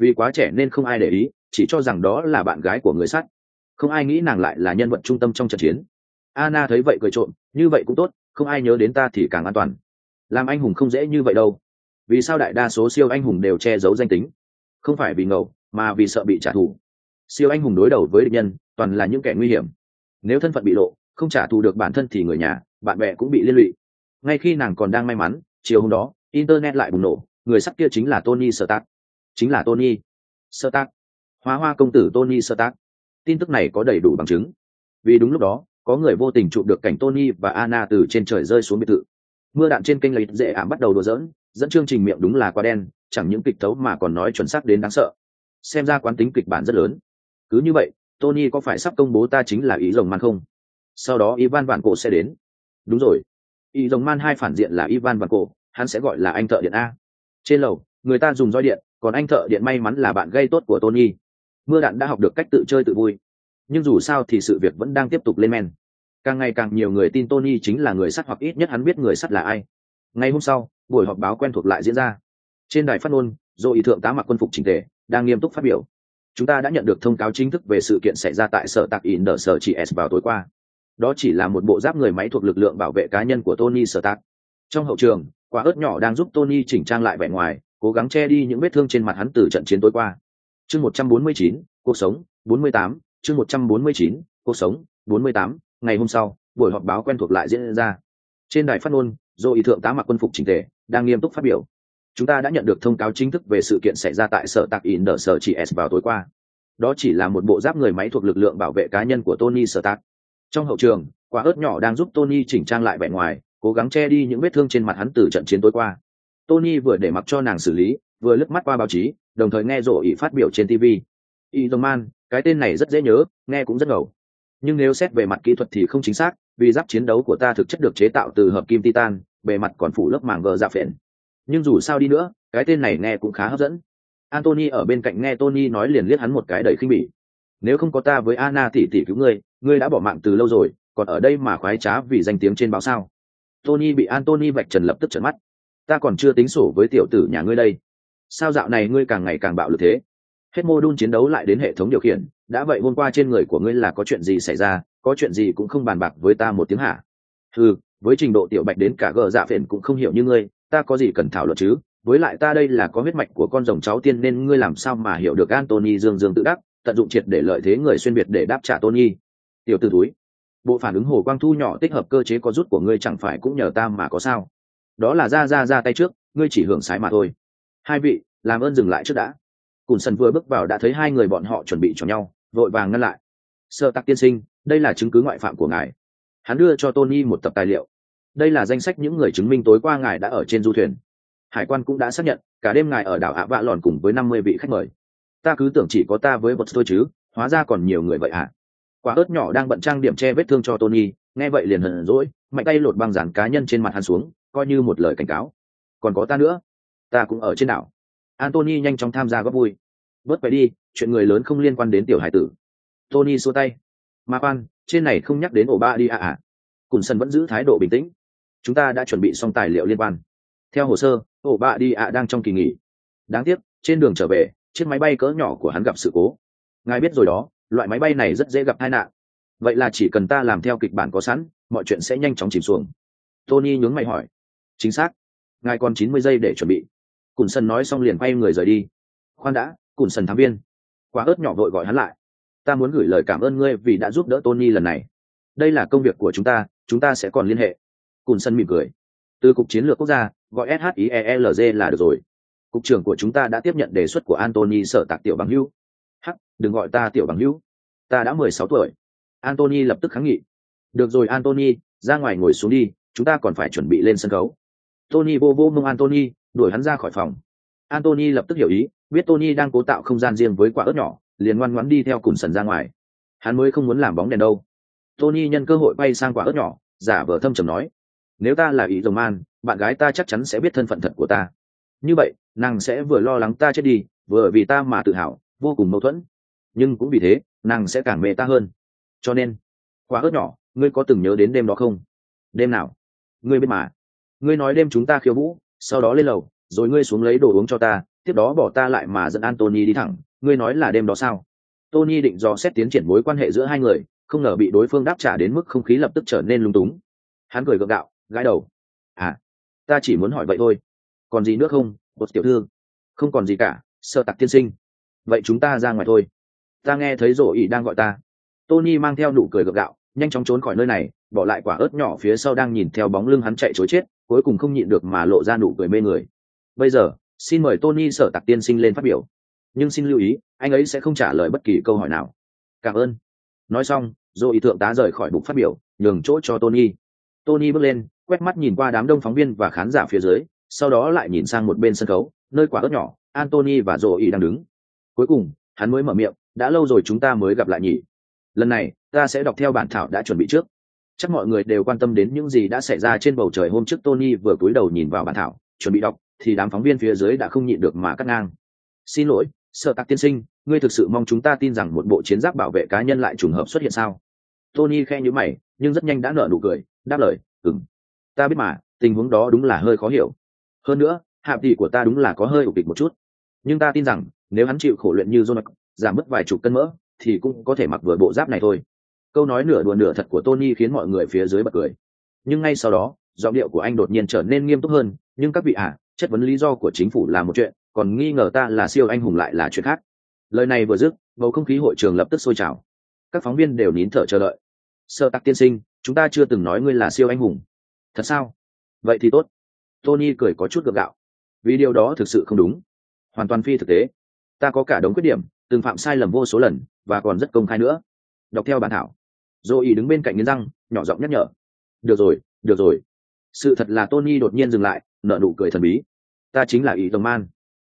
vì quá trẻ nên không ai để ý, chỉ cho rằng đó là bạn gái của người sắt. Không ai nghĩ nàng lại là nhân vật trung tâm trong trận chiến. Anna thấy vậy cười trộm, như vậy cũng tốt, không ai nhớ đến ta thì càng an toàn. Làm anh hùng không dễ như vậy đâu. Vì sao đại đa số siêu anh hùng đều che giấu danh tính? Không phải vì ngầu, mà vì sợ bị trả thù. Siêu anh hùng đối đầu với địch nhân toàn là những kẻ nguy hiểm. Nếu thân phận bị lộ, không trả thù được bản thân thì người nhà, bạn bè cũng bị liên lụy. Ngay khi nàng còn đang may mắn, chiều hôm đó internet lại bùng nổ, người sắt kia chính là Tony Stark. Chính là Tony Stark, Hóa Hoa công tử Tony Stark. Tin tức này có đầy đủ bằng chứng, vì đúng lúc đó có người vô tình chụp được cảnh Tony và Anna từ trên trời rơi xuống biệt thự. Mưa đạn trên kênh lấy dễ ảm bắt đầu đùa giỡn, dẫn chương trình miệng đúng là quá đen, chẳng những kịch tấu mà còn nói chuẩn xác đến đáng sợ. Xem ra quán tính kịch bản rất lớn. Cứ như vậy, Tony có phải sắp công bố ta chính là ý rồng man không? Sau đó Ivan Vạn Cổ sẽ đến. Đúng rồi, ý rồng man 2 phản diện là Ivan Vạn Cổ, hắn sẽ gọi là anh thợ điện a. Trên lầu người ta dùng roi điện, còn anh thợ điện may mắn là bạn gây tốt của Tony. Mưa đạn đã học được cách tự chơi tự vui, nhưng dù sao thì sự việc vẫn đang tiếp tục lên men. Càng ngày càng nhiều người tin Tony chính là người sắt, hoặc ít nhất hắn biết người sắt là ai. Ngày hôm sau, buổi họp báo quen thuộc lại diễn ra. Trên đài phát ngôn, Joey thượng tá mặc quân phục chỉnh tề, đang nghiêm túc phát biểu. Chúng ta đã nhận được thông cáo chính thức về sự kiện xảy ra tại sở Stark in the Sở chỉ S vào tối qua. Đó chỉ là một bộ giáp người máy thuộc lực lượng bảo vệ cá nhân của Tony Stark. Trong hậu trường, quả ớt nhỏ đang giúp Tony chỉnh trang lại vẻ ngoài, cố gắng che đi những vết thương trên mặt hắn từ trận chiến tối qua. Chương 149, cuộc sống 48, chương 149, cuộc sống 48. Ngày hôm sau, buổi họp báo quen thuộc lại diễn ra. Trên đài phát ngôn, Joey thượng tá mặc quân phục chỉnh tề, đang nghiêm túc phát biểu. Chúng ta đã nhận được thông cáo chính thức về sự kiện xảy ra tại sở Stark in the Sở chỉ S vào tối qua. Đó chỉ là một bộ giáp người máy thuộc lực lượng bảo vệ cá nhân của Tony Stark. Trong hậu trường, quả ớt nhỏ đang giúp Tony chỉnh trang lại vẻ ngoài, cố gắng che đi những vết thương trên mặt hắn từ trận chiến tối qua. Tony vừa để mặc cho nàng xử lý, vừa lướt mắt qua báo chí, đồng thời nghe Joey phát biểu trên TV. Iron Man, cái tên này rất dễ nhớ, nghe cũng rất ngầu. Nhưng nếu xét về mặt kỹ thuật thì không chính xác, vì giáp chiến đấu của ta thực chất được chế tạo từ hợp kim titan, bề mặt còn phủ lớp màng gờ dạ phền. Nhưng dù sao đi nữa, cái tên này nghe cũng khá hấp dẫn. Anthony ở bên cạnh nghe Tony nói liền liếc hắn một cái đầy khinh bỉ. Nếu không có ta với Anna tỷ tỷ cứu ngươi đã bỏ mạng từ lâu rồi, còn ở đây mà khoái trá vì danh tiếng trên báo sao? Tony bị Anthony vạch trần lập tức trợn mắt. Ta còn chưa tính sổ với tiểu tử nhà ngươi đây. Sao dạo này ngươi càng ngày càng bạo lực thế? Hết mô-đun chiến đấu lại đến hệ thống điều khiển, đã vậy hôm qua trên người của ngươi là có chuyện gì xảy ra, có chuyện gì cũng không bàn bạc với ta một tiếng hả? Ừ, với trình độ tiểu bạch đến cả gờ dạ phền cũng không hiểu như ngươi, ta có gì cần thảo luận chứ? Với lại ta đây là có huyết mạch của con rồng cháu tiên nên ngươi làm sao mà hiểu được. Anthony dương dương tự đắc, tận dụng triệt để lợi thế người xuyên biệt để đáp trả Tony. Tiểu tử túi, bộ phản ứng hồ quang thu nhỏ tích hợp cơ chế có rút của ngươi chẳng phải cũng nhờ ta mà có sao? Đó là ra tay trước, ngươi chỉ hưởng sái mà thôi. Hai vị, làm ơn dừng lại trước đã. Cùn sần vừa bước vào đã thấy hai người bọn họ chuẩn bị cho nhau, vội vàng ngăn lại. Sơ Tắc tiên sinh, đây là chứng cứ ngoại phạm của ngài. Hắn đưa cho Tony một tập tài liệu. Đây là danh sách những người chứng minh tối qua ngài đã ở trên du thuyền. Hải quan cũng đã xác nhận cả đêm ngài ở đảo ạ vạ lòn cùng với 50 vị khách mời. Ta cứ tưởng chỉ có ta với bột thôi chứ, hóa ra còn nhiều người vậy hả? Quả ớt nhỏ đang bận trang điểm che vết thương cho Tony, nghe vậy liền hờn dỗi, mạnh tay lột băng dán cá nhân trên mặt hắn xuống, coi như một lời cảnh cáo. Còn có ta nữa, ta cũng ở trên đảo. Anthony nhanh chóng tham gia góp vui. Bớt phải đi, chuyện người lớn không liên quan đến tiểu hải tử. Tony xua tay. Mà khoan, trên này không nhắc đến ổ ba đi à. Cùn sân vẫn giữ thái độ bình tĩnh. Chúng ta đã chuẩn bị xong tài liệu liên quan. Theo hồ sơ, ổ ba đi đang trong kỳ nghỉ. Đáng tiếc, trên đường trở về, chiếc máy bay cỡ nhỏ của hắn gặp sự cố. Ngài biết rồi đó, loại máy bay này rất dễ gặp tai nạn. Vậy là chỉ cần ta làm theo kịch bản có sẵn, mọi chuyện sẽ nhanh chóng chìm xuống. Tony nhướng mày hỏi. Chính xác. Ngài còn 90 giây để chuẩn bị. Cùn sân nói xong liền quay người rời đi. Khoan đã, Cùn sân thám viên. Quả ớt nhỏ vội gọi hắn lại. Ta muốn gửi lời cảm ơn ngươi vì đã giúp đỡ Tony lần này. Đây là công việc của chúng ta sẽ còn liên hệ. Cùn sân mỉm cười. Từ cục chiến lược quốc gia, gọi SHIELG là được rồi. Cục trưởng của chúng ta đã tiếp nhận đề xuất của Anthony Sở Tạc tiểu bằng hữu. Hắc, đừng gọi ta tiểu bằng hữu. Ta đã 16 tuổi. Anthony lập tức kháng nghị. Được rồi Anthony, ra ngoài ngồi xuống đi, chúng ta còn phải chuẩn bị lên sân khấu. Tony vô vô mông Anthony, đuổi hắn ra khỏi phòng. Anthony lập tức hiểu ý, biết Tony đang cố tạo không gian riêng với quả ớt nhỏ, liền ngoan ngoãn đi theo Cùn sần ra ngoài. Hắn mới không muốn làm bóng đèn đâu. Tony nhân cơ hội bay sang quả ớt nhỏ, giả vờ thâm trầm nói. Nếu ta là ý rồng man, bạn gái ta chắc chắn sẽ biết thân phận thật của ta. Như vậy, nàng sẽ vừa lo lắng ta chết đi, vừa vì ta mà tự hào, vô cùng mâu thuẫn. Nhưng cũng vì thế, nàng sẽ càng mê ta hơn. Cho nên, quả ớt nhỏ, ngươi có từng nhớ đến đêm đó không? Đêm nào? Ngươi biết mà. Ngươi nói đêm chúng ta khiêu vũ, sau đó lên lầu, rồi ngươi xuống lấy đồ uống cho ta, tiếp đó bỏ ta lại mà dẫn Anthony đi thẳng, ngươi nói là đêm đó sao? Tony định dò xét tiến triển mối quan hệ giữa hai người, không ngờ bị đối phương đáp trả đến mức không khí lập tức trở nên lung túng. Hắn cười gượng gạo, gãi đầu. À, ta chỉ muốn hỏi vậy thôi. Còn gì nữa không, một tiểu thư? Không còn gì cả, Sở Tạc tiên sinh. Vậy chúng ta ra ngoài thôi. Ta nghe thấy rổ ỉ đang gọi ta. Tony mang theo nụ cười gượng gạo, nhanh chóng trốn khỏi nơi này, bỏ lại quả ớt nhỏ phía sau đang nhìn theo bóng lưng hắn chạy trối chết, cuối cùng không nhịn được mà lộ ra nụ cười mê người. Bây giờ, xin mời Tony Sở Tạc tiên sinh lên phát biểu. Nhưng xin lưu ý, anh ấy sẽ không trả lời bất kỳ câu hỏi nào. Cảm ơn. Nói xong, rồi thượng tá rời khỏi bục phát biểu, nhường chỗ cho Tony. Tony bước lên, quét mắt nhìn qua đám đông phóng viên và khán giả phía dưới, sau đó lại nhìn sang một bên sân khấu, nơi quả ớt nhỏ, Anthony và Zoe đang đứng. Cuối cùng, hắn mới mở miệng, đã lâu rồi chúng ta mới gặp lại nhỉ. Lần này, ta sẽ đọc theo bản thảo đã chuẩn bị trước. Chắc mọi người đều quan tâm đến những gì đã xảy ra trên bầu trời hôm trước. Tony vừa cúi đầu nhìn vào bản thảo, chuẩn bị đọc, thì đám phóng viên phía dưới đã không nhịn được mà cắt ngang. Xin lỗi, Sở Tạc tiên sinh, ngươi thực sự mong chúng ta tin rằng một bộ chiến giáp bảo vệ cá nhân lại trùng hợp xuất hiện sao? Tony khe nhíu mày, nhưng rất nhanh đã nở nụ cười, đáp lời, ta biết mà, tình huống đó đúng là hơi khó hiểu. Hơn nữa, hạ tỷ của ta đúng là có hơi ục kịch một chút. Nhưng ta tin rằng, nếu hắn chịu khổ luyện như Jonas, giảm mất vài chục cân mỡ, thì cũng có thể mặc vừa bộ giáp này thôi. Câu nói nửa đùa nửa thật của Tony khiến mọi người phía dưới bật cười. Nhưng ngay sau đó, giọng điệu của anh đột nhiên trở nên nghiêm túc hơn. Nhưng các vị chất vấn lý do của chính phủ là một chuyện, còn nghi ngờ ta là siêu anh hùng lại là chuyện khác. Lời này vừa dứt, bầu không khí hội trường lập tức sôi trào. Các phóng viên đều nín thở chờ đợi. Sở Tạc tiên sinh, chúng ta chưa từng nói ngươi là siêu anh hùng. Thật sao? Vậy thì tốt. Tony cười có chút gượng gạo. Vì điều đó thực sự không đúng. Hoàn toàn phi thực tế. Ta có cả đống khuyết điểm, từng phạm sai lầm vô số lần, và còn rất công khai nữa. Đọc theo bản thảo. Zoe đứng bên cạnh nghiến răng, nhỏ giọng nhắc nhở. Được rồi, được rồi. Sự thật là Tony đột nhiên dừng lại, nở nụ cười thần bí. Ta chính là ý Tông Man.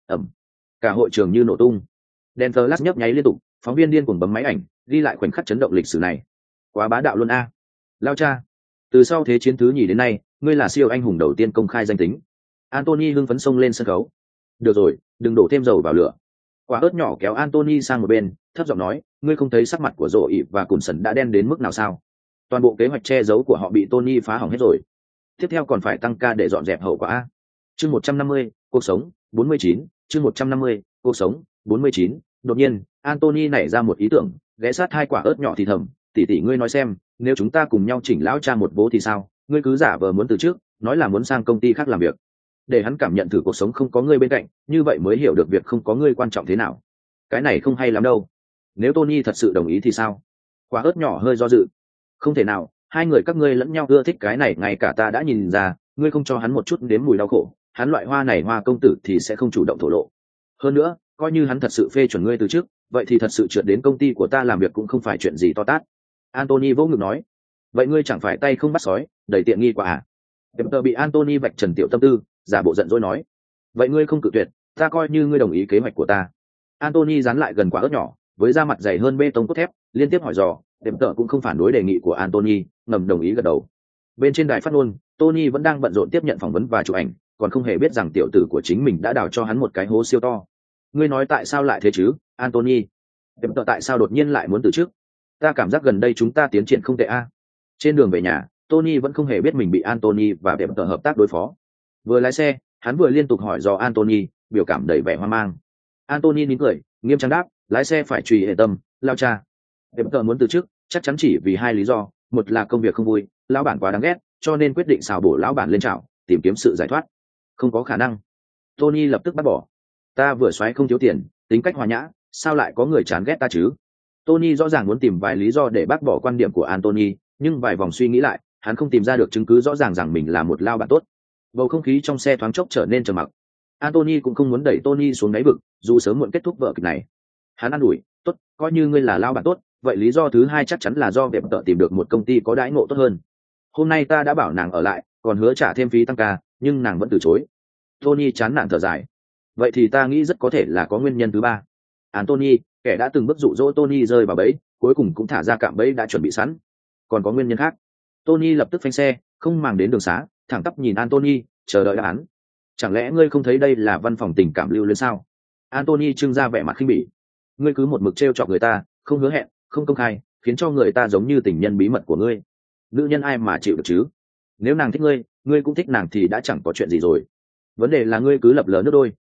Cả hội trường như nổ tung. Đèn flash nhấp nháy liên tục, phóng viên điên cuồng bấm máy ảnh, ghi lại khoảnh khắc chấn động lịch sử này. Quá bá đạo luôn a. Lao cha. Từ sau thế chiến thứ nhì đến nay, ngươi là siêu anh hùng đầu tiên công khai danh tính. Anthony hưng phấn xông lên sân khấu. Được rồi, đừng đổ thêm dầu vào lửa. Quả ớt nhỏ kéo Anthony sang một bên, thấp giọng nói, ngươi không thấy sắc mặt của Rộ ỉ và Cùn Sần đã đen đến mức nào sao? Toàn bộ kế hoạch che giấu của họ bị Tony phá hỏng hết rồi. Tiếp theo còn phải tăng ca để dọn dẹp hậu quả. Chương 150, cuộc sống, 49, chương 150, cuộc sống, 49. Đột nhiên, Anthony nảy ra một ý tưởng, ghé sát hai quả ớt nhỏ thì thầm, tỷ tỷ ngươi nói xem, nếu chúng ta cùng nhau chỉnh lão cha một vố thì sao? Ngươi cứ giả vờ muốn từ trước, nói là muốn sang công ty khác làm việc. Để hắn cảm nhận thử cuộc sống không có ngươi bên cạnh, như vậy mới hiểu được việc không có ngươi quan trọng thế nào. Cái này không hay lắm đâu. Nếu Tony thật sự đồng ý thì sao? Quả ớt nhỏ hơi do dự. Không thể nào, hai người các ngươi lẫn nhau ưa thích cái này, ngay cả ta đã nhìn ra, ngươi không cho hắn một chút nếm mùi đau khổ, hắn loại hoa này hoa công tử thì sẽ không chủ động thổ lộ. Hơn nữa, coi như hắn thật sự phê chuẩn ngươi từ trước, vậy thì thật sự trượt đến công ty của ta làm việc cũng không phải chuyện gì to tát. Anthony vỗ ngực nói. Vậy ngươi chẳng phải tay không bắt sói, đầy tiện nghi quá à? Tờ bị Anthony vạch trần tiểu tâm tư, giả bộ giận dỗi nói. Vậy ngươi không cự tuyệt, ta coi như ngươi đồng ý kế hoạch của ta. Anthony dán lại gần quả ớt nhỏ, với da mặt dày hơn bê tông cốt thép, liên tiếp hỏi dò. Tờ cũng không phản đối đề nghị của Anthony, ngầm đồng ý gật đầu. Bên trên đài phát ngôn, Tony vẫn đang bận rộn tiếp nhận phỏng vấn và chụp ảnh, còn không hề biết rằng tiểu tử của chính mình đã đào cho hắn một cái hố siêu to. Ngươi nói tại sao lại thế chứ, Anthony? Tờ tại sao đột nhiên lại muốn từ chức? Ta cảm giác gần đây chúng ta tiến triển không tệ a. Trên đường về nhà, Tony vẫn không hề biết mình bị Anthony và Tờ hợp tác đối phó. Vừa lái xe, hắn vừa liên tục hỏi do Anthony, biểu cảm đầy vẻ hoang mang. Anthony nín cười, nghiêm trang đáp, lái xe phải truy hệ tâm, lao cha. Tờ muốn từ chức, chắc chắn chỉ vì hai lý do, một là công việc không vui, lão bản quá đáng ghét, cho nên quyết định xào bổ lão bản lên chảo, tìm kiếm sự giải thoát. Không có khả năng. Tony lập tức bác bỏ. Ta vừa xoáy không thiếu tiền, tính cách hòa nhã, sao lại có người chán ghét ta chứ? Tony rõ ràng muốn tìm vài lý do để bác bỏ quan điểm của Anthony, nhưng vài vòng suy nghĩ lại, hắn không tìm ra được chứng cứ rõ ràng rằng mình là một lao bản tốt. Bầu không khí trong xe thoáng chốc trở nên trầm mặc. Anthony cũng không muốn đẩy Tony xuống đáy vực, dù sớm muộn kết thúc vở kịch này. Hắn an ủi, tốt, coi như ngươi là lao bản tốt, vậy lý do thứ hai chắc chắn là do việc tự tìm được một công ty có đãi ngộ tốt hơn. Hôm nay ta đã bảo nàng ở lại, còn hứa trả thêm phí tăng ca, nhưng nàng vẫn từ chối. Tony chán nản thở dài. Vậy thì ta nghĩ rất có thể là có nguyên nhân thứ ba. Anthony, kẻ đã từng bước dụ dỗ Tony rơi vào bẫy, cuối cùng cũng thả ra cạm bẫy đã chuẩn bị sẵn. Còn có nguyên nhân khác. Tony lập tức phanh xe, không màng đến đường xá, thẳng tắp nhìn Anthony, chờ đợi đáp án. Chẳng lẽ ngươi không thấy đây là văn phòng tình cảm lưu luyến sao? Anthony trưng ra vẻ mặt khinh bỉ. Ngươi cứ một mực trêu chọc người ta, không hứa hẹn, không công khai, khiến cho người ta giống như tình nhân bí mật của ngươi. Nữ nhân ai mà chịu được chứ? Nếu nàng thích ngươi, ngươi cũng thích nàng thì đã chẳng có chuyện gì rồi. Vấn đề là ngươi cứ lập lờ nước đôi,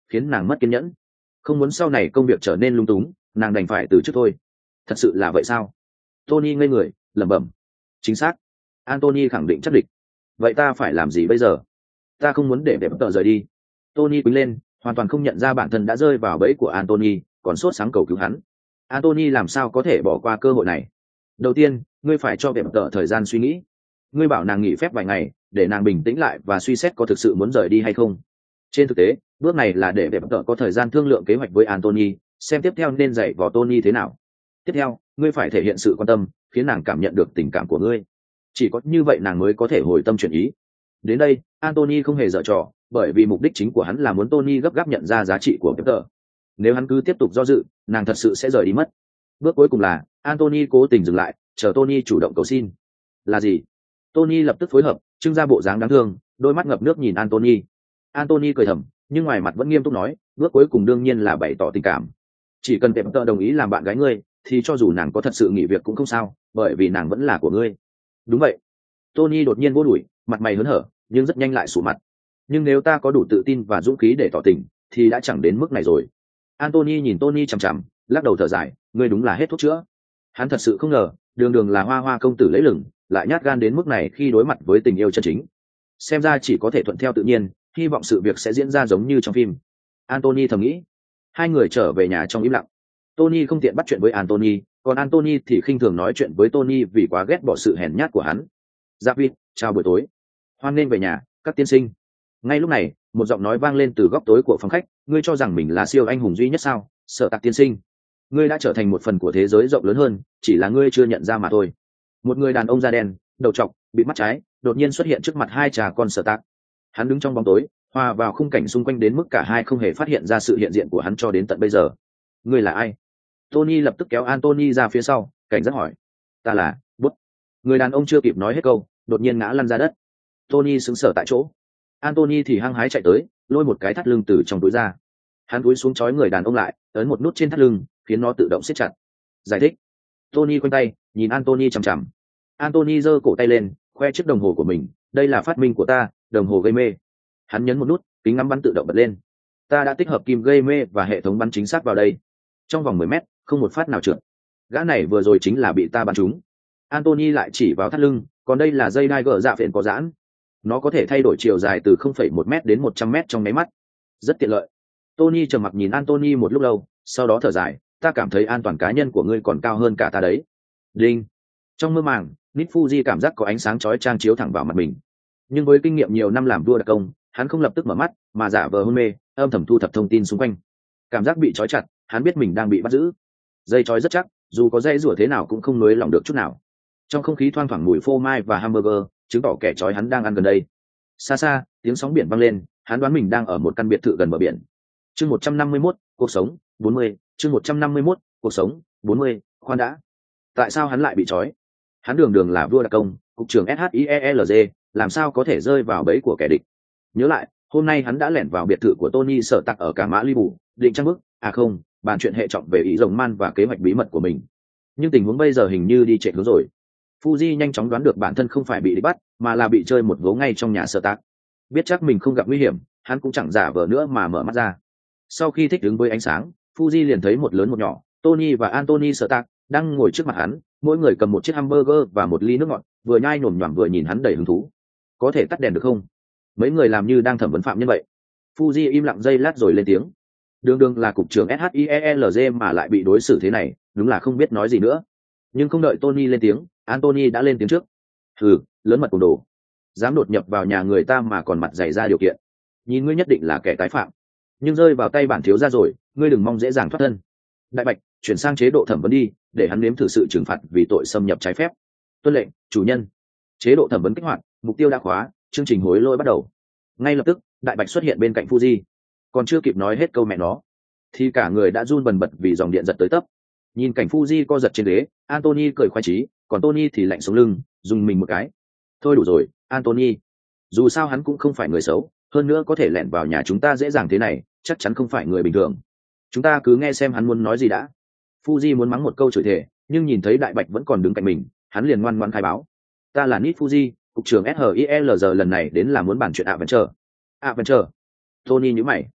khiến nàng mất kiên nhẫn. Không muốn sau này công việc trở nên lung túng, nàng đành phải từ chức thôi. Thật sự là vậy sao? Tony ngây người, lẩm bẩm. Chính xác. Anthony khẳng định chắc địch. Vậy ta phải làm gì bây giờ? Ta không muốn để đẹp tợ rời đi. Tony quýnh lên, hoàn toàn không nhận ra bản thân đã rơi vào bẫy của Anthony, còn sốt sáng cầu cứu hắn. Anthony làm sao có thể bỏ qua cơ hội này? Đầu tiên, ngươi phải cho đẹp tợ thời gian suy nghĩ. Ngươi bảo nàng nghỉ phép vài ngày, để nàng bình tĩnh lại và suy xét có thực sự muốn rời đi hay không. Trên thực tế, bước này là để đẹp tợ có thời gian thương lượng kế hoạch với Anthony, xem tiếp theo nên dạy vò Tony thế nào. Tiếp theo, ngươi phải thể hiện sự quan tâm, khiến nàng cảm nhận được tình cảm của ngươi. Chỉ có như vậy nàng mới có thể hồi tâm chuyển ý. Đến đây, Anthony không hề dở trò, bởi vì mục đích chính của hắn là muốn Tony gấp gáp nhận ra giá trị của Peter. Nếu hắn cứ tiếp tục do dự, nàng thật sự sẽ rời đi mất. Bước cuối cùng là Anthony cố tình dừng lại, chờ Tony chủ động cầu xin. Là gì? Tony lập tức phối hợp, trưng ra bộ dáng đáng thương, đôi mắt ngập nước nhìn Anthony. Anthony cười thầm, nhưng ngoài mặt vẫn nghiêm túc nói, bước cuối cùng đương nhiên là bày tỏ tình cảm. Chỉ cần Peter đồng ý làm bạn gái ngươi, thì cho dù nàng có thật sự nghỉ việc cũng không sao, bởi vì nàng vẫn là của ngươi. Đúng vậy. Tony đột nhiên vô đuổi, mặt mày hớn hở, nhưng rất nhanh lại sụ mặt. Nhưng nếu ta có đủ tự tin và dũng khí để tỏ tình, thì đã chẳng đến mức này rồi. Anthony nhìn Tony chằm chằm, lắc đầu thở dài, ngươi đúng là hết thuốc chữa. Hắn thật sự không ngờ, đường đường là hoa hoa công tử lấy lừng, lại nhát gan đến mức này khi đối mặt với tình yêu chân chính. Xem ra chỉ có thể thuận theo tự nhiên, hy vọng sự việc sẽ diễn ra giống như trong phim. Anthony thầm nghĩ. Hai người trở về nhà trong im lặng. Tony không tiện bắt chuyện với Anthony, còn Anthony thì khinh thường nói chuyện với Tony vì quá ghét bỏ sự hèn nhát của hắn. David, chào buổi tối. Hoan nên về nhà, các tiên sinh. Ngay lúc này, một giọng nói vang lên từ góc tối của phòng khách, ngươi cho rằng mình là siêu anh hùng duy nhất sao? Sở Tạc tiên sinh, ngươi đã trở thành một phần của thế giới rộng lớn hơn, chỉ là ngươi chưa nhận ra mà thôi. Một người đàn ông da đen, đầu trọc, bị mắt trái, đột nhiên xuất hiện trước mặt hai cha con Sở Tạc. Hắn đứng trong bóng tối, hòa vào khung cảnh xung quanh đến mức cả hai không hề phát hiện ra sự hiện diện của hắn cho đến tận bây giờ. Ngươi là ai? Tony lập tức kéo Anthony ra phía sau, cảnh giác hỏi. Ta là Bút. Người đàn ông chưa kịp nói hết câu, đột nhiên ngã lăn ra đất. Tony sững sờ tại chỗ. Anthony thì hăng hái chạy tới, lôi một cái thắt lưng từ trong túi ra. Hắn cúi xuống trói người đàn ông lại, ấn một nút trên thắt lưng, khiến nó tự động siết chặt. Giải thích. Tony quanh tay, nhìn Anthony chằm chằm. Anthony giơ cổ tay lên, khoe chiếc đồng hồ của mình. Đây là phát minh của ta, đồng hồ gây mê. Hắn nhấn một nút, kính ngắm bắn tự động bật lên. Ta đã tích hợp kim gây mê và hệ thống bắn chính xác vào đây. Trong vòng 10 mét, không một phát nào trượt. Gã này vừa rồi chính là bị ta bắn trúng. Anthony lại chỉ vào thắt lưng, còn đây là dây đai gỡ dạ phiện có giãn. Nó có thể thay đổi chiều dài từ 0,1 m đến 100 m trong nháy mắt. Rất tiện lợi. Tony trầm mặc nhìn Anthony một lúc lâu, sau đó thở dài, ta cảm thấy an toàn cá nhân của ngươi còn cao hơn cả ta đấy. Đinh. Trong mơ màng, Nít Fuji cảm giác có ánh sáng chói chang chiếu thẳng vào mặt mình. Nhưng với kinh nghiệm nhiều năm làm vua đặc công, hắn không lập tức mở mắt, mà giả vờ hôn mê, âm thầm thu thập thông tin xung quanh. Cảm giác bị trói chặt, hắn biết mình đang bị bắt giữ. Dây trói rất chắc, dù có dây rủa thế nào cũng không nối lỏng được chút nào. Trong không khí thoang thoảng mùi phô mai và hamburger, chứng tỏ kẻ trói hắn đang ăn gần đây. Xa xa, tiếng sóng biển vang lên, hắn đoán mình đang ở một căn biệt thự gần bờ biển. Chương 151, cuộc sống 40. Chương 151, cuộc sống 40. Khoan đã, tại sao hắn lại bị trói? Hắn đường đường là vua đặc công, cục trưởng SHIELZ, làm sao có thể rơi vào bẫy của kẻ địch? Nhớ lại, hôm nay hắn đã lẻn vào biệt thự của Tony Sở Tạc ở Cà Mã Libu, định trang bức, không, bàn chuyện hệ trọng về ý rồng man và kế hoạch bí mật của mình. Nhưng tình huống bây giờ hình như đi trệ hướng rồi. Fuji nhanh chóng đoán được bản thân không phải bị địch bắt, mà là bị chơi một vố ngay trong nhà Sở Tạc. Biết chắc mình không gặp nguy hiểm, hắn cũng chẳng giả vờ nữa mà mở mắt ra. Sau khi thích ứng với ánh sáng, Fuji liền thấy một lớn một nhỏ, Tony và Anthony Sở Tạc đang ngồi trước mặt hắn, mỗi người cầm một chiếc hamburger và một ly nước ngọt, vừa nhai nhổm nhoẻm vừa nhìn hắn đầy hứng thú. Có thể tắt đèn được không? Mấy người làm như đang thẩm vấn phạm nhân vậy. Fuji im lặng giây lát rồi lên tiếng. Đường đường là cục trưởng SHIELZ mà lại bị đối xử thế này, đúng là không biết nói gì nữa. Nhưng không đợi Tony lên tiếng, Anthony đã lên tiếng trước. Hừ, lớn mật cùng đồ, dám đột nhập vào nhà người ta mà còn mặt dày ra điều kiện, nhìn ngươi nhất định là kẻ tái phạm. Nhưng rơi vào tay bản thiếu gia rồi, ngươi đừng mong dễ dàng thoát thân. Đại Bạch, chuyển sang chế độ thẩm vấn đi, để hắn nếm thử sự trừng phạt vì tội xâm nhập trái phép. Tuân lệnh, chủ nhân. Chế độ thẩm vấn kích hoạt, mục tiêu đã khóa, chương trình hối lỗi bắt đầu. Ngay lập tức, Đại Bạch xuất hiện bên cạnh Fuji. Còn chưa kịp nói hết câu mẹ nó, thì cả người đã run bần bật vì dòng điện giật tới tấp. Nhìn cảnh Fuji co giật trên ghế, Anthony cười khoái chí, còn Tony thì lạnh sống lưng, dùng mình một cái. Thôi đủ rồi, Anthony. Dù sao hắn cũng không phải người xấu, hơn nữa có thể lẻn vào nhà chúng ta dễ dàng thế này, chắc chắn không phải người bình thường. Chúng ta cứ nghe xem hắn muốn nói gì đã. Fuji muốn mắng một câu chửi thề, nhưng nhìn thấy Đại Bạch vẫn còn đứng cạnh mình, hắn liền ngoan ngoãn khai báo. Ta là Nít Fuji, cục trưởng SHIELZ, lần này đến là muốn bàn chuyện Adventure. Adventure. Tony nhíu mày.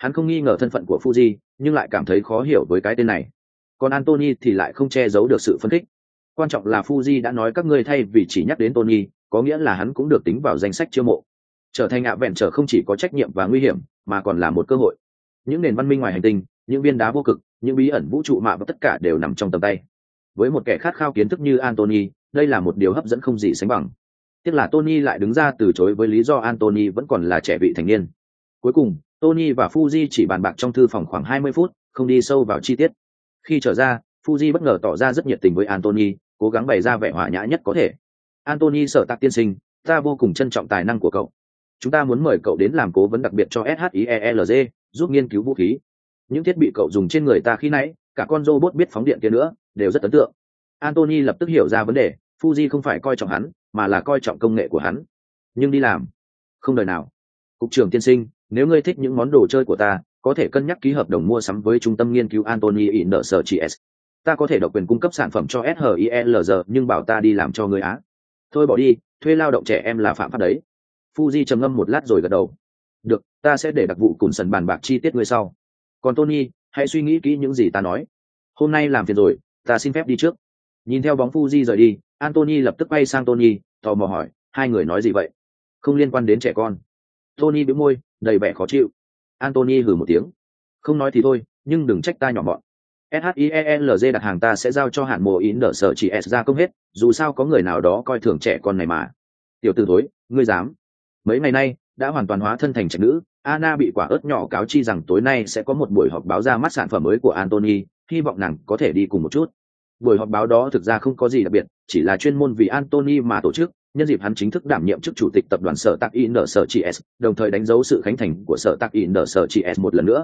Hắn không nghi ngờ thân phận của Fuji, nhưng lại cảm thấy khó hiểu với cái tên này. Còn Anthony thì lại không che giấu được sự phấn khích. Quan trọng là Fuji đã nói các ngươi thay vì chỉ nhắc đến Tony, có nghĩa là hắn cũng được tính vào danh sách chiêu mộ. Trở thành ạ vẹn trở không chỉ có trách nhiệm và nguy hiểm, mà còn là một cơ hội. Những nền văn minh ngoài hành tinh, những viên đá vô cực, những bí ẩn vũ trụ mạ và tất cả đều nằm trong tầm tay. Với một kẻ khát khao kiến thức như Anthony, đây là một điều hấp dẫn không gì sánh bằng. Tiếc là Tony lại đứng ra từ chối với lý do Anthony vẫn còn là trẻ vị thành niên. Cuối cùng, Tony và Fuji chỉ bàn bạc trong thư phòng khoảng 20 phút, không đi sâu vào chi tiết. Khi trở ra, Fuji bất ngờ tỏ ra rất nhiệt tình với Anthony, cố gắng bày ra vẻ hòa nhã nhất có thể. Anthony Sở Tạc tiên sinh, ta vô cùng trân trọng tài năng của cậu. Chúng ta muốn mời cậu đến làm cố vấn đặc biệt cho SHIELZ, giúp nghiên cứu vũ khí. Những thiết bị cậu dùng trên người ta khi nãy, cả con robot biết phóng điện kia nữa, đều rất ấn tượng. Anthony lập tức hiểu ra vấn đề, Fuji không phải coi trọng hắn, mà là coi trọng công nghệ của hắn. Nhưng đi làm, không đời nào. Cục trưởng tiên sinh, nếu ngươi thích những món đồ chơi của ta, có thể cân nhắc ký hợp đồng mua sắm với trung tâm nghiên cứu Anthony Research. Ta có thể độc quyền cung cấp sản phẩm cho SHIELZ, nhưng bảo ta đi làm cho ngươi á. Thôi bỏ đi, thuê lao động trẻ em là phạm pháp đấy. Fuji trầm ngâm một lát rồi gật đầu. Được, ta sẽ để đặc vụ Cùn Sần bàn bạc chi tiết ngươi sau. Còn Tony, hãy suy nghĩ kỹ những gì ta nói. Hôm nay làm phiền rồi, ta xin phép đi trước. Nhìn theo bóng Fuji rời đi, Anthony lập tức quay sang Tony, tò mò hỏi, hai người nói gì vậy? Không liên quan đến trẻ con. Tony bĩu môi, đầy vẻ khó chịu. Anthony hừ một tiếng. Không nói thì thôi, nhưng đừng trách ta nhỏ mọn. SHIELZ đặt hàng ta sẽ giao cho hạn mộ in đỡ sở chỉ S ra công hết, dù sao có người nào đó coi thường trẻ con này mà. Tiểu tử thối, ngươi dám. Mấy ngày nay, đã hoàn toàn hóa thân thành trạch nữ, Anna bị quả ớt nhỏ cáo chi rằng tối nay sẽ có một buổi họp báo ra mắt sản phẩm mới của Anthony, hy vọng nàng có thể đi cùng một chút. Buổi họp báo đó thực ra không có gì đặc biệt, chỉ là chuyên môn vì Anthony mà tổ chức, nhân dịp hắn chính thức đảm nhiệm chức chủ tịch tập đoàn Sở Tạc In Sở Chỉ S, đồng thời đánh dấu sự khánh thành của Sở Tạc In Sở Chỉ S một lần nữa.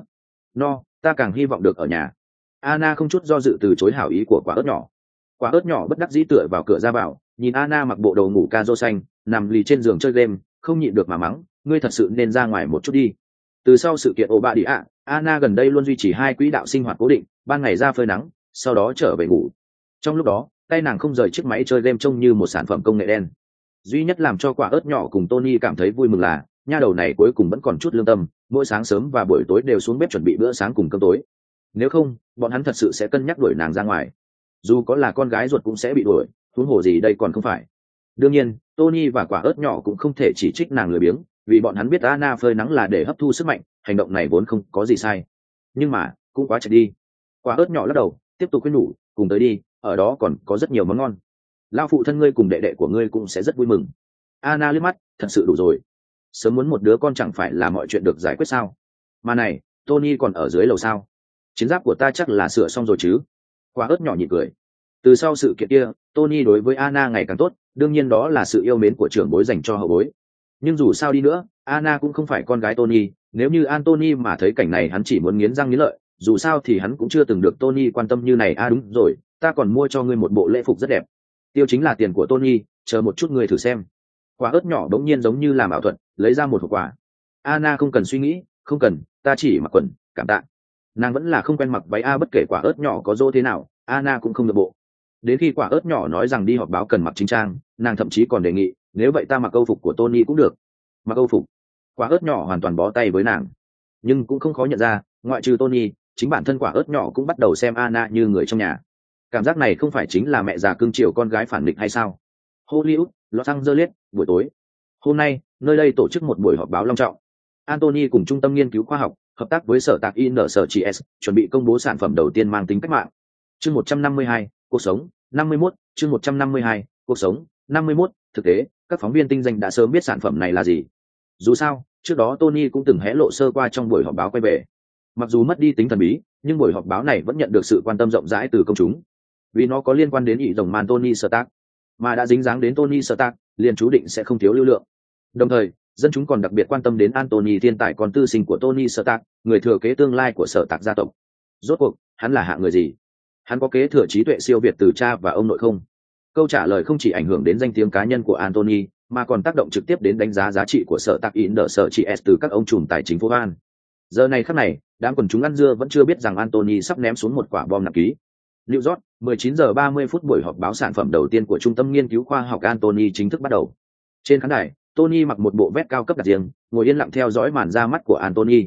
Ta càng hy vọng được ở nhà. Anna không chút do dự từ chối hảo ý của quả ớt nhỏ. Quả ớt nhỏ bất đắc dĩ tựa vào cửa ra vào, nhìn Anna mặc bộ đồ ngủ ca xanh, nằm lì trên giường chơi game, không nhịn được mà mắng, ngươi thật sự nên ra ngoài một chút đi. Từ sau sự kiện ổ bạ đi ạ, Anna gần đây luôn duy trì hai quỹ đạo sinh hoạt cố định, ban ngày ra phơi nắng, sau đó trở về ngủ. Trong lúc đó, tay nàng không rời chiếc máy chơi game trông như một sản phẩm công nghệ đen. Duy nhất làm cho quả ớt nhỏ cùng Tony cảm thấy vui mừng là nha đầu này cuối cùng vẫn còn chút lương tâm, mỗi sáng sớm và buổi tối đều xuống bếp chuẩn bị bữa sáng cùng cơm tối. Nếu không, bọn hắn thật sự sẽ cân nhắc đuổi nàng ra ngoài. Dù có là con gái ruột cũng sẽ bị đuổi, huống hồ gì đây còn không phải. Đương nhiên, Tony và quả ớt nhỏ cũng không thể chỉ trích nàng lười biếng, vì bọn hắn biết Anna phơi nắng là để hấp thu sức mạnh, hành động này vốn không có gì sai. Nhưng mà, cũng quá chật đi. Quả ớt nhỏ lắc đầu, tiếp tục khuyên nhủ, cùng tới đi, ở đó còn có rất nhiều món ngon. Lao phụ thân ngươi cùng đệ đệ của ngươi cũng sẽ rất vui mừng. Anna liếc mắt, thật sự đủ rồi. Sớm muốn một đứa con chẳng phải là mọi chuyện được giải quyết sao? Mà này, Tony còn ở dưới lầu sao? Chiến giáp của ta chắc là sửa xong rồi chứ? Quả ớt nhỏ nhịn cười. Từ sau sự kiện kia, Tony đối với Anna ngày càng tốt, đương nhiên đó là sự yêu mến của trưởng bối dành cho hậu bối. Nhưng dù sao đi nữa, Anna cũng không phải con gái Tony, nếu như Anthony mà thấy cảnh này hắn chỉ muốn nghiến răng nghiến lợi, dù sao thì hắn cũng chưa từng được Tony quan tâm như này. Đúng rồi, ta còn mua cho ngươi một bộ lễ phục rất đẹp. Tiêu chính là tiền của Tony, chờ một chút ngươi thử xem. Quả ớt nhỏ đống nhiên giống như làm ảo thuật, lấy ra một hộp quà. Anna không cần suy nghĩ, không cần, ta chỉ mặc quần, cảm tạ. Nàng vẫn là không quen mặc váy bất kể quả ớt nhỏ có dỗ thế nào, Anna cũng không được bộ. Đến khi quả ớt nhỏ nói rằng đi họp báo cần mặc chính trang, nàng thậm chí còn đề nghị, nếu vậy ta mặc câu phục của Tony cũng được. Mặc câu phục. Quả ớt nhỏ hoàn toàn bó tay với nàng. Nhưng cũng không khó nhận ra, ngoại trừ Tony, chính bản thân quả ớt nhỏ cũng bắt đầu xem Anna như người trong nhà. Cảm giác này không phải chính là mẹ già cưng chiều con gái phản nghịch hay sao? Hollywood, Los Angeles, buổi tối. Hôm nay, nơi đây tổ chức một buổi họp báo long trọng. Anthony cùng trung tâm nghiên cứu khoa học, hợp tác với Sở Tạc In Sở Chỉ S, chuẩn bị công bố sản phẩm đầu tiên mang tính cách mạng. Chương 152, cuộc sống, 51, chương 152, cuộc sống, 51, thực tế, các phóng viên tinh danh đã sớm biết sản phẩm này là gì. Dù sao, trước đó Tony cũng từng hé lộ sơ qua trong buổi họp báo quay về. Mặc dù mất đi tính thần bí, nhưng buổi họp báo này vẫn nhận được sự quan tâm rộng rãi từ công chúng. Vì nó có liên quan đến ỷ rồng man Tony Stark, mà đã dính dáng đến Tony Stark, liền chú định sẽ không thiếu lưu lượng. Đồng thời, dân chúng còn đặc biệt quan tâm đến Anthony, thiên tài con tư sinh của Tony Stark, người thừa kế tương lai của Sở Tạc gia tộc. Rốt cuộc, hắn là hạng người gì? Hắn có kế thừa trí tuệ siêu việt từ cha và ông nội không? Câu trả lời không chỉ ảnh hưởng đến danh tiếng cá nhân của Anthony, mà còn tác động trực tiếp đến đánh giá giá trị của Sở Tạc In Sở Chỉ S từ các ông trùm tài chính phố An. Giờ này khắc này, đám quần chúng ăn dưa vẫn chưa biết rằng Anthony sắp ném xuống một quả bom nặng ký. New York, 19 giờ 30 phút, buổi họp báo sản phẩm đầu tiên của trung tâm nghiên cứu khoa học Anthony chính thức bắt đầu. Trên khán đài, Tony mặc một bộ vest cao cấp đặc riêng, ngồi yên lặng theo dõi màn ra mắt của Anthony.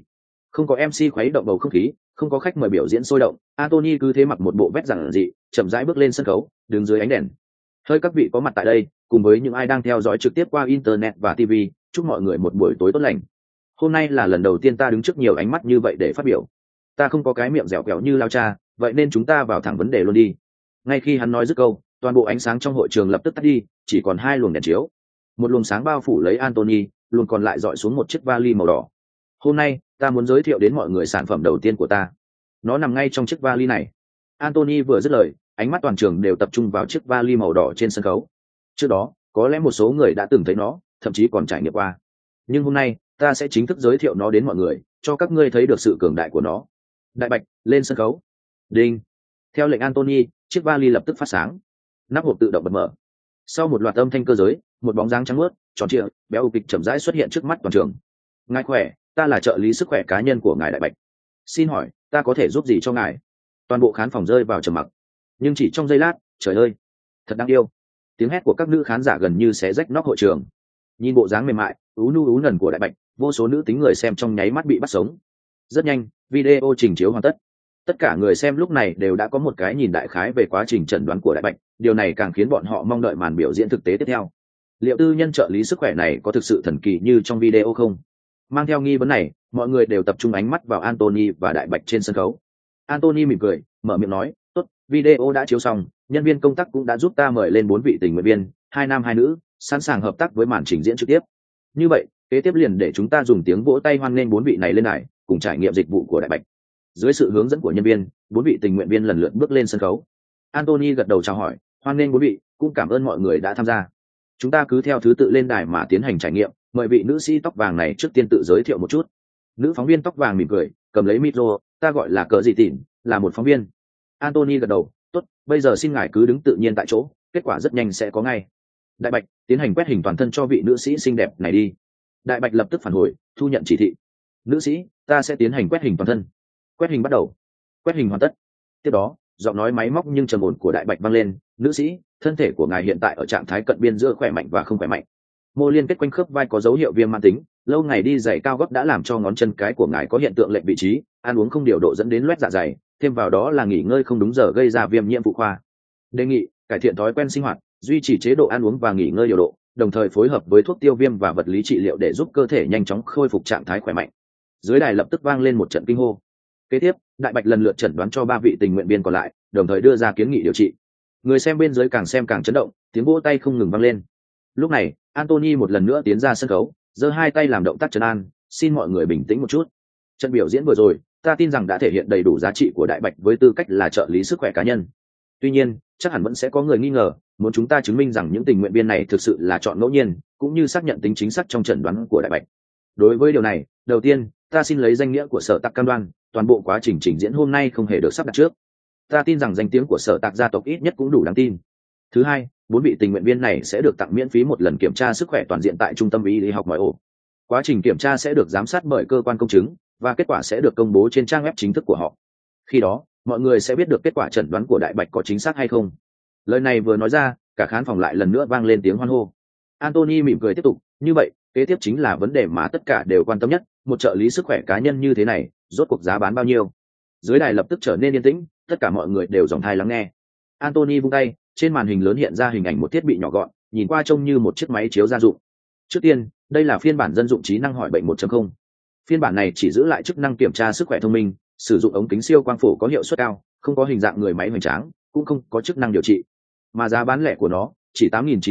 Không có MC khuấy động bầu không khí, không có khách mời biểu diễn sôi động, Anthony cứ thế mặc một bộ vest giản dị, chậm rãi bước lên sân khấu, đứng dưới ánh đèn. Hơi các vị có mặt tại đây, cùng với những ai đang theo dõi trực tiếp qua internet và TV, chúc mọi người một buổi tối tốt lành. Hôm nay là lần đầu tiên ta đứng trước nhiều ánh mắt như vậy để phát biểu. Ta không có cái miệng dẻo quẹo như Lao Cha, vậy nên chúng ta vào thẳng vấn đề luôn đi. Ngay khi hắn nói dứt câu, toàn bộ ánh sáng trong hội trường lập tức tắt đi, chỉ còn hai luồng đèn chiếu. Một luồng sáng bao phủ lấy Anthony, luồng còn lại dọi xuống một chiếc vali màu đỏ. Hôm nay, ta muốn giới thiệu đến mọi người sản phẩm đầu tiên của ta. Nó nằm ngay trong chiếc vali này. Anthony vừa dứt lời, ánh mắt toàn trường đều tập trung vào chiếc vali màu đỏ trên sân khấu. Trước đó, có lẽ một số người đã từng thấy nó, thậm chí còn trải nghiệm qua. Nhưng hôm nay, ta sẽ chính thức giới thiệu nó đến mọi người, cho các ngươi thấy được sự cường đại của nó. Đại Bạch, lên sân khấu. Đinh. Theo lệnh Anthony, chiếc vali lập tức phát sáng. Nắp hộp tự động bật mở. Sau một loạt âm thanh cơ giới, một bóng dáng trắng muốt, tròn trịa, béo kịch chậm rãi xuất hiện trước mắt toàn trường. Ngài khỏe, ta là trợ lý sức khỏe cá nhân của ngài Đại Bạch. Xin hỏi, ta có thể giúp gì cho ngài? Toàn bộ khán phòng rơi vào trầm mặc. Nhưng chỉ trong giây lát, trời ơi, thật đáng yêu. Tiếng hét của các nữ khán giả gần như xé rách nóc hội trường. Nhìn bộ dáng mềm mại, ú nu ú nần của Đại Bạch, vô số nữ tính người xem trong nháy mắt bị bắt sống. Rất nhanh, video trình chiếu hoàn tất. Tất cả người xem lúc này đều đã có một cái nhìn đại khái về quá trình chẩn đoán của Đại Bạch, điều này càng khiến bọn họ mong đợi màn biểu diễn thực tế tiếp theo. Liệu tư nhân trợ lý sức khỏe này có thực sự thần kỳ như trong video không? Mang theo nghi vấn này, mọi người đều tập trung ánh mắt vào Anthony và Đại Bạch trên sân khấu. Anthony mỉm cười, mở miệng nói, tốt, video đã chiếu xong, nhân viên công tác cũng đã giúp ta mời lên 4 vị tình nguyện viên, 2 nam 2 nữ, sẵn sàng hợp tác với màn trình diễn trực tiếp. Như vậy, kế tiếp liền để chúng ta dùng tiếng vỗ tay hoan nghênh 4 vị này lên đài, cùng trải nghiệm dịch vụ của Đại Bạch. Dưới sự hướng dẫn của nhân viên, 4 vị tình nguyện viên lần lượt bước lên sân khấu. Anthony gật đầu chào hỏi, hoan nghênh 4 vị, cũng cảm ơn mọi người đã tham gia. Chúng ta cứ theo thứ tự lên đài mà tiến hành trải nghiệm, mời vị nữ sĩ tóc vàng này trước tiên tự giới thiệu một chút. Nữ phóng viên tóc vàng mỉm cười, cầm lấy micro, ta gọi là Cờ Dị Tỉn, là một phóng viên. Anthony gật đầu, tốt, bây giờ xin ngài cứ đứng tự nhiên tại chỗ, kết quả rất nhanh sẽ có ngay. Đại Bạch, tiến hành quét hình toàn thân cho vị nữ sĩ xinh đẹp này đi. Đại Bạch lập tức phản hồi, thu nhận chỉ thị. Nữ sĩ, ta sẽ tiến hành quét hình toàn thân. Quét hình bắt đầu. Quét hình hoàn tất. Tiếp đó, giọng nói máy móc nhưng trầm ổn của Đại Bạch vang lên, nữ sĩ, thân thể của ngài hiện tại ở trạng thái cận biên giữa khỏe mạnh và không khỏe mạnh. Mô liên kết quanh khớp vai có dấu hiệu viêm mãn tính, lâu ngày đi giày cao gót đã làm cho ngón chân cái của ngài có hiện tượng lệch vị trí, ăn uống không điều độ dẫn đến loét dạ dày, thêm vào đó là nghỉ ngơi không đúng giờ gây ra viêm nhiễm phụ khoa. Đề nghị cải thiện thói quen sinh hoạt, duy trì chế độ ăn uống và nghỉ ngơi điều độ, đồng thời phối hợp với thuốc tiêu viêm và vật lý trị liệu để giúp cơ thể nhanh chóng khôi phục trạng thái khỏe mạnh. Dưới đài lập tức vang lên một trận kinh hô. Kế tiếp, Đại Bạch lần lượt chẩn đoán cho 3 vị tình nguyện viên còn lại, đồng thời đưa ra kiến nghị điều trị. Người xem bên dưới càng xem càng chấn động, tiếng vỗ tay không ngừng vang lên. Lúc này, Anthony một lần nữa tiến ra sân khấu, giơ hai tay làm động tác trấn an, xin mọi người bình tĩnh một chút. Trận biểu diễn vừa rồi, ta tin rằng đã thể hiện đầy đủ giá trị của Đại Bạch với tư cách là trợ lý sức khỏe cá nhân. Tuy nhiên, chắc hẳn vẫn sẽ có người nghi ngờ, muốn chúng ta chứng minh rằng những tình nguyện viên này thực sự là chọn ngẫu nhiên, cũng như xác nhận tính chính xác trong chẩn đoán của Đại Bạch. Đối với điều này, đầu tiên, ta xin lấy danh nghĩa của Sở Tạc cam đoan, toàn bộ quá trình trình diễn hôm nay không hề được sắp đặt trước. Ta tin rằng danh tiếng của Sở Tạc gia tộc ít nhất cũng đủ đáng tin. Thứ hai, 4 vị tình nguyện viên này sẽ được tặng miễn phí một lần kiểm tra sức khỏe toàn diện tại trung tâm y lý học ngoại ô. Quá trình kiểm tra sẽ được giám sát bởi cơ quan công chứng và kết quả sẽ được công bố trên trang web chính thức của họ. Khi đó, mọi người sẽ biết được kết quả chẩn đoán của Đại Bạch có chính xác hay không. Lời này vừa nói ra, cả khán phòng lại lần nữa vang lên tiếng hoan hô. Anthony mỉm cười tiếp tục, như vậy, kế tiếp chính là vấn đề mà tất cả đều quan tâm nhất, một trợ lý sức khỏe cá nhân như thế này, rốt cuộc giá bán bao nhiêu? Dưới đài lập tức trở nên yên tĩnh, tất cả mọi người đều dòng tai lắng nghe. Anthony vung tay, trên màn hình lớn hiện ra hình ảnh một thiết bị nhỏ gọn, nhìn qua trông như một chiếc máy chiếu gia dụng. Trước tiên, đây là phiên bản dân dụng trí năng hỏi bệnh 1.0. Phiên bản này chỉ giữ lại chức năng kiểm tra sức khỏe thông minh, sử dụng ống kính siêu quang phổ có hiệu suất cao, không có hình dạng người máy hoành tráng, cũng không có chức năng điều trị. Mà giá bán lẻ của nó chỉ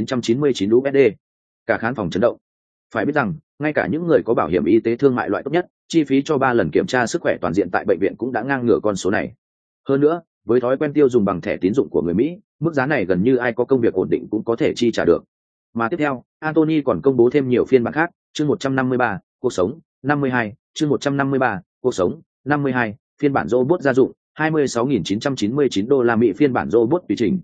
8.999 USD. Cả khán phòng chấn động. Phải biết rằng, ngay cả những người có bảo hiểm y tế thương mại loại tốt nhất, chi phí cho 3 lần kiểm tra sức khỏe toàn diện tại bệnh viện cũng đã ngang ngửa con số này. Hơn nữa, với thói quen tiêu dùng bằng thẻ tín dụng của người Mỹ, mức giá này gần như ai có công việc ổn định cũng có thể chi trả được. Mà tiếp theo, Anthony còn công bố thêm nhiều phiên bản khác, chương 153, cuộc sống, 52, chương 153, cuộc sống, 52, phiên bản robot gia dụng, 26.999 đô la Mỹ phiên bản robot tùy chỉnh,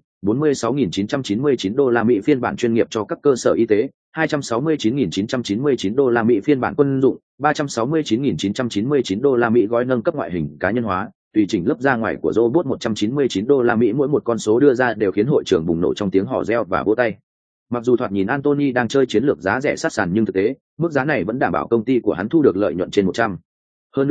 46.999 đô la Mỹ phiên bản chuyên nghiệp cho các cơ sở y tế, 269.999 đô la Mỹ phiên bản quân dụng, 369.999 đô la Mỹ gói nâng cấp ngoại hình cá nhân hóa, tùy chỉnh lớp ra ngoài của robot 199 đô la Mỹ, mỗi một con số đưa ra đều khiến hội trường bùng nổ trong tiếng hò reo và vỗ tay. Mặc dù thoạt nhìn Anthony đang chơi chiến lược giá rẻ sát sàn, nhưng thực tế, mức giá này vẫn đảm bảo công ty của hắn thu được lợi nhuận trên 100. Hơn nữa,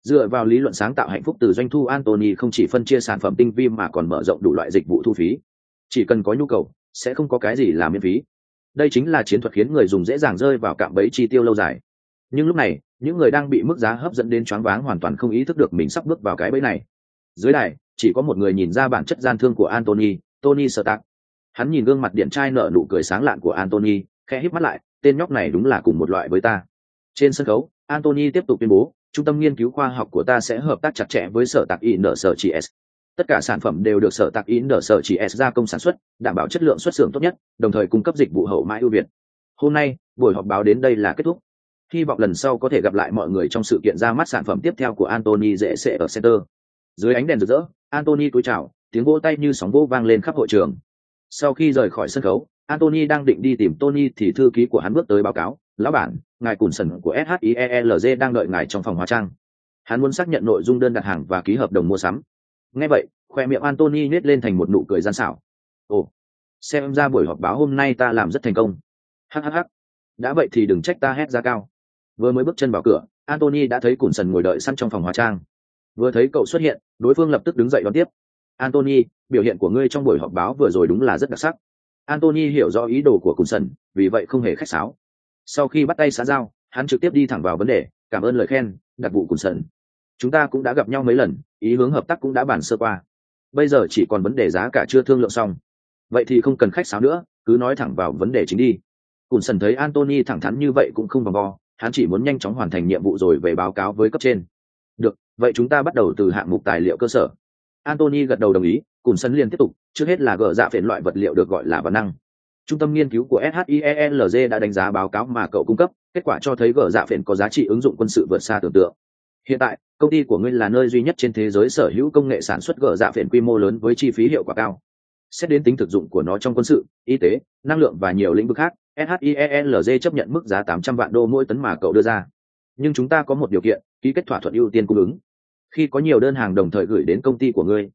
Dựa vào lý luận sáng tạo hạnh phúc từ doanh thu, Anthony không chỉ phân chia sản phẩm tinh vi mà còn mở rộng đủ loại dịch vụ thu phí. Chỉ cần có nhu cầu, sẽ không có cái gì là miễn phí. Đây chính là chiến thuật khiến người dùng dễ dàng rơi vào cạm bẫy chi tiêu lâu dài. Nhưng lúc này, những người đang bị mức giá hấp dẫn đến choáng váng hoàn toàn không ý thức được mình sắp bước vào cái bẫy này. Dưới đài, chỉ có một người nhìn ra bản chất gian thương của Anthony, Tony Stark. Hắn nhìn gương mặt điển trai nở nụ cười sáng lạn của Anthony, khẽ híp mắt lại, tên nhóc này đúng là cùng một loại với ta. Trên sân khấu, Anthony tiếp tục tuyên bố, trung tâm nghiên cứu khoa học của ta sẽ hợp tác chặt chẽ với sở tạc in sở chỉ s. Tất cả sản phẩm đều được sở tạc in sở chỉ s gia công sản xuất, đảm bảo chất lượng xuất xưởng tốt nhất, đồng thời cung cấp dịch vụ hậu mãi ưu việt. Hôm nay, buổi họp báo đến đây là kết thúc. Hy vọng lần sau có thể gặp lại mọi người trong sự kiện ra mắt sản phẩm tiếp theo của Anthony dễ sẽ ở center. Dưới ánh đèn rực rỡ, Anthony cúi chào, tiếng vỗ tay như sóng vỗ vang lên khắp hội trường. Sau khi rời khỏi sân khấu, Anthony đang định đi tìm Tony thì thư ký của hắn bước tới báo cáo, lão bản, ngài Cùn Sần của SHIELZ đang đợi ngài trong phòng hóa trang. Hắn muốn xác nhận nội dung đơn đặt hàng và ký hợp đồng mua sắm. Nghe vậy, khoe miệng Anthony nhếch lên thành một nụ cười gian xảo. Ồ, xem ra buổi họp báo hôm nay ta làm rất thành công. Hắc. Đã vậy thì đừng trách ta hét ra cao. Vừa mới bước chân vào cửa, Anthony đã thấy Cùn Sần ngồi đợi sẵn trong phòng hóa trang. Vừa thấy cậu xuất hiện, đối phương lập tức đứng dậy đón tiếp. Anthony, biểu hiện của ngươi trong buổi họp báo vừa rồi đúng là rất đặc sắc. Anthony hiểu rõ ý đồ của Cùn Sần, vì vậy không hề khách sáo. Sau khi bắt tay xã giao, hắn trực tiếp đi thẳng vào vấn đề, cảm ơn lời khen, đặc vụ Cùn Sần. Chúng ta cũng đã gặp nhau mấy lần, ý hướng hợp tác cũng đã bàn sơ qua. Bây giờ chỉ còn vấn đề giá cả chưa thương lượng xong. Vậy thì không cần khách sáo nữa, cứ nói thẳng vào vấn đề chính đi. Cùn Sần thấy Anthony thẳng thắn như vậy cũng không vòng vo, hắn chỉ muốn nhanh chóng hoàn thành nhiệm vụ rồi về báo cáo với cấp trên. Được, vậy chúng ta bắt đầu từ hạng mục tài liệu cơ sở. Anthony gật đầu đồng ý. Cùn Sần liền tiếp tục, trước hết là gỡ dạ phiền loại vật liệu được gọi là vật năng. Trung tâm nghiên cứu của SHIELZ đã đánh giá báo cáo mà cậu cung cấp, kết quả cho thấy gỡ dạ phiền có giá trị ứng dụng quân sự vượt xa tưởng tượng. Hiện tại, công ty của ngươi là nơi duy nhất trên thế giới sở hữu công nghệ sản xuất gỡ dạ phiền quy mô lớn với chi phí hiệu quả cao. Xét đến tính thực dụng của nó trong quân sự, y tế, năng lượng và nhiều lĩnh vực khác, SHIELZ chấp nhận mức giá 800 vạn đô mỗi tấn mà cậu đưa ra. Nhưng chúng ta có một điều kiện, ký kết thỏa thuận ưu tiên cung ứng. Khi có nhiều đơn hàng đồng thời gửi đến công ty của ngươi,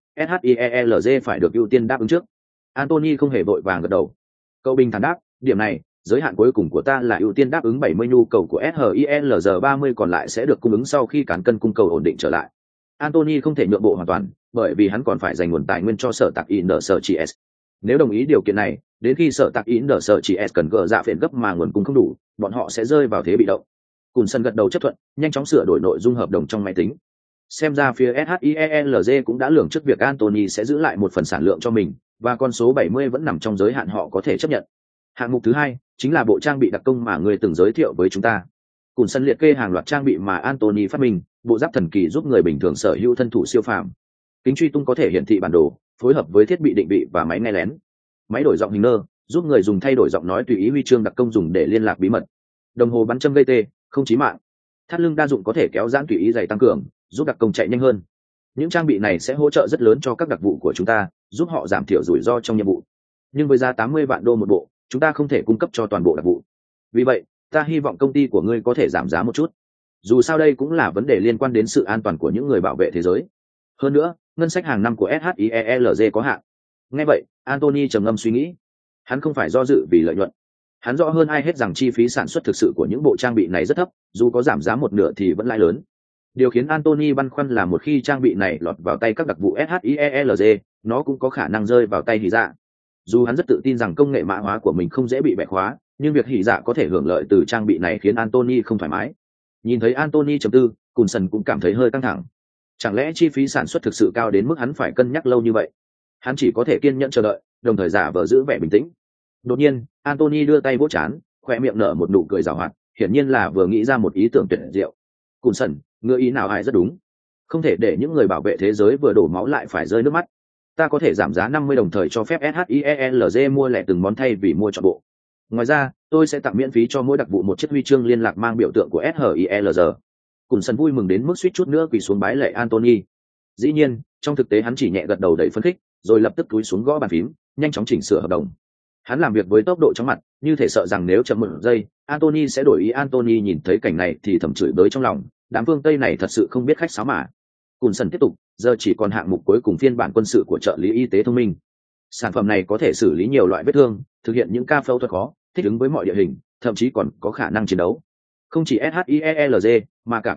SHIELZ phải được ưu tiên đáp ứng trước. Anthony không hề vội vàng gật đầu. Cậu bình thản đáp, điểm này, giới hạn cuối cùng của ta là ưu tiên đáp ứng 70 nhu cầu của SHIELZ, 30 còn lại sẽ được cung ứng sau khi cán cân cung cầu ổn định trở lại. Anthony không thể nhượng bộ hoàn toàn, bởi vì hắn còn phải dành nguồn tài nguyên cho sở tạc in sở chỉ s. Nếu đồng ý điều kiện này, đến khi sở tạc in sở chỉ s cần gỡ dạ phiền gấp mà nguồn cung không đủ, bọn họ sẽ rơi vào thế bị động. Cùn Sần gật đầu chấp thuận, nhanh chóng sửa đổi nội dung hợp đồng trong máy tính. Xem ra phía SHIELZ cũng đã lường trước việc Anthony sẽ giữ lại một phần sản lượng cho mình, và con số 70 vẫn nằm trong giới hạn họ có thể chấp nhận. Hạng mục thứ hai chính là bộ trang bị đặc công mà người từng giới thiệu với chúng ta. Cùn Sần liệt kê hàng loạt trang bị mà Anthony phát minh, bộ giáp thần kỳ giúp người bình thường sở hữu thân thủ siêu phàm. Kính truy tung có thể hiển thị bản đồ, phối hợp với thiết bị định vị và máy nghe lén. Máy đổi giọng hình nơ, giúp người dùng thay đổi giọng nói tùy ý, huy chương đặc công dùng để liên lạc bí mật. Đồng hồ bắn châm gây tê, không chí mạng. Thắt lưng đa dụng có thể kéo giãn tùy ý, giày tăng cường, giúp đặc công chạy nhanh hơn. Những trang bị này sẽ hỗ trợ rất lớn cho các đặc vụ của chúng ta, giúp họ giảm thiểu rủi ro trong nhiệm vụ. Nhưng với giá 80 vạn đô một bộ, chúng ta không thể cung cấp cho toàn bộ đặc vụ. Vì vậy, ta hy vọng công ty của ngươi có thể giảm giá một chút. Dù sao đây cũng là vấn đề liên quan đến sự an toàn của những người bảo vệ thế giới. Hơn nữa, ngân sách hàng năm của SHIELZ có hạn. Nghe vậy, Anthony trầm ngâm suy nghĩ. Hắn không phải do dự vì lợi nhuận. Hắn rõ hơn ai hết rằng chi phí sản xuất thực sự của những bộ trang bị này rất thấp, dù có giảm giá một nửa thì vẫn lãi lớn. Điều khiến Anthony băn khoăn là một khi trang bị này lọt vào tay các đặc vụ SHIELZ, nó cũng có khả năng rơi vào tay Hỉ Dạ. Dù hắn rất tự tin rằng công nghệ mã hóa của mình không dễ bị bẻ khóa, nhưng việc Hỉ Dạ có thể hưởng lợi từ trang bị này khiến Anthony không thoải mái. Nhìn thấy Anthony trầm tư, Cùn Sần cũng cảm thấy hơi căng thẳng. Chẳng lẽ chi phí sản xuất thực sự cao đến mức hắn phải cân nhắc lâu như vậy? Hắn chỉ có thể kiên nhẫn chờ đợi, đồng thời giả vờ giữ vẻ bình tĩnh. Đột nhiên, Anthony đưa tay vỗ trán, khoe miệng nở một nụ cười giảo hoạt, hiển nhiên là vừa nghĩ ra một ý tưởng tuyệt diệu. Cùn Sần, ngựa ý nào ai rất đúng. Không thể để những người bảo vệ thế giới vừa đổ máu lại phải rơi nước mắt. Ta có thể giảm giá 50 đồng thời cho phép SHIELZ mua lẻ từng món thay vì mua trọn bộ. Ngoài ra, tôi sẽ tặng miễn phí cho mỗi đặc vụ một chiếc huy chương liên lạc mang biểu tượng của SHIELZ. Cùn Sần vui mừng đến mức suýt chút nữa quỳ xuống bái lạy Anthony. Dĩ nhiên, trong thực tế hắn chỉ nhẹ gật đầu đầy phấn khích, rồi lập tức cúi xuống gõ bàn phím, nhanh chóng chỉnh sửa hợp đồng. Hắn làm việc với tốc độ chóng mặt, như thể sợ rằng nếu chậm một giây, Anthony sẽ đổi ý. Anthony nhìn thấy cảnh này thì thầm chửi bới trong lòng, đám phương Tây này thật sự không biết khách sáo mà. Cùn Sần tiếp tục, giờ chỉ còn hạng mục cuối cùng, phiên bản quân sự của trợ lý y tế thông minh. Sản phẩm này có thể xử lý nhiều loại vết thương, thực hiện những ca phẫu thuật khó, thích ứng với mọi địa hình, thậm chí còn có khả năng chiến đấu. Không chỉ SHIELZ mà cả quân đội,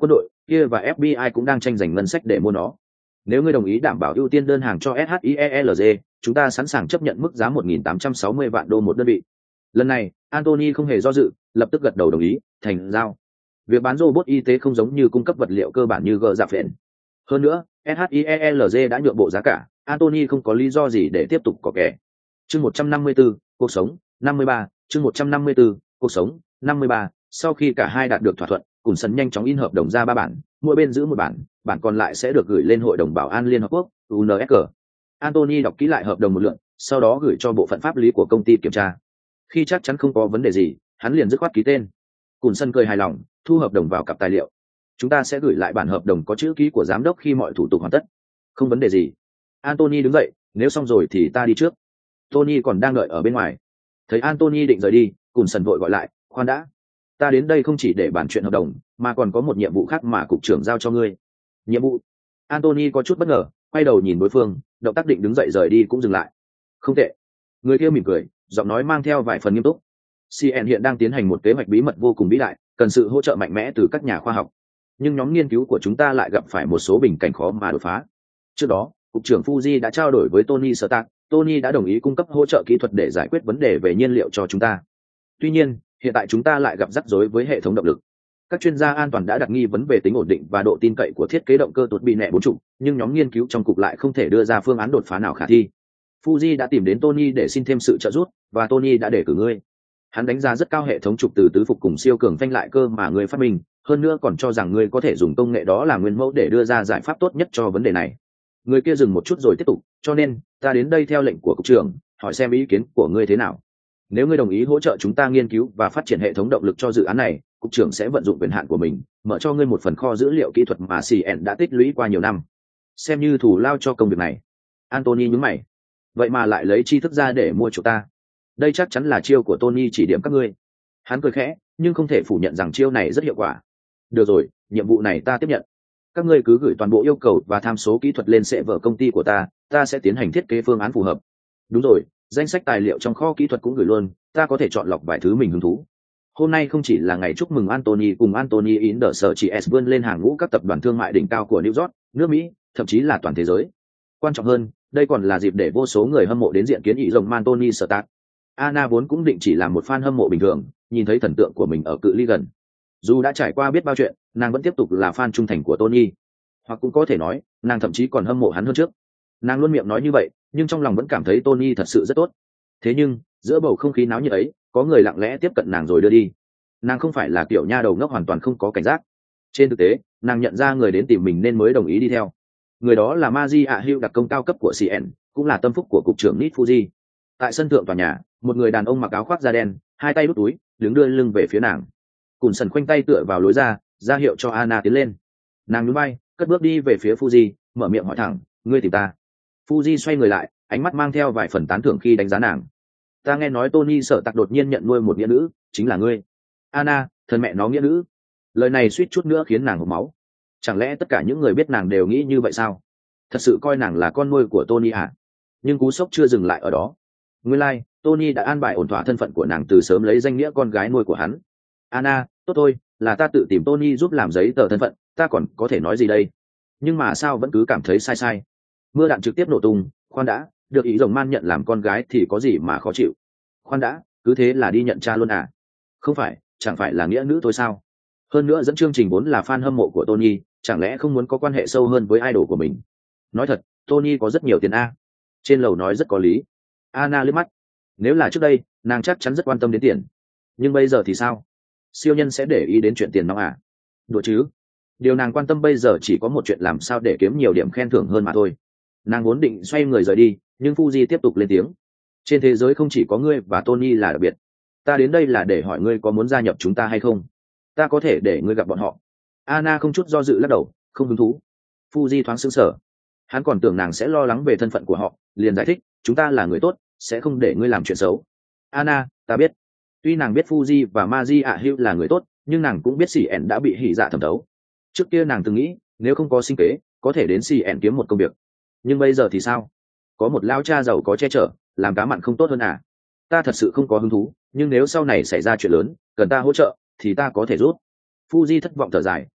kia và FBI cũng đang tranh giành ngân sách để mua nó. Nếu ngươi đồng ý đảm bảo ưu tiên đơn hàng cho SHIELZ, chúng ta sẵn sàng chấp nhận mức giá 1.860 vạn đô một đơn vị. Lần này, Anthony không hề do dự, lập tức gật đầu đồng ý, thành giao. Việc bán robot y tế không giống như cung cấp vật liệu cơ bản như gờ dạ phện. Hơn nữa, SHIELZ đã nhượng bộ giá cả, Anthony không có lý do gì để tiếp tục có kẻ. Chương 154, cuộc sống, 53, chương 154, cuộc sống, 53. Sau khi cả hai đạt được thỏa thuận, Cùn Sân nhanh chóng in hợp đồng ra 3 bản, mỗi bên giữ một bản, bản còn lại sẽ được gửi lên Hội đồng Bảo an Liên Hợp Quốc, UNSC. Anthony đọc kỹ lại hợp đồng một lượt, sau đó gửi cho bộ phận pháp lý của công ty kiểm tra. Khi chắc chắn không có vấn đề gì, hắn liền dứt khoát ký tên. Cùn Sân cười hài lòng, thu hợp đồng vào cặp tài liệu. Chúng ta sẽ gửi lại bản hợp đồng có chữ ký của giám đốc khi mọi thủ tục hoàn tất. Không vấn đề gì. Anthony đứng dậy, nếu xong rồi thì ta đi trước. Tony còn đang đợi ở bên ngoài. Thấy Anthony định rời đi, Cùn Sân vội gọi lại, khoan đã. Ta đến đây không chỉ để bàn chuyện hợp đồng, mà còn có một nhiệm vụ khác mà cục trưởng giao cho ngươi. Nhiệm vụ? Anthony có chút bất ngờ, quay đầu nhìn đối phương, động tác định đứng dậy rời đi cũng dừng lại. Không tệ. Người kia mỉm cười, giọng nói mang theo vài phần nghiêm túc. CN hiện đang tiến hành một kế hoạch bí mật vô cùng vĩ đại, cần sự hỗ trợ mạnh mẽ từ các nhà khoa học. Nhưng nhóm nghiên cứu của chúng ta lại gặp phải một số bình cảnh khó mà đột phá. Trước đó, cục trưởng Fuji đã trao đổi với Tony Stark, Tony đã đồng ý cung cấp hỗ trợ kỹ thuật để giải quyết vấn đề về nhiên liệu cho chúng ta. Tuy nhiên, hiện tại chúng ta lại gặp rắc rối với hệ thống động lực. Các chuyên gia an toàn đã đặt nghi vấn về tính ổn định và độ tin cậy của thiết kế động cơ tuột bị nẹ 40, nhưng nhóm nghiên cứu trong cục lại không thể đưa ra phương án đột phá nào khả thi. Fuji đã tìm đến Tony để xin thêm sự trợ giúp, và Tony đã đề cử ngươi. Hắn đánh giá rất cao hệ thống trục từ tứ phục cùng siêu cường phanh lại cơ mà ngươi phát minh, hơn nữa còn cho rằng ngươi có thể dùng công nghệ đó làm nguyên mẫu để đưa ra giải pháp tốt nhất cho vấn đề này. Người kia dừng một chút rồi tiếp tục, cho nên ta đến đây theo lệnh của cục trưởng, hỏi xem ý kiến của ngươi thế nào. Nếu ngươi đồng ý hỗ trợ chúng ta nghiên cứu và phát triển hệ thống động lực cho dự án này, cục trưởng sẽ vận dụng quyền hạn của mình, mở cho ngươi một phần kho dữ liệu kỹ thuật mà CN đã tích lũy qua nhiều năm, xem như thù lao cho công việc này. Anthony nhướng mày. Vậy mà lại lấy tri thức ra để mua chỗ ta. Đây chắc chắn là chiêu của Tony chỉ điểm các ngươi. Hắn cười khẽ, nhưng không thể phủ nhận rằng chiêu này rất hiệu quả. Được rồi, nhiệm vụ này ta tiếp nhận. Các ngươi cứ gửi toàn bộ yêu cầu và tham số kỹ thuật lên server công ty của ta sẽ tiến hành thiết kế phương án phù hợp. Đúng rồi, danh sách tài liệu trong kho kỹ thuật cũng gửi luôn, ta có thể chọn lọc vài thứ mình hứng thú. Hôm nay không chỉ là ngày chúc mừng Anthony cùng Anthony in the Search vươn lên hàng ngũ các tập đoàn thương mại đỉnh cao của New York, nước Mỹ, thậm chí là toàn thế giới. Quan trọng hơn, đây còn là dịp để vô số người hâm mộ đến diện kiến ý rồng man Tony Stark. Anna vốn cũng định chỉ là một fan hâm mộ bình thường, nhìn thấy thần tượng của mình ở cự ly gần. Dù đã trải qua biết bao chuyện, nàng vẫn tiếp tục là fan trung thành của Tony. Hoặc cũng có thể nói, nàng thậm chí còn hâm mộ hắn hơn trước. Nàng luôn miệng nói như vậy, nhưng trong lòng vẫn cảm thấy Tony thật sự rất tốt. Thế nhưng, giữa bầu không khí náo nhiệt ấy, có người lặng lẽ tiếp cận nàng rồi đưa đi. Nàng không phải là kiểu nha đầu ngốc hoàn toàn không có cảnh giác. Trên thực tế, nàng nhận ra người đến tìm mình nên mới đồng ý đi theo. Người đó là Maji Hugh, đặc công cao cấp của CN, cũng là tâm phúc của cục trưởng Nit Fuji. Tại sân thượng tòa nhà, một người đàn ông mặc áo khoác da đen, hai tay đút túi, đứng đưa lưng về phía nàng. Cùn Sần khoanh tay tựa vào lối ra hiệu cho Anna tiến lên. Nàng nhún vai, cất bước đi về phía Fuji, mở miệng hỏi thẳng, ngươi tìm ta? Fuji xoay người lại, ánh mắt mang theo vài phần tán thưởng khi đánh giá nàng. Ta nghe nói Tony Sở Tặc đột nhiên nhận nuôi một nghĩa nữ, chính là ngươi. Anna, thân mẹ nó nghĩa nữ. Lời này suýt chút nữa khiến nàng hộc máu. Chẳng lẽ tất cả những người biết nàng đều nghĩ như vậy sao? Thật sự coi nàng là con nuôi của Tony à? Nhưng cú sốc chưa dừng lại ở đó. Nguyên lai, Tony đã an bài ổn thỏa thân phận của nàng từ sớm lấy danh nghĩa con gái nuôi của hắn. Anna, tốt thôi, là ta tự tìm Tony giúp làm giấy tờ thân phận, ta còn có thể nói gì đây? Nhưng mà sao vẫn cứ cảm thấy sai. Mưa đạn trực tiếp nổ tung, khoan đã, được ý rồng man nhận làm con gái thì có gì mà khó chịu? Khoan đã, cứ thế là đi nhận cha luôn à? Không phải, chẳng phải là nghĩa nữ thôi sao? Hơn nữa dẫn chương trình vốn là fan hâm mộ của Tony, chẳng lẽ không muốn có quan hệ sâu hơn với idol của mình? Nói thật, Tony có rất nhiều tiền a. Trên lầu nói rất có lý. Anna liếc mắt. Nếu là trước đây, nàng chắc chắn rất quan tâm đến tiền. Nhưng bây giờ thì sao? Siêu nhân sẽ để ý đến chuyện tiền nong à? Đùa chứ. Điều nàng quan tâm bây giờ chỉ có một chuyện làm sao để kiếm nhiều điểm khen thưởng hơn mà thôi. Nàng vốn định xoay người rời đi, nhưng Fuji tiếp tục lên tiếng. Trên thế giới không chỉ có ngươi và Tony là đặc biệt. Ta đến đây là để hỏi ngươi có muốn gia nhập chúng ta hay không? Ta có thể để ngươi gặp bọn họ. Anna không chút do dự lắc đầu, không hứng thú. Fuji thoáng sững sờ. Hắn còn tưởng nàng sẽ lo lắng về thân phận của họ, liền giải thích, chúng ta là người tốt, sẽ không để ngươi làm chuyện xấu. Anna, ta biết. Tuy nàng biết Fuji và Maji Hugh là người tốt, nhưng nàng cũng biết CN đã bị hỉ dạ thẩm thấu. Trước kia nàng từng nghĩ, nếu không có sinh kế, có thể đến CN kiếm một công việc. Nhưng bây giờ thì sao? Có một lao cha giàu có che chở, làm cá mặn không tốt hơn à? Ta thật sự không có hứng thú, nhưng nếu sau này xảy ra chuyện lớn, cần ta hỗ trợ, thì ta có thể giúp. Fuji thất vọng thở dài,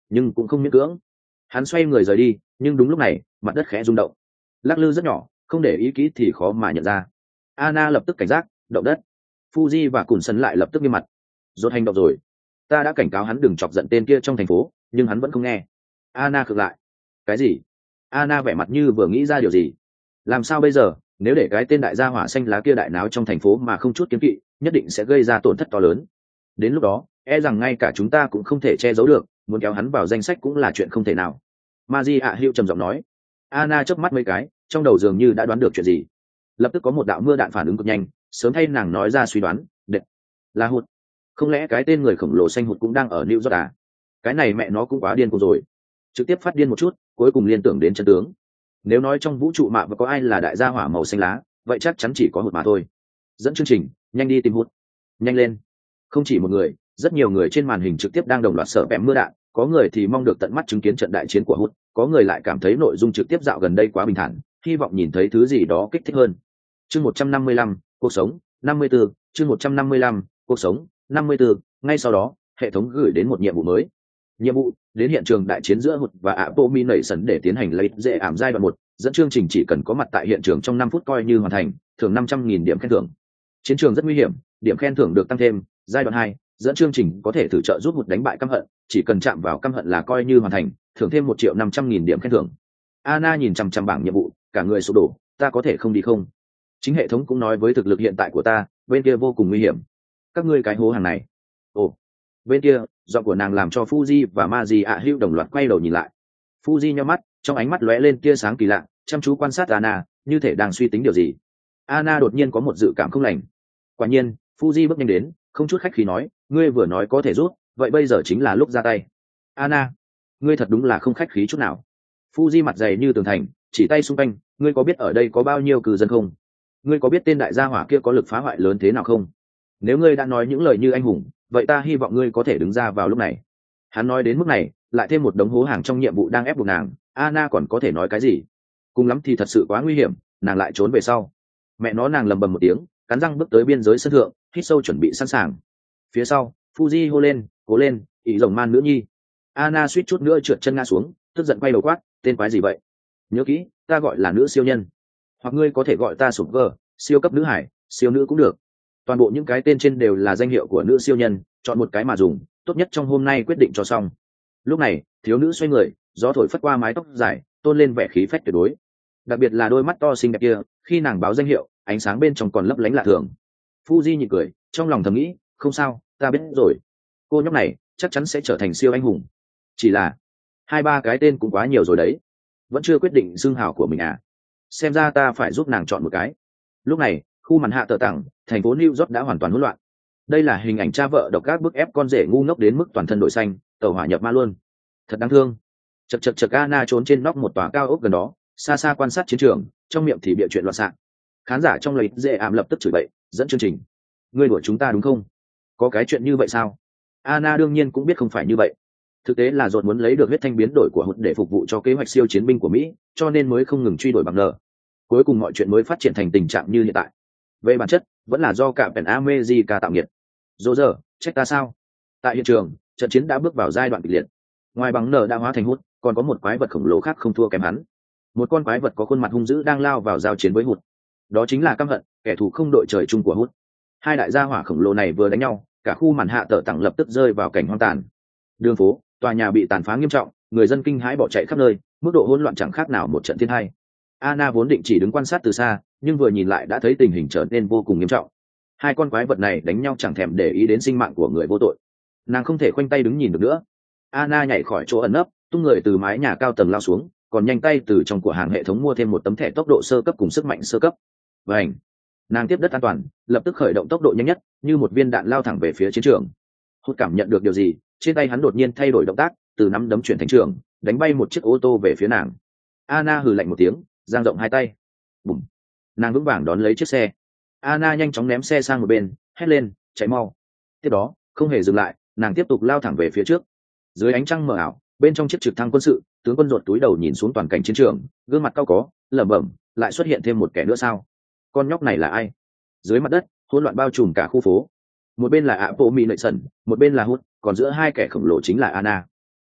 nhưng cũng không miễn cưỡng. Hắn xoay người rời đi, nhưng đúng lúc này mặt đất khẽ rung động, lắc lư rất nhỏ, không để ý kỹ thì khó mà nhận ra. Anna lập tức cảnh giác, động đất. Fuji và Cùn Sân lại lập tức nghiêm mặt. Rốt hành động rồi. Ta đã cảnh cáo hắn đừng chọc giận tên kia trong thành phố, nhưng hắn vẫn không nghe. Anna khựng lại. Cái gì? Anna vẻ mặt như vừa nghĩ ra điều gì. Làm sao bây giờ? Nếu để cái tên đại gia hỏa xanh lá kia đại náo trong thành phố mà không chút kiêng kỵ, nhất định sẽ gây ra tổn thất to lớn. Đến lúc đó, e rằng ngay cả chúng ta cũng không thể che giấu được, muốn kéo hắn vào danh sách cũng là chuyện không thể nào. Maria Hữu trầm giọng nói. Anna chớp mắt mấy cái, trong đầu dường như đã đoán được chuyện gì. Lập tức có một đạo mưa đạn phản ứng cực nhanh, sớm thay nàng nói ra suy đoán. Đệt, là Hụt. Không lẽ cái tên người khổng lồ xanh Hụt cũng đang ở New York à? Cái này mẹ nó cũng quá điên cuồng rồi. Trực tiếp phát điên một chút, cuối cùng liên tưởng đến chân tướng. Nếu nói trong vũ trụ mạ và có ai là đại gia hỏa màu xanh lá, vậy chắc chắn chỉ có Hụt mà thôi. Dẫn chương trình, nhanh đi tìm Hụt. Nhanh lên. Không chỉ một người, rất nhiều người trên màn hình trực tiếp đang đồng loạt sợ bém mưa đạn, có người thì mong được tận mắt chứng kiến trận đại chiến của Hụt, có người lại cảm thấy nội dung trực tiếp dạo gần đây quá bình thản, hy vọng nhìn thấy thứ gì đó kích thích hơn. Chương 155, cuộc sống, 54, chương 155, cuộc sống, 54, ngay sau đó, hệ thống gửi đến một nhiệm vụ mới. Nhiệm vụ, đến hiện trường đại chiến giữa Hụt và Abomination để tiến hành lấy dễ ảm giai đoạn 1, dẫn chương trình chỉ cần có mặt tại hiện trường trong 5 phút coi như hoàn thành, thưởng 500.000 điểm khen thưởng. Chiến trường rất nguy hiểm, điểm khen thưởng được tăng thêm, giai đoạn 2, dẫn chương trình có thể thử trợ giúp Hụt đánh bại căm hận, chỉ cần chạm vào căm hận là coi như hoàn thành, thưởng thêm 1.500.000 điểm khen thưởng. Anna nhìn chằm chằm bảng nhiệm vụ, cả người sụp đổ, ta có thể không đi không? Chính hệ thống cũng nói với thực lực hiện tại của ta, bên kia vô cùng nguy hiểm. Các ngươi cái hố hàng này. Ồ, bên kia, giọng của nàng làm cho Fuji và Maji Hữu đồng loạt quay đầu nhìn lại. Fuji nhíu mắt, trong ánh mắt lóe lên tia sáng kỳ lạ, chăm chú quan sát Anna, như thể đang suy tính điều gì. Anna đột nhiên có một dự cảm không lành. Quả nhiên, Fuji bước nhanh đến, không chút khách khí nói, ngươi vừa nói có thể rút, vậy bây giờ chính là lúc ra tay. Anna, ngươi thật đúng là không khách khí chút nào. Fuji mặt dày như tường thành, chỉ tay xung quanh, ngươi có biết ở đây có bao nhiêu cư dân không? Ngươi có biết tên đại gia hỏa kia có lực phá hoại lớn thế nào không? Nếu ngươi đã nói những lời như anh hùng, vậy ta hy vọng ngươi có thể đứng ra vào lúc này. Hắn nói đến mức này, lại thêm một đống hố hàng trong nhiệm vụ đang ép buộc nàng, Anna còn có thể nói cái gì? Cùng lắm thì thật sự quá nguy hiểm, nàng lại trốn về sau. Mẹ nó, nàng lầm bầm một tiếng, cắn răng bước tới biên giới sân thượng, hít sâu chuẩn bị sẵn sàng. Phía sau, Fuji hô lên, cố lên, ý rồng man nữ nhi. Anna suýt chút nữa trượt chân ngã xuống, tức giận quay đầu quát, tên quái gì vậy? Nhớ kỹ, ta gọi là nữ siêu nhân, hoặc ngươi có thể gọi ta sụp gờ, siêu cấp nữ hải, siêu nữ cũng được. Toàn bộ những cái tên trên đều là danh hiệu của nữ siêu nhân, chọn một cái mà dùng, tốt nhất trong hôm nay quyết định cho xong. Lúc này, thiếu nữ xoay người, gió thổi phất qua mái tóc dài, tôn lên vẻ khí phách tuyệt đối. Đặc biệt là đôi mắt to xinh đẹp kia, khi nàng báo danh hiệu, ánh sáng bên trong còn lấp lánh lạ thường. Fuji nhịn cười, trong lòng thầm nghĩ, không sao, ta biết rồi. Cô nhóc này chắc chắn sẽ trở thành siêu anh hùng. Chỉ là 2-3 cái tên cũng quá nhiều rồi đấy, vẫn chưa quyết định xưng hào của mình à? Xem ra ta phải giúp nàng chọn một cái. Lúc này, khu màn hạ tờ tặng, thành phố New York đã hoàn toàn hỗn loạn. Đây là hình ảnh cha vợ độc ác bức ép con rể ngu ngốc đến mức toàn thân đội xanh, tàu hỏa nhập ma luôn. Thật đáng thương. Chật Anna trốn trên nóc một tòa cao ốc gần đó, xa xa quan sát chiến trường, trong miệng thì bịa chuyện loạn xạ. Khán giả trong lấy dễ ảm lập tức chửi bậy, dẫn chương trình. Ngươi đuổi chúng ta đúng không? Có cái chuyện như vậy sao? Anna đương nhiên cũng biết không phải như vậy. Thực tế là Rốt muốn lấy được huyết thanh biến đổi của Hụt để phục vụ cho kế hoạch siêu chiến binh của Mỹ, cho nên mới không ngừng truy đuổi bằng nợ. Cuối cùng mọi chuyện mới phát triển thành tình trạng như hiện tại. Về bản chất, vẫn là do cả Pen America tạo nghiệt. Giờ, trách ta sao? Tại hiện trường, trận chiến đã bước vào giai đoạn kịch liệt. Ngoài bằng nợ đã hóa thành Hụt, còn có một quái vật khổng lồ khác không thua kém hắn. Một con quái vật có khuôn mặt hung dữ đang lao vào giao chiến với Hụt. Đó chính là căm hận, kẻ thù không đội trời chung của Hụt. Hai đại gia hỏa khổng lồ này vừa đánh nhau, cả khu màn hạ tờ tặng lập tức rơi vào cảnh hoang tàn. Đường phố, tòa nhà bị tàn phá nghiêm trọng, người dân kinh hãi bỏ chạy khắp nơi, mức độ hỗn loạn chẳng khác nào một trận thiên tai. Anna vốn định chỉ đứng quan sát từ xa, nhưng vừa nhìn lại đã thấy tình hình trở nên vô cùng nghiêm trọng. Hai con quái vật này đánh nhau chẳng thèm để ý đến sinh mạng của người vô tội. Nàng không thể khoanh tay đứng nhìn được nữa. Anna nhảy khỏi chỗ ẩn nấp, tung người từ mái nhà cao tầng lao xuống, còn nhanh tay từ trong cửa hàng hệ thống mua thêm một tấm thẻ tốc độ sơ cấp cùng sức mạnh sơ cấp. Vành, nàng tiếp đất an toàn, lập tức khởi động tốc độ nhanh nhất, như một viên đạn lao thẳng về phía chiến trường. Hụt cảm nhận được điều gì, trên tay hắn đột nhiên thay đổi động tác, từ nắm đấm chuyển thành trường, đánh bay một chiếc ô tô về phía nàng. Anna hừ lạnh một tiếng, giang rộng hai tay. Bùm. Nàng vững vàng đón lấy chiếc xe. Anna nhanh chóng ném xe sang một bên, hét lên, chạy mau. Tiếp đó, không hề dừng lại, nàng tiếp tục lao thẳng về phía trước. Dưới ánh trăng mờ ảo, bên trong chiếc trực thăng quân sự, tướng quân ruột túi đầu nhìn xuống toàn cảnh chiến trường, gương mặt cau có, lẩm bẩm, lại xuất hiện thêm một kẻ nữa sao? Con nhóc này là ai? Dưới mặt đất, hỗn loạn bao trùm cả khu phố. Một bên là Abomination, một bên là Hụt, còn giữa hai kẻ khổng lồ chính là Anna.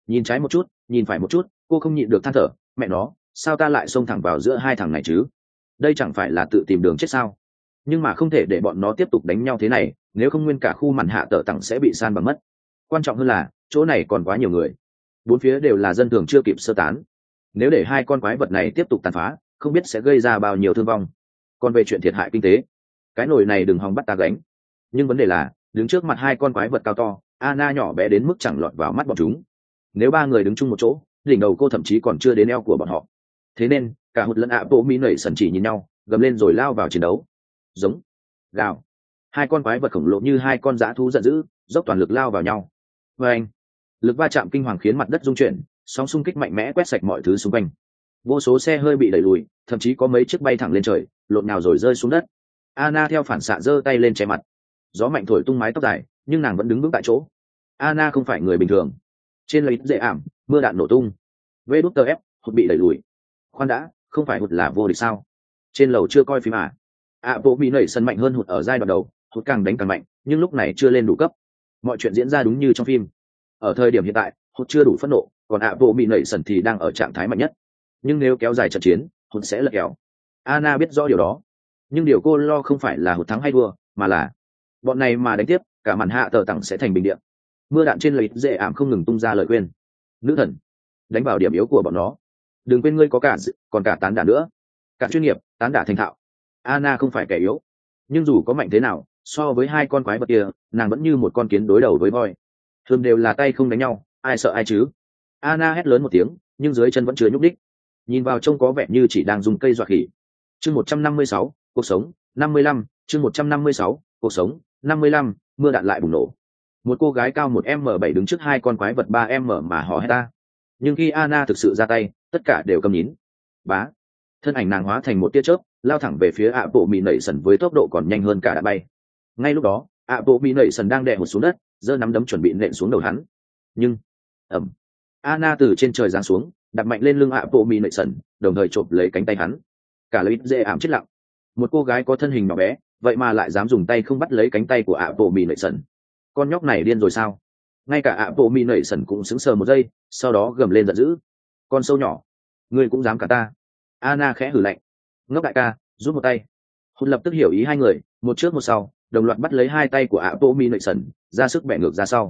nhìn trái một chút nhìn phải một chút, cô không nhịn được than thở, mẹ nó, sao ta lại xông thẳng vào giữa hai thằng này chứ? Đây chẳng phải là tự tìm đường chết sao? Nhưng mà không thể để bọn nó tiếp tục đánh nhau thế này, nếu không nguyên cả khu màn hạ tờ tặng sẽ bị san bằng mất. Quan trọng hơn là chỗ này còn quá nhiều người, bốn phía đều là dân thường chưa kịp sơ tán. Nếu để hai con quái vật này tiếp tục tàn phá, không biết sẽ gây ra bao nhiêu thương vong. Còn về chuyện thiệt hại kinh tế, cái nồi này đừng hòng bắt ta gánh. Nhưng vấn đề là đứng trước mặt hai con quái vật cao to, Anna nhỏ bé đến mức chẳng lọt vào mắt bọn chúng. Nếu ba người đứng chung một chỗ, đỉnh đầu cô thậm chí còn chưa đến eo của bọn họ. Thế nên cả hụt lẫn ạ bộ mỹ nảy sần chỉ nhìn nhau, gầm lên rồi lao vào chiến đấu. Giống, gào, hai con quái vật khổng lồ như hai con dã thú giận dữ, dốc toàn lực lao vào nhau. Và anh, lực va chạm kinh hoàng khiến mặt đất rung chuyển, sóng xung kích mạnh mẽ quét sạch mọi thứ xung quanh. Vô số xe hơi bị đẩy lùi, thậm chí có mấy chiếc bay thẳng lên trời, lộn nhào rồi rơi xuống đất. Anna theo phản xạ giơ tay lên che mặt. Gió mạnh thổi tung mái tóc dài, nhưng nàng vẫn đứng vững tại chỗ. Anna không phải người bình thường. Trên lấy dễ ảm, mưa đạn nổ tung. Vê đút tờ ép, hụt bị đẩy lùi. Khoan đã, không phải hụt là vô địch sao? Trên lầu chưa coi phim à? Bộ bị nảy sân mạnh hơn hụt ở giai đoạn đầu, hụt càng đánh càng mạnh, nhưng lúc này chưa lên đủ cấp. Mọi chuyện diễn ra đúng như trong phim. Ở thời điểm hiện tại, hụt chưa đủ phẫn nộ, còn bộ bị nảy sân thì đang ở trạng thái mạnh nhất. Nhưng nếu kéo dài trận chiến, hụt sẽ lật kèo. Anna biết rõ điều đó, nhưng điều cô lo không phải là hụt thắng hay thua, mà là bọn này mà đánh tiếp, cả màn hạ tờ tặng sẽ thành bình điện. Mưa đạn trên lợi dễ ảm không ngừng tung ra lời khuyên. Nữ thần, đánh vào điểm yếu của bọn nó. Đừng quên ngươi có cả còn cả tán đả nữa. Cả chuyên nghiệp, tán đả thành thạo. Anna không phải kẻ yếu, nhưng dù có mạnh thế nào, so với hai con quái vật kia, nàng vẫn như một con kiến đối đầu với voi. Thường đều là tay không đánh nhau, ai sợ ai chứ? Anna hét lớn một tiếng, nhưng dưới chân vẫn chưa nhúc đích. Nhìn vào trông có vẻ như chỉ đang dùng cây dọa khỉ. Chương 156, cuộc sống, 55, chương 156, cuộc sống, 55, mưa đạn lại bùng nổ. Một cô gái cao 1m7 đứng trước hai con quái vật 3m mà hò hét ta. Nhưng khi Anna thực sự ra tay, tất cả đều câm nhín. Bá, thân ảnh nàng hóa thành một tia chớp, lao thẳng về phía bộ mỹ nảy sần với tốc độ còn nhanh hơn cả đã bay. Ngay lúc đó, bộ mỹ nảy sần đang đè hụt xuống đất, giơ nắm đấm chuẩn bị nện xuống đầu hắn. Nhưng ầm, Anna từ trên trời giáng xuống, đặt mạnh lên lưng bộ mỹ nảy sần, đồng thời chộp lấy cánh tay hắn. Cả lấy dễ ảm chết lặng. Một cô gái có thân hình nhỏ bé, vậy mà lại dám dùng tay không bắt lấy cánh tay của bộ mỹ nảy sần. Con nhóc này điên rồi sao? Ngay cả bộ mỹ nảy sần cũng sững sờ một giây, sau đó gầm lên giận dữ. Con sâu nhỏ, ngươi cũng dám cả ta? Anna khẽ hử lạnh. Ngốc đại ca, giúp một tay. Hôn lập tức hiểu ý hai người, một trước một sau, đồng loạt bắt lấy hai tay của bộ mỹ nảy sần, ra sức bẻ ngược ra sau.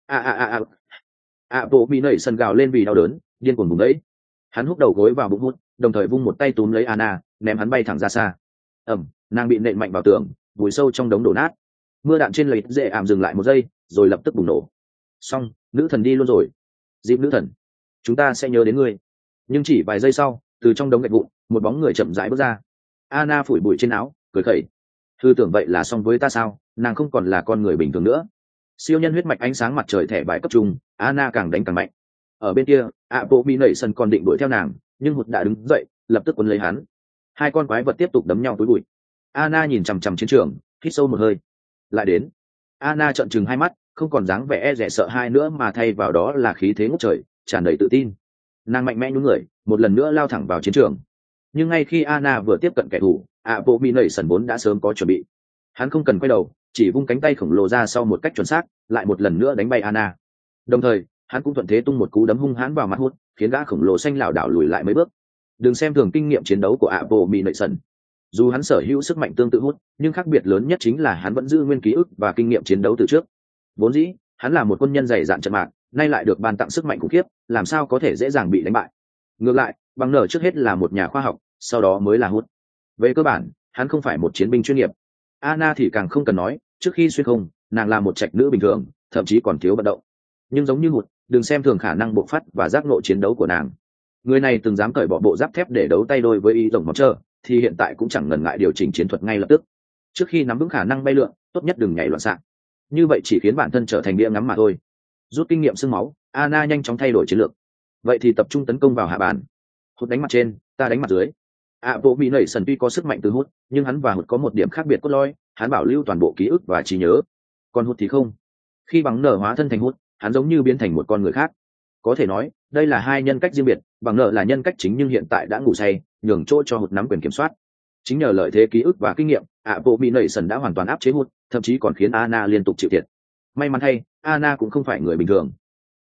Bộ mỹ nảy sần gào lên vì đau đớn, điên cuồng vùng đấy. Hắn húc đầu gối vào bụng hút, đồng thời vung một tay túm lấy Anna, ném hắn bay thẳng ra xa. Nàng bị nện mạnh vào tường, vùi sâu trong đống đổ nát. Mưa đạn trên lợi dễ ảm dừng lại một giây, rồi lập tức bùng nổ. Xong, nữ thần đi luôn rồi. Dịp nữ thần, chúng ta sẽ nhớ đến ngươi. Nhưng chỉ vài giây sau, từ trong đống gạch vụn, một bóng người chậm rãi bước ra. Anna phủi bụi trên áo, cười khẩy. Thư tưởng vậy là xong với ta sao? Nàng không còn là con người bình thường nữa. Siêu nhân huyết mạch ánh sáng mặt trời thẻ bài cấp trung, Anna càng đánh càng mạnh. Ở bên kia, bộ mỹ nảy sân còn định đuổi theo nàng, nhưng hụt đã đứng dậy, lập tức quấn lấy hắn. Hai con quái vật tiếp tục đấm nhau túi bụi. Anna nhìn chằm chằm chiến trường, hít sâu một hơi. Lại đến. Anna trợn trừng hai mắt, không còn dáng vẻ e dè sợ hai nữa mà thay vào đó là khí thế ngút trời, tràn đầy tự tin. Nàng mạnh mẽ nhún người, một lần nữa lao thẳng vào chiến trường. Nhưng ngay khi Anna vừa tiếp cận kẻ thù, bộ mỹ nảy sần vốn đã sớm có chuẩn bị. Hắn không cần quay đầu, chỉ vung cánh tay khổng lồ ra sau một cách chuẩn xác, lại một lần nữa đánh bay Anna. Đồng thời, hắn cũng thuận thế tung một cú đấm hung hãn vào mặt hút, khiến gã khổng lồ xanh lảo đảo lùi lại mấy bước. Đừng xem thường kinh nghiệm chiến đấu của bộ mỹ nảy sần. Dù hắn sở hữu sức mạnh tương tự hút, nhưng khác biệt lớn nhất chính là hắn vẫn giữ nguyên ký ức và kinh nghiệm chiến đấu từ trước. Vốn dĩ, hắn là một quân nhân dày dạn trận mạc, nay lại được ban tặng sức mạnh khủng khiếp, làm sao có thể dễ dàng bị đánh bại. Ngược lại, bằng nở trước hết là một nhà khoa học, sau đó mới là hút. Về cơ bản, hắn không phải một chiến binh chuyên nghiệp. Anna thì càng không cần nói, trước khi xuyên không, nàng là một trạch nữ bình thường, thậm chí còn thiếu vận động. Nhưng giống như hút, đừng xem thường khả năng bộc phát và giác ngộ chiến đấu của nàng. Người này từng dám cởi bỏ bộ giáp thép để đấu tay đôi với y rồng móng trơ, thì hiện tại cũng chẳng ngần ngại điều chỉnh chiến thuật ngay lập tức. Trước khi nắm vững khả năng bay lượn, tốt nhất đừng nhảy loạn xạ. Như vậy chỉ khiến bản thân trở thành đĩa ngắm mà thôi. Rút kinh nghiệm xương máu, Anna nhanh chóng thay đổi chiến lược. Vậy thì tập trung tấn công vào hạ bàn. Hút đánh mặt trên, ta đánh mặt dưới. Bộ mỹ nảy sần tuy có sức mạnh từ hút, nhưng hắn và hút có một điểm khác biệt cốt lõi, hắn bảo lưu toàn bộ ký ức và trí nhớ. Còn hút thì không. Khi bằng nở hóa thân thành hút, hắn giống như biến thành một con người khác. Có thể nói, đây là hai nhân cách riêng biệt, bằng nở là nhân cách chính nhưng hiện tại đã ngủ say, nhường chỗ cho hút nắm quyền kiểm soát. Chính nhờ lợi thế ký ức và kinh nghiệm, bộ mỹ nảy sần đã hoàn toàn áp chế hút, thậm chí còn khiến Anna liên tục chịu thiệt. May mắn thay, Anna cũng không phải người bình thường.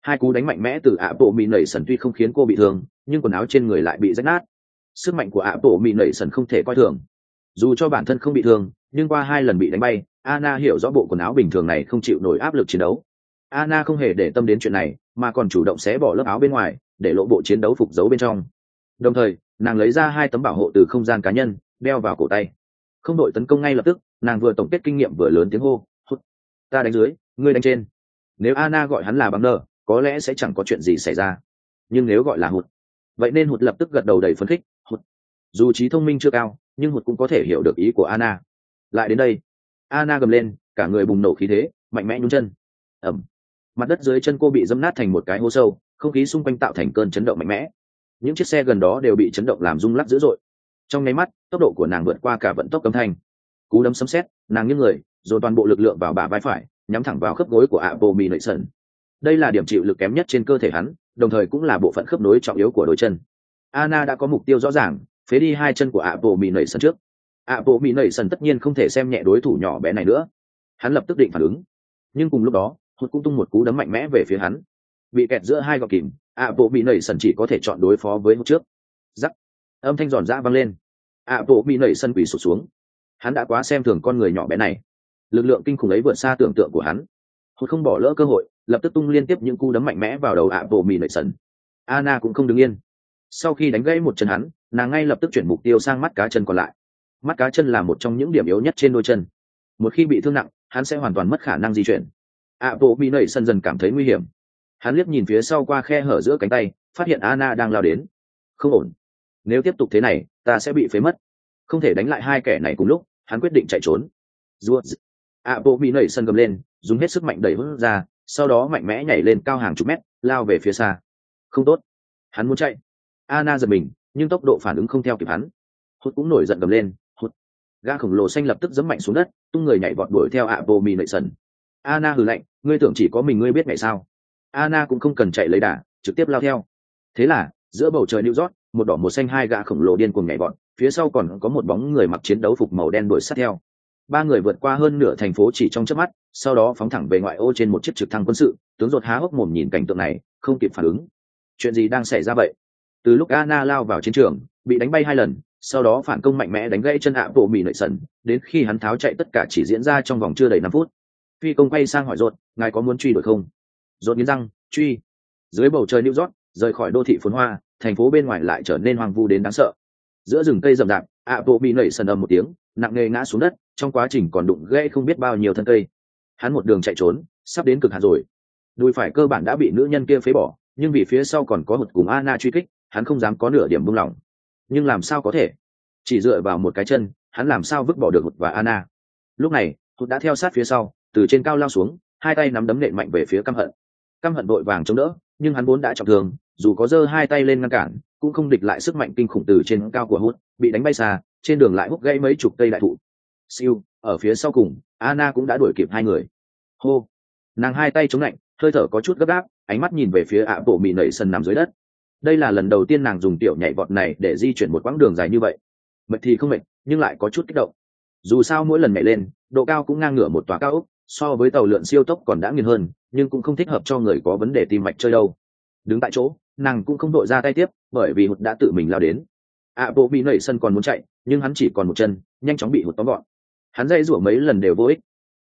Hai cú đánh mạnh mẽ từ ạ bộ mì nảy sần tuy không khiến cô bị thương, nhưng quần áo trên người lại bị rách nát. Sức mạnh của ạ bộ mì nảy sần không thể coi thường. Dù cho bản thân không bị thương, nhưng qua 2 lần bị đánh bay, Anna hiểu rõ bộ quần áo bình thường này không chịu nổi áp lực chiến đấu. Anna không hề để tâm đến chuyện này, mà còn chủ động xé bỏ lớp áo bên ngoài, để lộ bộ chiến đấu phục giấu bên trong. Đồng thời, nàng lấy ra 2 tấm bảo hộ từ không gian cá nhân, đeo vào cổ tay. Không đội tấn công ngay lập tức, nàng vừa tổng kết kinh nghiệm vừa lớn tiếng hô: "Hút, ta đánh dưới, ngươi đánh trên." Nếu Anna gọi hắn là bằng nơ, có lẽ sẽ chẳng có chuyện gì xảy ra. Nhưng nếu gọi là Hụt, vậy nên Hụt lập tức gật đầu đầy phấn khích. Hụt, dù trí thông minh chưa cao, nhưng Hụt cũng có thể hiểu được ý của Anna. Lại đến đây, Anna gầm lên, cả người bùng nổ khí thế, mạnh mẽ nhún chân. Ầm, mặt đất dưới chân cô bị dẫm nát thành một cái hố sâu, không khí xung quanh tạo thành cơn chấn động mạnh mẽ. Những chiếc xe gần đó đều bị chấn động làm rung lắc dữ dội. Trong nháy mắt, tốc độ của nàng vượt qua cả vận tốc âm thanh. Cú đấm sấm sét, nàng nghiêng người, dồn toàn bộ lực lượng vào bả vai phải, nhắm thẳng vào khớp gối của Abomination. Đây là điểm chịu lực kém nhất trên cơ thể hắn, đồng thời cũng là bộ phận khớp nối trọng yếu của đôi chân. Anna đã có mục tiêu rõ ràng, phế đi 2 chân của Abomination trước. Abomination tất nhiên không thể xem nhẹ đối thủ nhỏ bé này nữa. Hắn lập tức định phản ứng, nhưng cùng lúc đó, Hụt cũng tung một cú đấm mạnh mẽ về phía hắn. Bị kẹt giữa 2 gọng kìm, Abomination chỉ có thể chọn đối phó với Hụt trước. Rắc, âm thanh giòn giã vang lên. Abomination quỳ sụp xuống. Hắn đã quá xem thường con người nhỏ bé này. Lực lượng kinh khủng ấy vượt xa tưởng tượng của hắn. Hụt không bỏ lỡ cơ hội, lập tức tung liên tiếp những cú đấm mạnh mẽ vào đầu Abomination. Anna cũng không đứng yên. Sau khi đánh gãy một chân hắn, nàng ngay lập tức chuyển mục tiêu sang mắt cá chân còn lại. Mắt cá chân là một trong những điểm yếu nhất trên đôi chân. Một khi bị thương nặng, hắn sẽ hoàn toàn mất khả năng di chuyển. Abomination dần cảm thấy nguy hiểm. Hắn liếc nhìn phía sau qua khe hở giữa cánh tay, phát hiện Anna đang lao đến. Không ổn. Nếu tiếp tục thế này, ta sẽ bị phế mất. Không thể đánh lại 2 kẻ này cùng lúc, hắn quyết định chạy trốn. Abomination gầm lên, dùng hết sức mạnh đẩy Hụt ra, sau đó mạnh mẽ nhảy lên cao hàng chục mét, lao về phía xa. Không tốt, hắn muốn chạy. Anna giật mình, nhưng tốc độ phản ứng không theo kịp hắn. Hụt cũng nổi giận gầm lên. Hụt, gã khổng lồ xanh lập tức giẫm mạnh xuống đất, tung người nhảy vọt đuổi theo Abomination. Anna hừ lạnh, ngươi tưởng chỉ có mình ngươi biết ngày sao? Anna cũng không cần chạy lấy đà, trực tiếp lao theo. Thế là giữa bầu trời New York, một đỏ một xanh 2 gã khổng lồ điên cuồng nhảy vọt, phía sau còn có một bóng người mặc chiến đấu phục màu đen đuổi sát theo. 3 người vượt qua hơn nửa thành phố chỉ trong chớp mắt, sau đó phóng thẳng về ngoại ô trên một chiếc trực thăng quân sự. Tướng Rột há hốc mồm nhìn cảnh tượng này, không kịp phản ứng. Chuyện gì đang xảy ra vậy? Từ lúc Anna lao vào chiến trường, bị đánh bay 2 lần, sau đó phản công mạnh mẽ đánh gãy chân Abomination, đến khi hắn tháo chạy tất cả chỉ diễn ra trong vòng chưa đầy 5 phút. Phi công quay sang hỏi Rột, ngài có muốn truy đuổi không? Rột nghiến răng, truy. Dưới bầu trời New York, rời khỏi đô thị phồn hoa, thành phố bên ngoài lại trở nên hoang vu đến đáng sợ. Giữa rừng cây rậm rạp, Abomination ầm một tiếng, nặng nề ngã xuống đất, trong quá trình còn đụng gãy không biết bao nhiêu thân cây. Hắn một đường chạy trốn, sắp đến cực hạn rồi. Đùi phải cơ bản đã bị nữ nhân kia phế bỏ, nhưng vì phía sau còn có Hụt cùng Anna truy kích, hắn không dám có nửa điểm buông lỏng. Nhưng làm sao có thể? Chỉ dựa vào một cái chân, hắn làm sao vứt bỏ được Hụt và Anna? Lúc này, Hụt đã theo sát phía sau, từ trên cao lao xuống, 2 tay nắm đấm nện mạnh về phía Căm Hận. Căm Hận vội vàng chống đỡ, nhưng hắn vốn đã trọng thương, dù có giơ 2 tay lên ngăn cản, cũng không địch lại sức mạnh kinh khủng từ trên cao của Hụt, bị đánh bay xa, trên đường lại húc gãy mấy chục cây đại thụ. Siêu, ở phía sau cùng, Anna cũng đã đuổi kịp 2 người. Hô, nàng 2 tay chống lạnh, hơi thở có chút gấp gáp, ánh mắt nhìn về phía Abomination nằm dưới đất. Đây là lần đầu tiên nàng dùng tiểu nhảy vọt này để di chuyển một quãng đường dài như vậy. Mệt thì không mệt, nhưng lại có chút kích động. Dù sao mỗi lần nhảy lên, độ cao cũng ngang ngửa một tòa cao ốc, so với tàu lượn siêu tốc còn đã nghiền hơn, nhưng cũng không thích hợp cho người có vấn đề tim mạch chơi đâu. Đứng tại chỗ, nàng cũng không đội ra tay tiếp, bởi vì Hụt đã tự mình lao đến. Abomination còn muốn chạy, nhưng hắn chỉ còn một chân, nhanh chóng bị Hụt tóm gọn. Hắn dây rủa mấy lần đều vô ích,